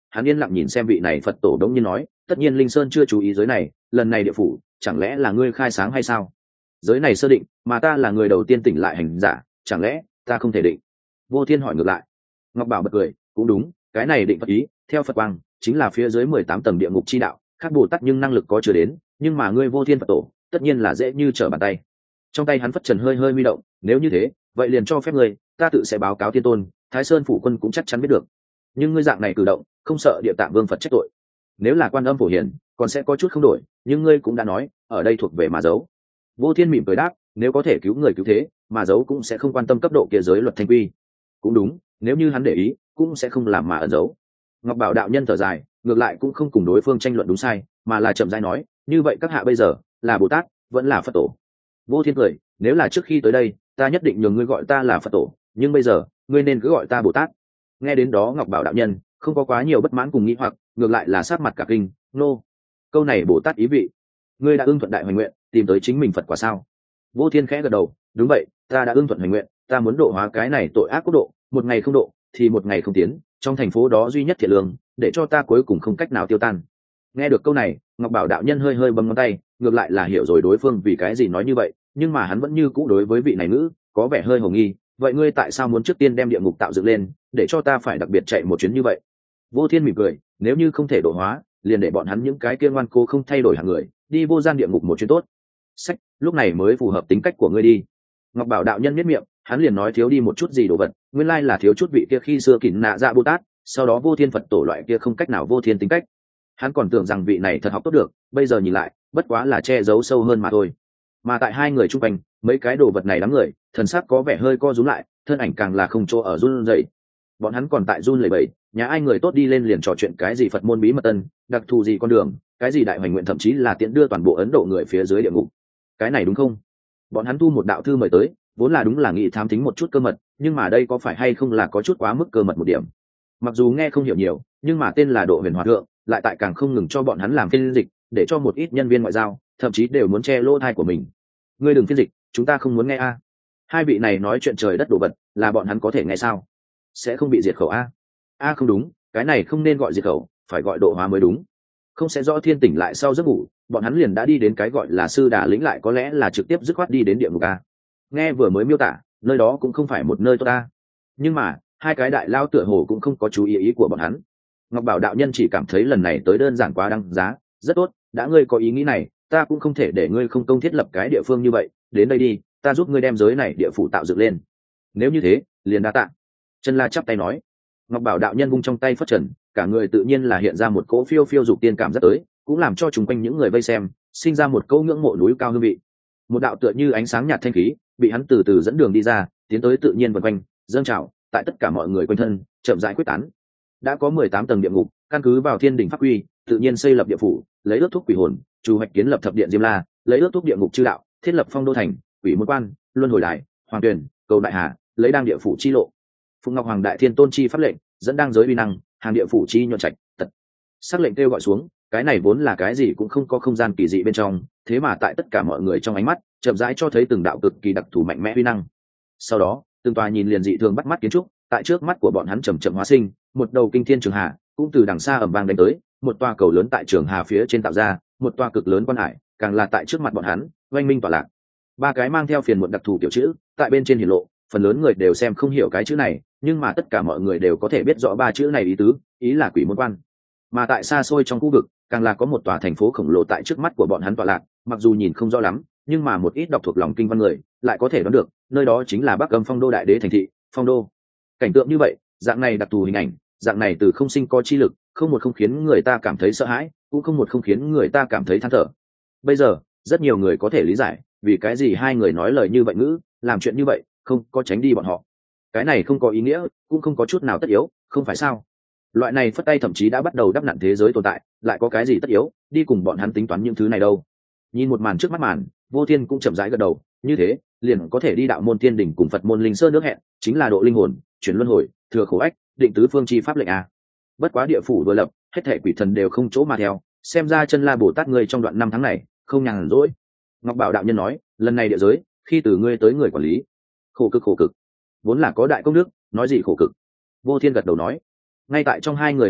hắn yên lặng nhìn xem vị này Phật tổ đống nhiên nói, tất nhiên Linh Sơn chưa chú ý giới này, lần này địa phủ chẳng lẽ là ngươi khai sáng hay sao? Giới này sơ định, mà ta là người đầu tiên tỉnh lại hành giả, chẳng lẽ ta không thể định? Vô Thiên hỏi ngược lại. Ngọc Bảo bật cười, cũng đúng, cái này định Phật ý, theo Phật quang, chính là phía dưới mười tám tầng địa ngục chi đạo, khác Bồ Tát nhưng năng lực có chưa đến, nhưng mà ngươi Vô Thiên Phật tổ, tất nhiên là dễ như trở bàn tay. Trong tay hắn phất trần hơi hơi huy động, nếu như thế, vậy liền cho phép ngươi, ta tự sẽ báo cáo Thiên Tôn, Thái Sơn phủ quân cũng chắc chắn biết được. Nhưng ngươi dạng này cử động, không sợ Địa Tạng Vương Phật trách tội. Nếu là Quan Âm phổ hiển, còn sẽ có chút không đổi, nhưng ngươi cũng đã nói, ở đây thuộc về mà giấu. Vô Thiên mỉm cười đáp, nếu có thể cứu người cứu thế, mà giấu cũng sẽ không quan tâm cấp độ kia giới luật thanh quy. Cũng đúng, nếu như hắn để ý, cũng sẽ không làm mà ẩn giấu. Ngọc Bảo đạo nhân thở dài, ngược lại cũng không cùng đối phương tranh luận đúng sai, mà là chậm rãi nói, như vậy các hạ bây giờ là Bồ Tát, vẫn là Phật tổ? Vô Thiên cười, nếu là trước khi tới đây, ta nhất định nhường ngươi gọi ta là Phật tổ, nhưng bây giờ, ngươi nên cứ gọi ta Bồ Tát. Nghe đến đó Ngọc Bảo đạo nhân không có quá nhiều bất mãn cùng nghi hoặc, ngược lại là sát mặt cả kinh, nô. Câu này Bồ Tát ý vị, ngươi đã ưng thuận đại hoành nguyện, tìm tới chính mình Phật quả sao? Vô Thiên khẽ gật đầu, đúng vậy, ta đã ưng thuận hoành nguyện, ta muốn độ hóa cái này tội ác quốc độ, một ngày không độ, thì một ngày không tiến, trong thành phố đó duy nhất thiện lương, để cho ta cuối cùng không cách nào tiêu tan. Nghe được câu này, Ngọc Bảo đạo nhân hơi hơi bấm ngón tay, ngược lại là hiểu rồi đối phương vì cái gì nói như vậy, nhưng mà hắn vẫn như cũ đối với vị này nữ có vẻ hơi hồ nghi. Vậy ngươi tại sao muốn trước tiên đem địa ngục tạo dựng lên, để cho ta phải đặc biệt chạy một chuyến như vậy? Vô Thiên mỉm cười, nếu như không thể độ hóa, liền để bọn hắn những cái kia ngoan cố không thay đổi hàng người đi vô gian địa ngục một chuyến tốt. Sách, lúc này mới phù hợp tính cách của ngươi đi. Ngọc Bảo đạo nhân miết miệng, hắn liền nói thiếu đi một chút gì đồ vật, nguyên lai là thiếu chút vị kia khi xưa kỉnh nạ dạ Bồ Tát, sau đó Vô Thiên Phật tổ loại kia không cách nào vô thiên tính cách. Hắn còn tưởng rằng vị này thật học tốt được, bây giờ nhìn lại, bất quá là che giấu sâu hơn mà thôi. Mà tại hai người chung quanh, mấy cái đồ vật này đám người, thần sắc có vẻ hơi co rúm lại, thân ảnh càng là không chỗ ở run rẩy. Bọn hắn còn tại run lẩy bẩy, nhà ai người tốt đi lên liền trò chuyện cái gì Phật môn bí mật tân, đặc thù gì con đường, cái gì đại hoành nguyện, thậm chí là tiện đưa toàn bộ Ấn Độ người phía dưới địa ngục. Cái này đúng không? Bọn hắn thu một đạo thư mời tới, vốn là đúng là nghĩ thám tính một chút cơ mật, nhưng mà đây có phải hay không là có chút quá mức cơ mật một điểm. Mặc dù nghe không hiểu nhiều, nhưng mà tên là Độ Huyền Hòa Thượng, lại tại càng không ngừng cho bọn hắn làm phiên dịch, để cho một ít nhân viên ngoại giao, thậm chí đều muốn che lỗ tai của mình. Ngươi đừng phiên dịch, chúng ta không muốn nghe a. Hai vị này nói chuyện trời đất đồ vật, là bọn hắn có thể nghe sao? Sẽ không bị diệt khẩu a? A không đúng, cái này không nên gọi diệt khẩu, phải gọi độ hóa mới đúng. Không sẽ rõ thiên tỉnh lại sau giấc ngủ, bọn hắn liền đã đi đến cái gọi là sư đà lĩnh, lại có lẽ là trực tiếp dứt khoát đi đến địa ngục a. Nghe vừa mới miêu tả, nơi đó cũng không phải một nơi tốt ta. Nhưng mà hai cái đại lao tựa hồ cũng không có chú ý ý của bọn hắn. Ngọc Bảo đạo nhân chỉ cảm thấy lần này tới đơn giản quá đăng giá, rất tốt, đã ngươi có ý nghĩ này, ta cũng không thể để ngươi không công thiết lập cái địa phương như vậy, đến đây đi, ta giúp ngươi đem giới này địa phủ tạo dựng lên. Nếu như thế, liền đa tạ. Chân La chắp tay nói. Ngọc Bảo đạo nhân vung trong tay phất trần, cả người tự nhiên là hiện ra một cỗ phiêu phiêu dục tiên cảm rất tới, cũng làm cho chúng quanh những người vây xem sinh ra một câu ngưỡng mộ núi cao hương vị. Một đạo tựa như ánh sáng nhạt thanh khí, bị hắn từ từ dẫn đường đi ra, tiến tới tự nhiên vần quanh, dâng trào, tại tất cả mọi người quanh thân, chậm rãi quyết tán. Đã có mười tám tầng địa ngục, căn cứ vào thiên đỉnh pháp quy, tự nhiên xây lập địa phủ, lấy ước thúc quỷ hồn, chủ hoạch kiến lập thập điện Diêm La, lấy ước thúc địa ngục chư đạo, thiết lập phong đô thành, quỷ môn quan, luân hồi đài, hoàng tuyển, cầu đại hà, lấy đang địa phủ chi lộ. Phụng Ngọc Hoàng đại thiên tôn chi pháp lệnh, dẫn đang giới uy năng, hàng địa phủ chi nhuận trạch, tật. Sắc lệnh kêu gọi xuống, cái này vốn là cái gì cũng không có không gian kỳ dị bên trong, thế mà tại tất cả mọi người trong ánh mắt, chậm rãi cho thấy từng đạo cực kỳ đặc thù mạnh mẽ uy năng. Sau đó, từng tòa nhìn liền dị thường bắt mắt kiến trúc, tại trước mắt của bọn hắn chậm chậm hóa sinh, một đầu kinh thiên trường hà cũng từ đằng xa ầm vang đánh tới, một tòa cầu lớn tại trường hà phía trên tạo ra, một tòa cực lớn quan hải, càng là tại trước mặt bọn hắn, oanh minh tỏa lạc. Ba cái mang theo phiền muộn đặc thù tiểu chữ, tại bên trên hiển lộ, phần lớn người đều xem không hiểu cái chữ này, nhưng mà tất cả mọi người đều có thể biết rõ ba chữ này ý tứ, ý là quỷ môn quan. Mà tại xa xôi trong khu vực, càng là có một tòa thành phố khổng lồ tại trước mắt của bọn hắn tọa lạc, mặc dù nhìn không rõ lắm, nhưng mà một ít đọc thuộc lòng kinh văn người lại có thể đoán được, nơi đó chính là Bắc Âm Phong Đô đại đế thành thị, Phong Đô. Cảnh tượng như vậy, dạng này đặc thù hình ảnh, dạng này từ không sinh có chi lực, không một không khiến người ta cảm thấy sợ hãi, cũng không một không khiến người ta cảm thấy than thở. Bây giờ, rất nhiều người có thể lý giải, vì cái gì hai người nói lời như vậy ngữ, làm chuyện như vậy, không có tránh đi bọn họ. Cái này không có ý nghĩa, cũng không có chút nào tất yếu, không phải sao? Loại này phất tay thậm chí đã bắt đầu đắp nặn thế giới tồn tại, lại có cái gì tất yếu đi cùng bọn hắn tính toán những thứ này đâu? Nhìn một màn trước mắt màn, Vô Thiên cũng chậm rãi gật đầu, như thế liền có thể đi đạo môn tiên đỉnh cùng Phật môn linh sơn nước hẹn, chính là độ linh hồn, chuyển luân hồi, thừa khổ ách, định tứ phương chi pháp lệnh a. Bất quá địa phủ đối lập, hết thảy quỷ thần đều không chỗ mà theo, xem ra Chân La Bồ Tát ngươi trong đoạn năm tháng này không nhàn rỗi. Ngọc Bảo đạo nhân nói, lần này địa giới, khi từ ngươi tới người quản lý, khổ cực khổ cực, vốn là có đại công đức, nói gì khổ cực. Vô Thiên gật đầu nói, ngay tại trong hai người hời hợt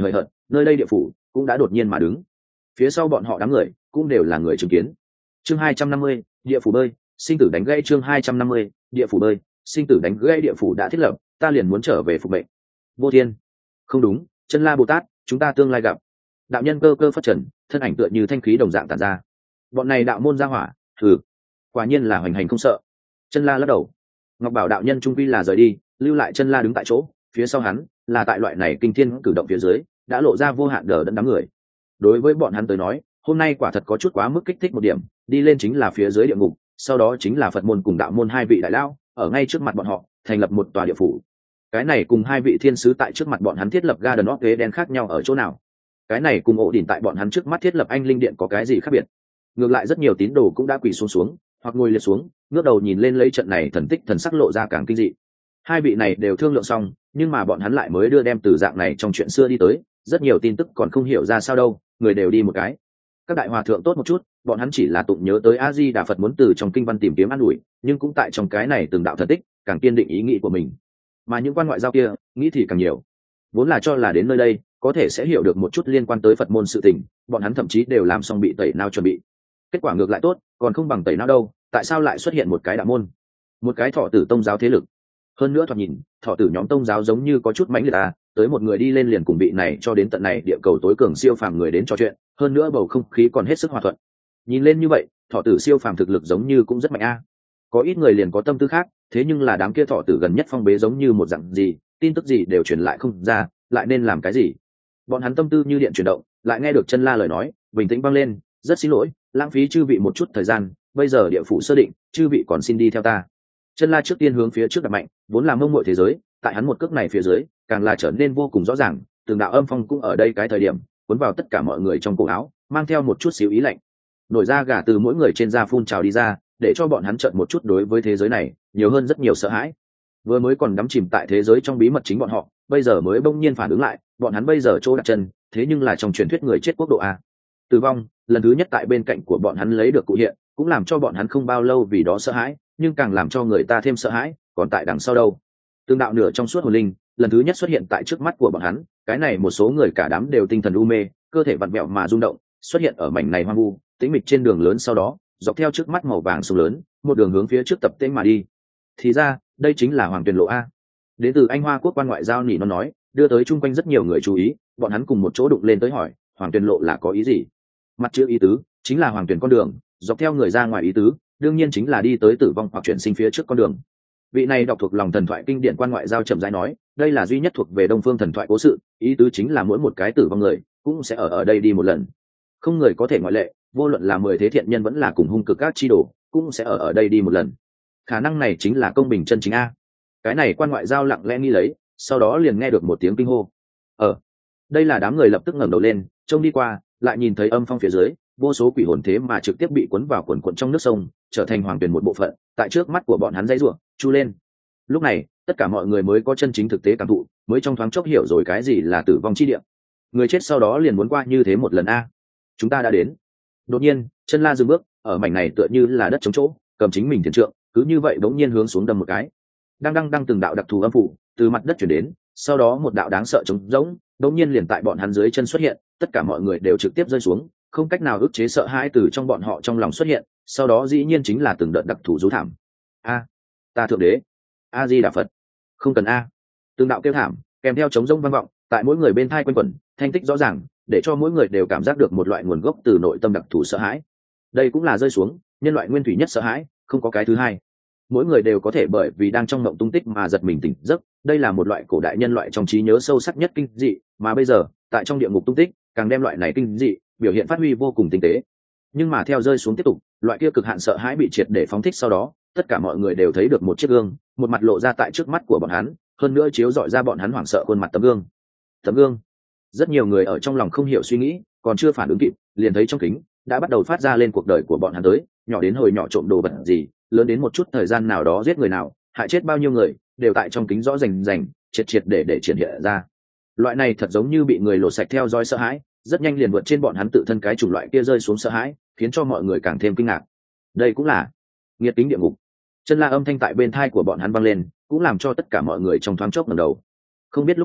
nơi đây địa phủ cũng đã đột nhiên mà đứng. Phía sau bọn họ đám người cũng đều là người chứng kiến. Chương hai trăm năm mươi, địa phủ bơi, sinh tử đánh gãy. Chương hai trăm năm mươi, địa phủ bơi, sinh tử đánh gãy. Địa phủ đã thiết lập, ta liền muốn trở về phục mệnh. Vô Thiên, không đúng, Chân La Bồ Tát, chúng ta tương lai gặp. Đạo nhân cơ cơ phất trần, thân ảnh tựa như thanh khí đồng dạng tản ra. Bọn này đạo môn gia hỏa, thử, quả nhiên là hoành hành không sợ. Chân La lắc đầu. Ngọc Bảo đạo nhân trung quy là rời đi, lưu lại Chân La đứng tại chỗ, phía sau hắn là tại loại này kinh thiên cử động phía dưới đã lộ ra vô hạn đờ đẫn đám người. Đối với bọn hắn tới nói, hôm nay quả thật có chút quá mức kích thích một điểm, đi lên chính là phía dưới địa ngục, sau đó chính là Phật môn cùng đạo môn hai vị đại lao ở ngay trước mặt bọn họ thành lập một tòa địa phủ. Cái này cùng hai vị thiên sứ tại trước mặt bọn hắn thiết lập Garden of Eden khác nhau ở chỗ nào? Cái này cùng ổ đỉnh tại bọn hắn trước mắt thiết lập anh linh điện có cái gì khác biệt? Ngược lại rất nhiều tín đồ cũng đã quỳ xuống xuống hoặc ngồi liệt xuống, ngước đầu nhìn lên lấy trận này thần tích thần sắc lộ ra càng kinh dị. Hai vị này đều thương lượng xong, nhưng mà bọn hắn lại mới đưa đem từ dạng này trong chuyện xưa đi tới, rất nhiều tin tức còn không hiểu ra sao đâu, người đều đi một cái. Các đại hòa thượng tốt một chút, bọn hắn chỉ là tụng nhớ tới A Di Đà Phật, muốn từ trong kinh văn tìm kiếm an ủi, nhưng cũng tại trong cái này từng đạo thần tích càng kiên định ý nghĩ của mình. Mà những quan ngoại giao kia nghĩ thì càng nhiều, vốn là cho là đến nơi đây có thể sẽ hiểu được một chút liên quan tới Phật môn sự tình, bọn hắn thậm chí đều làm xong bị tẩy não chuẩn bị. Kết quả ngược lại tốt, còn không bằng tẩy não đâu, tại sao lại xuất hiện một cái đạo môn, một cái Thọ Tử tông giáo thế lực? Hơn nữa thoạt nhìn Thọ Tử nhóm tông giáo giống như có chút mãnh liệt à, tới một người đi lên liền cùng vị này cho đến tận này địa cầu tối cường siêu phàm người đến trò chuyện, hơn nữa bầu không khí còn hết sức hòa thuận. Nhìn lên như vậy, Thọ Tử siêu phàm thực lực giống như cũng rất mạnh a. À. Có ít người liền có tâm tư khác, thế nhưng là đám kia Thọ Tử gần nhất phong bế giống như một dạng gì, tin tức gì đều truyền lại không ra, lại nên làm cái gì? Bọn hắn tâm tư như điện chuyển động, lại nghe được Chân La lời nói, bình tĩnh băng lên, rất xin lỗi, lãng phí chư vị một chút thời gian, bây giờ địa phủ sơ định, chư vị còn xin đi theo ta. Chân La trước tiên hướng phía trước đặt mạnh, vốn là mông muội thế giới, tại hắn một cước này phía dưới, càng là trở nên vô cùng rõ ràng, từng đạo âm phong cũng ở đây cái thời điểm, cuốn vào tất cả mọi người trong cổ áo, mang theo một chút xíu ý lạnh. Nổi da gà từ mỗi người trên da phun trào đi ra, để cho bọn hắn trợn một chút đối với thế giới này, nhiều hơn rất nhiều sợ hãi. Vừa mới còn đắm chìm tại thế giới trong bí mật chính bọn họ, bây giờ mới bỗng nhiên phản ứng lại, bọn hắn bây giờ chỗ đặt chân, thế nhưng là trong truyền thuyết người chết quốc độ a. Tử vong, lần thứ nhất tại bên cạnh của bọn hắn lấy được cụ hiện, cũng làm cho bọn hắn không bao lâu vì đó sợ hãi, nhưng càng làm cho người ta thêm sợ hãi, còn tại đằng sau đâu. Tương đạo nửa trong suốt hồn linh, lần thứ nhất xuất hiện tại trước mắt của bọn hắn, cái này một số người cả đám đều tinh thần u mê, cơ thể vặn vẹo mà rung động, xuất hiện ở mảnh này hoang vu, tĩnh mịch trên đường lớn, sau đó, dọc theo trước mắt màu vàng sông lớn, một đường hướng phía trước tập tễnh mà đi. Thì ra, đây chính là Hoàng Tuyền Lộ a. Đến từ Anh Hoa quốc quan ngoại giao nỉ nó nói, đưa tới chung quanh rất nhiều người chú ý, bọn hắn cùng một chỗ đụng lên tới hỏi, Hoàng Tuyền Lộ là có ý gì? Mặt chữ ý tứ, chính là Hoàng Tuyền con đường, dọc theo người ra ngoài ý tứ, đương nhiên chính là đi tới tử vong hoặc chuyển sinh phía trước con đường. Vị này đọc thuộc lòng thần thoại kinh điển quan ngoại giao chậm rãi nói, đây là duy nhất thuộc về Đông phương thần thoại cố sự, ý tứ chính là mỗi một cái tử vong người cũng sẽ ở ở đây đi một lần, không người có thể ngoại lệ, vô luận là mười thế thiện nhân vẫn là cùng hung cực các chi đồ, cũng sẽ ở ở đây đi một lần. Khả năng này chính là công bình chân chính a. Cái này quan ngoại giao lặng lẽ nghi lấy, sau đó liền nghe được một tiếng kinh hô. Ở đây là đám người lập tức ngẩng đầu lên, trông đi qua, lại nhìn thấy âm phong phía dưới, vô số quỷ hồn thế mà trực tiếp bị cuốn vào quần quần trong nước sông, trở thành hoàng tuyển một bộ phận, tại trước mắt của bọn hắn dãy rủa, chu lên. Lúc này, tất cả mọi người mới có chân chính thực tế cảm thụ, mới trong thoáng chốc hiểu rồi cái gì là tử vong chi địa. Người chết sau đó liền muốn qua như thế một lần a. Chúng ta đã đến. Đột nhiên, Chân La dừng bước, ở mảnh này tựa như là đất trống chỗ, cầm chính mình thiền trượng, cứ như vậy bỗng nhiên hướng xuống đâm một cái. Đang đang đang từng đạo đặc thù âm phủ từ mặt đất chuyển đến, sau đó một đạo đáng sợ trống rỗng, bỗng nhiên liền tại bọn hắn dưới chân xuất hiện, tất cả mọi người đều trực tiếp rơi xuống, không cách nào ức chế sợ hãi từ trong bọn họ trong lòng xuất hiện, sau đó dĩ nhiên chính là từng đợt đặc thù rú thảm. A, ta thượng đế, A Di Đà Phật, không cần a. Từng đạo kêu thảm, kèm theo trống rỗng vang vọng, tại mỗi người bên thai quanh quẩn, thanh tích rõ ràng, để cho mỗi người đều cảm giác được một loại nguồn gốc từ nội tâm đặc thù sợ hãi. Đây cũng là rơi xuống, nhân loại nguyên thủy nhất sợ hãi, không có cái thứ hai. Mỗi người đều có thể bởi vì đang trong mộng tung tích mà giật mình tỉnh giấc, đây là một loại cổ đại nhân loại trong trí nhớ sâu sắc nhất kinh dị, mà bây giờ, tại trong địa ngục tung tích, càng đem loại này kinh dị biểu hiện phát huy vô cùng tinh tế. Nhưng mà theo rơi xuống tiếp tục, loại kia cực hạn sợ hãi bị triệt để phóng thích sau đó, tất cả mọi người đều thấy được một chiếc gương, một mặt lộ ra tại trước mắt của bọn hắn, hơn nữa chiếu rọi ra bọn hắn hoảng sợ khuôn mặt tấm gương. Tấm gương. Rất nhiều người ở trong lòng không hiểu suy nghĩ, còn chưa phản ứng kịp, liền thấy trong kính đã bắt đầu phát ra lên cuộc đời của bọn hắn tới, nhỏ đến hồi nhỏ trộm đồ vật gì, lớn đến một chút thời gian nào đó giết người nào, hại chết bao nhiêu người, đều tại trong kính rõ rành rành, triệt triệt để để triển hiện ra. Loại này thật giống như bị người lột sạch theo dõi sợ hãi, rất nhanh liền vượt trên bọn hắn tự thân cái chủng loại kia rơi xuống sợ hãi, khiến cho mọi người càng thêm kinh ngạc. Đây cũng là nghiệt kính địa ngục. Chân La âm thanh tại bên thai của bọn hắn vang lên, cũng làm cho tất cả mọi người trong thoáng chốc ngẩng đầu. Không biết lúc nào,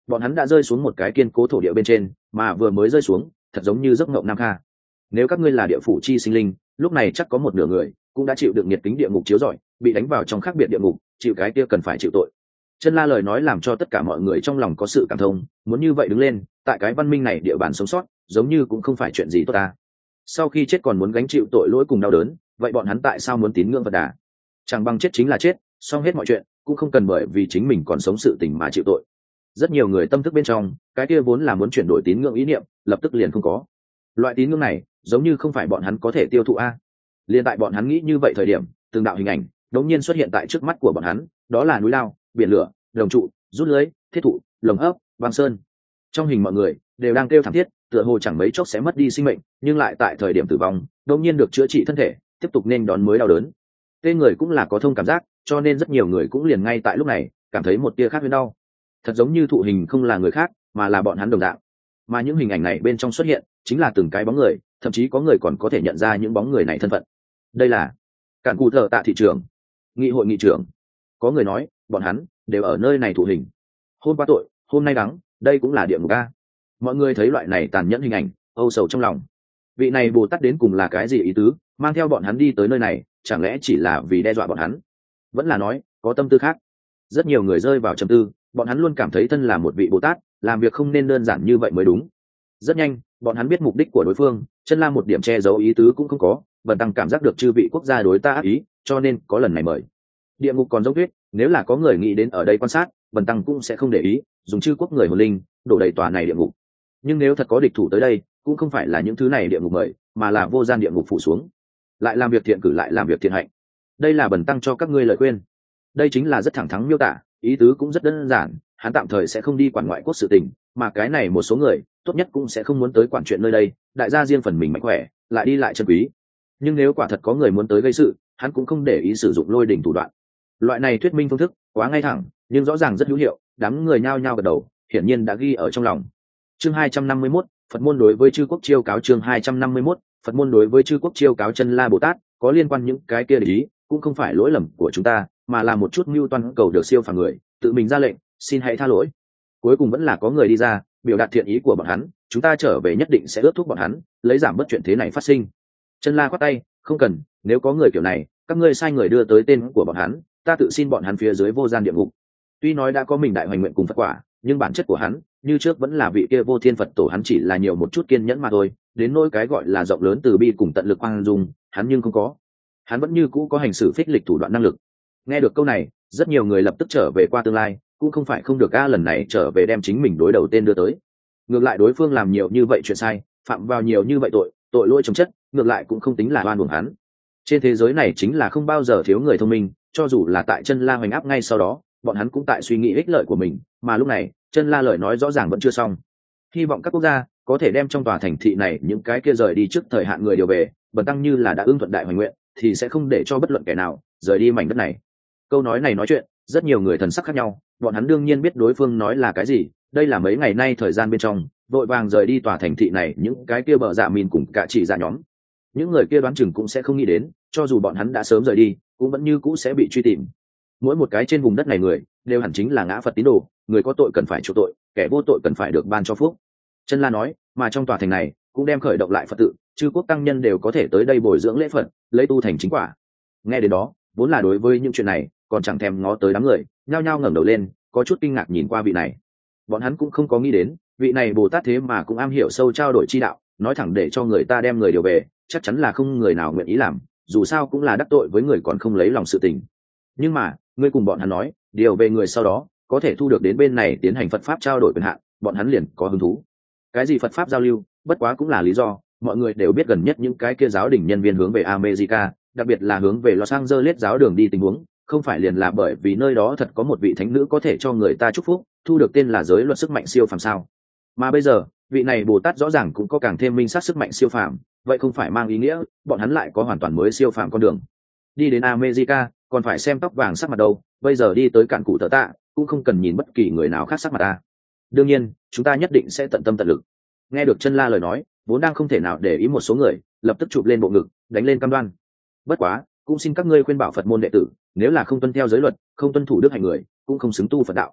bọn hắn đã rơi xuống một cái kiên cố thổ địa bên trên, mà vừa mới rơi xuống thật giống như giấc mộng nam kha. Nếu các ngươi là địa phủ chi sinh linh, lúc này chắc có một nửa người cũng đã chịu được nhiệt tính địa ngục chiếu rọi, bị đánh vào trong khác biệt địa ngục, chịu cái kia cần phải chịu tội. Chân La lời nói làm cho tất cả mọi người trong lòng có sự cảm thông, muốn như vậy đứng lên, tại cái văn minh này địa bàn sống sót, giống như cũng không phải chuyện gì tốt ta. Sau khi chết còn muốn gánh chịu tội lỗi cùng đau đớn, vậy bọn hắn tại sao muốn tín ngưỡng Phật Đà? Chẳng bằng chết chính là chết, xong hết mọi chuyện, cũng không cần bởi vì chính mình còn sống sự tình mà chịu tội. Rất nhiều người tâm thức bên trong, cái kia vốn là muốn chuyển đổi tín ngưỡng ý niệm, lập tức liền không có. Loại tín ngưỡng này, giống như không phải bọn hắn có thể tiêu thụ a. Liên tại bọn hắn nghĩ như vậy thời điểm, từng đạo hình ảnh đột nhiên xuất hiện tại trước mắt của bọn hắn, đó là núi lao, biển lửa, đồng trụ, rút lưới, thiết thụ, lồng ấp, băng sơn. Trong hình mọi người đều đang kêu thảm thiết, tựa hồ chẳng mấy chốc sẽ mất đi sinh mệnh, nhưng lại tại thời điểm tử vong, đột nhiên được chữa trị thân thể, tiếp tục nên đón mới đau đớn. Tên người cũng là có thông cảm giác, cho nên rất nhiều người cũng liền ngay tại lúc này cảm thấy một tia khác với đau. Thật giống như thụ hình không là người khác, mà là bọn hắn đồng dạng. Mà những hình ảnh này bên trong xuất hiện, chính là từng cái bóng người, thậm chí có người còn có thể nhận ra những bóng người này thân phận. Đây là Cản Cù Thở Tạ thị trưởng, nghị hội nghị trưởng. Có người nói, bọn hắn đều ở nơi này thụ hình. Hôm qua tội, hôm nay đắng, đây cũng là địa ngục a. Mọi người thấy loại này tàn nhẫn hình ảnh, âu sầu trong lòng. Vị này Bồ Tát đến cùng là cái gì ý tứ, mang theo bọn hắn đi tới nơi này, chẳng lẽ chỉ là vì đe dọa bọn hắn? Vẫn là nói, có tâm tư khác. Rất nhiều người rơi vào trầm tư, bọn hắn luôn cảm thấy thân là một vị Bồ Tát, làm việc không nên đơn giản như vậy mới đúng. Rất nhanh, bọn hắn biết mục đích của đối phương, Chân La một điểm che giấu ý tứ cũng không có, Vân Tăng cảm giác được chư vị quốc gia đối ta ác ý, cho nên có lần này mời. Địa ngục còn giống tuyết, nếu là có người nghĩ đến ở đây quan sát, Vân Tăng cũng sẽ không để ý, dùng chư quốc người hồn linh, đổ đầy tòa này địa ngục. Nhưng nếu thật có địch thủ tới đây, cũng không phải là những thứ này địa ngục mời, mà là vô gian địa ngục phủ xuống. Lại làm việc thiện cử lại làm việc thiện hạnh. Đây là Bần Tăng cho các ngươi lời khuyên. Đây chính là rất thẳng thắn miêu tả, ý tứ cũng rất đơn giản, hắn tạm thời sẽ không đi quản ngoại quốc sự tình, mà cái này một số người, tốt nhất cũng sẽ không muốn tới quản chuyện nơi đây, đại gia riêng phần mình mạnh khỏe, lại đi lại chân quý. Nhưng nếu quả thật có người muốn tới gây sự, hắn cũng không để ý sử dụng lôi đỉnh thủ đoạn. Loại này thuyết minh phương thức quá ngay thẳng, nhưng rõ ràng rất hữu hiệu, đám người nhao nhao gật đầu, hiển nhiên đã ghi ở trong lòng. Chương hai trăm năm mươi mốt, Phật môn đối với chư quốc chiêu cáo. Chương hai trăm năm mươi mốt, Phật môn đối với chư quốc chiêu cáo. Chân La Bồ Tát có liên quan những cái kia để ý, cũng không phải lỗi lầm của chúng ta, mà là một chút mưu toan cầu được siêu phàm người tự mình ra lệnh, xin hãy tha lỗi. Cuối cùng vẫn là có người đi ra biểu đạt thiện ý của bọn hắn, chúng ta trở về nhất định sẽ ước thúc bọn hắn, lấy giảm bớt chuyện thế này phát sinh. Chân La khoát tay, không cần, nếu có người kiểu này, các ngươi sai người đưa tới tên của bọn hắn, ta tự xin bọn hắn phía dưới vô gian địa ngục. Tuy nói đã có mình đại hoành nguyện cùng Phật quả, nhưng bản chất của hắn như trước vẫn là vị kia vô thiên Phật tổ, hắn chỉ là nhiều một chút kiên nhẫn mà thôi, đến nỗi cái gọi là rộng lớn từ bi cùng tận lực khoan dung, hắn nhưng không có. Hắn vẫn như cũ có hành xử phích lịch thủ đoạn năng lực. Nghe được câu này, rất nhiều người lập tức trở về qua tương lai, cũng không phải không được a, lần này trở về đem chính mình đối đầu tên đưa tới. Ngược lại đối phương làm nhiều như vậy chuyện sai, phạm vào nhiều như vậy tội, tội lỗi chồng chất, ngược lại cũng không tính là oan uổng hắn. Trên thế giới này chính là không bao giờ thiếu người thông minh, cho dù là tại Chân La hoành áp ngay sau đó, bọn hắn cũng tại suy nghĩ ích lợi của mình, mà lúc này, Chân La lời nói rõ ràng vẫn chưa xong. Hy vọng các quốc gia có thể đem trong tòa thành thị này những cái kia rời đi trước thời hạn người điều về, Bần Tăng như là đã ưng thuận đại hoành nguyện, thì sẽ không để cho bất luận kẻ nào rời đi mảnh đất này. Câu nói này nói chuyện, rất nhiều người thần sắc khác nhau, bọn hắn đương nhiên biết đối phương nói là cái gì, đây là mấy ngày nay thời gian bên trong, vội vàng rời đi tòa thành thị này những cái kia bờ dạ mìn cùng cả chỉ dạ nhóm. Những người kia đoán chừng cũng sẽ không nghĩ đến, cho dù bọn hắn đã sớm rời đi, cũng vẫn như cũ sẽ bị truy tìm. Mỗi một cái trên vùng đất này người, đều hẳn chính là ngã Phật tín đồ, người có tội cần phải chịu tội, kẻ vô tội cần phải được ban cho phúc. Chân La nói, mà trong tòa thành này cũng đem khởi động lại Phật tự, chư quốc tăng nhân đều có thể tới đây bồi dưỡng lễ Phật, lấy tu thành chính quả. Nghe đến đó, vốn là đối với những chuyện này còn chẳng thèm ngó tới đám người, nhao nhao ngẩng đầu lên, có chút kinh ngạc nhìn qua vị này. Bọn hắn cũng không có nghĩ đến, vị này Bồ Tát thế mà cũng am hiểu sâu trao đổi chi đạo, nói thẳng để cho người ta đem người điều về, chắc chắn là không người nào nguyện ý làm, dù sao cũng là đắc tội với người còn không lấy lòng sự tình. Nhưng mà, ngươi cùng bọn hắn nói, điều về người sau đó, có thể thu được đến bên này tiến hành Phật pháp trao đổi quyền hạn, bọn hắn liền có hứng thú. Cái gì Phật pháp giao lưu, bất quá cũng là lý do, mọi người đều biết gần nhất những cái kia giáo đình nhân viên hướng về America, đặc biệt là hướng về Los Angeles giáo đường đi tình huống, không phải liền là bởi vì nơi đó thật có một vị thánh nữ có thể cho người ta chúc phúc, thu được tên là giới luật sức mạnh siêu phàm sao? Mà bây giờ, vị này Bồ Tát rõ ràng cũng có càng thêm minh sát sức mạnh siêu phàm, vậy không phải mang ý nghĩa bọn hắn lại có hoàn toàn mới siêu phàm con đường. Đi đến America, còn phải xem tóc vàng sắc mặt đâu, bây giờ đi tới Cản Cụ Thở Tạ, cũng không cần nhìn bất kỳ người nào khác sắc mặt ta. Đương nhiên, chúng ta nhất định sẽ tận tâm tận lực. Nghe được Chân La lời nói, vốn đang không thể nào để ý một số người, lập tức chụp lên bộ ngực, đánh lên cam đoan. Bất quá, cũng xin các ngươi khuyên bảo Phật môn đệ tử, nếu là không tuân theo giới luật, không tuân thủ đức hạnh người, cũng không xứng tu Phật đạo.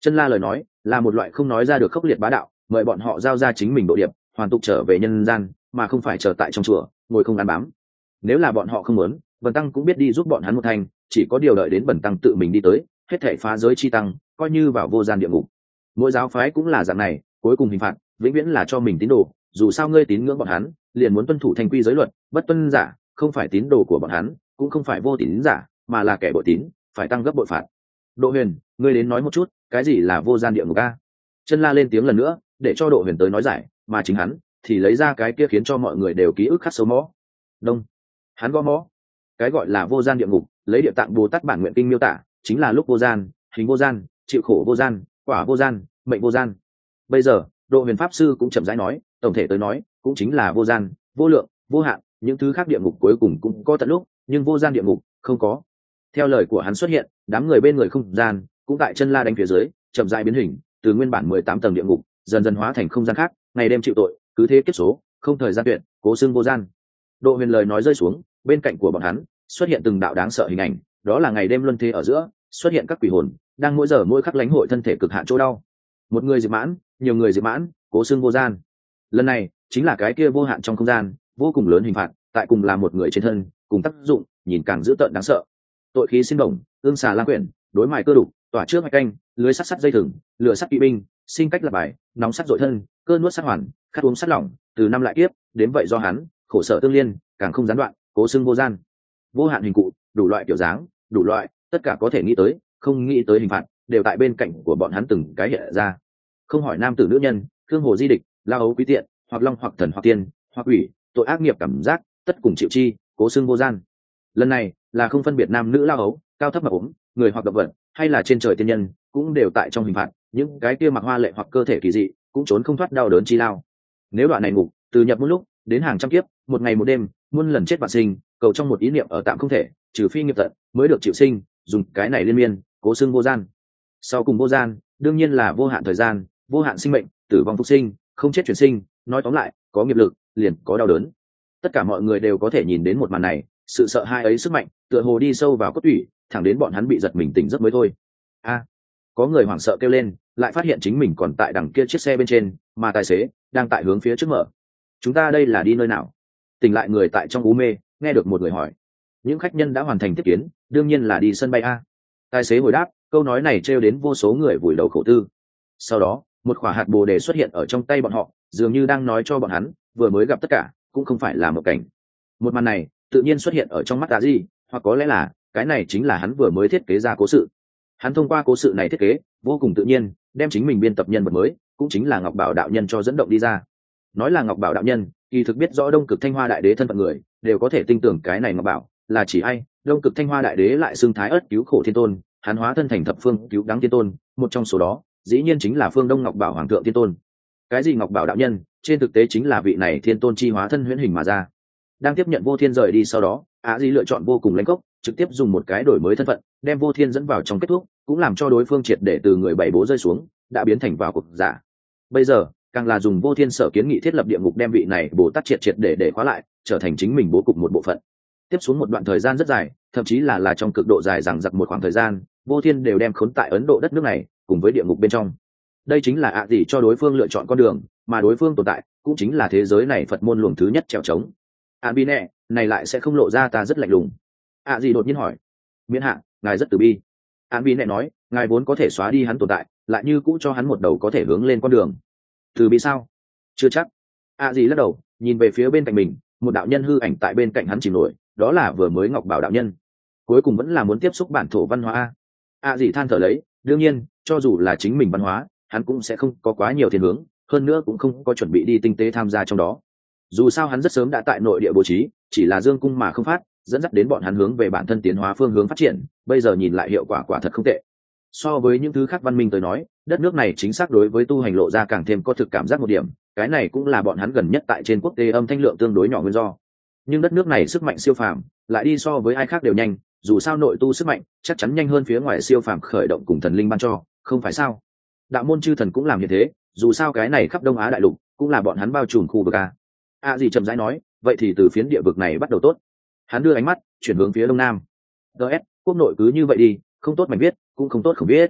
Chân La lời nói là một loại không nói ra được khốc liệt bá đạo, mời bọn họ giao ra chính mình độ điệp, hoàn tục trở về nhân gian, mà không phải chờ tại trong chùa ngồi không ăn bám. Nếu là bọn họ không muốn, Bần tăng cũng biết đi giúp bọn hắn một thành, chỉ có điều đợi đến Bần tăng tự mình đi tới, hết thảy phá giới chi tăng, coi như vào vô gian địa ngục. Mỗi giáo phái cũng là dạng này, cuối cùng hình phạt vĩnh viễn là cho mình tín đồ, dù sao ngươi tín ngưỡng bọn hắn, liền muốn tuân thủ thành quy giới luật, bất tuân giả, không phải tín đồ của bọn hắn, cũng không phải vô tín giả, mà là kẻ bội tín, phải tăng gấp bội phạt. Độ Huyền, ngươi đến nói một chút, cái gì là vô gian địa ngục a? Chân La lên tiếng lần nữa, để cho Độ Huyền tới nói giải, mà chính hắn thì lấy ra cái kia khiến cho mọi người đều ký ức khắc sâu mõ. Đông, hắn gõ mõ. Cái gọi là vô gian địa ngục, lấy địa tạng Bồ Tát bản nguyện kinh miêu tả, chính là lúc vô gian, hình vô gian, chịu khổ vô gian, quả vô gian, mệnh vô gian. Bây giờ, Độ Huyền pháp sư cũng chậm rãi nói, tổng thể tới nói, cũng chính là vô gian, vô lượng, vô hạn, những thứ khác địa ngục cuối cùng cũng có tận lúc, nhưng vô gian địa ngục không có. Theo lời của hắn xuất hiện, đám người bên người không gian cũng tại Chân La đánh phía dưới chậm rãi biến hình, từ nguyên bản mười tám tầng địa ngục dần dần hóa thành không gian khác, ngày đêm chịu tội, cứ thế kiếp số, không thời gian tuyệt, cố xưng vô gian. Độ Huyền lời nói rơi xuống, bên cạnh của bọn hắn xuất hiện từng đạo đáng sợ hình ảnh, đó là ngày đêm luân thế ở giữa xuất hiện các quỷ hồn, đang mỗi giờ mỗi khắc lãnh hội thân thể cực hạn chỗ đau. Một người diệt mãn, nhiều người diệt mãn, cố xưng vô gian. Lần này chính là cái kia vô hạn trong không gian, vô cùng lớn hình phạt, tại cùng là một người trên thân, cùng tác dụng, nhìn càng dữ tợn đáng sợ. Tội khí sinh đồng, ương xà lang quyển, đối mài cơ đục, tỏa trước mạch canh, lưới sắt sắt dây thừng, lửa sắt kỵ binh, sinh cách lập bài, nóng sắt dội thân, cơn nuốt sắt hoàn, khát uống sắt lỏng, từ năm lại kiếp, đến vậy do hắn, khổ sở tương liên, càng không gián đoạn, cố xưng vô gian. Vô hạn hình cụ, đủ loại kiểu dáng, đủ loại, tất cả có thể nghĩ tới, không nghĩ tới hình phạt, đều tại bên cạnh của bọn hắn từng cái hiện ra. Không hỏi nam tử nữ nhân, thương hồ di địch, la ấu quý tiện, hoặc long hoặc thần hoặc tiên, hoặc ủy, tội ác nghiệp cảm giác, tất cùng chịu chi, cố xưng vô gian. Lần này là không phân biệt nam nữ la ấu, cao thấp mập ốm, người hoặc động vật, hay là trên trời tiên nhân, cũng đều tại trong hình phạt, những cái kia mặc hoa lệ hoặc cơ thể kỳ dị, cũng trốn không thoát đau đớn chi lao. Nếu đoạn này ngục, từ nhập một lúc đến hàng trăm kiếp, một ngày một đêm, muôn lần chết vạn sinh, cầu trong một ý niệm ở tạm không thể, trừ phi nghiệp tận mới được chịu sinh, dùng cái này liên miên, cố xưng vô gian. Sau cùng vô gian, đương nhiên là vô hạn thời gian, vô hạn sinh mệnh, tử vong phục sinh, không chết chuyển sinh, nói tóm lại, có nghiệp lực, liền có đau đớn. Tất cả mọi người đều có thể nhìn đến một màn này, sự sợ hãi ấy sức mạnh, tựa hồ đi sâu vào cốt tủy, thẳng đến bọn hắn bị giật mình tỉnh giấc mới thôi. A, có người hoảng sợ kêu lên, lại phát hiện chính mình còn tại đằng kia chiếc xe bên trên, mà tài xế đang tại hướng phía trước mở. Chúng ta đây là đi nơi nào? Tỉnh lại người tại trong u mê, nghe được một người hỏi. Những khách nhân đã hoàn thành tiếp kiến, đương nhiên là đi sân bay a. Tài xế hồi đáp, câu nói này trêu đến vô số người vùi đầu khổ tư. Sau đó, một quả hạt bồ đề xuất hiện ở trong tay bọn họ, dường như đang nói cho bọn hắn, vừa mới gặp tất cả, cũng không phải là một cảnh. Một màn này tự nhiên xuất hiện ở trong mắt Tạ Di, hoặc có lẽ là cái này chính là hắn vừa mới thiết kế ra cố sự. Hắn thông qua cố sự này thiết kế vô cùng tự nhiên, đem chính mình biên tập nhân vật mới, cũng chính là Ngọc Bảo đạo nhân cho dẫn động đi ra. Nói là Ngọc Bảo đạo nhân, kỳ thực biết rõ Đông Cực Thanh Hoa đại đế thân phận người, đều có thể tin tưởng cái này Ngọc Bảo là chỉ ai. Đông Cực Thanh Hoa đại đế lại xưng Thái Ất cứu khổ thiên tôn, hắn hóa thân thành thập phương cứu đắng thiên tôn, một trong số đó dĩ nhiên chính là Phương Đông Ngọc Bảo hoàng thượng thiên tôn. Cái gì Ngọc Bảo đạo nhân, trên thực tế chính là vị này thiên tôn chi hóa thân huyễn hình mà ra. Đang tiếp nhận Vô Thiên rời đi sau đó, Á Di lựa chọn vô cùng lãnh cốc, trực tiếp dùng một cái đổi mới thân phận, đem Vô Thiên dẫn vào trong kết thúc, cũng làm cho đối phương triệt để từ người bảy bố rơi xuống, đã biến thành vào cục giả. Bây giờ, càng là dùng Vô Thiên sở kiến nghị thiết lập địa ngục, đem vị này Bồ Tát triệt triệt để để khóa lại, trở thành chính mình bố cục một bộ phận. Tiếp xuống một đoạn thời gian rất dài, thậm chí là là trong cực độ dài rằng giặc một khoảng thời gian, Vô Thiên đều đem khốn tại Ấn Độ đất nước này, cùng với địa ngục bên trong. Đây chính là ạ gì cho đối phương lựa chọn con đường, mà đối phương tồn tại, cũng chính là thế giới này Phật môn luồng thứ nhất trèo trống. An bi nè, này lại sẽ không lộ ra ta rất lạnh lùng. ạ gì đột nhiên hỏi. Miễn hạ, ngài rất từ bi. An bi nè nói, ngài vốn có thể xóa đi hắn tồn tại, lại như cũ cho hắn một đầu có thể hướng lên con đường. Từ bi sao? Chưa chắc. ạ gì lắc đầu, nhìn về phía bên cạnh mình, một đạo nhân hư ảnh tại bên cạnh hắn chìm nổi, đó là vừa mới Ngọc Bảo đạo nhân. Cuối cùng vẫn là muốn tiếp xúc bản thổ văn hóa. ạ gì than thở lấy, đương nhiên, cho dù là chính mình văn hóa, hắn cũng sẽ không có quá nhiều thiên hướng, hơn nữa cũng không có chuẩn bị đi tinh tế tham gia trong đó. Dù sao hắn rất sớm đã tại nội địa bố trí, chỉ là dương cung mà không phát, dẫn dắt đến bọn hắn hướng về bản thân tiến hóa phương hướng phát triển, bây giờ nhìn lại hiệu quả quả thật không tệ. So với những thứ khác văn minh tới nói, đất nước này chính xác đối với tu hành lộ ra càng thêm có thực cảm giác một điểm, cái này cũng là bọn hắn gần nhất tại trên quốc tế âm thanh lượng tương đối nhỏ nguyên do. Nhưng đất nước này sức mạnh siêu phàm, lại đi so với ai khác đều nhanh, dù sao nội tu sức mạnh chắc chắn nhanh hơn phía ngoài siêu phàm khởi động cùng thần linh ban cho, không phải sao? Đạo môn chư thần cũng làm như thế, dù sao cái này khắp Đông Á đại lục cũng là bọn hắn bao trùm khu vực a. A gì chậm rãi nói, vậy thì từ phiến địa vực này bắt đầu tốt. Hắn đưa ánh mắt chuyển hướng phía đông nam. ds Quốc nội cứ như vậy đi, không tốt mảnh viết, cũng không tốt không biết.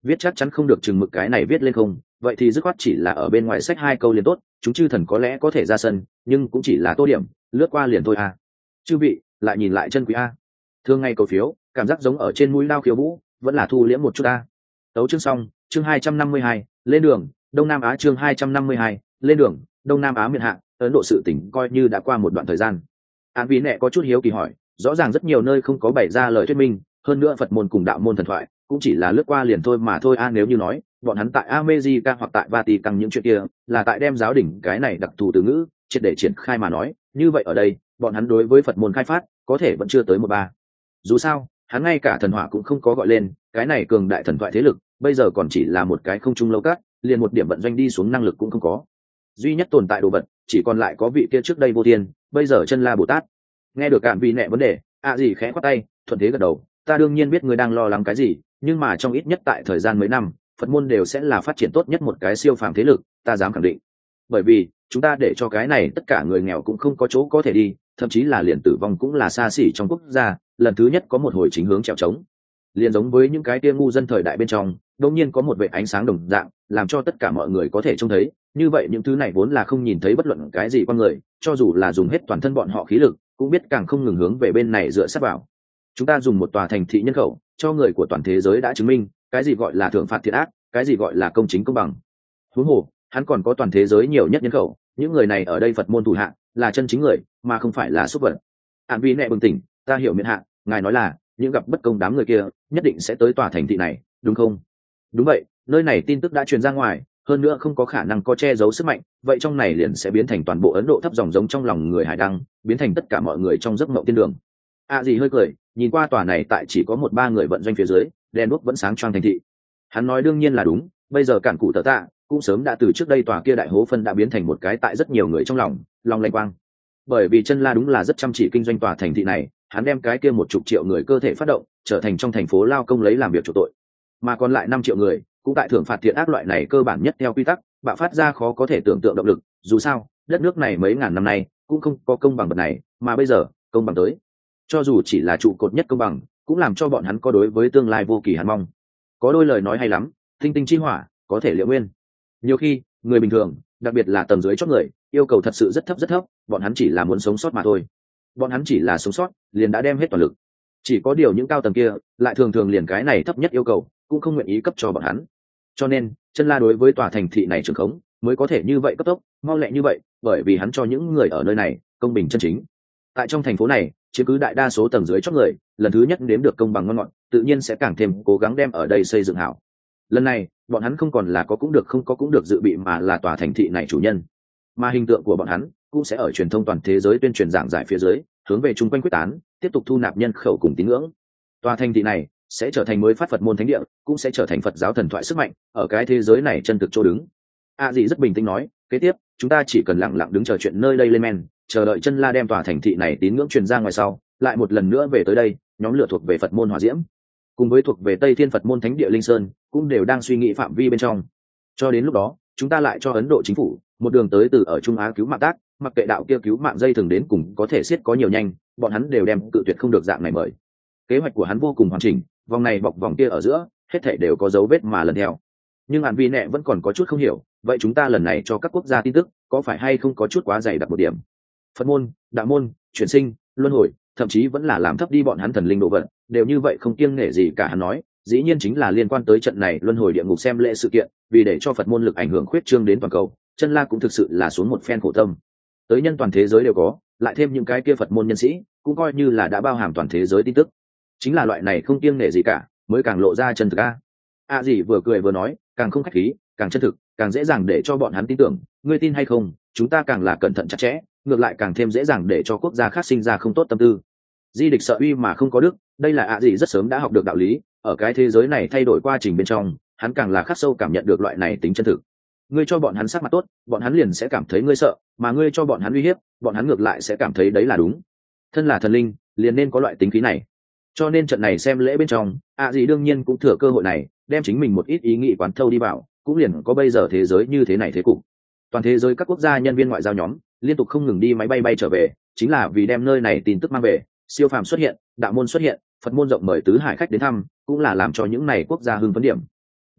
viết chắc chắn không được chừng mực cái này viết lên không, vậy thì dứt khoát chỉ là ở bên ngoài sách hai câu liền tốt, chúng chư thần có lẽ có thể ra sân, nhưng cũng chỉ là tô điểm, lướt qua liền thôi à. Chư vị, lại nhìn lại chân quý a. Thường ngày cầu phiếu, cảm giác giống ở trên mũi lao khiêu vũ, vẫn là thu liễm một chút a. Tấu chương xong, chương hai trăm năm mươi hai, lên đường, Đông Nam Á chương hai trăm năm mươi hai, lên đường, Đông Nam Á miền hạ, Ấn Độ sự tỉnh coi như đã qua một đoạn thời gian. Án Vĩ Nệ có chút hiếu kỳ hỏi, rõ ràng rất nhiều nơi không có bày ra lời thuyết minh, hơn nữa Phật môn cùng đạo môn thần thoại, cũng chỉ là lướt qua liền thôi mà thôi a. Nếu như nói, bọn hắn tại America hoặc tại Vatican những chuyện kia, là tại đem giáo đỉnh cái này đặc thù từ ngữ, triệt để triển khai mà nói, như vậy ở đây, bọn hắn đối với Phật môn khai phát, có thể vẫn chưa tới một ba. Dù sao, hắn ngay cả thần hỏa cũng không có gọi lên, cái này cường đại thần thoại thế lực, bây giờ còn chỉ là một cái không trung lâu cát, liền một điểm vận doanh đi xuống năng lực cũng không có. Duy nhất tồn tại đồ vật, chỉ còn lại có vị kia trước đây vô thiên, bây giờ chân la Bồ Tát. Nghe được Cạn Vĩ Nệ vấn đề, ạ gì khẽ khoát tay, thuận thế gật đầu, ta đương nhiên biết ngươi đang lo lắng cái gì, nhưng mà trong ít nhất tại thời gian mấy năm, Phật môn đều sẽ là phát triển tốt nhất một cái siêu phàm thế lực, ta dám khẳng định. Bởi vì, chúng ta để cho cái này tất cả người nghèo cũng không có chỗ có thể đi, thậm chí là liền tử vong cũng là xa xỉ trong quốc gia, lần thứ nhất có một hồi chính hướng trèo trống. Liền giống với những cái tia ngu dân thời đại bên trong, đột nhiên có một vệt ánh sáng đồng dạng, làm cho tất cả mọi người có thể trông thấy, như vậy những thứ này vốn là không nhìn thấy bất luận cái gì qua người, cho dù là dùng hết toàn thân bọn họ khí lực, cũng biết càng không ngừng hướng về bên này dựa sát vào. Chúng ta dùng một tòa thành thị nhân khẩu, cho người của toàn thế giới đã chứng minh, cái gì gọi là thưởng phạt thiện ác, cái gì gọi là công chính công bằng. Huống hồ, hắn còn có toàn thế giới nhiều nhất nhân khẩu, những người này ở đây Phật môn thủ hạ, là chân chính người, mà không phải là súc vật. Án Vĩ Nệ bừng tỉnh, ta hiểu miễn hạ, ngài nói là, những gặp bất công đám người kia, nhất định sẽ tới tòa thành thị này, đúng không? Đúng vậy, nơi này tin tức đã truyền ra ngoài, hơn nữa không có khả năng có che giấu sức mạnh, vậy trong này liền sẽ biến thành toàn bộ Ấn Độ thấp dòng giống trong lòng người hải đăng, biến thành tất cả mọi người trong giấc mộng tiên đường. À gì hơi cười, nhìn qua tòa này tại chỉ có một ba người vận doanh phía dưới, đèn đuốc vẫn sáng choang thành thị. Hắn nói đương nhiên là đúng, bây giờ cản cụ tờ tạ cũng sớm đã từ trước đây tòa kia đại hố phân đã biến thành một cái tại rất nhiều người trong lòng, lòng lanh quang. Bởi vì chân la đúng là rất chăm chỉ kinh doanh tòa thành thị này, hắn đem cái kia một chục triệu người cơ thể phát động, trở thành trong thành phố lao công lấy làm việc chủ tội, mà còn lại năm triệu người cũng tại thưởng phạt thiện ác loại này cơ bản nhất theo quy tắc, bạo phát ra khó có thể tưởng tượng động lực. Dù sao, đất nước này mấy ngàn năm nay cũng không có công bằng bậc này, mà bây giờ công bằng tới, cho dù chỉ là trụ cột nhất công bằng, cũng làm cho bọn hắn có đối với tương lai vô kỳ hàn mong. Có đôi lời nói hay lắm, tinh tinh chi hỏa có thể liệu nguyên. Nhiều khi người bình thường, đặc biệt là tầng dưới chót người, yêu cầu thật sự rất thấp rất thấp, bọn hắn chỉ là muốn sống sót mà thôi. Bọn hắn chỉ là sống sót, liền đã đem hết toàn lực. Chỉ có điều những cao tầng kia, lại thường thường liền cái này thấp nhất yêu cầu, cũng không nguyện ý cấp cho bọn hắn. Cho nên, chân la đối với tòa thành thị này trường khống, mới có thể như vậy cấp tốc, mau lẹ như vậy, bởi vì hắn cho những người ở nơi này công bình chân chính. Tại trong thành phố này, chiếm cứ đại đa số tầng dưới chót người, lần thứ nhất nếm được công bằng ngon ngọt, tự nhiên sẽ càng thêm cố gắng đem ở đây xây dựng hảo. Lần này, bọn hắn không còn là có cũng được không có cũng được dự bị, mà là tòa thành thị này chủ nhân. Mà hình tượng của bọn hắn cũng sẽ ở truyền thông toàn thế giới tuyên truyền giảng giải phía dưới, hướng về chung quanh quyết tán, tiếp tục thu nạp nhân khẩu cùng tín ngưỡng. Tòa thành thị này sẽ trở thành mới phát Phật môn thánh địa, cũng sẽ trở thành Phật giáo thần thoại sức mạnh ở cái thế giới này chân thực chỗ đứng. A à, dị rất bình tĩnh nói, kế tiếp chúng ta chỉ cần lặng lặng đứng chờ chuyện nơi đây lên men, chờ đợi chân la đem tòa thành thị này tín ngưỡng truyền ra ngoài sau, lại một lần nữa về tới đây, nhóm lửa thuộc về Phật môn hỏa diễm, cùng với thuộc về Tây Thiên Phật môn thánh địa Linh Sơn, cũng đều đang suy nghĩ phạm vi bên trong. Cho đến lúc đó, chúng ta lại cho Ấn Độ chính phủ một đường tới từ ở Trung Á cứu mạng tác, mặc kệ đạo kia cứu mạng dây thường đến cùng có thể siết có nhiều nhanh, bọn hắn đều đem cự tuyệt không được dạng này mời. Kế hoạch của hắn vô cùng hoàn chỉnh, vòng này bọc vòng kia ở giữa, hết thảy đều có dấu vết mà lần theo. Nhưng Án Vĩ Nệ vẫn còn có chút không hiểu, vậy chúng ta lần này cho các quốc gia tin tức, có phải hay không có chút quá dày đặc một điểm? Phật môn, đạo môn, chuyển sinh, luân hồi, thậm chí vẫn là làm thấp đi bọn hắn thần linh độ vận, đều như vậy không kiêng nể gì cả. Hắn nói, dĩ nhiên chính là liên quan tới trận này luân hồi địa ngục xem lễ sự kiện, vì để cho Phật môn lực ảnh hưởng khuyết trương đến toàn cầu, chân la cũng thực sự là xuống một phen khổ tâm. Tới nhân toàn thế giới đều có, lại thêm những cái kia Phật môn nhân sĩ, cũng coi như là đã bao hàm toàn thế giới tin tức. Chính là loại này không kiêng nể gì cả, mới càng lộ ra chân thực a. A gì vừa cười vừa nói, càng không khách khí, càng chân thực, càng dễ dàng để cho bọn hắn tin tưởng. Ngươi tin hay không, chúng ta càng là cẩn thận chặt chẽ, ngược lại càng thêm dễ dàng để cho quốc gia khác sinh ra không tốt tâm tư. Di địch sợ uy mà không có đức, đây là ạ gì rất sớm đã học được đạo lý, ở cái thế giới này thay đổi quá trình bên trong, hắn càng là khắc sâu cảm nhận được loại này tính chân thực. Ngươi cho bọn hắn sắc mặt tốt, bọn hắn liền sẽ cảm thấy ngươi sợ, mà ngươi cho bọn hắn uy hiếp, bọn hắn ngược lại sẽ cảm thấy đấy là đúng. Thân là thần linh, liền nên có loại tính khí này. Cho nên trận này xem lễ bên trong, ạ gì đương nhiên cũng thừa cơ hội này, đem chính mình một ít ý nghĩ quán thâu đi vào, cũng liền có bây giờ thế giới như thế này thế cục. Toàn thế giới các quốc gia nhân viên ngoại giao nhóm liên tục không ngừng đi máy bay bay trở về, chính là vì đem nơi này tin tức mang về. Siêu phàm xuất hiện, đạo môn xuất hiện, Phật môn rộng mời tứ hải khách đến thăm, cũng là làm cho những này quốc gia hưng phấn điểm.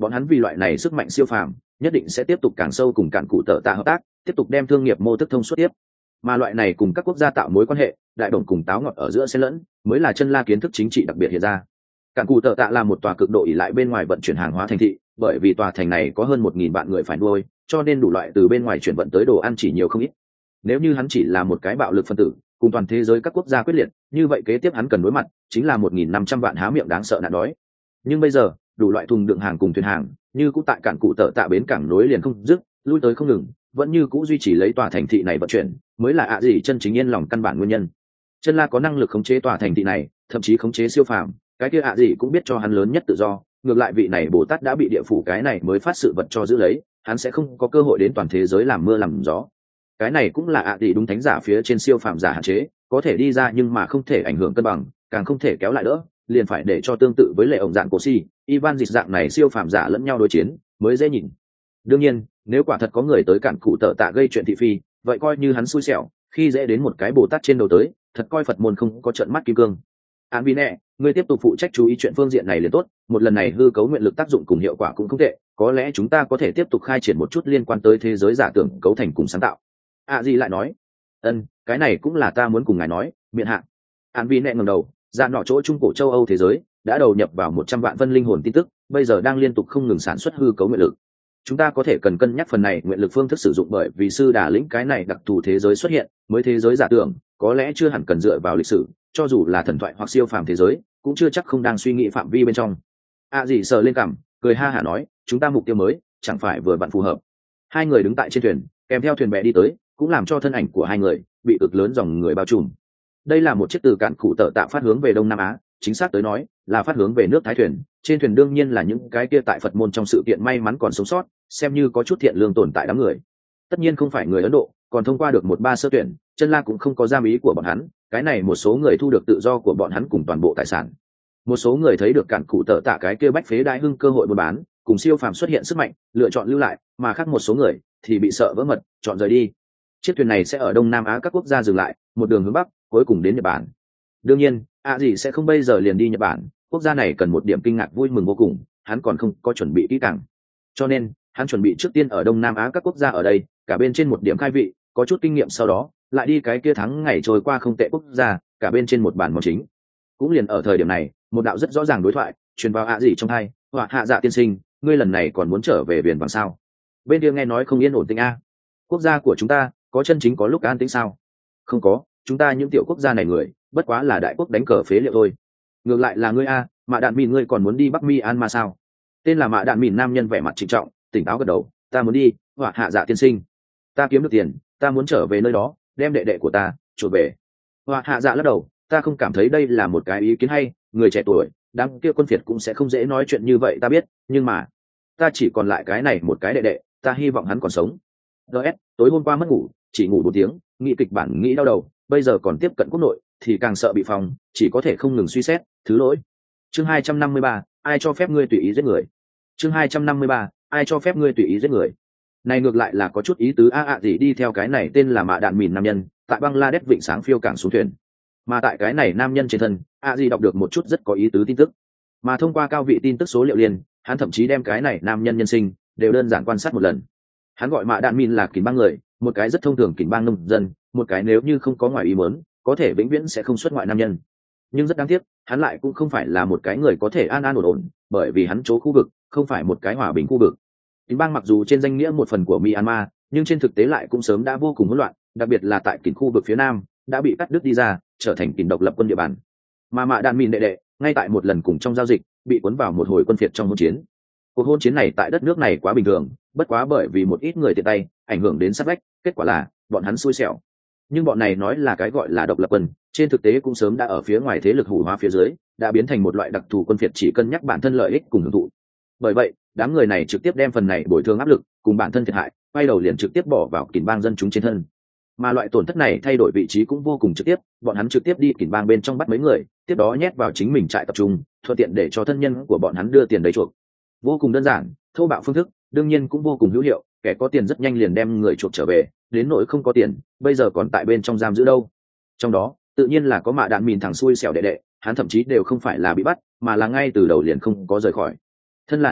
bọn hắn vì loại này sức mạnh siêu phàm nhất định sẽ tiếp tục càng sâu cùng cản cụ tợ tạ hợp tác, tiếp tục đem thương nghiệp mô thức thông suốt tiếp. Mà loại này cùng các quốc gia tạo mối quan hệ, đại đồng cùng táo ngọt ở giữa xen lẫn, mới là chân la kiến thức chính trị đặc biệt hiện ra. Cản cụ tợ tạ là một tòa cực độ ỷ lại bên ngoài vận chuyển hàng hóa thành thị, bởi vì tòa thành này có hơn một nghìn vạn người phải nuôi, cho nên đủ loại từ bên ngoài chuyển vận tới đồ ăn chỉ nhiều không ít. Nếu như hắn chỉ là một cái bạo lực phân tử, cùng toàn thế giới các quốc gia quyết liệt, như vậy kế tiếp hắn cần đối mặt chính là một nghìn năm trăm vạn há miệng đáng sợ nạn đói. Nhưng bây giờ, đủ loại thùng đựng hàng cùng thuyền hàng, như cũng tại cảng cụ tợ tạ bến cảng nối liền không dứt, lui tới không ngừng, vẫn như cũ duy trì lấy tòa thành thị này vận chuyển, mới là ạ gì chân chính yên lòng căn bản nguyên nhân. Chân la có năng lực khống chế tòa thành thị này, thậm chí khống chế siêu phàm, cái kia ạ gì cũng biết cho hắn lớn nhất tự do. Ngược lại vị này Bồ Tát đã bị địa phủ cái này mới phát sự vật cho giữ lấy, hắn sẽ không có cơ hội đến toàn thế giới làm mưa làm gió. Cái này cũng là ạ gì đúng thánh giả phía trên siêu phàm giả hạn chế, có thể đi ra nhưng mà không thể ảnh hưởng cân bằng, càng không thể kéo lại đỡ, liền phải để cho tương tự với lệ ổng dạng cổ si, Ivan dịch dạng này siêu phàm giả lẫn nhau đối chiến, mới dễ nhìn. Đương nhiên, nếu quả thật có người tới cản cụ tợ tạ gây chuyện thị phi, vậy coi như hắn xui xẻo, khi dễ đến một cái Bồ Tát trên đầu tới, thật coi Phật môn không có trận mắt kim cương. An Vi nè, ngươi tiếp tục phụ trách chú ý chuyện phương diện này liền tốt, một lần này hư cấu nguyện lực tác dụng cùng hiệu quả cũng không tệ, có lẽ chúng ta có thể tiếp tục khai triển một chút liên quan tới thế giới giả tưởng cấu thành cùng sáng tạo. À gì lại nói, ân, cái này cũng là ta muốn cùng ngài nói, miệng hạ. An Vi nè ngẩng đầu, ra nọ chỗ trung cổ châu Âu thế giới đã đầu nhập vào một trăm vạn phân linh hồn tin tức, bây giờ đang liên tục không ngừng sản xuất hư cấu nguyện lực. Chúng ta có thể cần cân nhắc phần này nguyện lực phương thức sử dụng, bởi vì sư đà lĩnh cái này đặc thù thế giới xuất hiện, mới thế giới giả tưởng, có lẽ chưa hẳn cần dựa vào lịch sử, cho dù là thần thoại hoặc siêu phàm thế giới, cũng chưa chắc không đang suy nghĩ phạm vi bên trong. À gì sờ lên cằm, cười ha hả nói, chúng ta mục tiêu mới, chẳng phải vừa vặn phù hợp. Hai người đứng tại trên thuyền, kèm theo thuyền bè đi tới, cũng làm cho thân ảnh của hai người bị cực lớn dòng người bao trùm. Đây là một chiếc từ cạn cụ tợ tạ phát hướng về Đông Nam Á, chính xác tới nói là phát hướng về nước Thái thuyền. Trên thuyền đương nhiên là những cái kia tại Phật môn trong sự kiện may mắn còn sống sót, xem như có chút thiện lương tồn tại đám người. Tất nhiên không phải người Ấn Độ, còn thông qua được một ba sơ tuyển, chân la cũng không có giam ý của bọn hắn. Cái này một số người thu được tự do của bọn hắn cùng toàn bộ tài sản. Một số người thấy được cạn cụ tợ tạ cái kia bách phế đại hưng cơ hội buôn bán, cùng siêu phàm xuất hiện sức mạnh, lựa chọn lưu lại, mà khác một số người thì bị sợ vỡ mật, chọn rời đi. Chiếc thuyền này sẽ ở Đông Nam Á các quốc gia dừng lại, một đường hướng bắc, cuối cùng đến Nhật Bản. Đương nhiên, ạ gì sẽ không bây giờ liền đi Nhật Bản, quốc gia này cần một điểm kinh ngạc vui mừng vô cùng, hắn còn không có chuẩn bị kỹ càng. Cho nên, hắn chuẩn bị trước tiên ở Đông Nam Á các quốc gia ở đây, cả bên trên một điểm khai vị, có chút kinh nghiệm sau đó, lại đi cái kia tháng ngày trôi qua không tệ quốc gia, cả bên trên một bản món chính. Cũng liền ở thời điểm này, một đạo rất rõ ràng đối thoại truyền vào ạ gì trong tai, "Hoặc Hạ Dạ tiên sinh, ngươi lần này còn muốn trở về biển vàng sao?" Bên kia nghe nói không yên ổn tĩnh a. Quốc gia của chúng ta có chân chính có lúc an tĩnh sao? Không có, chúng ta những tiểu quốc gia này người, bất quá là đại quốc đánh cờ phế liệu thôi. Ngược lại là ngươi a, Mạ Đạn Mìn, ngươi còn muốn đi Bắc Myanmar sao? Tên là Mạ Đạn Mìn nam nhân vẻ mặt trịnh trọng, tỉnh táo gật đầu, ta muốn đi, Hoặc Hạ Dạ tiên sinh. Ta kiếm được tiền, ta muốn trở về nơi đó, đem đệ đệ của ta chuột về. Hoặc Hạ Dạ lắc đầu, ta không cảm thấy đây là một cái ý kiến hay, người trẻ tuổi, đám kia quân phiệt cũng sẽ không dễ nói chuyện như vậy ta biết, nhưng mà ta chỉ còn lại cái này một cái đệ đệ, ta hy vọng hắn còn sống. ds tối hôm qua mất ngủ, chỉ ngủ một tiếng, nghĩ kịch bản nghĩ đau đầu, bây giờ còn tiếp cận quốc nội thì càng sợ bị phòng, chỉ có thể không ngừng suy xét, thứ lỗi. Chương hai trăm năm mươi ba, ai cho phép ngươi tùy ý giết người? Chương hai trăm năm mươi ba, ai cho phép ngươi tùy ý giết người? Này ngược lại là có chút ý tứ a ạ gì đi theo cái này tên là Mạ Đạn Mìn nam nhân, tại Bangladesh vịnh sáng phiêu cảng xuống thuyền. Mà tại cái này nam nhân trên thân, ạ gì đọc được một chút rất có ý tứ tin tức. Mà thông qua cao vị tin tức số liệu liền, hắn thậm chí đem cái này nam nhân nhân sinh đều đơn giản quan sát một lần. Hắn gọi Mạ Đạn Mìn là kình bang người, một cái rất thông thường kình bang nông dân, một cái nếu như không có ngoài ý muốn, có thể vĩnh viễn sẽ không xuất ngoại nam nhân. Nhưng rất đáng tiếc, hắn lại cũng không phải là một cái người có thể an an ổn ổn, bởi vì hắn chỗ khu vực không phải một cái hòa bình khu vực. Kình bang mặc dù trên danh nghĩa một phần của Myanmar, nhưng trên thực tế lại cũng sớm đã vô cùng hỗn loạn, đặc biệt là tại kình khu vực phía nam đã bị cắt đứt đi ra, trở thành kình độc lập quân địa bàn. Mà Mạ Đạn Mìn đệ đệ, ngay tại một lần cùng trong giao dịch, bị cuốn vào một hồi quân phiệt trong hỗn chiến. Cuộc hôn chiến này tại đất nước này quá bình thường, bất quá bởi vì một ít người tiện tay ảnh hưởng đến sát vách, kết quả là bọn hắn xui xẻo. Nhưng bọn này nói là cái gọi là độc lập quân, trên thực tế cũng sớm đã ở phía ngoài thế lực hủ hóa phía dưới, đã biến thành một loại đặc thù quân phiệt chỉ cân nhắc bản thân lợi ích cùng hưởng thụ. Bởi vậy, đám người này trực tiếp đem phần này bồi thường áp lực cùng bản thân thiệt hại, quay đầu liền trực tiếp bỏ vào kình bang dân chúng trên thân. Mà loại tổn thất này thay đổi vị trí cũng vô cùng trực tiếp, bọn hắn trực tiếp đi kình bang bên trong bắt mấy người, tiếp đó nhét vào chính mình trại tập trung, thuận tiện để cho thân nhân của bọn hắn đưa tiền đấy chuộc. Vô cùng đơn giản, thô bạo phương thức, đương nhiên cũng vô cùng hữu hiệu, kẻ có tiền rất nhanh liền đem người chuộc trở về, đến nỗi không có tiền, bây giờ còn tại bên trong giam giữ đâu. Trong đó, tự nhiên là có Mạ Đạn Mìn thằng xui xẻo đệ đệ, hắn thậm chí đều không phải là bị bắt, mà là ngay từ đầu liền không có rời khỏi. Thân là nông dân,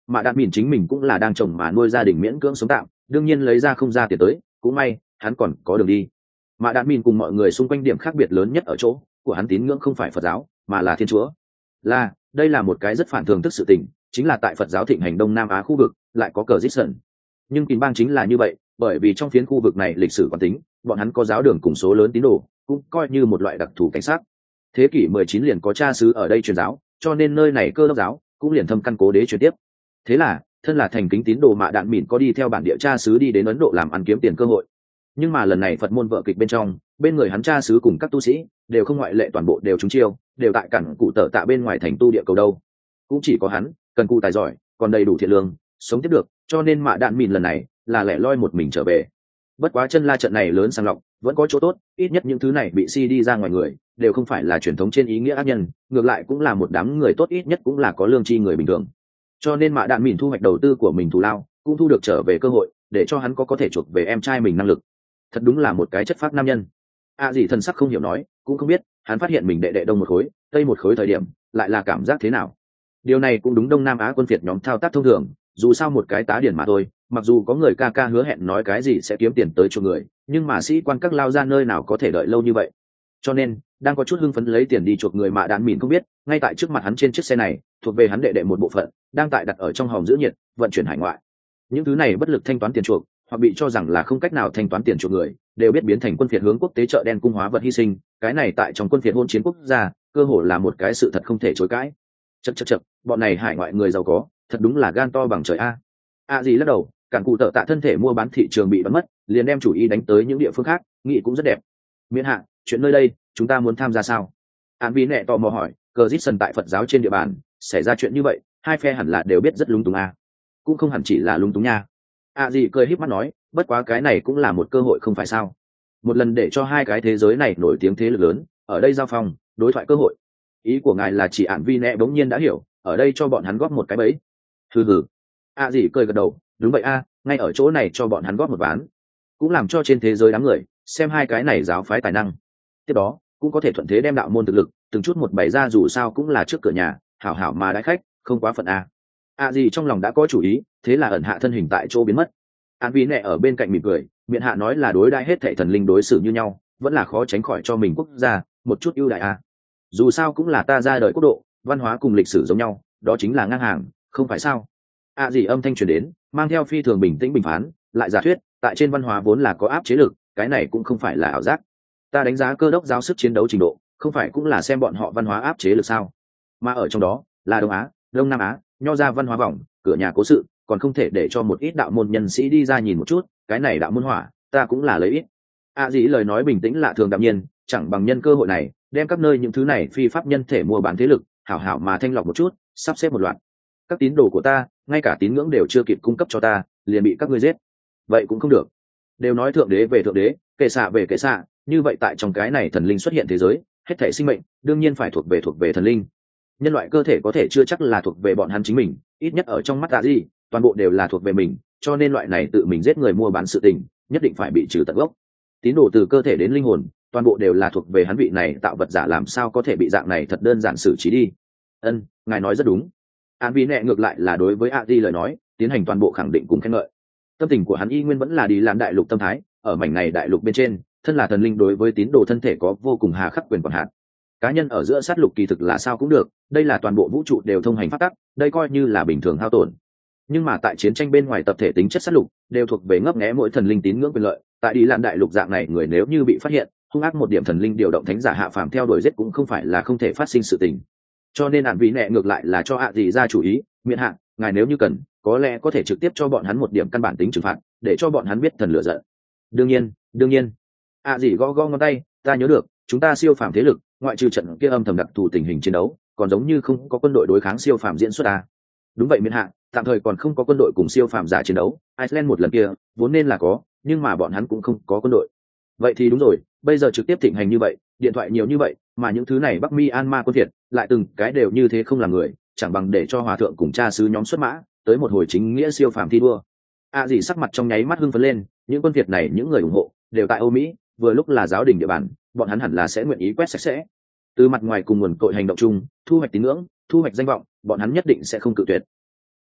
Mạ Đạn Mìn chính mình cũng là đang trồng mà nuôi gia đình miễn cưỡng sống tạm, đương nhiên lấy ra không ra tiền tới, cũng may hắn còn có đường đi. Mạ Đạn Mìn cùng mọi người xung quanh điểm khác biệt lớn nhất ở chỗ của hắn tín ngưỡng không phải Phật giáo mà là Thiên Chúa. Là, đây là một cái rất phản thường thức sự tình, chính là tại Phật giáo thịnh hành Đông Nam Á khu vực lại có cờ Dixon. Nhưng Pin Bang chính là như vậy, bởi vì trong phiến khu vực này lịch sử quán tính, bọn hắn có giáo đường cùng số lớn tín đồ, cũng coi như một loại đặc thù cảnh sát. Thế kỷ mười chín liền có cha xứ ở đây truyền giáo, cho nên nơi này cơ đốc giáo cũng liền thâm căn cố đế truyền tiếp. Thế là, thân là thành kính tín đồ Mạ Đạn Mìn có đi theo bản địa cha xứ đi đến Ấn Độ làm ăn kiếm tiền cơ hội. Nhưng mà lần này Phật môn vợ kịch bên trong, bên người hắn cha xứ cùng các tu sĩ đều không ngoại lệ toàn bộ đều trúng chiêu, đều tại cản cụ tở tạ bên ngoài thành tu địa cầu đâu. Cũng chỉ có hắn, cần cụ tài giỏi, còn đầy đủ thiện lương, sống tiếp được, cho nên Mạ Đạn Mìn lần này là lẻ loi một mình trở về. Bất quá chân la trận này lớn sang lọc, vẫn có chỗ tốt, ít nhất những thứ này bị si đi ra ngoài người, đều không phải là truyền thống trên ý nghĩa ác nhân, ngược lại cũng là một đám người tốt, ít nhất cũng là có lương tri người bình thường. Cho nên Mạ Đạn Mìn thu hoạch đầu tư của mình thù lao, cũng thu được trở về cơ hội, để cho hắn có có thể chuộc về em trai mình năng lực. Thật đúng là một cái chất phác nam nhân. A à gì thần sắc không hiểu nói, cũng không biết hắn phát hiện mình đệ đệ đông một khối, tây một khối thời điểm, lại là cảm giác thế nào. Điều này cũng đúng Đông Nam Á quân phiệt nhóm thao tác thông thường, dù sao một cái tá điển mà thôi, mặc dù có người ca ca hứa hẹn nói cái gì sẽ kiếm tiền tới cho người, nhưng mà sĩ quan các lao ra nơi nào có thể đợi lâu như vậy. Cho nên đang có chút hưng phấn lấy tiền đi chuộc người Mạ Đạn Mìn không biết, ngay tại trước mặt hắn trên chiếc xe này thuộc về hắn đệ đệ một bộ phận, đang tại đặt ở trong hòm giữ nhiệt, vận chuyển hải ngoại. Những thứ này bất lực thanh toán tiền chuộc, hoặc bị cho rằng là không cách nào thanh toán tiền chuộc người, đều biết biến thành quân phiệt hướng quốc tế chợ đen cung hóa vật hy sinh. Cái này tại trong quân phiệt hôn chiến quốc gia, cơ hồ là một cái sự thật không thể chối cãi. Chậc chậc chậc, bọn này hải ngoại người giàu có, thật đúng là gan to bằng trời a. A gì lắc đầu, cản cụ tợ tạ thân thể mua bán thị trường bị bắn mất, liền đem chủ ý đánh tới những địa phương khác, nghĩ cũng rất đẹp. Miễn hạ, chuyện nơi đây, chúng ta muốn tham gia sao? Án Bí Nệ tò mò hỏi, cờ dít sần tại Phật giáo trên địa bàn, xảy ra chuyện như vậy, hai phe hẳn là đều biết rất lúng túng a. Cũng không hẳn chỉ là lúng túng nha. A gì cười híp mắt nói, bất quá cái này cũng là một cơ hội không phải sao? Một lần để cho hai cái thế giới này nổi tiếng thế lực lớn, ở đây giao phong, đối thoại cơ hội. Ý của ngài là chỉ Án Vi Nệ bỗng nhiên đã hiểu, ở đây cho bọn hắn góp một cái bẫy. Hừ hừ. A gì cười gật đầu, đúng vậy a, ngay ở chỗ này cho bọn hắn góp một ván, cũng làm cho trên thế giới đám người xem hai cái này giáo phái tài năng. Tiếp đó cũng có thể thuận thế đem đạo môn thực lực từng chút một bày ra, dù sao cũng là trước cửa nhà, hảo hảo mà đãi khách, không quá phận a. A gì trong lòng đã có chủ ý, thế là ẩn hạ thân hình tại chỗ biến mất. An Vi Nệ ở bên cạnh mỉm cười, miệng hạ nói là đối đãi hết thảy thần linh đối xử như nhau, vẫn là khó tránh khỏi cho mình quốc gia một chút ưu đại a. Dù sao cũng là ta ra đời quốc độ, văn hóa cùng lịch sử giống nhau, đó chính là ngang hàng, không phải sao? A gì âm thanh truyền đến, mang theo phi thường bình tĩnh bình phán, lại giả thuyết tại trên văn hóa vốn là có áp chế lực, cái này cũng không phải là ảo giác. Ta đánh giá cơ đốc giáo sức chiến đấu trình độ, không phải cũng là xem bọn họ văn hóa áp chế lực sao? Mà ở trong đó là Đông Á, Đông Nam Á, nho ra văn hóa vòng, cửa nhà cố sự, còn không thể để cho một ít đạo môn nhân sĩ đi ra nhìn một chút, cái này đạo môn hỏa, ta cũng là lấy ít. A dĩ lời nói bình tĩnh lạ thường đạm nhiên, chẳng bằng nhân cơ hội này, đem các nơi những thứ này phi pháp nhân thể mua bán thế lực, hảo hảo mà thanh lọc một chút, sắp xếp một loạt. Các tín đồ của ta, ngay cả tín ngưỡng đều chưa kịp cung cấp cho ta, liền bị các ngươi giết. Vậy cũng không được. Đều nói thượng đế về thượng đế, kệ xạ về kệ xạ, như vậy tại trong cái này thần linh xuất hiện thế giới, hết thảy sinh mệnh đương nhiên phải thuộc về thuộc về thần linh. Nhân loại cơ thể có thể chưa chắc là thuộc về bọn hắn chính mình, ít nhất ở trong mắt ta gì, toàn bộ đều là thuộc về mình, cho nên loại này tự mình giết người mua bán sự tình, nhất định phải bị trừ tận gốc. Tín đồ từ cơ thể đến linh hồn, toàn bộ đều là thuộc về hắn vị này tạo vật giả, làm sao có thể bị dạng này thật đơn giản xử trí đi. Ân, ngài nói rất đúng. An Vi Nệ ngược lại là đối với A Di lời nói tiến hành toàn bộ khẳng định cùng khen ngợi. Tâm tình của hắn y nguyên vẫn là đi làm đại lục tâm thái, ở mảnh này đại lục bên trên, thân là thần linh đối với tín đồ thân thể có vô cùng hà khắc quyền quản hạt. Cá nhân ở giữa sát lục kỳ thực là sao cũng được, đây là toàn bộ vũ trụ đều thông hành pháp tắc, đây coi như là bình thường hao tổn. Nhưng mà tại chiến tranh bên ngoài, tập thể tính chất sát lục đều thuộc về ngấp nghé mỗi thần linh tín ngưỡng quyền lợi. Tại đi làm đại lục dạng này, người nếu như bị phát hiện hung ác một điểm, thần linh điều động thánh giả hạ phàm theo đuổi giết cũng không phải là không thể phát sinh sự tình. Cho nên An Vi Nệ ngược lại là cho A Di ra chủ ý, miễn hạn, ngài nếu như cần, có lẽ có thể trực tiếp cho bọn hắn một điểm căn bản tính trừng phạt, để cho bọn hắn biết thần lửa giận. Đương nhiên, đương nhiên. A Di gõ gõ ngón tay, ta nhớ được, chúng ta siêu phàm thế lực, ngoại trừ trận kia âm thầm đặc thù tình hình chiến đấu, còn giống như không có quân đội đối kháng siêu phàm diễn xuất à. Đúng vậy miễn hạn, tạm thời còn không có quân đội cùng siêu phàm giả chiến đấu. Iceland một lần kia vốn nên là có, nhưng mà bọn hắn cũng không có quân đội. Vậy thì đúng rồi, bây giờ trực tiếp thịnh hành như vậy, điện thoại nhiều như vậy, mà những thứ này Bắc Myanmar quân Việt lại từng cái đều như thế không làm người, chẳng bằng để cho hòa thượng cùng cha sứ nhóm xuất mã tới một hồi chính nghĩa siêu phàm thi đua. A dì sắc mặt trong nháy mắt hưng phấn lên, những quân Việt này, những người ủng hộ đều tại Âu Mỹ, vừa lúc là giáo đình địa bàn, bọn hắn hẳn là sẽ nguyện ý quét sạch sẽ. Từ mặt ngoài cùng nguồn cội hành động chung, thu hoạch tín ngưỡng, thu hoạch danh vọng, bọn hắn nhất định sẽ không cự tuyệt.